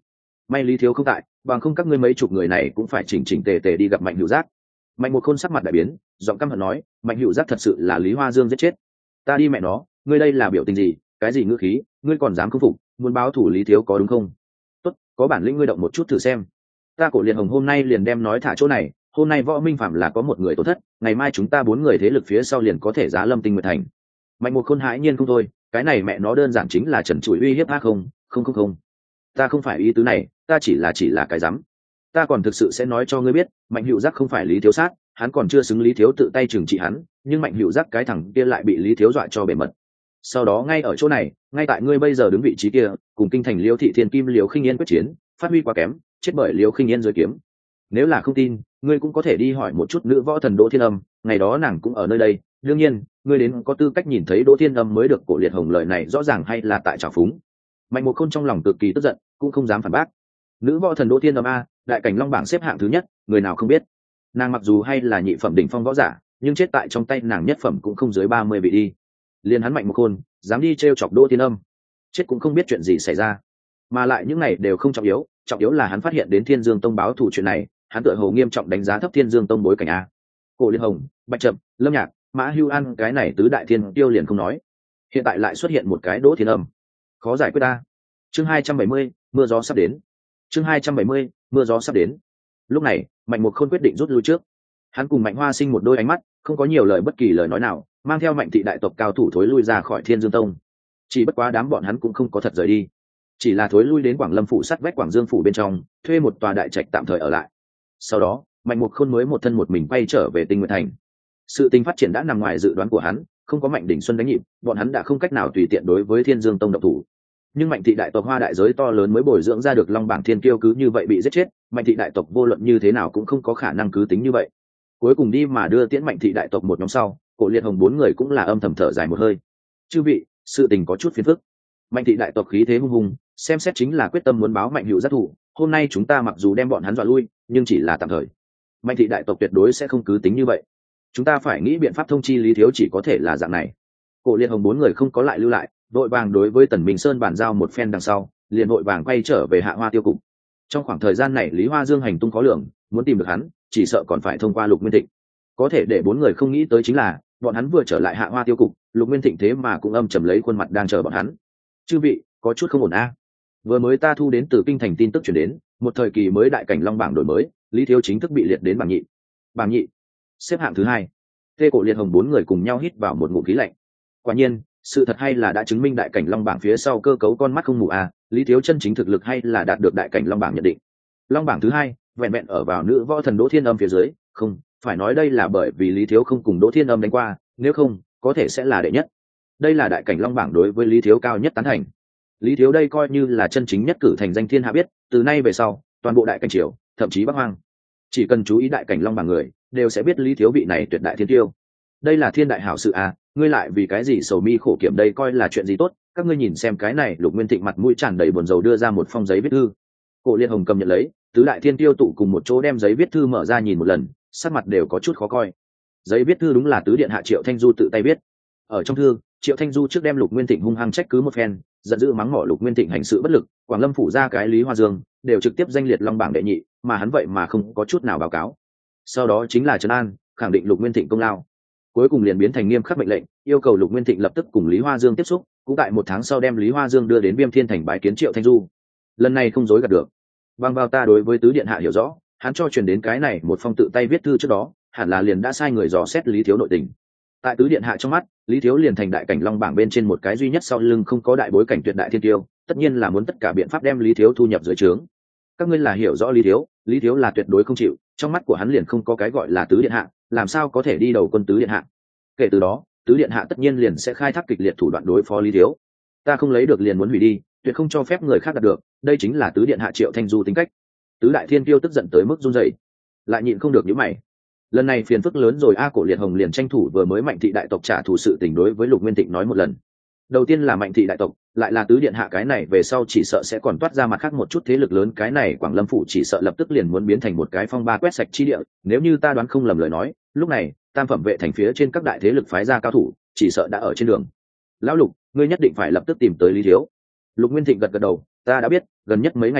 may lý thiếu không tại, bằng không các ngươi mấy chục người này cũng phải chỉnh chỉnh tề tề đi gặp Mạnh Hữu Giác. Mạnh Một Khôn sắc mặt đại biến, giọng căm hận nói, Mạnh Hữu Giác thật sự là Lý Hoa Dương giết chết. Ta đi mẹ nó, ngươi đây là biểu tình gì, cái gì ngữ khí, ngươi còn dám khâm phục, muốn báo thủ Lý thiếu có đúng không? Tốt, có bản lĩnh ngươi động một chút thử xem. Ta Cổ Liệt Hồng hôm nay liền đem nói thả chỗ này, hôm nay Võ Minh Phạm là có một người tổn thất, ngày mai chúng ta 4 người thế lực phía sau liền có thể giá Lâm Tinh Nguyệt Thành. Mạnh Một Khôn hãi nhiên không thôi, cái này mẹ nó đơn giản chính là trần trụi uy hiếp không, không. Ta không phải ý tứ này, ta chỉ là cái rắm. Ta còn thực sự sẽ nói cho ngươi biết, Mạnh Hữu Giác không phải Lý thiếu sát, hắn còn chưa xứng Lý thiếu tự tay trừng trị hắn, nhưng Mạnh Hữu Giác cái thằng kia lại bị Lý thiếu dọa cho bể mật. Sau đó ngay ở chỗ này, ngay tại ngươi bây giờ đứng vị trí kia, cùng kinh thành Liêu thị thiên kim Liêu Khinh Yên quyết chiến, phát huy quá kém, chết bởi Liêu Khinh Yên dưới kiếm. Nếu là không tin, ngươi cũng có thể đi hỏi một chút nữ võ thần Đỗ Thiên Âm, ngày đó nàng cũng ở nơi đây. Đương nhiên, ngươi đến có tư cách nhìn thấy Đỗ Thiên Âm mới được. Cổ Liệt Hồng lời này rõ ràng hay là tại trào phúng. Mạnh Một Khôn trong lòng cực kỳ tức giận, cũng không dám phản bác. Nữ võ thần Đỗ Thiên Âm a, đại cảnh long bảng xếp hạng thứ nhất, người nào không biết. Nàng mặc dù hay là nhị phẩm đỉnh phong võ giả, nhưng chết tại trong tay nàng nhất phẩm cũng không dưới 30 vị đi. Liên hắn Mạnh Một Khôn dám đi trêu chọc Đỗ Thiên Âm, chết cũng không biết chuyện gì xảy ra. Mà lại những này đều không trọng yếu là hắn phát hiện đến Thiên Dương Tông báo thù chuyện này, hắn tựa hồ nghiêm trọng đánh giá thấp Thiên Dương Tông bối cảnh a. Cổ Liệt Hồng, Bạch Trầm, Lâm Nhạc, Mã Hưu An cái này tứ đại thiên tiêu liền không nói, hiện tại lại xuất hiện một cái Đỗ Thiên Âm, khó giải quyết ta. Chương 270, mưa gió sắp đến. Chương 270, mưa gió sắp đến. Lúc này, Mạnh Một Khôn quyết định rút lui trước. Hắn cùng Mạnh Hoa Sinh một đôi ánh mắt, không có nhiều lời bất kỳ lời nói nào, mang theo Mạnh thị đại tộc cao thủ thối lui ra khỏi Thiên Dương Tông. Chỉ bất quá đám bọn hắn cũng không có thật rời đi, chỉ là thối lui đến Quảng Lâm phủ sát vách Quảng Dương phủ bên trong, thuê một tòa đại trạch tạm thời ở lại. Sau đó, Mạnh Một Khôn mới một thân một mình quay trở về Tinh Nguyệt Thành. Sự tình phát triển đã nằm ngoài dự đoán của hắn, không có Mạnh Đỉnh Xuân đánh nhịp, bọn hắn đã không cách nào tùy tiện đối với Thiên Dương Tông động thủ. Nhưng Mạnh thị đại tộc Hoa đại giới to lớn mới bồi dưỡng ra được Long bảng thiên kiêu cứ như vậy bị giết chết, Mạnh thị đại tộc vô luận như thế nào cũng không có khả năng cứ tính như vậy. Cuối cùng đi mà đưa tiễn Mạnh thị đại tộc một nhóm sau, Cổ Liệt Hồng 4 người cũng là âm thầm thở dài một hơi. Chư vị, sự tình có chút phiền phức. Mạnh thị đại tộc khí thế hung hùng, xem xét chính là quyết tâm muốn báo Mạnh Hữu Giác thủ. Hôm nay chúng ta mặc dù đem bọn hắn dọa lui, nhưng chỉ là tạm thời. Mạnh thị đại tộc tuyệt đối sẽ không cứ tính như vậy. Chúng ta phải nghĩ biện pháp thông chi Lý thiếu, chỉ có thể là dạng này. Cổ Liệt Hồng 4 người không có lại lưu lại, vội vàng đối với Tần Minh Sơn bàn giao một phen đằng sau, liền vội vàng quay trở về Hạ Hoa tiêu cục. Trong khoảng thời gian này Lý Hoa Dương hành tung khó lường, muốn tìm được hắn, chỉ sợ còn phải thông qua Lục Nguyên Thịnh. Có thể để 4 người không nghĩ tới chính là, bọn hắn vừa trở lại Hạ Hoa tiêu cục, Lục Nguyên Thịnh thế mà cũng âm trầm lấy khuôn mặt đang chờ bọn hắn. Chư vị, có chút không ổn a. Vừa mới ta thu đến từ kinh thành tin tức truyền đến, một thời kỳ mới đại cảnh long bảng đổi mới, Lý thiếu chính thức bị liệt đến bảng nhị. Bảng nhị, xếp hạng thứ 2. Tê Cổ Liệt Hồng 4 người cùng nhau hít vào một ngụm khí lạnh. Quả nhiên, sự thật hay là đã chứng minh đại cảnh long bảng phía sau cơ cấu con mắt không mù a, Lý thiếu chân chính thực lực hay là đạt được đại cảnh long bảng nhận định. Long bảng thứ 2, vẹn vẹn ở vào nữ võ thần Đỗ Thiên Âm phía dưới, không, phải nói đây là bởi vì Lý thiếu không cùng Đỗ Thiên Âm đánh qua, nếu không, có thể sẽ là đệ nhất. Đây là đại cảnh long bảng đối với Lý thiếu cao nhất tán thành. Lý thiếu đây coi như là chân chính nhất cử thành danh thiên hạ biết, từ nay về sau, toàn bộ đại cảnh triều, thậm chí Bắc Hoang, chỉ cần chú ý đại cảnh long bảng người, đều sẽ biết Lý thiếu vị này tuyệt đại thiên tiêu. Đây là thiên đại hảo sự à, ngươi lại vì cái gì sầu mi khổ kiểm đây coi là chuyện gì tốt, các ngươi nhìn xem cái này. Lục Nguyên Thịnh mặt mũi tràn đầy buồn rầu đưa ra một phong giấy viết thư. Cổ Liệt Hồng cầm nhận lấy, tứ đại thiên tiêu tụ cùng một chỗ đem giấy viết thư mở ra nhìn một lần, sắc mặt đều có chút khó coi. Giấy viết thư đúng là tứ điện hạ Triệu Thanh Du tự tay viết. Ở trong thư, Triệu Thanh Du trước đem Lục Nguyên Thịnh hung hăng trách cứ một phen, giận dữ mắng mỏ Lục Nguyên Thịnh hành sự bất lực, Quảng Lâm phủ ra cái Lý Hoa Dương đều trực tiếp danh liệt long bảng đệ nhị, mà hắn vậy mà không có chút nào báo cáo. Sau đó chính là trấn an, khẳng định Lục Nguyên Thịnh công lao. Cuối cùng liền biến thành nghiêm khắc mệnh lệnh, yêu cầu Lục Nguyên Thịnh lập tức cùng Lý Hoa Dương tiếp xúc, cũng tại 1 tháng sau đem Lý Hoa Dương đưa đến Viêm Thiên Thành bái kiến Triệu Thanh Du. Lần này không dối gạt được. Bằng vào ta đối với tứ điện hạ hiểu rõ, hắn cho truyền đến cái này một phong tự tay viết thư trước đó, hẳn là liền đã sai người dò xét Lý thiếu nội tình. Tại tứ điện hạ trong mắt, Lý thiếu liền thành đại cảnh long bảng bên trên một cái duy nhất sau lưng không có đại bối cảnh tuyệt đại thiên tiêu, tất nhiên là muốn tất cả biện pháp đem Lý thiếu thu nhập dưới trướng. Các ngươi là hiểu rõ Lý thiếu là tuyệt đối không chịu, trong mắt của hắn liền không có cái gọi là tứ điện hạ, làm sao có thể đi đầu quân tứ điện hạ. Kể từ đó, tứ điện hạ tất nhiên liền sẽ khai thác kịch liệt thủ đoạn đối phó Lý thiếu. Ta không lấy được liền muốn hủy đi, tuyệt không cho phép người khác đạt được, đây chính là tứ điện hạ Triệu Thanh Du tính cách. Tứ đại thiên tiêu tức giận tới mức run rẩy, lại nhịn không được nhíu mày. Lần này phiền phức lớn rồi a. Cổ Liệt Hồng liền tranh thủ vừa mới Mạnh thị đại tộc trả thù sự tình đối với Lục Nguyên Thịnh nói một lần. Đầu tiên là Mạnh thị đại tộc, lại là tứ điện hạ, cái này về sau chỉ sợ sẽ còn toát ra mặt khác một chút thế lực lớn, cái này Quảng Lâm phủ chỉ sợ lập tức liền muốn biến thành một cái phong ba quét sạch chi địa. Nếu như ta đoán không lầm lời nói, lúc này tam phẩm vệ thành phía trên các đại thế lực phái ra cao thủ, chỉ sợ đã ở trên đường. Lão Lục, ngươi nhất định phải lập tức tìm tới Lý thiếu. Lục Nguyên Thịnh gật gật đầu, ta đã biết, gần nhất mấy ngày nay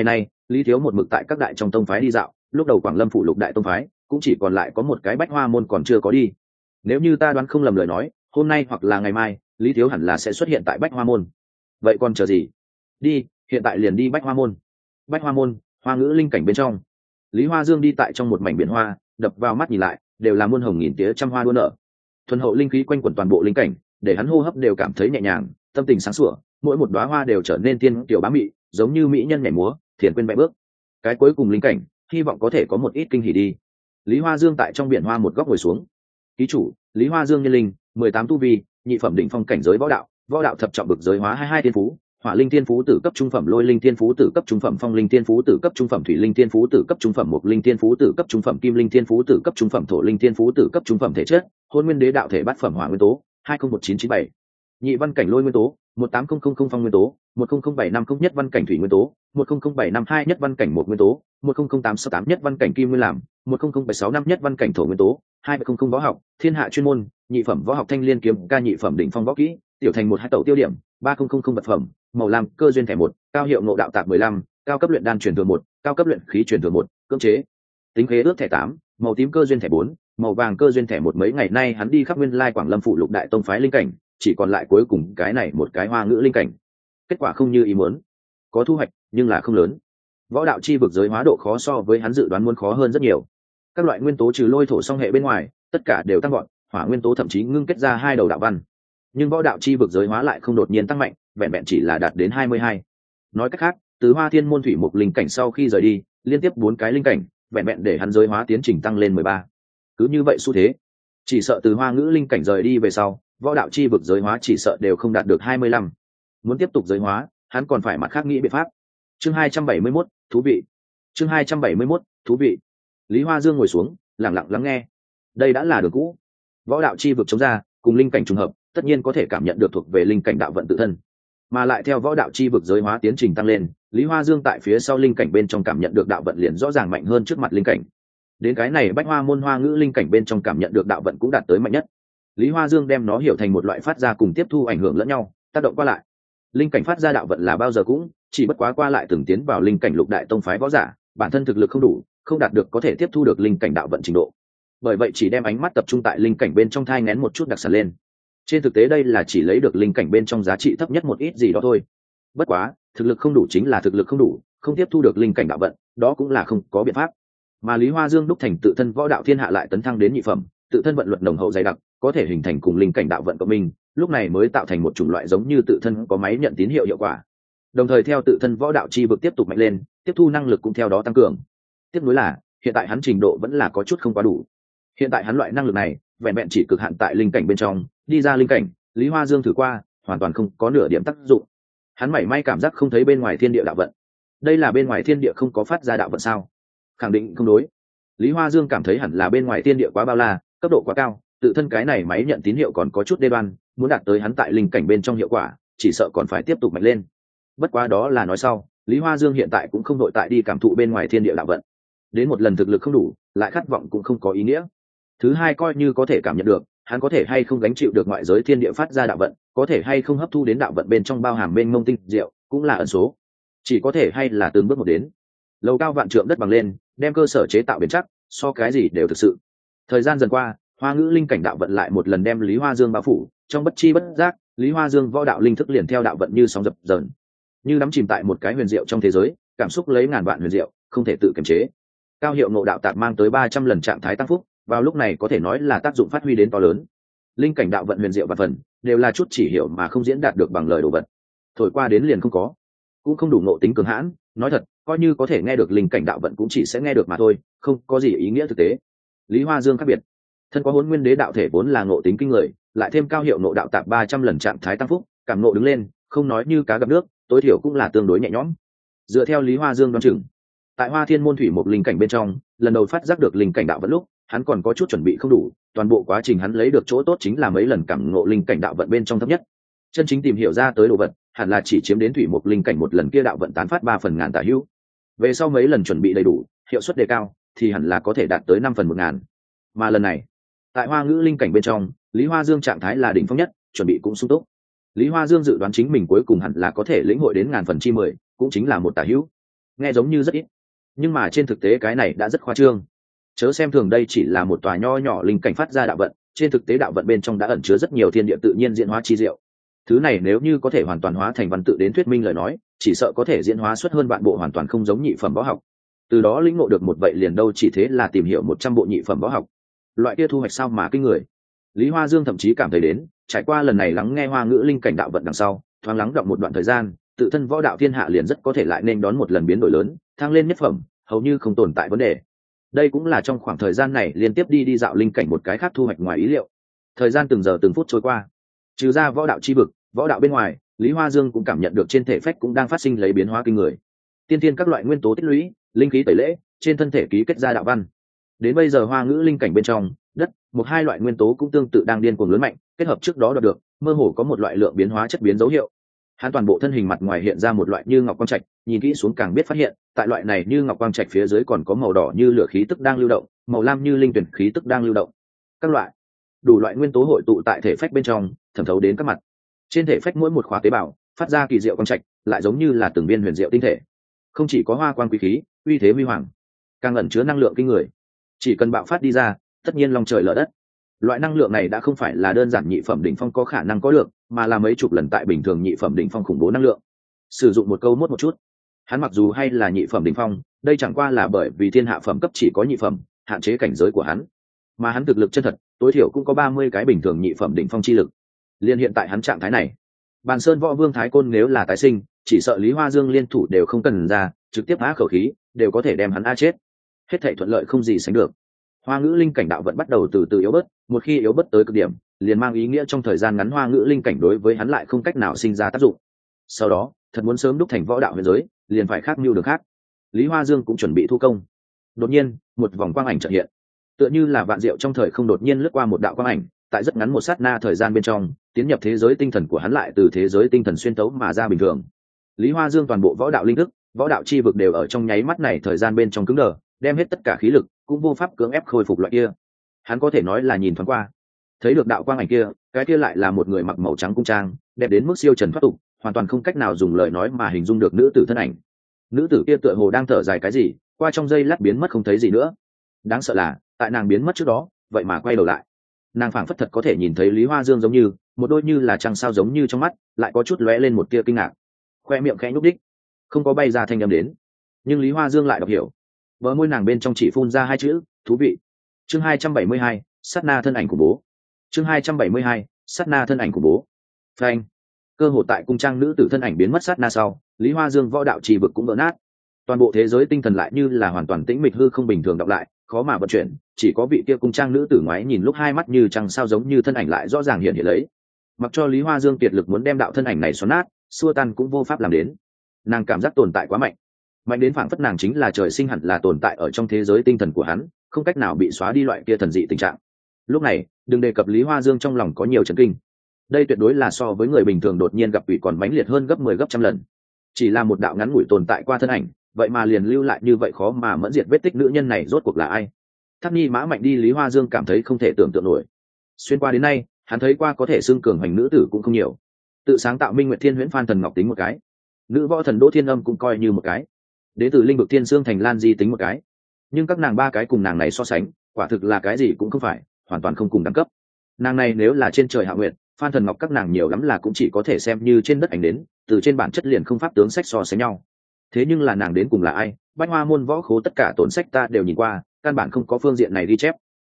Lý Thiếu một mực tại các đại trong tông phái đi dạo, lúc đầu Quảng Lâm phủ lục đại tông phái cũng chỉ còn lại có một cái Bách Hoa môn còn chưa có đi. Nếu như ta đoán không lầm lời nói, hôm nay hoặc là ngày mai, Lý Thiếu hẳn là sẽ xuất hiện tại Bách Hoa môn. Vậy còn chờ gì? Đi, hiện tại liền đi Bách Hoa môn. Bách Hoa môn, hoa ngữ linh cảnh bên trong. Lý Hoa Dương đi tại trong một mảnh biển hoa, đập vào mắt nhìn lại, đều là muôn hồng nghìn tía trăm hoa đua nở. Thuần hậu linh khí quanh quẩn toàn bộ linh cảnh, để hắn hô hấp đều cảm thấy nhẹ nhàng, tâm tình sáng sủa, mỗi một đóa hoa đều trở nên tiên tiểu bá mị, giống như mỹ nhân nhảy múa, thiền quên bẽ bước. Cái cuối cùng linh cảnh, hy vọng có thể có một ít kinh hỉ đi. Lý Hoa Dương tại trong biển hoa một góc ngồi xuống. Ký chủ, Lý Hoa Dương nhân linh, 18 tu vi, nhị phẩm đỉnh phong cảnh giới võ đạo thập trọng bực giới hóa 22 tiên phú, hỏa linh tiên phú tử cấp trung phẩm, lôi linh tiên phú tử cấp trung phẩm, phong linh tiên phú tử cấp trung phẩm, thủy linh tiên phú tử cấp trung phẩm, mộc linh tiên phú tử cấp trung phẩm, kim linh tiên phú tử cấp trung phẩm, thổ linh tiên phú tử cấp trung phẩm. Thể chất: hôn nguyên đế đạo thể bát phẩm hỏa nguyên tố 201997. Nhị văn cảnh lôi nguyên tố 18000 phong nguyên tố 100750 nhất văn cảnh thủy nguyên tố 100752 nhất văn cảnh mộc nguyên tố 100868 nhất văn cảnh kim nguyên làm 100765 nhất văn cảnh thổ nguyên tố 200 võ học thiên hạ chuyên môn nhị phẩm võ học thanh liên kiếm ca nhị phẩm đỉnh phong võ kỹ tiểu thành 1 2 tẩu tiêu điểm 3000 vật phẩm màu lam cơ duyên thẻ 1 cao hiệu ngộ đạo tạp 15 cao cấp luyện đan truyền thừa 1 cao cấp luyện khí truyền thừa 1 cưỡng chế tính khế ước thẻ 8 màu tím cơ duyên thẻ 4 màu vàng cơ duyên thẻ 1. Mấy ngày nay hắn đi khắp nguyên lai Quảng Lâm phủ lục đại tông phái linh cảnh, chỉ còn lại cuối cùng cái này một cái hoa ngữ linh cảnh. Kết quả không như ý muốn, có thu hoạch nhưng là không lớn. Võ đạo chi vực giới hóa độ khó so với hắn dự đoán muốn khó hơn rất nhiều. Các loại nguyên tố trừ lôi thổ song hệ bên ngoài, tất cả đều tăng gọn, hỏa nguyên tố thậm chí ngưng kết ra 2 đầu đạo văn. Nhưng võ đạo chi vực giới hóa lại không đột nhiên tăng mạnh, vẹn vẹn chỉ là đạt đến 22. Nói cách khác, từ Hoa Thiên môn thủy mục linh cảnh sau khi rời đi, liên tiếp 4 cái linh cảnh, vẹn vẹn để hắn giới hóa tiến trình tăng lên 13. Cứ như vậy xu thế, chỉ sợ từ hoa ngữ linh cảnh rời đi về sau, võ đạo chi vực giới hóa chỉ sợ đều không đạt được 25. Muốn tiếp tục giới hóa, hắn còn phải mặt khác nghĩ biện pháp. Chương 271, thú vị. Chương 271, thú vị. Lý Hoa Dương ngồi xuống, lặng lặng lắng nghe. Đây đã là đường cũ. Võ đạo chi vực chống ra, cùng linh cảnh trùng hợp, tất nhiên có thể cảm nhận được thuộc về linh cảnh đạo vận tự thân. Mà lại theo võ đạo chi vực giới hóa tiến trình tăng lên, Lý Hoa Dương tại phía sau linh cảnh bên trong cảm nhận được đạo vận liền rõ ràng mạnh hơn trước mặt linh cảnh. Đến cái này Bách Hoa môn hoa ngữ linh cảnh bên trong cảm nhận được đạo vận cũng đạt tới mạnh nhất. Lý Hoa Dương đem nó hiểu thành một loại phát ra cùng tiếp thu ảnh hưởng lẫn nhau, tác động qua lại. Linh cảnh phát ra đạo vận là bao giờ cũng chỉ bất quá qua lại từng tiến vào linh cảnh lục đại tông phái võ giả, bản thân thực lực không đủ, không đạt được có thể tiếp thu được linh cảnh đạo vận trình độ. Bởi vậy chỉ đem ánh mắt tập trung tại linh cảnh bên trong thai nghén một chút đặc sản lên. Trên thực tế đây là chỉ lấy được linh cảnh bên trong giá trị thấp nhất một ít gì đó thôi. Bất quá, thực lực không đủ chính là thực lực không đủ, không tiếp thu được linh cảnh đạo vận, đó cũng là không có biện pháp. Mà Lý Hoa Dương đúc thành tự thân võ đạo thiên hạ lại tấn thăng đến nhị phẩm, tự thân vận luật nồng hậu dày đặc, có thể hình thành cùng linh cảnh đạo vận của mình, lúc này mới tạo thành một chủng loại giống như tự thân có máy nhận tín hiệu hiệu quả. Đồng thời theo tự thân võ đạo chi vực tiếp tục mạnh lên, tiếp thu năng lực cũng theo đó tăng cường. Tiếp nối là, hiện tại hắn trình độ vẫn là có chút không quá đủ. Hiện tại hắn loại năng lực này, vẹn vẹn chỉ cực hạn tại linh cảnh bên trong, đi ra linh cảnh, Lý Hoa Dương thử qua, hoàn toàn không có nửa điểm tác dụng. Hắn mảy may cảm giác không thấy bên ngoài thiên địa đạo vận. Đây là bên ngoài thiên địa không có phát ra đạo vận sao? Khẳng định không đối. Lý Hoa Dương cảm thấy hẳn là bên ngoài thiên địa quá bao la, cấp độ quá cao, tự thân cái này máy nhận tín hiệu còn có chút đê đoan, muốn đạt tới hắn tại linh cảnh bên trong hiệu quả, chỉ sợ còn phải tiếp tục mạnh lên. Bất quá đó là nói sau, Lý Hoa Dương hiện tại cũng không đội tại đi cảm thụ bên ngoài thiên địa đạo vận. Đến một lần thực lực không đủ, lại khát vọng cũng không có ý nghĩa. Thứ hai coi như có thể cảm nhận được, hắn có thể hay không gánh chịu được ngoại giới thiên địa phát ra đạo vận, có thể hay không hấp thu đến đạo vận bên trong bao hàm bên ngông tinh diệu, cũng là ẩn số. Chỉ có thể hay là từng bước một đến. Lầu cao vạn trượng đất bằng lên, đem cơ sở chế tạo bền chắc, so cái gì đều thực sự. Thời gian dần qua, hoa ngữ linh cảnh đạo vận lại một lần đem Lý Hoa Dương bao phủ, trong bất chi bất giác, Lý Hoa Dương võ đạo linh thức liền theo đạo vận như sóng dập dờn, như đắm chìm tại một cái huyền diệu trong thế giới, cảm xúc lấy ngàn vạn huyền diệu, không thể tự kiềm chế. Cao hiệu ngộ đạo tạp mang tới 300 lần trạng thái tăng phúc, vào lúc này có thể nói là tác dụng phát huy đến to lớn. Linh cảnh đạo vận huyền diệu và phần, đều là chút chỉ hiểu mà không diễn đạt được bằng lời đồ vật. Thổi qua đến liền không có, cũng không đủ ngộ tính cường hãn, nói thật, coi như có thể nghe được linh cảnh đạo vận cũng chỉ sẽ nghe được mà thôi, không có gì ý nghĩa thực tế. Lý Hoa Dương khác biệt, thân có Hỗn Nguyên Đế đạo thể vốn là ngộ tính kinh người, lại thêm cao hiệu ngộ đạo tạp 300 lần trạng thái tăng phúc, cảm ngộ đứng lên, không nói như cá gặp nước, tối thiểu cũng là tương đối nhẹ nhõm. Dựa theo Lý Hoa Dương đoán chừng, tại Hoa Thiên môn thủy một linh cảnh bên trong, lần đầu phát giác được linh cảnh đạo vận lúc, hắn còn có chút chuẩn bị không đủ, toàn bộ quá trình hắn lấy được chỗ tốt chính là mấy lần cảm ngộ linh cảnh đạo vận bên trong thấp nhất. Chân chính tìm hiểu ra tới đồ vật, hẳn là chỉ chiếm đến thủy một linh cảnh một lần kia đạo vận tán phát 3 phần ngàn tả hữu. Về sau mấy lần chuẩn bị đầy đủ, hiệu suất đề cao, thì hẳn là có thể đạt tới 5 phần 1000. Mà lần này, tại Hoa ngữ linh cảnh bên trong, Lý Hoa Dương trạng thái là đỉnh phong nhất, chuẩn bị cũng sung túc. Lý Hoa Dương dự đoán chính mình cuối cùng hẳn là có thể lĩnh hội đến 1000 phần chi 10, cũng chính là một tả hữu. nghe giống như rất ít, nhưng mà trên thực tế cái này đã rất khoa trương. Chớ xem thường đây chỉ là một tòa nho nhỏ linh cảnh phát ra đạo vận, trên thực tế đạo vận bên trong đã ẩn chứa rất nhiều thiên địa tự nhiên diễn hóa chi diệu. Thứ này nếu như có thể hoàn toàn hóa thành văn tự đến thuyết minh lời nói, chỉ sợ có thể diễn hóa xuất hơn vạn bộ hoàn toàn không giống nhị phẩm võ học. Từ đó lĩnh ngộ được một vậy liền đâu chỉ thế là tìm hiểu 100 bộ nhị phẩm võ học. Loại kia thu hoạch sao mà kinh người. Lý Hoa Dương thậm chí cảm thấy đến, trải qua lần này lắng nghe hoa ngữ linh cảnh đạo vận đằng sau, thoáng lắng đọng một đoạn thời gian, tự thân võ đạo thiên hạ liền rất có thể lại nên đón một lần biến đổi lớn, thăng lên nhất phẩm, hầu như không tồn tại vấn đề. Đây cũng là trong khoảng thời gian này liên tiếp đi dạo linh cảnh một cái khác thu hoạch ngoài ý liệu. Thời gian từng giờ từng phút trôi qua, trừ ra võ đạo chi vực, võ đạo bên ngoài, Lý Hoa Dương cũng cảm nhận được trên thể phách cũng đang phát sinh lấy biến hóa kinh người. Tiên tiên các loại nguyên tố tích lũy, linh khí tẩy lễ, trên thân thể ký kết ra đạo văn. Đến bây giờ hoa ngữ linh cảnh bên trong, đất, một hai loại nguyên tố cũng tương tự đang điên cuồng lớn mạnh, kết hợp trước đó đoạt được, mơ hồ có một loại lượng biến hóa chất biến dấu hiệu. Hắn toàn bộ thân hình mặt ngoài hiện ra một loại như ngọc quang trạch, nhìn kỹ xuống càng biết phát hiện, tại loại này như ngọc quang trạch phía dưới còn có màu đỏ như lửa khí tức đang lưu động, màu lam như linh tuyển khí tức đang lưu động. Các loại, đủ loại nguyên tố hội tụ tại thể phách bên trong, thẩm thấu đến các mặt. Trên thể phách mỗi một khóa tế bào, phát ra kỳ diệu quang trạch, lại giống như là từng viên huyền diệu tinh thể. Không chỉ có hoa quang quý khí, uy thế huy hoàng, càng ẩn chứa năng lượng kinh người. Chỉ cần bạo phát đi ra, tất nhiên long trời lở đất. Loại năng lượng này đã không phải là đơn giản nhị phẩm đỉnh phong có khả năng có được, mà là mấy chục lần tại bình thường nhị phẩm đỉnh phong khủng bố năng lượng. Sử dụng một câu mốt một chút, hắn mặc dù hay là nhị phẩm đỉnh phong, đây chẳng qua là bởi vì thiên hạ phẩm cấp chỉ có nhị phẩm, hạn chế cảnh giới của hắn. Mà hắn thực lực chân thật, tối thiểu cũng có 30 cái bình thường nhị phẩm đỉnh phong chi lực. Liên hiện tại hắn trạng thái này, Bàn Sơn Võ Vương Thái Côn nếu là tái sinh, chỉ sợ Lý Hoa Dương liên thủ đều không cần ra, trực tiếp á khẩu khí, đều có thể đem hắn a chết. Hết thảy thuận lợi không gì sánh được. Hoa ngữ linh cảnh đạo vận bắt đầu từ từ yếu bớt, một khi yếu bớt tới cực điểm, liền mang ý nghĩa trong thời gian ngắn hoa ngữ linh cảnh đối với hắn lại không cách nào sinh ra tác dụng. Sau đó, thật muốn sớm đúc thành võ đạo huyền giới, liền phải khác mưu đường khác. Lý Hoa Dương cũng chuẩn bị thu công. Đột nhiên, một vòng quang ảnh chợt hiện, tựa như là vạn diệu trong thời không đột nhiên lướt qua một đạo quang ảnh, tại rất ngắn một sát na thời gian bên trong, tiến nhập thế giới tinh thần của hắn lại từ thế giới tinh thần xuyên tấu mà ra bình thường. Lý Hoa Dương toàn bộ võ đạo linh thức, võ đạo chi vực đều ở trong nháy mắt này thời gian bên trong cứng đờ, đem hết tất cả khí lực, cũng vô pháp cưỡng ép khôi phục loại kia. Hắn có thể nói là nhìn thoáng qua, thấy được đạo quang ảnh kia, cái kia lại là một người mặc màu trắng cung trang, đẹp đến mức siêu trần thoát tục, hoàn toàn không cách nào dùng lời nói mà hình dung được nữ tử thân ảnh. Nữ tử kia tựa hồ đang thở dài cái gì, qua trong giây lát biến mất không thấy gì nữa. Đáng sợ là, tại nàng biến mất trước đó, vậy mà quay đầu lại, nàng phảng phất thật có thể nhìn thấy Lý Hoa Dương giống như một đôi như là trăng sao giống như trong mắt, lại có chút lóe lên một tia kinh ngạc. Khoe miệng khẽ nhúc đích, không có bay ra thanh âm đến, nhưng Lý Hoa Dương lại đọc hiểu. Bờ môi nàng bên trong chỉ phun ra hai chữ, thú vị. Chương 272, sát na thân ảnh của bố. Chương 272, sát na thân ảnh của bố. Phanh. Cơ hội tại cung trang nữ tử thân ảnh biến mất sát na sau, Lý Hoa Dương võ đạo trì vực cũng vỡ nát. Toàn bộ thế giới tinh thần lại như là hoàn toàn tĩnh mịch hư không bình thường đọc lại, khó mà vận chuyển, chỉ có vị kia cung trang nữ tử ngoái nhìn lúc hai mắt như trăng sao giống như thân ảnh lại rõ ràng hiện hiện lấy. Mặc cho Lý Hoa Dương kiệt lực muốn đem đạo thân ảnh này xoắn nát, xua tan cũng vô pháp làm đến. Nàng cảm giác tồn tại quá mạnh, mạnh đến phảng phất nàng chính là trời sinh hẳn là tồn tại ở trong thế giới tinh thần của hắn, không cách nào bị xóa đi loại kia thần dị tình trạng. Lúc này, đừng đề cập Lý Hoa Dương trong lòng có nhiều chấn kinh. Đây tuyệt đối là so với người bình thường đột nhiên gặp quỷ còn mãnh liệt hơn gấp 10 gấp trăm lần. Chỉ là một đạo ngắn ngủi tồn tại qua thân ảnh, vậy mà liền lưu lại như vậy khó mà mẫn diệt vết tích nữ nhân này rốt cuộc là ai? Tháp Nhi mã mạnh đi, Lý Hoa Dương cảm thấy không thể tưởng tượng nổi. Xuyên qua đến nay, hắn thấy qua có thể xưng cường hành nữ tử cũng không nhiều. Tự sáng tạo Minh Nguyệt Thiên Huyễn Phan Thần Ngọc tính một cái, nữ võ thần Đỗ Thiên Âm cũng coi như một cái, đến từ linh vực Thiên Dương Thành Lan Di tính một cái, nhưng các nàng ba cái cùng nàng này so sánh, quả thực là cái gì cũng không phải, hoàn toàn không cùng đẳng cấp. Nàng này nếu là trên trời hạ nguyện, Phan Thần Ngọc các nàng nhiều lắm là cũng chỉ có thể xem như trên đất ảnh đến, từ trên bản chất liền không pháp tướng sách so sánh nhau. Thế nhưng là nàng đến cùng là ai? Bách Hoa môn võ khố tất cả tổn sách ta đều nhìn qua, căn bản không có phương diện này ghi chép.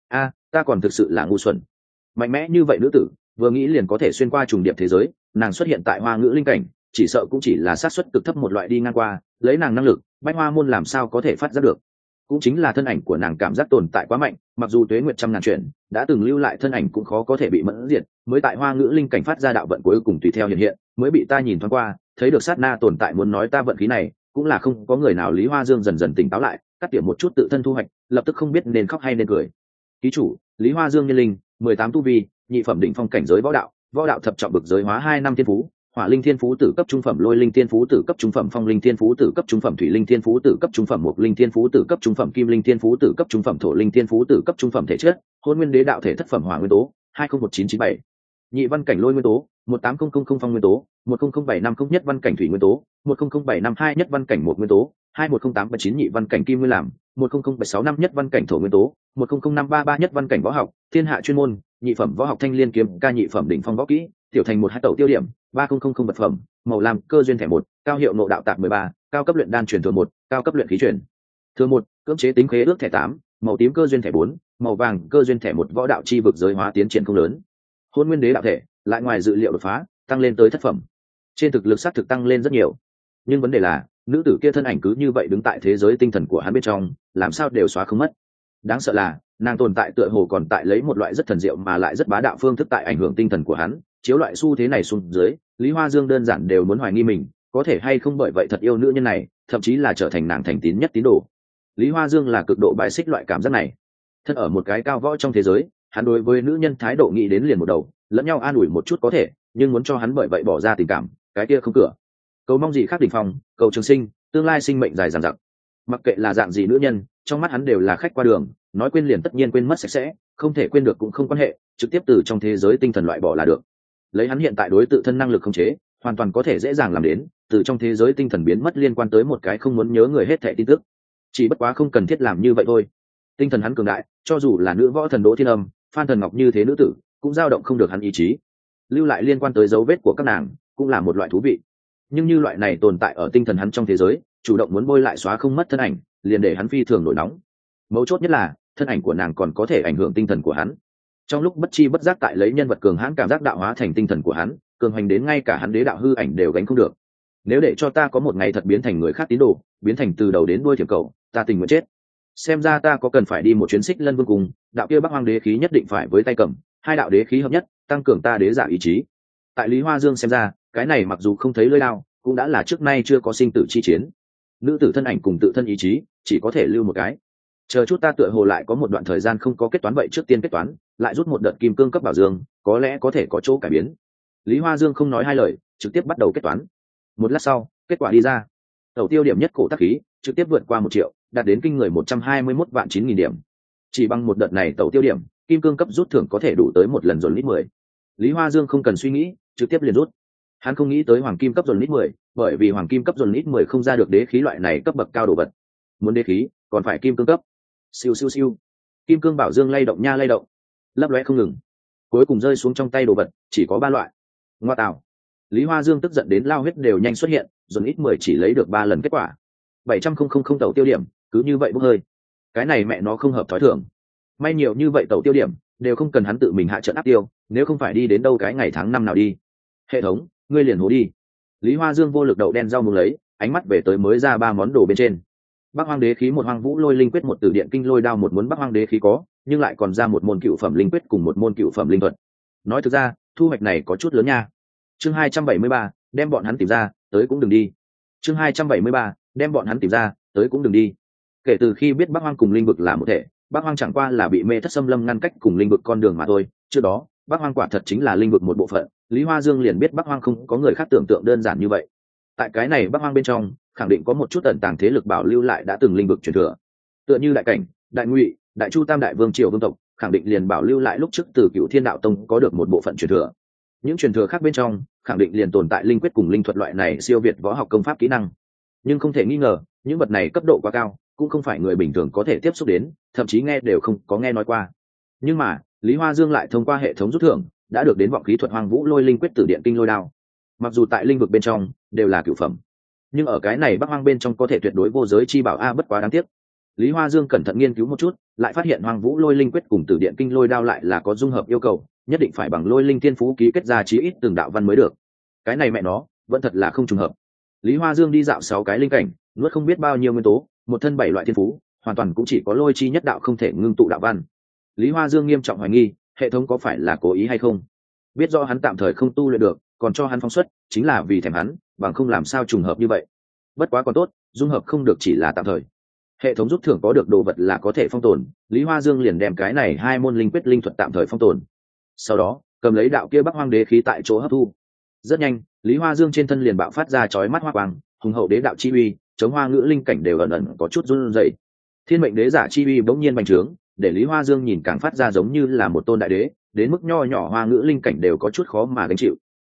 Ta còn thực sự là ngu xuẩn. Mạnh mẽ như vậy nữ tử, vừa nghĩ liền có thể xuyên qua trùng điệp thế giới, nàng xuất hiện tại Hoa Ngữ linh cảnh, chỉ sợ cũng chỉ là xác suất cực thấp một loại đi ngang qua, lấy nàng năng lực, Bách Hoa môn làm sao có thể phát giác được? Cũng chính là thân ảnh của nàng cảm giác tồn tại quá mạnh, mặc dù tuế nguyệt trăm ngàn chuyển, đã từng lưu lại thân ảnh cũng khó có thể bị mẫn diệt, mới tại Hoa Ngữ linh cảnh phát ra đạo vận cuối cùng tùy theo hiện hiện, mới bị ta nhìn thoáng qua, thấy được sát na tồn tại muốn nói ta vận khí này, cũng là không có người nào. Lý Hoa Dương dần dần tỉnh táo lại, cắt tỉa một chút tự thân thu hoạch, lập tức không biết nên khóc hay nên cười. Ký chủ Lý Hoa Dương nhân linh, 18 tu vi, nhị phẩm đỉnh phong cảnh giới võ đạo thập trọng bực giới hóa 2 năm thiên phú, hỏa linh thiên phú tử cấp trung phẩm, lôi linh thiên phú tử cấp trung phẩm, phong linh thiên phú tử cấp trung phẩm, thủy linh thiên phú tử cấp trung phẩm, mộc linh thiên phú tử cấp trung phẩm, kim linh thiên phú tử cấp trung phẩm, thổ linh thiên phú tử cấp trung phẩm. Thể chất hôn nguyên đế đạo thể thất phẩm hỏa nguyên tố 201997. Nhị văn cảnh lôi nguyên tố 18000 phong nguyên tố, 100750 nhất văn cảnh thủy nguyên tố, 100752 nhất văn cảnh một nguyên tố, 210879 nhị văn cảnh kim nguyên làm, 100765 nhất văn cảnh thổ nguyên tố, 100533 nhất văn cảnh võ học, thiên hạ chuyên môn, nhị phẩm võ học thanh liên kiếm ca nhị phẩm đỉnh phong võ kỹ, tiểu thành 12 tẩu tiêu điểm, 3000 vật phẩm, màu lam cơ duyên thẻ 1, cao hiệu nộ đạo tạp 13, cao cấp luyện đan truyền thừa 1, cao cấp luyện khí truyền thừa 1, cưỡng chế tính khế ước thẻ 8, màu tím cơ duyên thẻ 4, màu vàng cơ duyên thẻ 1 võ đạo chi vực giới hóa tiến triển không lớn. Hôn nguyên đế đạo thể, lại ngoài dự liệu đột phá, tăng lên tới thất phẩm. Trên thực lực sát thực tăng lên rất nhiều. Nhưng vấn đề là, nữ tử kia thân ảnh cứ như vậy đứng tại thế giới tinh thần của hắn bên trong, làm sao đều xóa không mất. Đáng sợ là, nàng tồn tại tựa hồ còn tại lấy một loại rất thần diệu mà lại rất bá đạo phương thức tại ảnh hưởng tinh thần của hắn, chiếu loại xu thế này xuống dưới, Lý Hoa Dương đơn giản đều muốn hoài nghi mình, có thể hay không bởi vậy thật yêu nữ nhân này, thậm chí là trở thành nàng thành tín nhất tín đồ. Lý Hoa Dương là cực độ bài xích loại cảm giác này. Thân ở một cái cao võ trong thế giới, hắn đối với nữ nhân thái độ nghĩ đến liền một đầu, lẫn nhau an ủi một chút có thể, nhưng muốn cho hắn bởi vậy bỏ ra tình cảm, cái kia không cửa. Cầu mong gì khác đỉnh phong, cầu trường sinh, tương lai sinh mệnh dài dằng dặc. Mặc kệ là dạng gì nữ nhân, trong mắt hắn đều là khách qua đường, nói quên liền tất nhiên quên mất sạch sẽ, không thể quên được cũng không quan hệ, trực tiếp từ trong thế giới tinh thần loại bỏ là được. Lấy hắn hiện tại đối tự thân năng lực khống chế, hoàn toàn có thể dễ dàng làm đến, từ trong thế giới tinh thần biến mất liên quan tới một cái không muốn nhớ người hết thảy tin tức. Chỉ bất quá không cần thiết làm như vậy thôi. Tinh thần hắn cường đại, cho dù là nữ võ thần Đỗ Thiên Âm, Phan Thần Ngọc như thế nữ tử, cũng dao động không được hắn ý chí. Lưu lại liên quan tới dấu vết của các nàng, cũng là một loại thú vị. Nhưng như loại này tồn tại ở tinh thần hắn trong thế giới, chủ động muốn bôi lại xóa không mất thân ảnh, liền để hắn phi thường nổi nóng. Mấu chốt nhất là, thân ảnh của nàng còn có thể ảnh hưởng tinh thần của hắn. Trong lúc bất chi bất giác tại lấy nhân vật cường hãn cảm giác đạo hóa thành tinh thần của hắn, cường hành đến ngay cả hắn đế đạo hư ảnh đều gánh không được. Nếu để cho ta có một ngày thật biến thành người khác tín đồ, biến thành từ đầu đến đuôi thiểm cầu, ta tình nguyện chết. Xem ra ta có cần phải đi một chuyến Xích Lân Vương cùng, đạo kia Bắc Hoang đế khí nhất định phải với tay cầm, hai đạo đế khí hợp nhất, tăng cường ta đế giả ý chí. Tại Lý Hoa Dương xem ra, cái này mặc dù không thấy lưỡi đao, cũng đã là trước nay chưa có sinh tử chi chiến. Nữ tử thân ảnh cùng tự thân ý chí, chỉ có thể lưu một cái. Chờ chút ta tựa hồ lại có một đoạn thời gian không có kết toán vậy trước tiên kết toán, lại rút một đợt kim cương cấp bảo dương, có lẽ có thể có chỗ cải biến. Lý Hoa Dương không nói hai lời, trực tiếp bắt đầu kết toán. Một lát sau, kết quả đi ra. Tẩu tiêu điểm nhất cổ tác khí, trực tiếp vượt qua 1 triệu, đạt đến kinh người 121 vạn 9.000 điểm. Chỉ bằng một đợt này tẩu tiêu điểm, kim cương cấp rút thưởng có thể đủ tới một lần dồn lít 10. Lý Hoa Dương không cần suy nghĩ, trực tiếp liền rút. Hắn không nghĩ tới hoàng kim cấp dồn lít 10, bởi vì hoàng kim cấp dồn lít 10 không ra được đế khí loại này cấp bậc cao đồ vật. Muốn đế khí, còn phải kim cương cấp. Siêu siêu siêu. Kim cương bảo dương lay động nha lay động, lấp lóe không ngừng. Cuối cùng rơi xuống trong tay đồ vật, chỉ có 3 loại. Ngoa tạo. Lý Hoa Dương tức giận đến lao huyết đều nhanh xuất hiện, dồn ít 10 chỉ lấy được 3 lần kết quả. 700,000 tàu tiêu điểm, cứ như vậy bốc hơi. Cái này mẹ nó không hợp thói thường. May nhiều như vậy tàu tiêu điểm, đều không cần hắn tự mình hạ trận áp tiêu, nếu không phải đi đến đâu cái ngày tháng năm nào đi. Hệ thống, ngươi liền hố đi. Lý Hoa Dương vô lực đậu đen rau muống lấy, ánh mắt về tới mới ra 3 món đồ bên trên. Bắc Hoang đế khí một Hoang Vũ Lôi Linh Quyết một Tử Điện Kinh Lôi Đao một muốn Bắc Hoang đế khí có, nhưng lại còn ra một môn cựu phẩm linh quyết cùng một môn cựu phẩm linh thuật. Nói thực ra, thu hoạch này có chút lớn nha. Chương 273, đem bọn hắn tìm ra, tới cũng đừng đi. Chương 273, đem bọn hắn tìm ra, tới cũng đừng đi. Kể từ khi biết Bắc Hoang cùng linh vực là một thể, Bắc Hoang chẳng qua là bị mê thất xâm lâm ngăn cách cùng linh vực con đường mà thôi. Trước đó, Bắc Hoang quả thật chính là linh vực một bộ phận. Lý Hoa Dương liền biết Bắc Hoang không có người khác tưởng tượng đơn giản như vậy. Tại cái này Bắc Hoang bên trong, khẳng định có một chút ẩn tàng thế lực bảo lưu lại đã từng linh vực truyền thừa. Tựa như Đại Cảnh, Đại Ngụy, Đại Chu tam đại vương triều vương tộc, khẳng định liền bảo lưu lại lúc trước từ Cửu Thiên Đạo Tông có được một bộ phận truyền thừa. Những truyền thừa khác bên trong, khẳng định liền tồn tại linh quyết cùng linh thuật loại này siêu việt võ học công pháp kỹ năng. Nhưng không thể nghi ngờ, những vật này cấp độ quá cao, cũng không phải người bình thường có thể tiếp xúc đến, thậm chí nghe đều không có nghe nói qua. Nhưng mà, Lý Hoa Dương lại thông qua hệ thống rút thưởng, đã được đến vọng khí thuật Hoang Vũ Lôi Linh Quyết Tử Điện Kinh Lôi Đao. Mặc dù tại linh vực bên trong đều là cửu phẩm, nhưng ở cái này Bắc Hoang bên trong có thể tuyệt đối vô giới chi bảo a, bất quá đáng tiếc. Lý Hoa Dương cẩn thận nghiên cứu một chút, lại phát hiện Hoang Vũ Lôi Linh Quyết cùng Tử Điện Kinh Lôi Đao lại là có dung hợp yêu cầu, nhất định phải bằng Lôi Linh Thiên Phú ký kết ra chí ít từng đạo văn mới được. Cái này mẹ nó, vẫn thật là không trùng hợp. Lý Hoa Dương đi dạo 6 cái linh cảnh, nuốt không biết bao nhiêu nguyên tố, một thân 7 loại thiên phú, hoàn toàn cũng chỉ có lôi chi nhất đạo không thể ngưng tụ đạo văn. Lý Hoa Dương nghiêm trọng hoài nghi, hệ thống có phải là cố ý hay không? Biết rõ hắn tạm thời không tu luyện được, còn cho hắn phóng xuất, chính là vì thèm hắn, bằng không làm sao trùng hợp như vậy. Bất quá còn tốt, dung hợp không được chỉ là tạm thời. Hệ thống rút thưởng có được đồ vật là có thể phong tồn, Lý Hoa Dương liền đem cái này 2 môn linh quyết linh thuật tạm thời phong tồn. Sau đó, cầm lấy đạo kia Bắc Hoang đế khí tại chỗ hấp thu. Rất nhanh, Lý Hoa Dương trên thân liền bạo phát ra chói mắt hoa quang, hùng hậu đế đạo chi uy, chống hoa ngữ linh cảnh đều ẩn ẩn có chút run rẩy. Thiên mệnh đế giả chi uy bỗng nhiên bành trướng, để Lý Hoa Dương nhìn càng phát ra giống như là một tôn đại đế, đến mức nho nhỏ hoa ngữ linh cảnh đều có chút khó mà gánh chịu.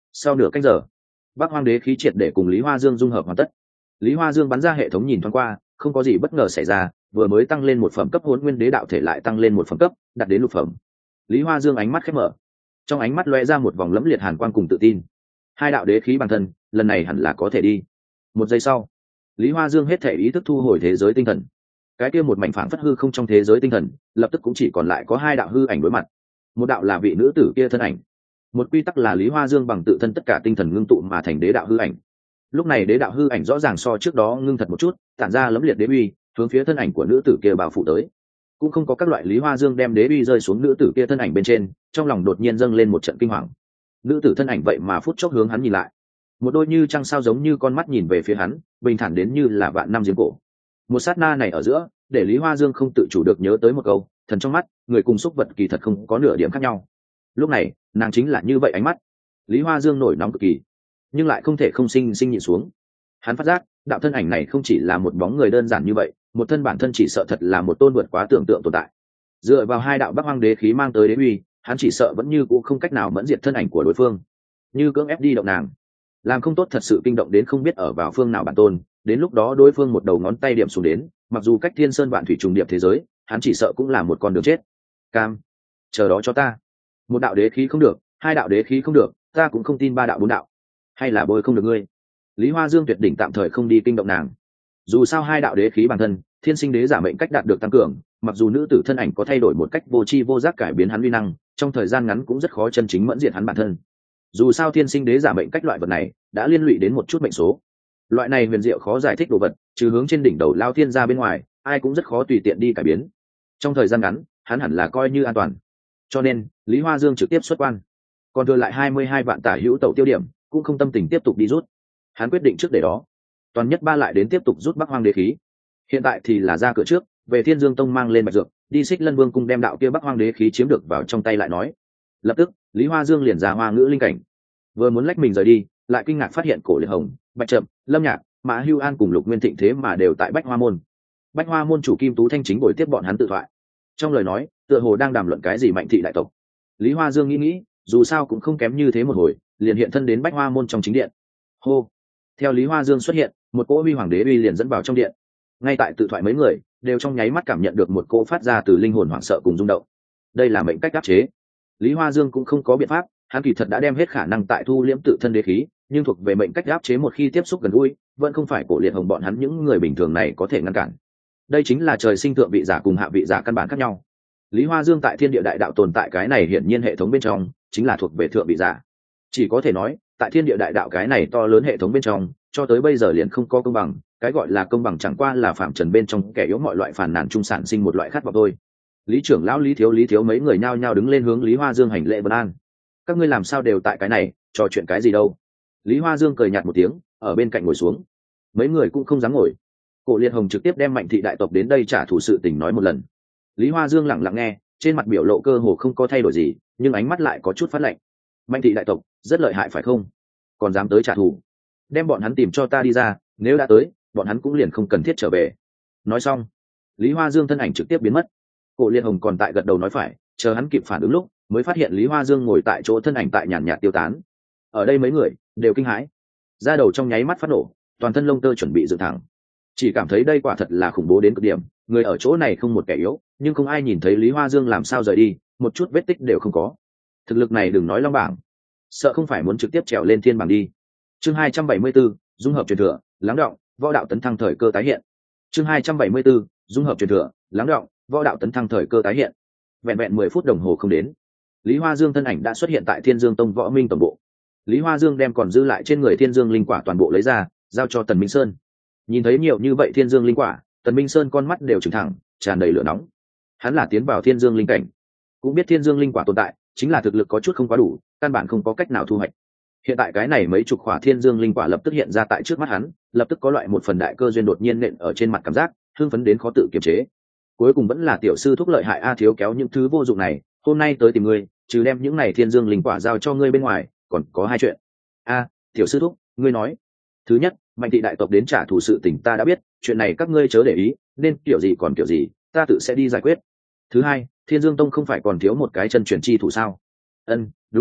Sau nửa canh giờ, Bắc Hoang đế khí triệt để cùng Lý Hoa Dương dung hợp hoàn tất. Lý Hoa Dương bắn ra hệ thống nhìn thoáng qua, không có gì bất ngờ xảy ra, vừa mới tăng lên một phẩm cấp Hỗn Nguyên Đế đạo thể lại tăng lên một phẩm cấp, đạt đến lục phẩm. Lý Hoa Dương ánh mắt khép mở, trong ánh mắt lóe ra một vòng lẫm liệt hàn quang cùng tự tin. Hai đạo đế khí bản thân, lần này hẳn là có thể đi. Một giây sau, Lý Hoa Dương hết thể ý thức thu hồi thế giới tinh thần. Cái kia một mảnh phảng phất hư không trong thế giới tinh thần, lập tức cũng chỉ còn lại có hai đạo hư ảnh đối mặt. Một đạo là vị nữ tử kia thân ảnh, một quy tắc là Lý Hoa Dương bằng tự thân tất cả tinh thần ngưng tụ mà thành đế đạo hư ảnh. Lúc này đế đạo hư ảnh rõ ràng so trước đó ngưng thật một chút, tản ra lẫm liệt đế uy, hướng phía thân ảnh của nữ tử kia bao phủ tới. Cũng không có các loại Lý Hoa Dương đem đế uy rơi xuống nữ tử kia thân ảnh bên trên, trong lòng đột nhiên dâng lên một trận kinh hoàng. Nữ tử thân ảnh vậy mà phút chốc hướng hắn nhìn lại, một đôi như trăng sao giống như con mắt nhìn về phía hắn, bình thản đến như là vạn năm giếng cổ. Một sát na này ở giữa, để Lý Hoa Dương không tự chủ được nhớ tới một câu, thần trong mắt, người cùng xúc vật kỳ thật không có nửa điểm khác nhau. Lúc này, nàng chính là như vậy ánh mắt. Lý Hoa Dương nổi nóng cực kỳ, nhưng lại không thể không sinh nhịn xuống. Hắn phát giác, đạo thân ảnh này không chỉ là một bóng người đơn giản như vậy, một thân bản thân chỉ sợ thật là một tôn vượt quá tưởng tượng tồn tại. Dựa vào hai đạo Bắc Hoang đế khí mang tới đế uy, hắn chỉ sợ vẫn như cũ không cách nào mẫn diệt thân ảnh của đối phương. Như cưỡng ép đi động nàng, làm không tốt thật sự kinh động đến không biết ở vào phương nào bản tôn, đến lúc đó đối phương một đầu ngón tay điểm xuống đến, mặc dù cách thiên sơn vạn thủy trùng điệp thế giới, hắn chỉ sợ cũng là một con đường chết. Cam, chờ đó cho ta. Một đạo đế khí không được, hai đạo đế khí không được, ta cũng không tin ba đạo bốn đạo, hay là bôi không được ngươi. Lý Hoa Dương tuyệt đỉnh tạm thời không đi kinh động nàng. Dù sao hai đạo đế khí bản thân, thiên sinh đế giả mệnh cách đạt được tăng cường, mặc dù nữ tử thân ảnh có thay đổi một cách vô tri vô giác cải biến hắn uy năng, trong thời gian ngắn cũng rất khó chân chính mẫn diệt hắn bản thân. Dù sao thiên sinh đế giả mệnh cách loại vật này đã liên lụy đến một chút mệnh số. Loại này huyền diệu khó giải thích đồ vật, trừ hướng trên đỉnh đầu lao thiên ra bên ngoài, ai cũng rất khó tùy tiện đi cải biến. Trong thời gian ngắn, hắn hẳn là coi như an toàn. Cho nên, Lý Hoa Dương trực tiếp xuất quan. Còn thừa lại 22 vạn tả hữu tẩu tiêu điểm, cũng không tâm tình tiếp tục đi rút. Hắn quyết định trước để đó, toàn nhất ba lại đến tiếp tục rút Bắc Hoang đế khí. Hiện tại thì là ra cửa trước, về Thiên Dương Tông mang lên bạch dược, đi Xích Lân Vương cung đem đạo kia Bắc Hoang đế khí chiếm được vào trong tay lại nói. Lập tức, Lý Hoa Dương liền ra Hoa Ngữ linh cảnh, vừa muốn lách mình rời đi, lại kinh ngạc phát hiện Cổ Liệt Hồng, Bạch Trậm, Lâm Nhạc, Mã Hưu An cùng Lục Nguyên Thịnh thế mà đều tại Bách Hoa môn. Bách Hoa môn chủ Kim Tú Thanh chính bồi tiếp bọn hắn tự thoại. Trong lời nói, tựa hồ đang đàm luận cái gì mạnh thị đại tộc. Lý Hoa Dương nghĩ, dù sao cũng không kém như thế một hồi, liền hiện thân đến Bách Hoa môn trong chính điện. Hô! Theo Lý Hoa Dương xuất hiện, một cỗ uy hoàng đế uy liền dẫn vào trong điện. Ngay tại tự thoại mấy người đều trong nháy mắt cảm nhận được một cỗ phát ra từ linh hồn hoảng sợ cùng rung động. Đây là mệnh cách áp chế. Lý Hoa Dương cũng không có biện pháp, hắn kỳ thật đã đem hết khả năng tại thu liễm tự thân đế khí, nhưng thuộc về mệnh cách áp chế một khi tiếp xúc gần gũi, vẫn không phải Cổ Liệt Hồng bọn hắn những người bình thường này có thể ngăn cản. Đây chính là trời sinh thượng vị giả cùng hạ vị giả căn bản khác nhau. Lý Hoa Dương tại thiên địa đại đạo tồn tại cái này hiển nhiên hệ thống bên trong chính là thuộc về thượng vị giả. Chỉ có thể nói, tại thiên địa đại đạo cái này to lớn hệ thống bên trong, cho tới bây giờ liền không có công bằng, cái gọi là công bằng chẳng qua là phạm trần bên trong kẻ yếu mọi loại phản nàn trung sản sinh một loại khát vọng thôi. Lý trưởng lão Lý Thiếu mấy người nhao nhao đứng lên hướng Lý Hoa Dương hành lễ vân an. Các ngươi làm sao đều tại cái này, trò chuyện cái gì đâu? Lý Hoa Dương cười nhạt một tiếng, ở bên cạnh ngồi xuống. Mấy người cũng không dám ngồi. Cổ Liệt Hồng trực tiếp đem Mạnh thị đại tộc đến đây trả thù sự tình nói một lần. Lý Hoa Dương lặng lặng nghe, trên mặt biểu lộ cơ hồ không có thay đổi gì, nhưng ánh mắt lại có chút phát lạnh. Mạnh thị đại tộc rất lợi hại phải không? Còn dám tới trả thù? Đem bọn hắn tìm cho ta đi ra, nếu đã tới, bọn hắn cũng liền không cần thiết trở về. Nói xong, Lý Hoa Dương thân ảnh trực tiếp biến mất. Cổ Liệt Hồng còn tại gật đầu nói phải, chờ hắn kịp phản ứng lúc, mới phát hiện Lý Hoa Dương ngồi tại chỗ thân ảnh tại nhàn nhạt tiêu tán. Ở đây mấy người đều kinh hãi, da đầu trong nháy mắt phát nổ, toàn thân lông tơ chuẩn bị dựng thẳng. Chỉ cảm thấy đây quả thật là khủng bố đến cực điểm, người ở chỗ này không một kẻ yếu, nhưng không ai nhìn thấy Lý Hoa Dương làm sao rời đi, một chút vết tích đều không có. Thực lực này đừng nói long bảng, sợ không phải muốn trực tiếp trèo lên thiên bảng đi. Chương 274, dung hợp truyền thừa, lắng đọng, võ đạo tấn thăng thời cơ tái hiện. Chương 274, dung hợp truyền thừa, lắng đọng, võ đạo tấn thăng thời cơ tái hiện. Vẹn 10 phút đồng hồ không đến, Lý Hoa Dương thân ảnh đã xuất hiện tại Thiên Dương Tông Võ Minh tổng bộ. Lý Hoa Dương đem còn dư lại trên người Thiên Dương linh quả toàn bộ lấy ra, giao cho Tần Minh Sơn. Nhìn thấy nhiều như vậy Thiên Dương linh quả, Tần Minh Sơn con mắt đều trừng thẳng, tràn đầy lửa nóng. Hắn là tiến vào Thiên Dương linh cảnh, cũng biết Thiên Dương linh quả tồn tại, chính là thực lực có chút không quá đủ, căn bản không có cách nào thu hoạch. Hiện tại cái này mấy chục quả Thiên Dương linh quả lập tức hiện ra tại trước mắt hắn, lập tức có loại một phần đại cơ duyên đột nhiên nện ở trên mặt cảm giác, hưng phấn đến khó tự kiềm chế. Cuối cùng vẫn là tiểu sư thúc lợi hại a, thiếu kéo những thứ vô dụng này, hôm nay tới tìm ngươi, trừ đem những này Thiên Dương linh quả giao cho ngươi bên ngoài, còn có hai chuyện. A, tiểu sư thúc, ngươi nói. Thứ nhất, Mạnh thị đại tộc đến trả thù sự tình ta đã biết, chuyện này các ngươi chớ để ý, nên kiểu gì còn kiểu gì, ta tự sẽ đi giải quyết. Thứ hai, Thiên Dương Tông không phải còn thiếu một cái chân truyền chi thủ sao? Ân, đúng à,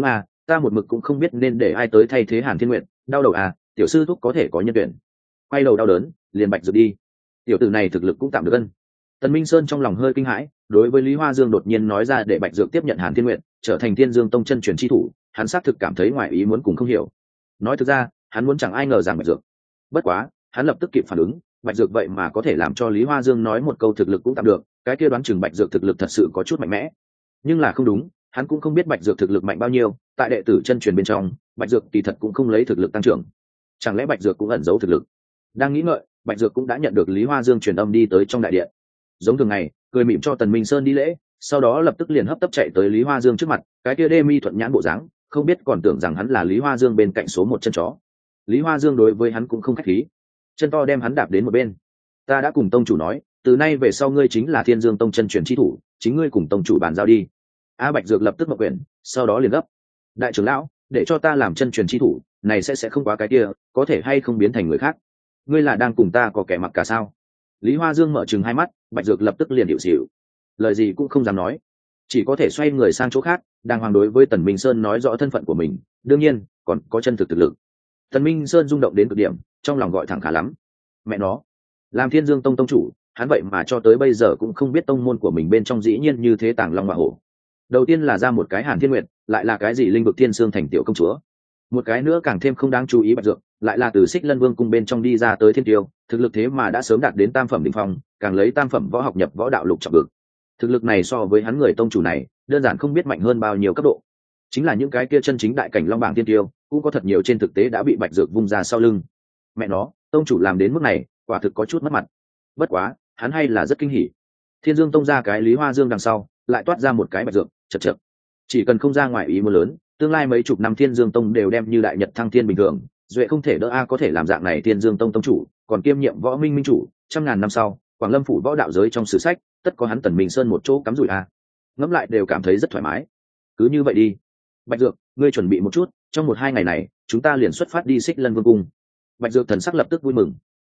ta một mực cũng không biết nên để ai tới thay thế Hàn Thiên Nguyệt, đau đầu à, tiểu sư thúc có thể có nhân tuyển. Quay đầu đau đớn, liền Bạch Dược đi. Tiểu tử này thực lực cũng tạm được ân. Tần Minh Sơn trong lòng hơi kinh hãi, đối với Lý Hoa Dương đột nhiên nói ra để Bạch Dược tiếp nhận Hàn Thiên Nguyệt, trở thành Thiên Dương Tông chân truyền chi thủ, hắn xác thực cảm thấy ngoài ý muốn cùng không hiểu. Nói thực ra, hắn muốn chẳng ai ngờ rằng Bạch Dược. Bất quá, hắn lập tức kịp phản ứng, Bạch Dược vậy mà có thể làm cho Lý Hoa Dương nói một câu thực lực cũng tạm được, cái kia đoán chừng Bạch Dược thực lực thật sự có chút mạnh mẽ. Nhưng là không đúng, hắn cũng không biết Bạch Dược thực lực mạnh bao nhiêu, tại đệ tử chân truyền bên trong, Bạch Dược kỳ thật cũng không lấy thực lực tăng trưởng. Chẳng lẽ Bạch Dược cũng ẩn giấu thực lực? Đang nghĩ ngợi, Bạch Dược cũng đã nhận được Lý Hoa Dương truyền âm đi tới trong đại điện. Giống thường ngày, cười mỉm cho Tần Minh Sơn đi lễ, sau đó lập tức liền hấp tấp chạy tới Lý Hoa Dương trước mặt, cái kia đê mi thuận nhãn bộ dáng, không biết còn tưởng rằng hắn là Lý Hoa Dương bên cạnh số một chân chó. Lý Hoa Dương đối với hắn cũng không khách khí, chân to đem hắn đạp đến một bên. Ta đã cùng tông chủ nói, từ nay về sau ngươi chính là Thiên Dương Tông chân truyền chi thủ, chính ngươi cùng tông chủ bàn giao đi. A Bạch Dược lập tức mặc quyền, sau đó liền gấp: đại trưởng lão, để cho ta làm chân truyền chi thủ, này sẽ không quá cái kia, có thể hay không biến thành người khác? Ngươi là đang cùng ta có kẻ mặc cả sao? Lý Hoa Dương mở trừng hai mắt, Bạch Dược lập tức liền điệu xỉu, lời gì cũng không dám nói, chỉ có thể xoay người sang chỗ khác, đang hoàng đối với Tần Minh Sơn nói rõ thân phận của mình, đương nhiên còn có chân thực thực lực. Tần Minh Sơn rung động đến cực điểm, trong lòng gọi thẳng khá lắm. Mẹ nó, làm Thiên Dương Tông tông chủ, hắn vậy mà cho tới bây giờ cũng không biết tông môn của mình bên trong dĩ nhiên như thế tàng long hỏa hổ. Đầu tiên là ra một cái Hàn Thiên Nguyệt, lại là cái gì linh vực thiên xương thành tiểu công chúa. Một cái nữa càng thêm không đáng chú ý Bạch Dược, lại là từ Xích Lân Vương cung bên trong đi ra tới thiên tiêu, thực lực thế mà đã sớm đạt đến tam phẩm đỉnh phong, càng lấy tam phẩm võ học nhập võ đạo lục trọng vực. Thực lực này so với hắn người tông chủ này, đơn giản không biết mạnh hơn bao nhiêu cấp độ. Chính là những cái kia chân chính đại cảnh long bảng thiên tiêu, cũng có thật nhiều trên thực tế đã bị Bạch Dược vung ra sau lưng. Mẹ nó, tông chủ làm đến mức này, quả thực có chút mất mặt. Bất quá, hắn hay là rất kinh hỉ. Thiên Dương Tông ra cái Lý Hoa Dương đằng sau, lại toát ra một cái Bạch Dược, chật chật. Chỉ cần không ra ngoài ý muốn lớn, tương lai mấy chục năm Thiên Dương Tông đều đem như đại nhật thăng thiên bình thường, duệ không thể đỡ a có thể làm dạng này Thiên Dương Tông tông chủ, còn kiêm nhiệm võ minh minh chủ, trăm ngàn năm sau, Quảng Lâm phủ võ đạo giới trong sử sách, tất có hắn Tần Minh Sơn một chỗ cắm rủi a. Ngẫm lại đều cảm thấy rất thoải mái. Cứ như vậy đi. Bạch Dược, ngươi chuẩn bị một chút, trong 1-2 ngày này, chúng ta liền xuất phát đi Xích Lân Vương cung. Bạch Dược thần sắc lập tức vui mừng.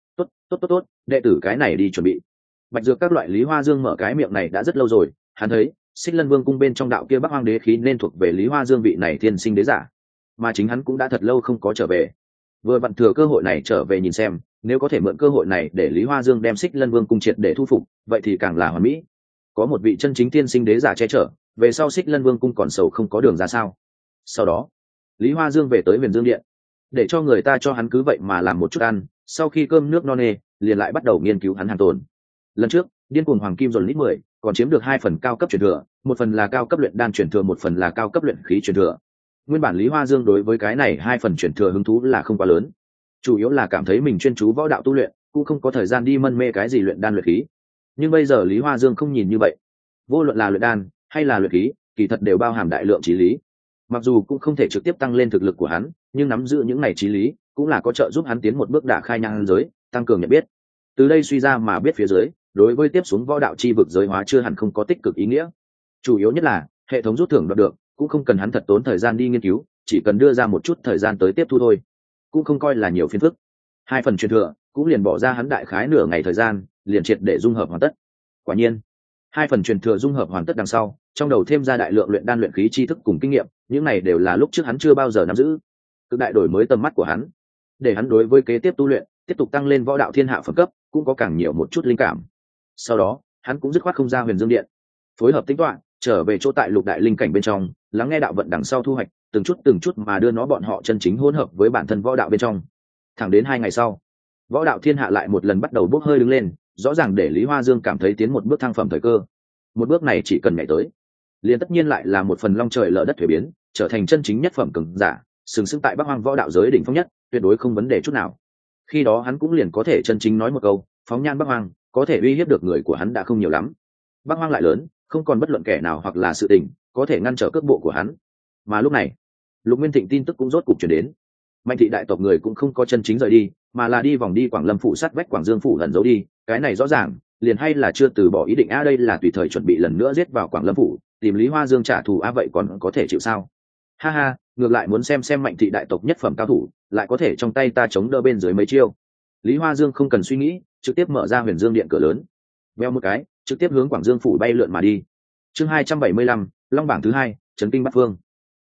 Tốt, đệ tử cái này đi chuẩn bị. Bạch Dược các loại Lý Hoa Dương mở cái miệng này đã rất lâu rồi, hắn thấy Xích Lân Vương cung bên trong đạo kia Bắc Hoang đế khí nên thuộc về Lý Hoa Dương vị này thiên sinh đế giả, mà chính hắn cũng đã thật lâu không có trở về. Vừa vặn thừa cơ hội này trở về nhìn xem, nếu có thể mượn cơ hội này để Lý Hoa Dương đem Xích Lân Vương cung triệt để thu phục, vậy thì càng là hoàn mỹ. Có một vị chân chính thiên sinh đế giả che chở, về sau Xích Lân Vương cung còn sầu không có đường ra sao. Sau đó, Lý Hoa Dương về tới Huyền Dương điện, để cho người ta cho hắn cứ vậy mà làm một chút ăn, sau khi cơm nước no nê, liền lại bắt đầu nghiên cứu hắn hàn tồn. Lần trước, điên cuồng hoàng kim dồn lít 10, còn chiếm được 2 phần cao cấp truyền thừa, một phần là cao cấp luyện đan truyền thừa, một phần là cao cấp luyện khí truyền thừa. Nguyên bản Lý Hoa Dương đối với cái này 2 phần truyền thừa hứng thú là không quá lớn, chủ yếu là cảm thấy mình chuyên chú võ đạo tu luyện, cũng không có thời gian đi mân mê cái gì luyện đan luyện khí. Nhưng bây giờ Lý Hoa Dương không nhìn như vậy, vô luận là luyện đan hay là luyện khí, kỳ thật đều bao hàm đại lượng chí lý. Mặc dù cũng không thể trực tiếp tăng lên thực lực của hắn, nhưng nắm giữ những này chí lý, cũng là có trợ giúp hắn tiến một bước đả khai nhang giới, tăng cường nhận biết. Từ đây suy ra mà biết phía dưới, đối với tiếp xuống võ đạo chi vực giới hóa chưa hẳn không có tích cực ý nghĩa. Chủ yếu nhất là hệ thống rút thưởng đoạt được, cũng không cần hắn thật tốn thời gian đi nghiên cứu, chỉ cần đưa ra một chút thời gian tới tiếp thu thôi, cũng không coi là nhiều phiền phức. 2 phần truyền thừa cũng liền bỏ ra hắn đại khái nửa ngày thời gian, liền triệt để dung hợp hoàn tất. Quả nhiên, 2 phần truyền thừa dung hợp hoàn tất đằng sau, trong đầu thêm ra đại lượng luyện đan luyện khí tri thức cùng kinh nghiệm, những này đều là lúc trước hắn chưa bao giờ nắm giữ. Cực đại đổi mới tầm mắt của hắn, để hắn đối với kế tiếp tu luyện, tiếp tục tăng lên võ đạo thiên hạ phẩm cấp, cũng có càng nhiều một chút linh cảm. Sau đó, hắn cũng dứt khoát không ra Huyền Dương điện, phối hợp tính toán, trở về chỗ tại lục đại linh cảnh bên trong, lắng nghe đạo vận đằng sau thu hoạch, từng chút mà đưa nó bọn họ chân chính hỗn hợp với bản thân võ đạo bên trong. Thẳng đến 2 ngày sau, võ đạo thiên hạ lại một lần bắt đầu bốc hơi đứng lên, rõ ràng để Lý Hoa Dương cảm thấy tiến một bước thăng phẩm thời cơ. Một bước này chỉ cần nhảy tới, liền tất nhiên lại là một phần long trời lở đất thuế biến, trở thành chân chính nhất phẩm cường giả, sừng sững tại Bắc Hoang võ đạo giới đỉnh phong nhất, tuyệt đối không vấn đề chút nào. Khi đó hắn cũng liền có thể chân chính nói một câu, phóng nhan Bắc Hoang, có thể uy hiếp được người của hắn đã không nhiều lắm. Bắc Hoang lại lớn, không còn bất luận kẻ nào hoặc là sự tình có thể ngăn trở cước bộ của hắn. Mà lúc này, Lục Nguyên Thịnh tin tức cũng rốt cục truyền đến. Mạnh thị đại tộc người cũng không có chân chính rời đi, mà là đi vòng đi Quảng Lâm phủ sát vách Quảng Dương phủ lần giấu đi, cái này rõ ràng liền hay là chưa từ bỏ ý định đây là tùy thời chuẩn bị lần nữa giết vào Quảng Lâm phủ, tìm Lý Hoa Dương trả thù vậy còn có thể chịu sao? Ha ha, ngược lại muốn xem Mạnh thị đại tộc nhất phẩm cao thủ, lại có thể trong tay ta chống đỡ bên dưới mấy chiêu. Lý Hoa Dương không cần suy nghĩ, trực tiếp mở ra Huyền Dương điện cửa lớn, veo một cái, trực tiếp hướng Quảng Dương phủ bay lượn mà đi. Chương 275, Long bảng thứ 2, chấn kinh bát phương.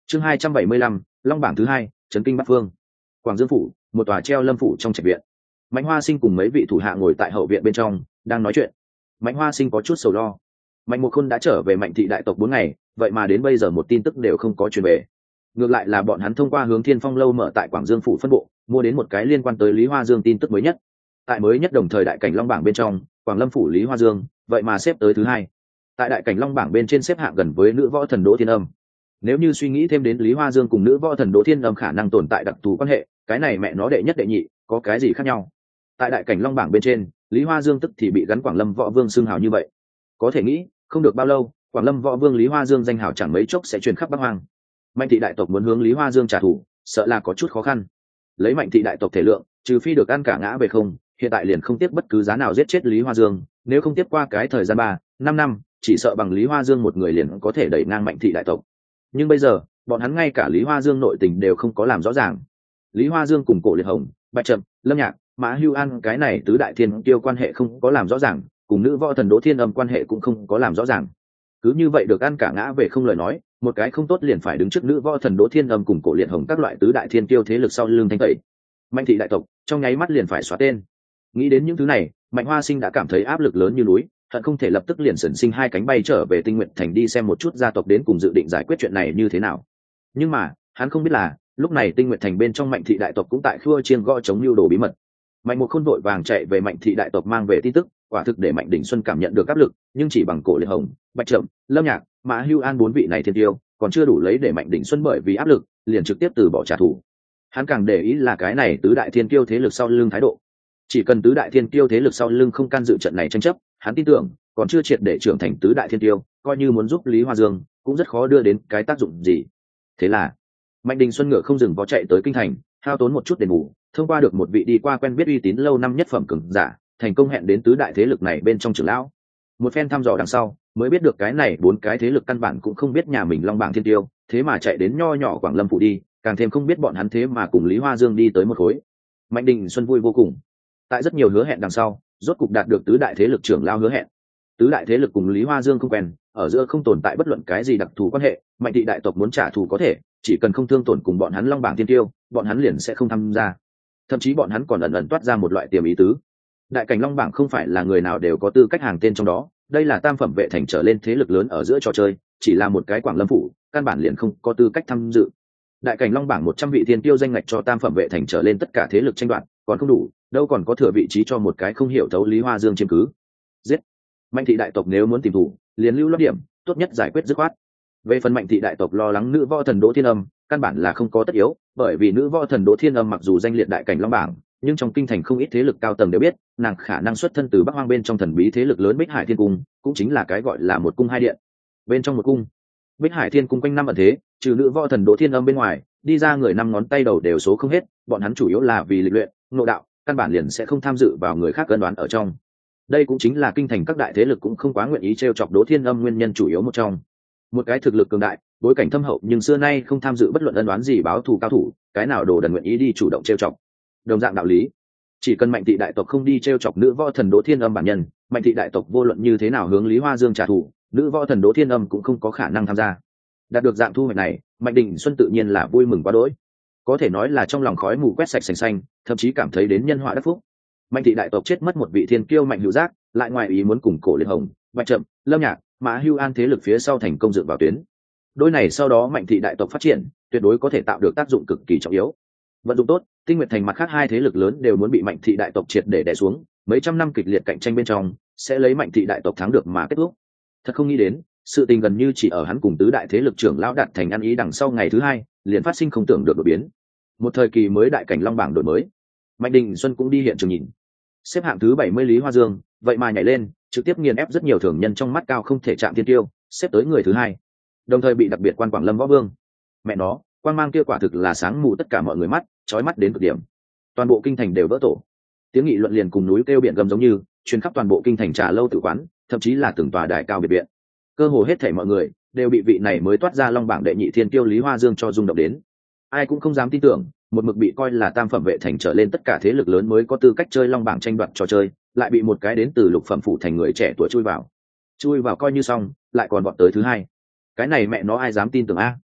Chương 275, long bảng thứ hai, trấn kinh bát phương. Quảng Dương phủ, một tòa treo lâm phủ trong trạch viện. Mạnh Hoa Sinh cùng mấy vị thủ hạ ngồi tại hậu viện bên trong, đang nói chuyện. Mạnh Hoa Sinh có chút sầu lo. Mạnh Mục Khôn đã trở về Mạnh thị đại tộc 4 ngày, vậy mà đến bây giờ một tin tức đều không có truyền về. Ngược lại là bọn hắn thông qua Hướng Thiên Phong lâu mở tại Quảng Dương phủ phân bộ, mua đến một cái liên quan tới Lý Hoa Dương tin tức mới nhất. Tại mới nhất đồng thời đại cảnh long bảng bên trong, Quảng Lâm phủ Lý Hoa Dương, vậy mà xếp tới thứ hai. Tại đại cảnh long bảng bên trên xếp hạng gần với nữ võ thần Đỗ Thiên Âm. Nếu như suy nghĩ thêm đến Lý Hoa Dương cùng nữ võ thần Đỗ Thiên Âm khả năng tồn tại đặc thù quan hệ, cái này mẹ nó đệ nhất đệ nhị, có cái gì khác nhau? Tại đại cảnh long bảng bên trên, Lý Hoa Dương tức thì bị gắn Quảng Lâm võ vương xưng hào như vậy. Có thể nghĩ, không được bao lâu, Quảng Lâm võ vương Lý Hoa Dương danh hào chẳng mấy chốc sẽ truyền khắp Bắc Hoang. Mạnh thị đại tộc muốn hướng Lý Hoa Dương trả thù, sợ là có chút khó khăn. Lấy Mạnh thị đại tộc thể lượng, trừ phi được ăn cả ngã về không, hiện tại liền không tiếc bất cứ giá nào giết chết Lý Hoa Dương, nếu không tiếp qua cái thời gian 3-5 năm, chỉ sợ bằng Lý Hoa Dương một người liền có thể đẩy ngang Mạnh thị đại tộc. Nhưng bây giờ, bọn hắn ngay cả Lý Hoa Dương nội tình đều không có làm rõ ràng. Lý Hoa Dương cùng Cổ Liệt Hồng, Bạch Trầm, Lâm Nhạc, Mã Hưu An cái này tứ đại thiên kiêu quan hệ không có làm rõ ràng, cùng nữ võ thần Đỗ Thiên Âm quan hệ cũng không có làm rõ ràng. Cứ như vậy được ăn cả ngã về không lời nói, một cái không tốt liền phải đứng trước nữ võ thần Đỗ Thiên Âm cùng Cổ Liệt Hồng các loại tứ đại thiên kiêu thế lực sau lưng thanh tẩy. Mạnh thị đại tộc trong nháy mắt liền phải xóa tên. Nghĩ đến những thứ này, Mạnh Hoa Sinh đã cảm thấy áp lực lớn như núi, hận không thể lập tức liền sẩn sinh hai cánh bay trở về Tinh Nguyện Thành đi xem một chút gia tộc đến cùng dự định giải quyết chuyện này như thế nào. Nhưng mà, hắn không biết là, lúc này Tinh Nguyện Thành bên trong Mạnh thị đại tộc cũng tại khua chiên gõ chống lưu đồ bí mật. Mạnh Mục Khôn vội vàng chạy về Mạnh thị đại tộc mang về tin tức, quả thực để Mạnh Đình Xuân cảm nhận được áp lực, nhưng chỉ bằng Cổ Liệt Hồng, Bạch Trầm, Lâm Nhạc, Mã Hưu An 4 vị này thiên tiêu, còn chưa đủ lấy để Mạnh Đình Xuân bởi vì áp lực, liền trực tiếp từ bỏ trả thù. Hắn càng để ý là cái này tứ đại thiên kiêu thế lực sau lưng thái độ. Chỉ cần tứ đại thiên kiêu thế lực sau lưng không can dự trận này tranh chấp, hắn tin tưởng, còn chưa triệt để trưởng thành tứ đại thiên kiêu, coi như muốn giúp Lý Hoa Dương, cũng rất khó đưa đến cái tác dụng gì. Thế là, Mạnh Đình Xuân ngựa không dừng vó chạy tới kinh thành, hao tốn một chút đền bù, thông qua được một vị đi qua quen biết uy tín lâu năm nhất phẩm cường giả, thành công hẹn đến tứ đại thế lực này bên trong trưởng lão. Một phen thăm dò đằng sau, mới biết được cái này 4 cái thế lực căn bản cũng không biết nhà mình long bảng thiên tiêu, thế mà chạy đến nho nhỏ Quảng Lâm phủ đi, càng thêm không biết bọn hắn thế mà cùng Lý Hoa Dương đi tới một khối. Mạnh Đình Xuân vui vô cùng. Tại rất nhiều hứa hẹn đằng sau, rốt cục đạt được tứ đại thế lực trưởng lão hứa hẹn. Tứ đại thế lực cùng Lý Hoa Dương không quen, ở giữa không tồn tại bất luận cái gì đặc thù quan hệ, Mạnh thị đại tộc muốn trả thù có thể, chỉ cần không thương tổn cùng bọn hắn long bảng thiên tiêu, bọn hắn liền sẽ không tham gia. Thậm chí bọn hắn còn ẩn ẩn toát ra một loại tiềm ý tứ. Đại cảnh long bảng không phải là người nào đều có tư cách hàng tên trong đó, đây là tam phẩm vệ thành trở lên thế lực lớn ở giữa trò chơi, chỉ là một cái Quảng Lâm phủ, căn bản liền không có tư cách tham dự. Đại cảnh long bảng 100 vị thiên tiêu danh ngạch cho tam phẩm vệ thành trở lên tất cả thế lực tranh đoạt, còn không đủ, đâu còn có thừa vị trí cho một cái không hiểu thấu Lý Hoa Dương chiếm cứ. Giết. Mạnh thị đại tộc nếu muốn tìm thủ, liền lưu lót điểm, tốt nhất giải quyết dứt khoát. Về phần Mạnh thị đại tộc lo lắng nữ võ thần Đỗ Thiên Âm, căn bản là không có tất yếu, bởi vì nữ võ thần Đỗ Thiên Âm mặc dù danh liệt đại cảnh long bảng, nhưng trong kinh thành không ít thế lực cao tầng đều biết, nàng khả năng xuất thân từ Bắc Hoang bên trong thần bí thế lực lớn Bích Hải Thiên Cung, cũng chính là cái gọi là một cung hai điện. Bên trong một cung, Bích Hải Thiên Cung quanh năm ẩn thế, trừ nữ võ thần Đỗ Thiên Âm bên ngoài, đi ra người 5 ngón tay đầu đều số không hết, bọn hắn chủ yếu là vì lịch luyện, ngộ đạo, căn bản liền sẽ không tham dự vào người khác cân đoán ở trong. Đây cũng chính là kinh thành các đại thế lực cũng không quá nguyện ý trêu chọc Đỗ Thiên Âm nguyên nhân chủ yếu một trong. Một cái thực lực cường đại, bối cảnh thâm hậu nhưng xưa nay không tham dự bất luận ân đoán gì báo thù cao thủ, cái nào đồ đần nguyện ý đi chủ động trêu chọc. Đồng dạng đạo lý, chỉ cần Mạnh thị đại tộc không đi trêu chọc nữ võ thần Đỗ Thiên Âm bản nhân, Mạnh thị đại tộc vô luận như thế nào hướng Lý Hoa Dương trả thù, nữ võ thần Đỗ Thiên Âm cũng không có khả năng tham gia. Đạt được dạng thu hoạch này, Mạnh Đình Xuân tự nhiên là vui mừng quá đỗi, có thể nói là trong lòng khói mù quét sạch sành xanh, thậm chí cảm thấy đến nhân họa đắc phúc. Mạnh thị đại tộc chết mất một vị thiên kiêu Mạnh Hữu Giác, lại ngoài ý muốn cùng Cổ Liệt Hồng, Bạch Trầm, Lâm Nhạc, Mã Hưu An thế lực phía sau thành công dựng vào tuyến. Đôi này sau đó Mạnh thị đại tộc phát triển, tuyệt đối có thể tạo được tác dụng cực kỳ trọng yếu. Vận dụng tốt, Tinh Nguyệt Thành mặt khác hai thế lực lớn đều muốn bị Mạnh thị đại tộc triệt để đè xuống, mấy trăm năm kịch liệt cạnh tranh bên trong, sẽ lấy Mạnh thị đại tộc thắng được mà kết thúc. Thật không nghĩ đến, sự tình gần như chỉ ở hắn cùng tứ đại thế lực trưởng lão đạt thành ăn ý đằng sau ngày thứ hai, liền phát sinh không tưởng được đột biến. Một thời kỳ mới đại cảnh long bảng đổi mới. Mạnh Đình Xuân cũng đi hiện trường nhìn. Xếp hạng thứ 70 Lý Hoa Dương, vậy mà nhảy lên, trực tiếp nghiền ép rất nhiều thường nhân trong mắt cao không thể chạm thiên tiêu, xếp tới người thứ hai. Đồng thời bị đặc biệt quan Quảng Lâm võ vương. Mẹ nó, quang mang kia quả thực là sáng mù tất cả mọi người mắt, chói mắt đến cực điểm. Toàn bộ kinh thành đều vỡ tổ. Tiếng nghị luận liền cùng núi kêu biển gầm giống như, truyền khắp toàn bộ kinh thành trà lâu tử quán, thậm chí là từng tòa đài cao biệt viện. Cơ hồ hết thảy mọi người đều bị vị này mới toát ra long bảng đệ nhị thiên tiêu Lý Hoa Dương cho rung động đến. Ai cũng không dám tin tưởng, một mực bị coi là tam phẩm vệ thành trở lên tất cả thế lực lớn mới có tư cách chơi long bảng tranh đoạt trò chơi, lại bị một cái đến từ lục phẩm phủ thành người trẻ tuổi chui vào coi như xong, lại còn bọn tới thứ hai. Cái này mẹ nó ai dám tin tưởng a?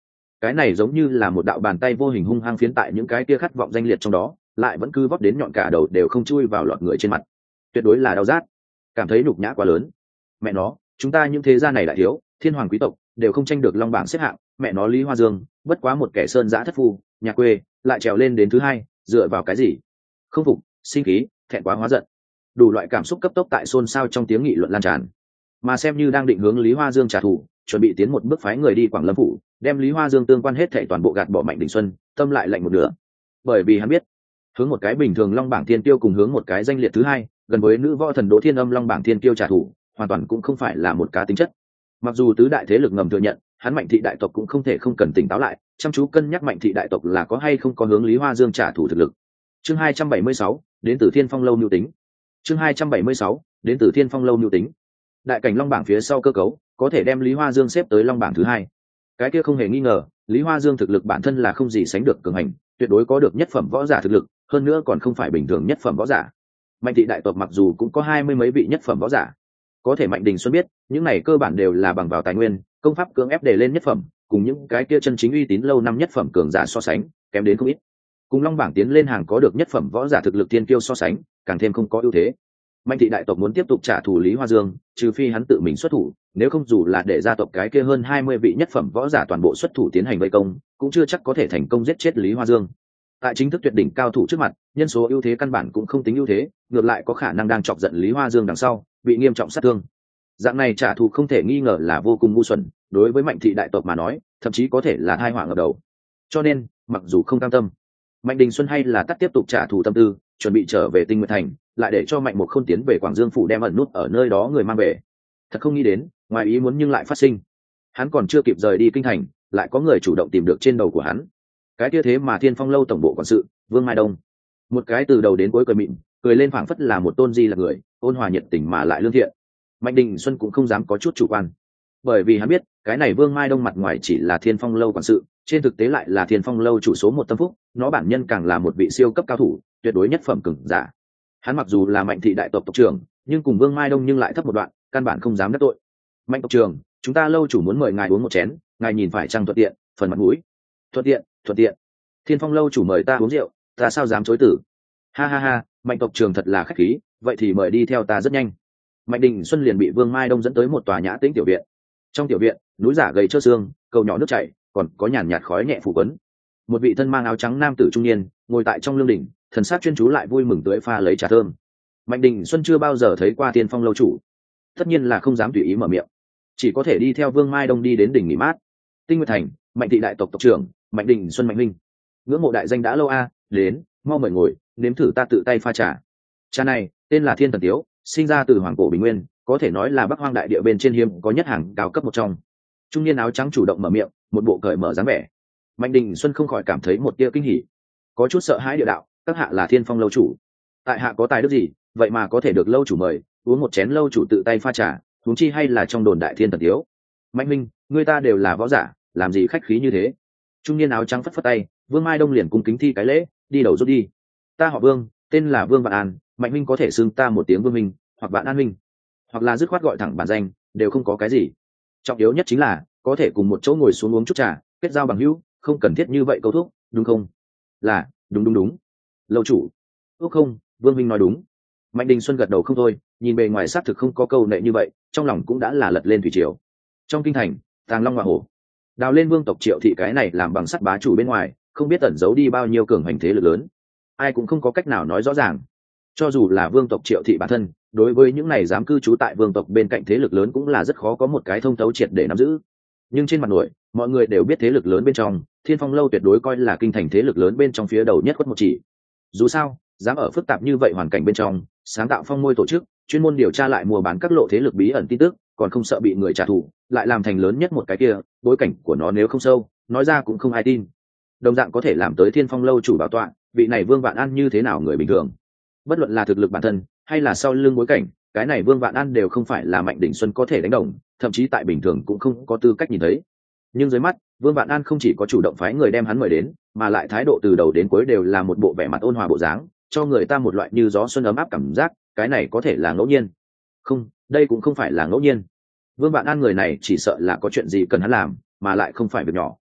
cái này giống như là một đạo bàn tay vô hình hung hăng phiến tại những cái kia khát vọng danh liệt trong đó, lại vẫn cứ vóp đến nhọn cả đầu đều không chui vào lọt người trên mặt. Tuyệt đối là đau rát, cảm thấy nhục nhã quá lớn. Mẹ nó, chúng ta những thế gia này đại thiếu, thiên hoàng quý tộc đều không tranh được long bảng xếp hạng, mẹ nó Lý Hoa Dương bất quá một kẻ sơn giã thất phu, nhà quê, lại trèo lên đến thứ hai, dựa vào cái gì? Không phục, sinh khí, thẹn quá hóa giận. Đủ loại cảm xúc cấp tốc tại xôn xao trong tiếng nghị luận lan tràn. Mà xem như đang định hướng Lý Hoa Dương trả thù, chuẩn bị tiến một bước phái người đi Quảng Lâm phủ, đem Lý Hoa Dương tương quan hết thảy toàn bộ gạt bỏ Mạnh Đình Xuân, tâm lại lạnh một nửa. Bởi vì hắn biết, hướng một cái bình thường long bảng thiên tiêu cùng hướng một cái danh liệt thứ hai, gần với nữ võ thần Đỗ Thiên Âm long bảng thiên tiêu trả thù, hoàn toàn cũng không phải là một cá tính chất. Mặc dù tứ đại thế lực ngầm thừa nhận, hắn Mạnh thị đại tộc cũng không thể không cần tỉnh táo lại, chăm chú cân nhắc Mạnh thị đại tộc là có hay không có hướng Lý Hoa Dương trả thù thực lực. Chương 276, đến từ Thiên Phong lâu nhu tính. Chương 276, đến từ Thiên Phong lâu nhu tính. Đại cảnh long bảng phía sau cơ cấu, có thể đem Lý Hoa Dương xếp tới long bảng thứ hai. Cái kia không hề nghi ngờ, Lý Hoa Dương thực lực bản thân là không gì sánh được cường hành, tuyệt đối có được nhất phẩm võ giả thực lực, hơn nữa còn không phải bình thường nhất phẩm võ giả. Mạnh thị đại tộc mặc dù cũng có 20 mấy vị nhất phẩm võ giả, có thể Mạnh Đình Xuân biết, những này cơ bản đều là bằng vào tài nguyên, công pháp cưỡng ép để lên nhất phẩm, cùng những cái kia chân chính uy tín lâu năm nhất phẩm cường giả so sánh, kém đến không ít. Cùng long bảng tiến lên hàng có được nhất phẩm võ giả thực lực tiên kiêu so sánh, càng thêm không có ưu thế. Mạnh thị đại tộc muốn tiếp tục trả thù Lý Hoa Dương, trừ phi hắn tự mình xuất thủ, nếu không dù là để gia tộc cái kia hơn 20 vị nhất phẩm võ giả toàn bộ xuất thủ tiến hành vây công, cũng chưa chắc có thể thành công giết chết Lý Hoa Dương. Tại chính thức tuyệt đỉnh cao thủ trước mặt, nhân số ưu thế căn bản cũng không tính ưu thế, ngược lại có khả năng đang chọc giận Lý Hoa Dương đằng sau, bị nghiêm trọng sát thương. Dạng này trả thù không thể nghi ngờ là vô cùng ngu xuẩn, đối với Mạnh thị đại tộc mà nói, thậm chí có thể là tai họa ngập đầu. Cho nên, mặc dù không cam tâm, Mạnh Đình Xuân hay là tắt tiếp tục trả thù tâm tư, chuẩn bị trở về Tinh Nguyệt Thành, lại để cho Mạnh Mục Khôn tiến về Quảng Dương phủ đem ẩn nút ở nơi đó người mang về. Thật không nghĩ đến, ngoài ý muốn nhưng lại phát sinh. Hắn còn chưa kịp rời đi kinh thành, lại có người chủ động tìm được trên đầu của hắn. Cái kia thế mà Thiên Phong lâu tổng bộ quản sự, Vương Mai Đông. Một cái từ đầu đến cuối cười mịn, cười lên phảng phất là một tôn di là người, ôn hòa nhiệt tình mà lại lương thiện. Mạnh Đình Xuân cũng không dám có chút chủ quan, bởi vì hắn biết, cái này Vương Mai Đông mặt ngoài chỉ là Thiên Phong lâu quản sự, trên thực tế lại là Thiên Phong lâu chủ số một tâm phúc, nó bản nhân càng là một vị siêu cấp cao thủ, tuyệt đối nhất phẩm cường giả. Hắn mặc dù là Mạnh thị đại tộc tộc trưởng, nhưng cùng Vương Mai Đông nhưng lại thấp một đoạn, căn bản không dám đắc tội. Mạnh tộc trưởng, chúng ta lâu chủ muốn mời ngài uống một chén, ngài nhìn phải chăng thuận tiện, phần mặt mũi. Thuận tiện, thuận tiện. Thiên Phong lâu chủ mời ta uống rượu, ta sao dám chối từ. Ha ha ha, Mạnh tộc trưởng thật là khách khí, vậy thì mời đi theo ta rất nhanh. Mạnh Đình Xuân liền bị Vương Mai Đông dẫn tới một tòa nhã tĩnh tiểu viện. Trong tiểu viện, núi giả gầy trơ xương, cầu nhỏ nước chảy, còn có nhàn nhạt khói nhẹ phủ quấn. Một vị thân mang áo trắng nam tử trung niên ngồi tại trong lương đỉnh, thần sắc chuyên chú lại vui mừng tưới pha lấy trà thơm. Mạnh Đình Xuân chưa bao giờ thấy qua Thiên Phong lâu chủ, tất nhiên là không dám tùy ý mở miệng, chỉ có thể đi theo Vương Mai Đông đi đến đỉnh nghỉ mát. Tinh Nguyệt Thành, Mạnh thị đại tộc tộc trưởng Mạnh Đình Xuân Mạnh Minh, ngưỡng mộ đại danh đã lâu a, đến, mau mời ngồi, nếm thử ta tự tay pha trà. Trà này tên là Thiên Thần Tiếu, sinh ra từ hoàng cổ bình nguyên, có thể nói là Bắc Hoang đại địa bên trên hiếm có nhất hàng cao cấp một trong. Trung niên áo trắng chủ động mở miệng, một bộ cởi mở dáng vẻ. Mạnh Đình Xuân không khỏi cảm thấy một tia kinh hỉ, có chút sợ hãi địa đạo, các hạ là Thiên Phong lâu chủ, tại hạ có tài đức gì vậy mà có thể được lâu chủ mời uống một chén lâu chủ tự tay pha trà, huống chi hay là trong đồn đại Thiên Thần Tiếu. Mạnh Minh, người ta đều là võ giả, làm gì khách khí như thế. Trung niên áo trắng phất phất tay, Vương Mai Đông liền cung kính thi cái lễ, đi đầu rút đi. Ta họ Vương, tên là Vương Vạn An, Mạnh Minh có thể xưng ta một tiếng Vương Minh, hoặc Vạn An Minh, hoặc là dứt khoát gọi thẳng bản danh, đều không có cái gì. Trọng yếu nhất chính là có thể cùng một chỗ ngồi xuống uống chút trà, kết giao bằng hữu, không cần thiết như vậy câu thúc, đúng không? Là, đúng. Lâu chủ. Ước không, Vương Minh nói đúng. Mạnh Đình Xuân gật đầu không thôi, nhìn bề ngoài xác thực không có câu nệ như vậy, trong lòng cũng đã là lật lên thủy triều. Trong kinh thành, Tàng Long Hoa Hổ, đào lên vương tộc Triệu thị cái này làm bằng sắt bá chủ bên ngoài, không biết ẩn giấu đi bao nhiêu cường hành thế lực lớn, ai cũng không có cách nào nói rõ ràng. Cho dù là vương tộc Triệu thị bản thân, đối với những này dám cư trú tại vương tộc bên cạnh thế lực lớn cũng là rất khó có một cái thông thấu triệt để nắm giữ. Nhưng trên mặt nổi, mọi người đều biết thế lực lớn bên trong, Thiên Phong lâu tuyệt đối coi là kinh thành thế lực lớn bên trong phía đầu nhất quất một chỉ. Dù sao, dám ở phức tạp như vậy hoàn cảnh bên trong sáng tạo phong môi tổ chức, chuyên môn điều tra lại mua bán các lộ thế lực bí ẩn tin tức, còn không sợ bị người trả thù, lại làm thành lớn nhất một cái kia, bối cảnh của nó nếu không sâu, nói ra cũng không ai tin. Đồng dạng có thể làm tới Thiên Phong lâu chủ bảo tọa, vị này Vương Vạn An như thế nào người bình thường. Bất luận là thực lực bản thân hay là sau lưng bối cảnh, cái này Vương Vạn An đều không phải là Mạnh Đình Xuân có thể đánh đồng, thậm chí tại bình thường cũng không có tư cách nhìn thấy. Nhưng dưới mắt, Vương Vạn An không chỉ có chủ động phái người đem hắn mời đến, mà lại thái độ từ đầu đến cuối đều là một bộ vẻ mặt ôn hòa bộ dáng, cho người ta một loại như gió xuân ấm áp cảm giác. Cái này có thể là ngẫu nhiên? Không, đây cũng không phải là ngẫu nhiên. Vương Vạn An người này chỉ sợ là có chuyện gì cần hắn làm, mà lại không phải việc nhỏ.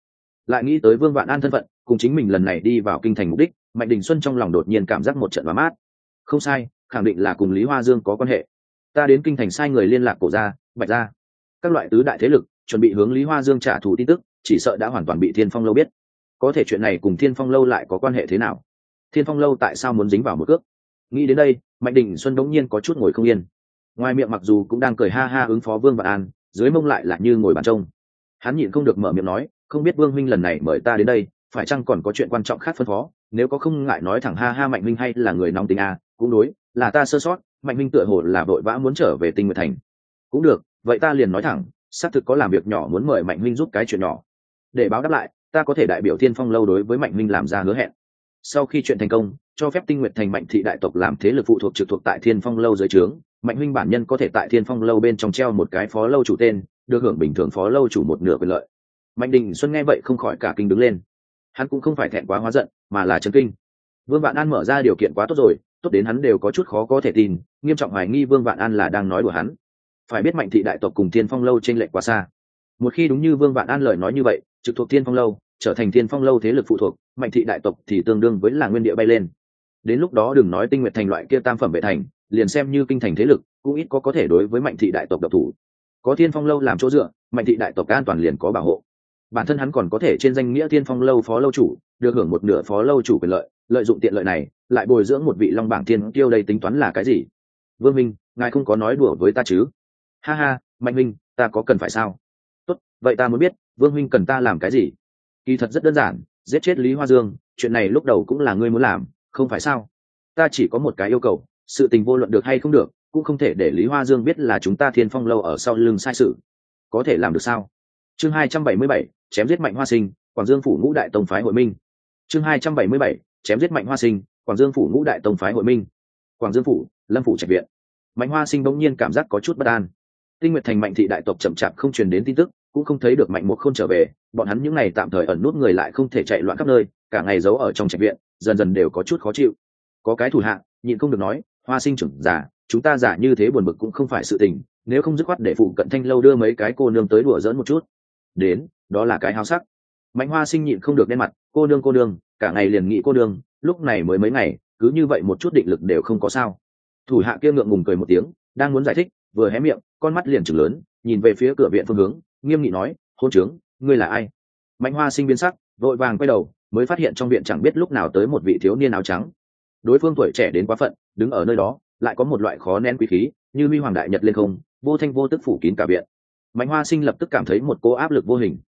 lại nghĩ tới Vương Vạn An thân phận cùng chính mình lần này đi vào kinh thành mục đích, Mạnh Đình Xuân trong lòng đột nhiên cảm giác một trận ấm áp. Không sai, khẳng định là cùng Lý Hoa Dương có quan hệ. Ta đến kinh thành sai người liên lạc Cổ gia, Bạch gia, các loại tứ đại thế lực chuẩn bị hướng Lý Hoa Dương trả thù tin tức, chỉ sợ đã hoàn toàn bị Thiên Phong lâu biết. Có thể chuyện này cùng Thiên Phong lâu lại có quan hệ thế nào? Thiên Phong lâu tại sao muốn dính vào một cước? Nghĩ đến đây, Mạnh Đình Xuân đống nhiên có chút ngồi không yên. Ngoài miệng mặc dù cũng đang cười ha ha ứng phó Vương Vạn An, dưới mông lại là như ngồi bàn trông. Hắn nhịn không được mở miệng nói, không biết Vương huynh lần này mời ta đến đây, phải chăng còn có chuyện quan trọng khác phân phó? Nếu có không ngại nói thẳng ha ha. Mạnh huynh hay là người nóng tính à? Cũng đối, là ta sơ sót. Mạnh huynh tựa hồ là vội vã muốn trở về Tinh Nguyệt Thành. Cũng được, vậy ta liền nói thẳng, xác thực có làm việc nhỏ muốn mời Mạnh huynh giúp cái chuyện nhỏ. Để báo đáp lại, ta có thể đại biểu Thiên Phong lâu đối với Mạnh huynh làm ra hứa hẹn. Sau khi chuyện thành công, cho phép Tinh Nguyệt Thành Mạnh thị đại tộc làm thế lực phụ thuộc trực thuộc tại Thiên Phong lâu dưới trướng, Mạnh huynh bản nhân có thể tại Thiên Phong lâu bên trong treo một cái phó lâu chủ tên, được hưởng bình thường phó lâu chủ một nửa quyền lợi. Mạnh Đình Xuân nghe vậy không khỏi cả kinh đứng lên. Hắn cũng không phải thẹn quá hóa giận, mà là chấn kinh. Vương Vạn An mở ra điều kiện quá tốt rồi, tốt đến hắn đều có chút khó có thể tin, nghiêm trọng hoài nghi Vương Vạn An là đang nói đùa hắn. Phải biết Mạnh thị đại tộc cùng Thiên Phong lâu chênh lệch quá xa. Một khi đúng như Vương Vạn An lời nói như vậy, trực thuộc Thiên Phong lâu, trở thành Thiên Phong lâu thế lực phụ thuộc, Mạnh thị đại tộc thì tương đương với là nguyên địa bay lên. Đến lúc đó đừng nói Tinh Nguyệt Thành loại kia tam phẩm vệ thành, liền xem như kinh thành thế lực, cũng ít có thể đối với Mạnh thị đại tộc độc thủ. Có Thiên Phong lâu làm chỗ dựa, Mạnh thị đại tộc an toàn liền có bảo hộ. Bản thân hắn còn có thể trên danh nghĩa Thiên Phong lâu phó lâu chủ, được hưởng một nửa phó lâu chủ quyền lợi, lợi dụng tiện lợi này, lại bồi dưỡng một vị long bảng thiên tiêu, đây tính toán là cái gì? Vương minh, ngài không có nói đùa với ta chứ? Ha ha, Mạnh minh, ta có cần phải sao? Tốt, vậy ta muốn biết, Vương huynh cần ta làm cái gì? Kỳ thật rất đơn giản, giết chết Lý Hoa Dương, chuyện này lúc đầu cũng là ngươi muốn làm, không phải sao? Ta chỉ có một cái yêu cầu, sự tình vô luận được hay không được, cũng không thể để Lý Hoa Dương biết là chúng ta Thiên Phong lâu ở sau lưng sai sự. Có thể làm được sao? Chương 277, chém giết Mạnh Hoa Sinh, Quảng Dương phủ Ngũ Đại Tông phái hội minh. Chương 277, chém giết Mạnh Hoa Sinh, Quảng Dương phủ Ngũ Đại Tông phái hội minh. Quảng Dương phủ, Lâm phủ trạch viện. Mạnh Hoa Sinh bỗng nhiên cảm giác có chút bất an. Tinh Nguyệt Thành Mạnh thị đại tộc chậm chạp không truyền đến tin tức, cũng không thấy được Mạnh Mục Khôn trở về, bọn hắn những ngày tạm thời ẩn nút người lại không thể chạy loạn khắp nơi, cả ngày giấu ở trong trạch viện, dần dần đều có chút khó chịu. Có cái thủ hạ, nhịn không được nói, Hoa Sinh trưởng giả, chúng ta giả như thế buồn bực cũng không phải sự tình, nếu không dứt khoát để phụ cận Thanh lâu đưa mấy cái cô nương tới đùa giỡn một chút. Đến, đó là cái háo sắc. Mạnh Hoa Sinh nhịn không được đen mặt, cô nương, cả ngày liền nghĩ cô nương, lúc này mới mấy ngày, cứ như vậy một chút định lực đều không có sao. Thủ hạ kia ngượng ngùng cười một tiếng, đang muốn giải thích, vừa hé miệng, con mắt liền trừng lớn, nhìn về phía cửa viện phương hướng, nghiêm nghị nói, hôn trướng, ngươi là ai? Mạnh Hoa Sinh biến sắc, vội vàng quay đầu, mới phát hiện trong viện chẳng biết lúc nào tới một vị thiếu niên áo trắng. Đối phương tuổi trẻ đến quá phận, đứng ở nơi đó, lại có một loại khó nén quý khí, như huy hoàng đại nhật lên không, vô thanh vô tức phủ kín cả viện. Mạnh Hoa Sinh lập tức cảm thấy một cỗ áp lực vô hình.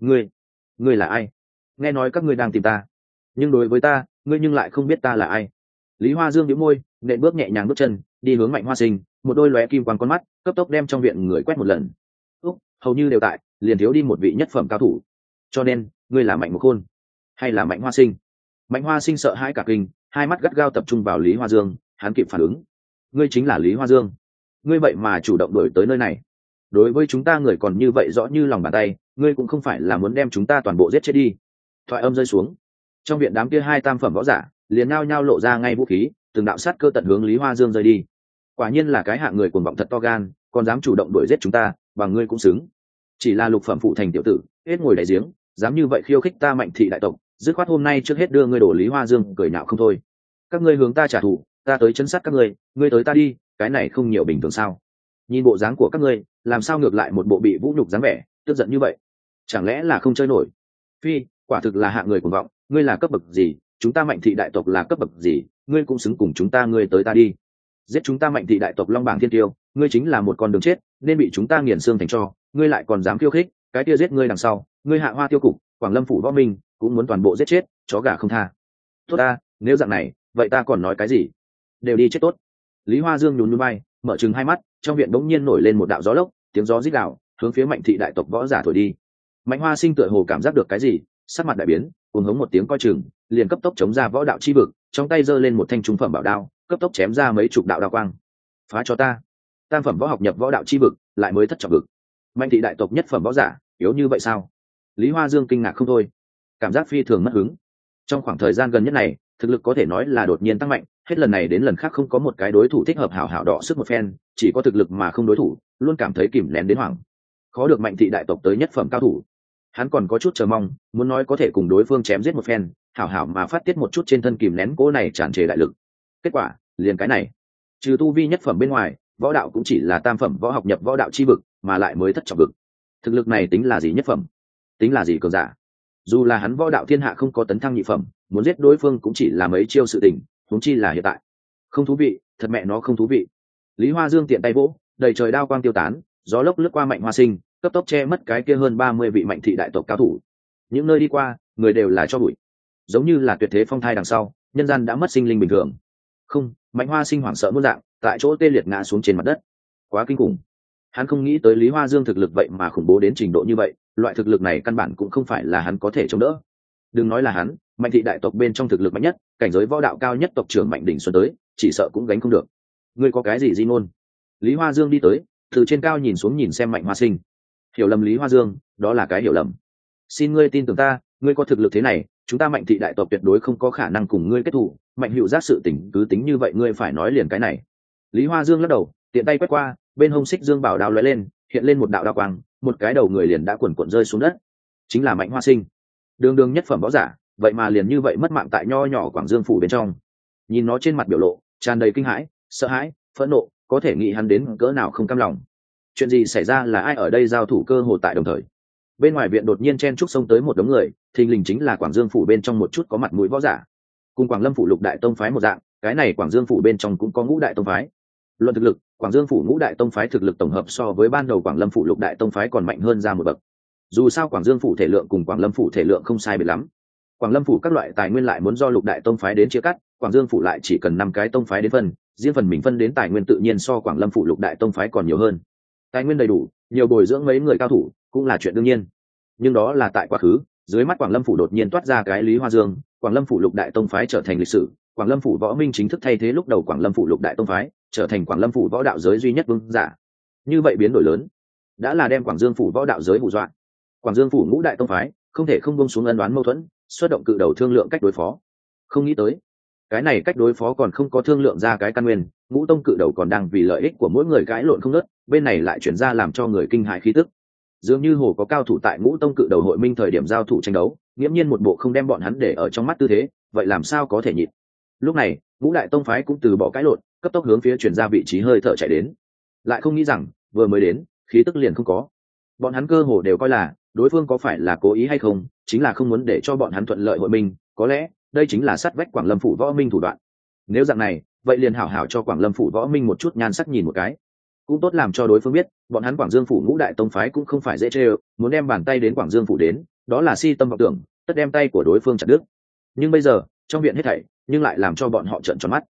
Ngươi là ai? Nghe nói các ngươi đang tìm ta, nhưng đối với ta, ngươi nhưng lại không biết ta là ai. Lý Hoa Dương nhíu môi, nện bước nhẹ nhàng bước chân, đi hướng Mạnh Hoa Sinh, một đôi lóe kim quang con mắt, cấp tốc đem trong viện người quét một lần. Hầu như đều tại, liền thiếu đi một vị nhất phẩm cao thủ. Cho nên, ngươi là Mạnh Mục Khôn, hay là Mạnh Hoa Sinh? Mạnh Hoa Sinh sợ hãi cả kinh, hai mắt gắt gao tập trung vào Lý Hoa Dương, hắn kịp phản ứng. Ngươi chính là Lý Hoa Dương? Ngươi vậy mà chủ động đuổi tới nơi này? Đối với chúng ta người còn như vậy rõ như lòng bàn tay, ngươi cũng không phải là muốn đem chúng ta toàn bộ giết chết đi. Thoại âm rơi xuống, trong viện đám kia hai tam phẩm võ giả liền nhao nhao lộ ra ngay vũ khí, từng đạo sát cơ tận hướng Lý Hoa Dương rơi đi. Quả nhiên là cái hạng người cuồng vọng thật to gan, còn dám chủ động đuổi giết chúng ta, bằng ngươi cũng xứng. Chỉ là lục phẩm phụ thành tiểu tử, hết ngồi đáy giếng, dám như vậy khiêu khích ta Mạnh thị đại tộc, dứt khoát hôm nay trước hết đưa ngươi đổ. Lý Hoa Dương cười nhạo không thôi. Các ngươi hướng ta trả thù, ta tới chấn sát các ngươi tới ta đi, cái này không nhiều bình thường sao? Nhìn bộ dáng của các ngươi, làm sao ngược lại một bộ bị vũ nhục dáng vẻ, tức giận như vậy? Chẳng lẽ là không chơi nổi? Phi, quả thực là hạng người cuồng vọng, ngươi là cấp bậc gì, chúng ta Mạnh thị đại tộc là cấp bậc gì, ngươi cũng xứng cùng chúng ta, ngươi tới ta đi. Giết chúng ta Mạnh thị đại tộc long bảng thiên tiêu, ngươi chính là một con đường chết, nên bị chúng ta nghiền xương thành tro, ngươi lại còn dám khiêu khích, cái kia giết ngươi đằng sau, ngươi Hạ Hoa tiêu cục, Quảng Lâm phủ võ minh, cũng muốn toàn bộ giết chết, chó gà không tha. Tốt ta, nếu dạng này, vậy ta còn nói cái gì? Đều đi chết tốt. Lý Hoa Dương nhún nhún vai, mở trừng hai mắt, trong viện bỗng nhiên nổi lên một đạo gió lốc, tiếng gió rít gào, hướng phía Mạnh thị đại tộc võ giả thổi đi. Mạnh Hoa Sinh tựa hồ cảm giác được cái gì, sắc mặt đại biến, cuồng hống một tiếng coi chừng, liền cấp tốc chống ra võ đạo chi vực, trong tay giơ lên một thanh trung phẩm bảo đao, cấp tốc chém ra mấy chục đạo đao quang. Phá cho ta! Tam phẩm võ học nhập võ đạo chi vực, lại mới thất trọng vực. Mạnh thị đại tộc nhất phẩm võ giả, yếu như vậy sao? Lý Hoa Dương kinh ngạc không thôi, cảm giác phi thường mất hứng. Trong khoảng thời gian gần nhất này, thực lực có thể nói là đột nhiên tăng mạnh, hết lần này đến lần khác không có một cái đối thủ thích hợp hảo hảo đọ sức một phen, chỉ có thực lực mà không đối thủ, luôn cảm thấy kìm nén đến hoảng. Khó được Mạnh thị đại tộc tới nhất phẩm cao thủ. Hắn còn có chút chờ mong, muốn nói có thể cùng đối phương chém giết một phen, hảo hảo mà phát tiết một chút trên thân kìm nén cỗ này tràn trề đại lực. Kết quả liền cái này, trừ tu vi nhất phẩm bên ngoài, võ đạo cũng chỉ là tam phẩm võ học nhập võ đạo chi vực, mà lại mới thất trọng vực. Thực lực này tính là gì nhất phẩm, tính là gì cường giả? Dù là hắn võ đạo thiên hạ không có tấn thăng nhị phẩm, muốn giết đối phương cũng chỉ là mấy chiêu sự tình, huống chi là hiện tại. Không thú vị, thật mẹ nó không thú vị. Lý Hoa Dương tiện tay vỗ, đầy trời đao quang tiêu tán, gió lốc lướt qua Mạnh Hoa Sinh, cấp tốc che mất cái kia hơn 30 vị mạnh thị đại tộc cao thủ. Những nơi đi qua, người đều là cho bụi, giống như là tuyệt thế phong thai đằng sau, nhân gian đã mất sinh linh bình thường. Không, Mạnh Hoa Sinh hoảng sợ muôn dạng, tại chỗ tê liệt ngã xuống trên mặt đất. Quá kinh khủng. Hắn không nghĩ tới Lý Hoa Dương thực lực vậy mà khủng bố đến trình độ như vậy, loại thực lực này căn bản cũng không phải là hắn có thể chống đỡ. Đừng nói là hắn, mạnh thị đại tộc bên trong thực lực mạnh nhất, cảnh giới võ đạo cao nhất tộc trưởng Mạnh Đỉnh Xuân tới, chỉ sợ cũng gánh không được. Ngươi có cái gì di ngôn? Lý Hoa Dương đi tới, từ trên cao nhìn xuống nhìn xem Mạnh Hoa Sinh. Hiểu lầm Lý Hoa Dương, đó là cái hiểu lầm. Xin ngươi tin tưởng ta, ngươi có thực lực thế này, chúng ta Mạnh thị đại tộc tuyệt đối không có khả năng cùng ngươi kết thù. Mạnh Hữu Giác sự tình cứ tính như vậy, ngươi phải nói liền cái này. Lý Hoa Dương lắc đầu, tiện tay quét qua, bên hông xích dương bảo đao lóe lên, hiện lên một đạo đao quang, một cái đầu người liền đã quần cuộn rơi xuống đất. Chính là Mạnh Hoa Sinh, đường đường nhất phẩm võ giả, vậy mà liền như vậy mất mạng tại nho nhỏ Quảng Dương phủ bên trong. Nhìn nó trên mặt biểu lộ tràn đầy kinh hãi, sợ hãi, phẫn nộ, có thể nghĩ hắn đến cỡ nào không cam lòng. Chuyện gì xảy ra, là ai ở đây giao thủ cơ hồ tại đồng thời? Bên ngoài viện đột nhiên chen trúc xông tới một đống người, thình lình chính là Quảng Dương phủ bên trong một chút có mặt mũi võ giả. Cùng Quảng Lâm phủ Lục Đại Tông phái một dạng, cái này Quảng Dương phủ bên trong cũng có Ngũ Đại Tông phái. Luận thực lực, Quảng Dương phủ Ngũ Đại Tông phái thực lực tổng hợp so với ban đầu Quảng Lâm phủ Lục Đại Tông phái còn mạnh hơn ra một bậc. Dù sao Quảng Dương phủ thể lượng cùng Quảng Lâm phủ thể lượng không sai biệt lắm. Quảng Lâm phủ các loại tài nguyên lại muốn do Lục Đại Tông phái đến chia cắt, Quảng Dương phủ lại chỉ cần 5 cái tông phái đến phân, riêng phần mình phân đến tài nguyên tự nhiên so Quảng Lâm phủ Lục Đại Tông phái còn nhiều hơn. Tài nguyên đầy đủ, nhiều bồi dưỡng mấy người cao thủ cũng là chuyện đương nhiên. Nhưng đó là tại quá khứ, dưới mắt Quảng Lâm phủ đột nhiên toát ra cái Lý Hoa Dương, Quảng Lâm phủ Lục Đại Tông phái trở thành lịch sử, Quảng Lâm phủ võ minh chính thức thay thế lúc đầu Quảng Lâm phủ Lục Đại Tông phái, trở thành Quảng Lâm phủ võ đạo giới duy nhất vương giả. Như vậy biến đổi lớn, đã là đem Quảng Dương phủ võ đạo giới hù dọa. Quảng Dương phủ Ngũ Đại Tông phái không thể không buông xuống ân đoán mâu thuẫn, xuất động cự đầu thương lượng cách đối phó. Không nghĩ tới, cái này cách đối phó còn không có thương lượng ra cái căn nguyên, Ngũ Tông cự đầu còn đang vì lợi ích của mỗi người cãi lộn không ngớt, bên này lại chuyển ra làm cho người kinh hãi khí tức. Dường như hồ có cao thủ tại Ngũ Tông cự đầu hội minh thời điểm giao thủ tranh đấu, nghiễm nhiên một bộ không đem bọn hắn để ở trong mắt tư thế, vậy làm sao có thể nhịn. Lúc này, Ngũ Đại Tông phái cũng từ bỏ cãi lộn, cấp tốc hướng phía chuyển ra vị trí hơi thở chạy đến. Lại không nghĩ rằng, vừa mới đến, khí tức liền không có. Bọn hắn cơ hồ đều coi là đối phương có phải là cố ý hay không, chính là không muốn để cho bọn hắn thuận lợi hội minh, có lẽ đây chính là sát vách Quảng Lâm phủ võ minh thủ đoạn. Nếu dạng này, vậy liền hảo hảo cho Quảng Lâm phủ võ minh một chút nhan sắc nhìn một cái, cũng tốt làm cho đối phương biết bọn hắn Quảng Dương phủ Ngũ Đại Tông phái cũng không phải dễ chơi, muốn đem bàn tay đến Quảng Dương phủ đến, đó là si tâm vọng tưởng, tất đem tay của đối phương chặt đứt. Nhưng bây giờ, trong viện hết thảy, nhưng lại làm cho bọn họ trợn tròn mắt.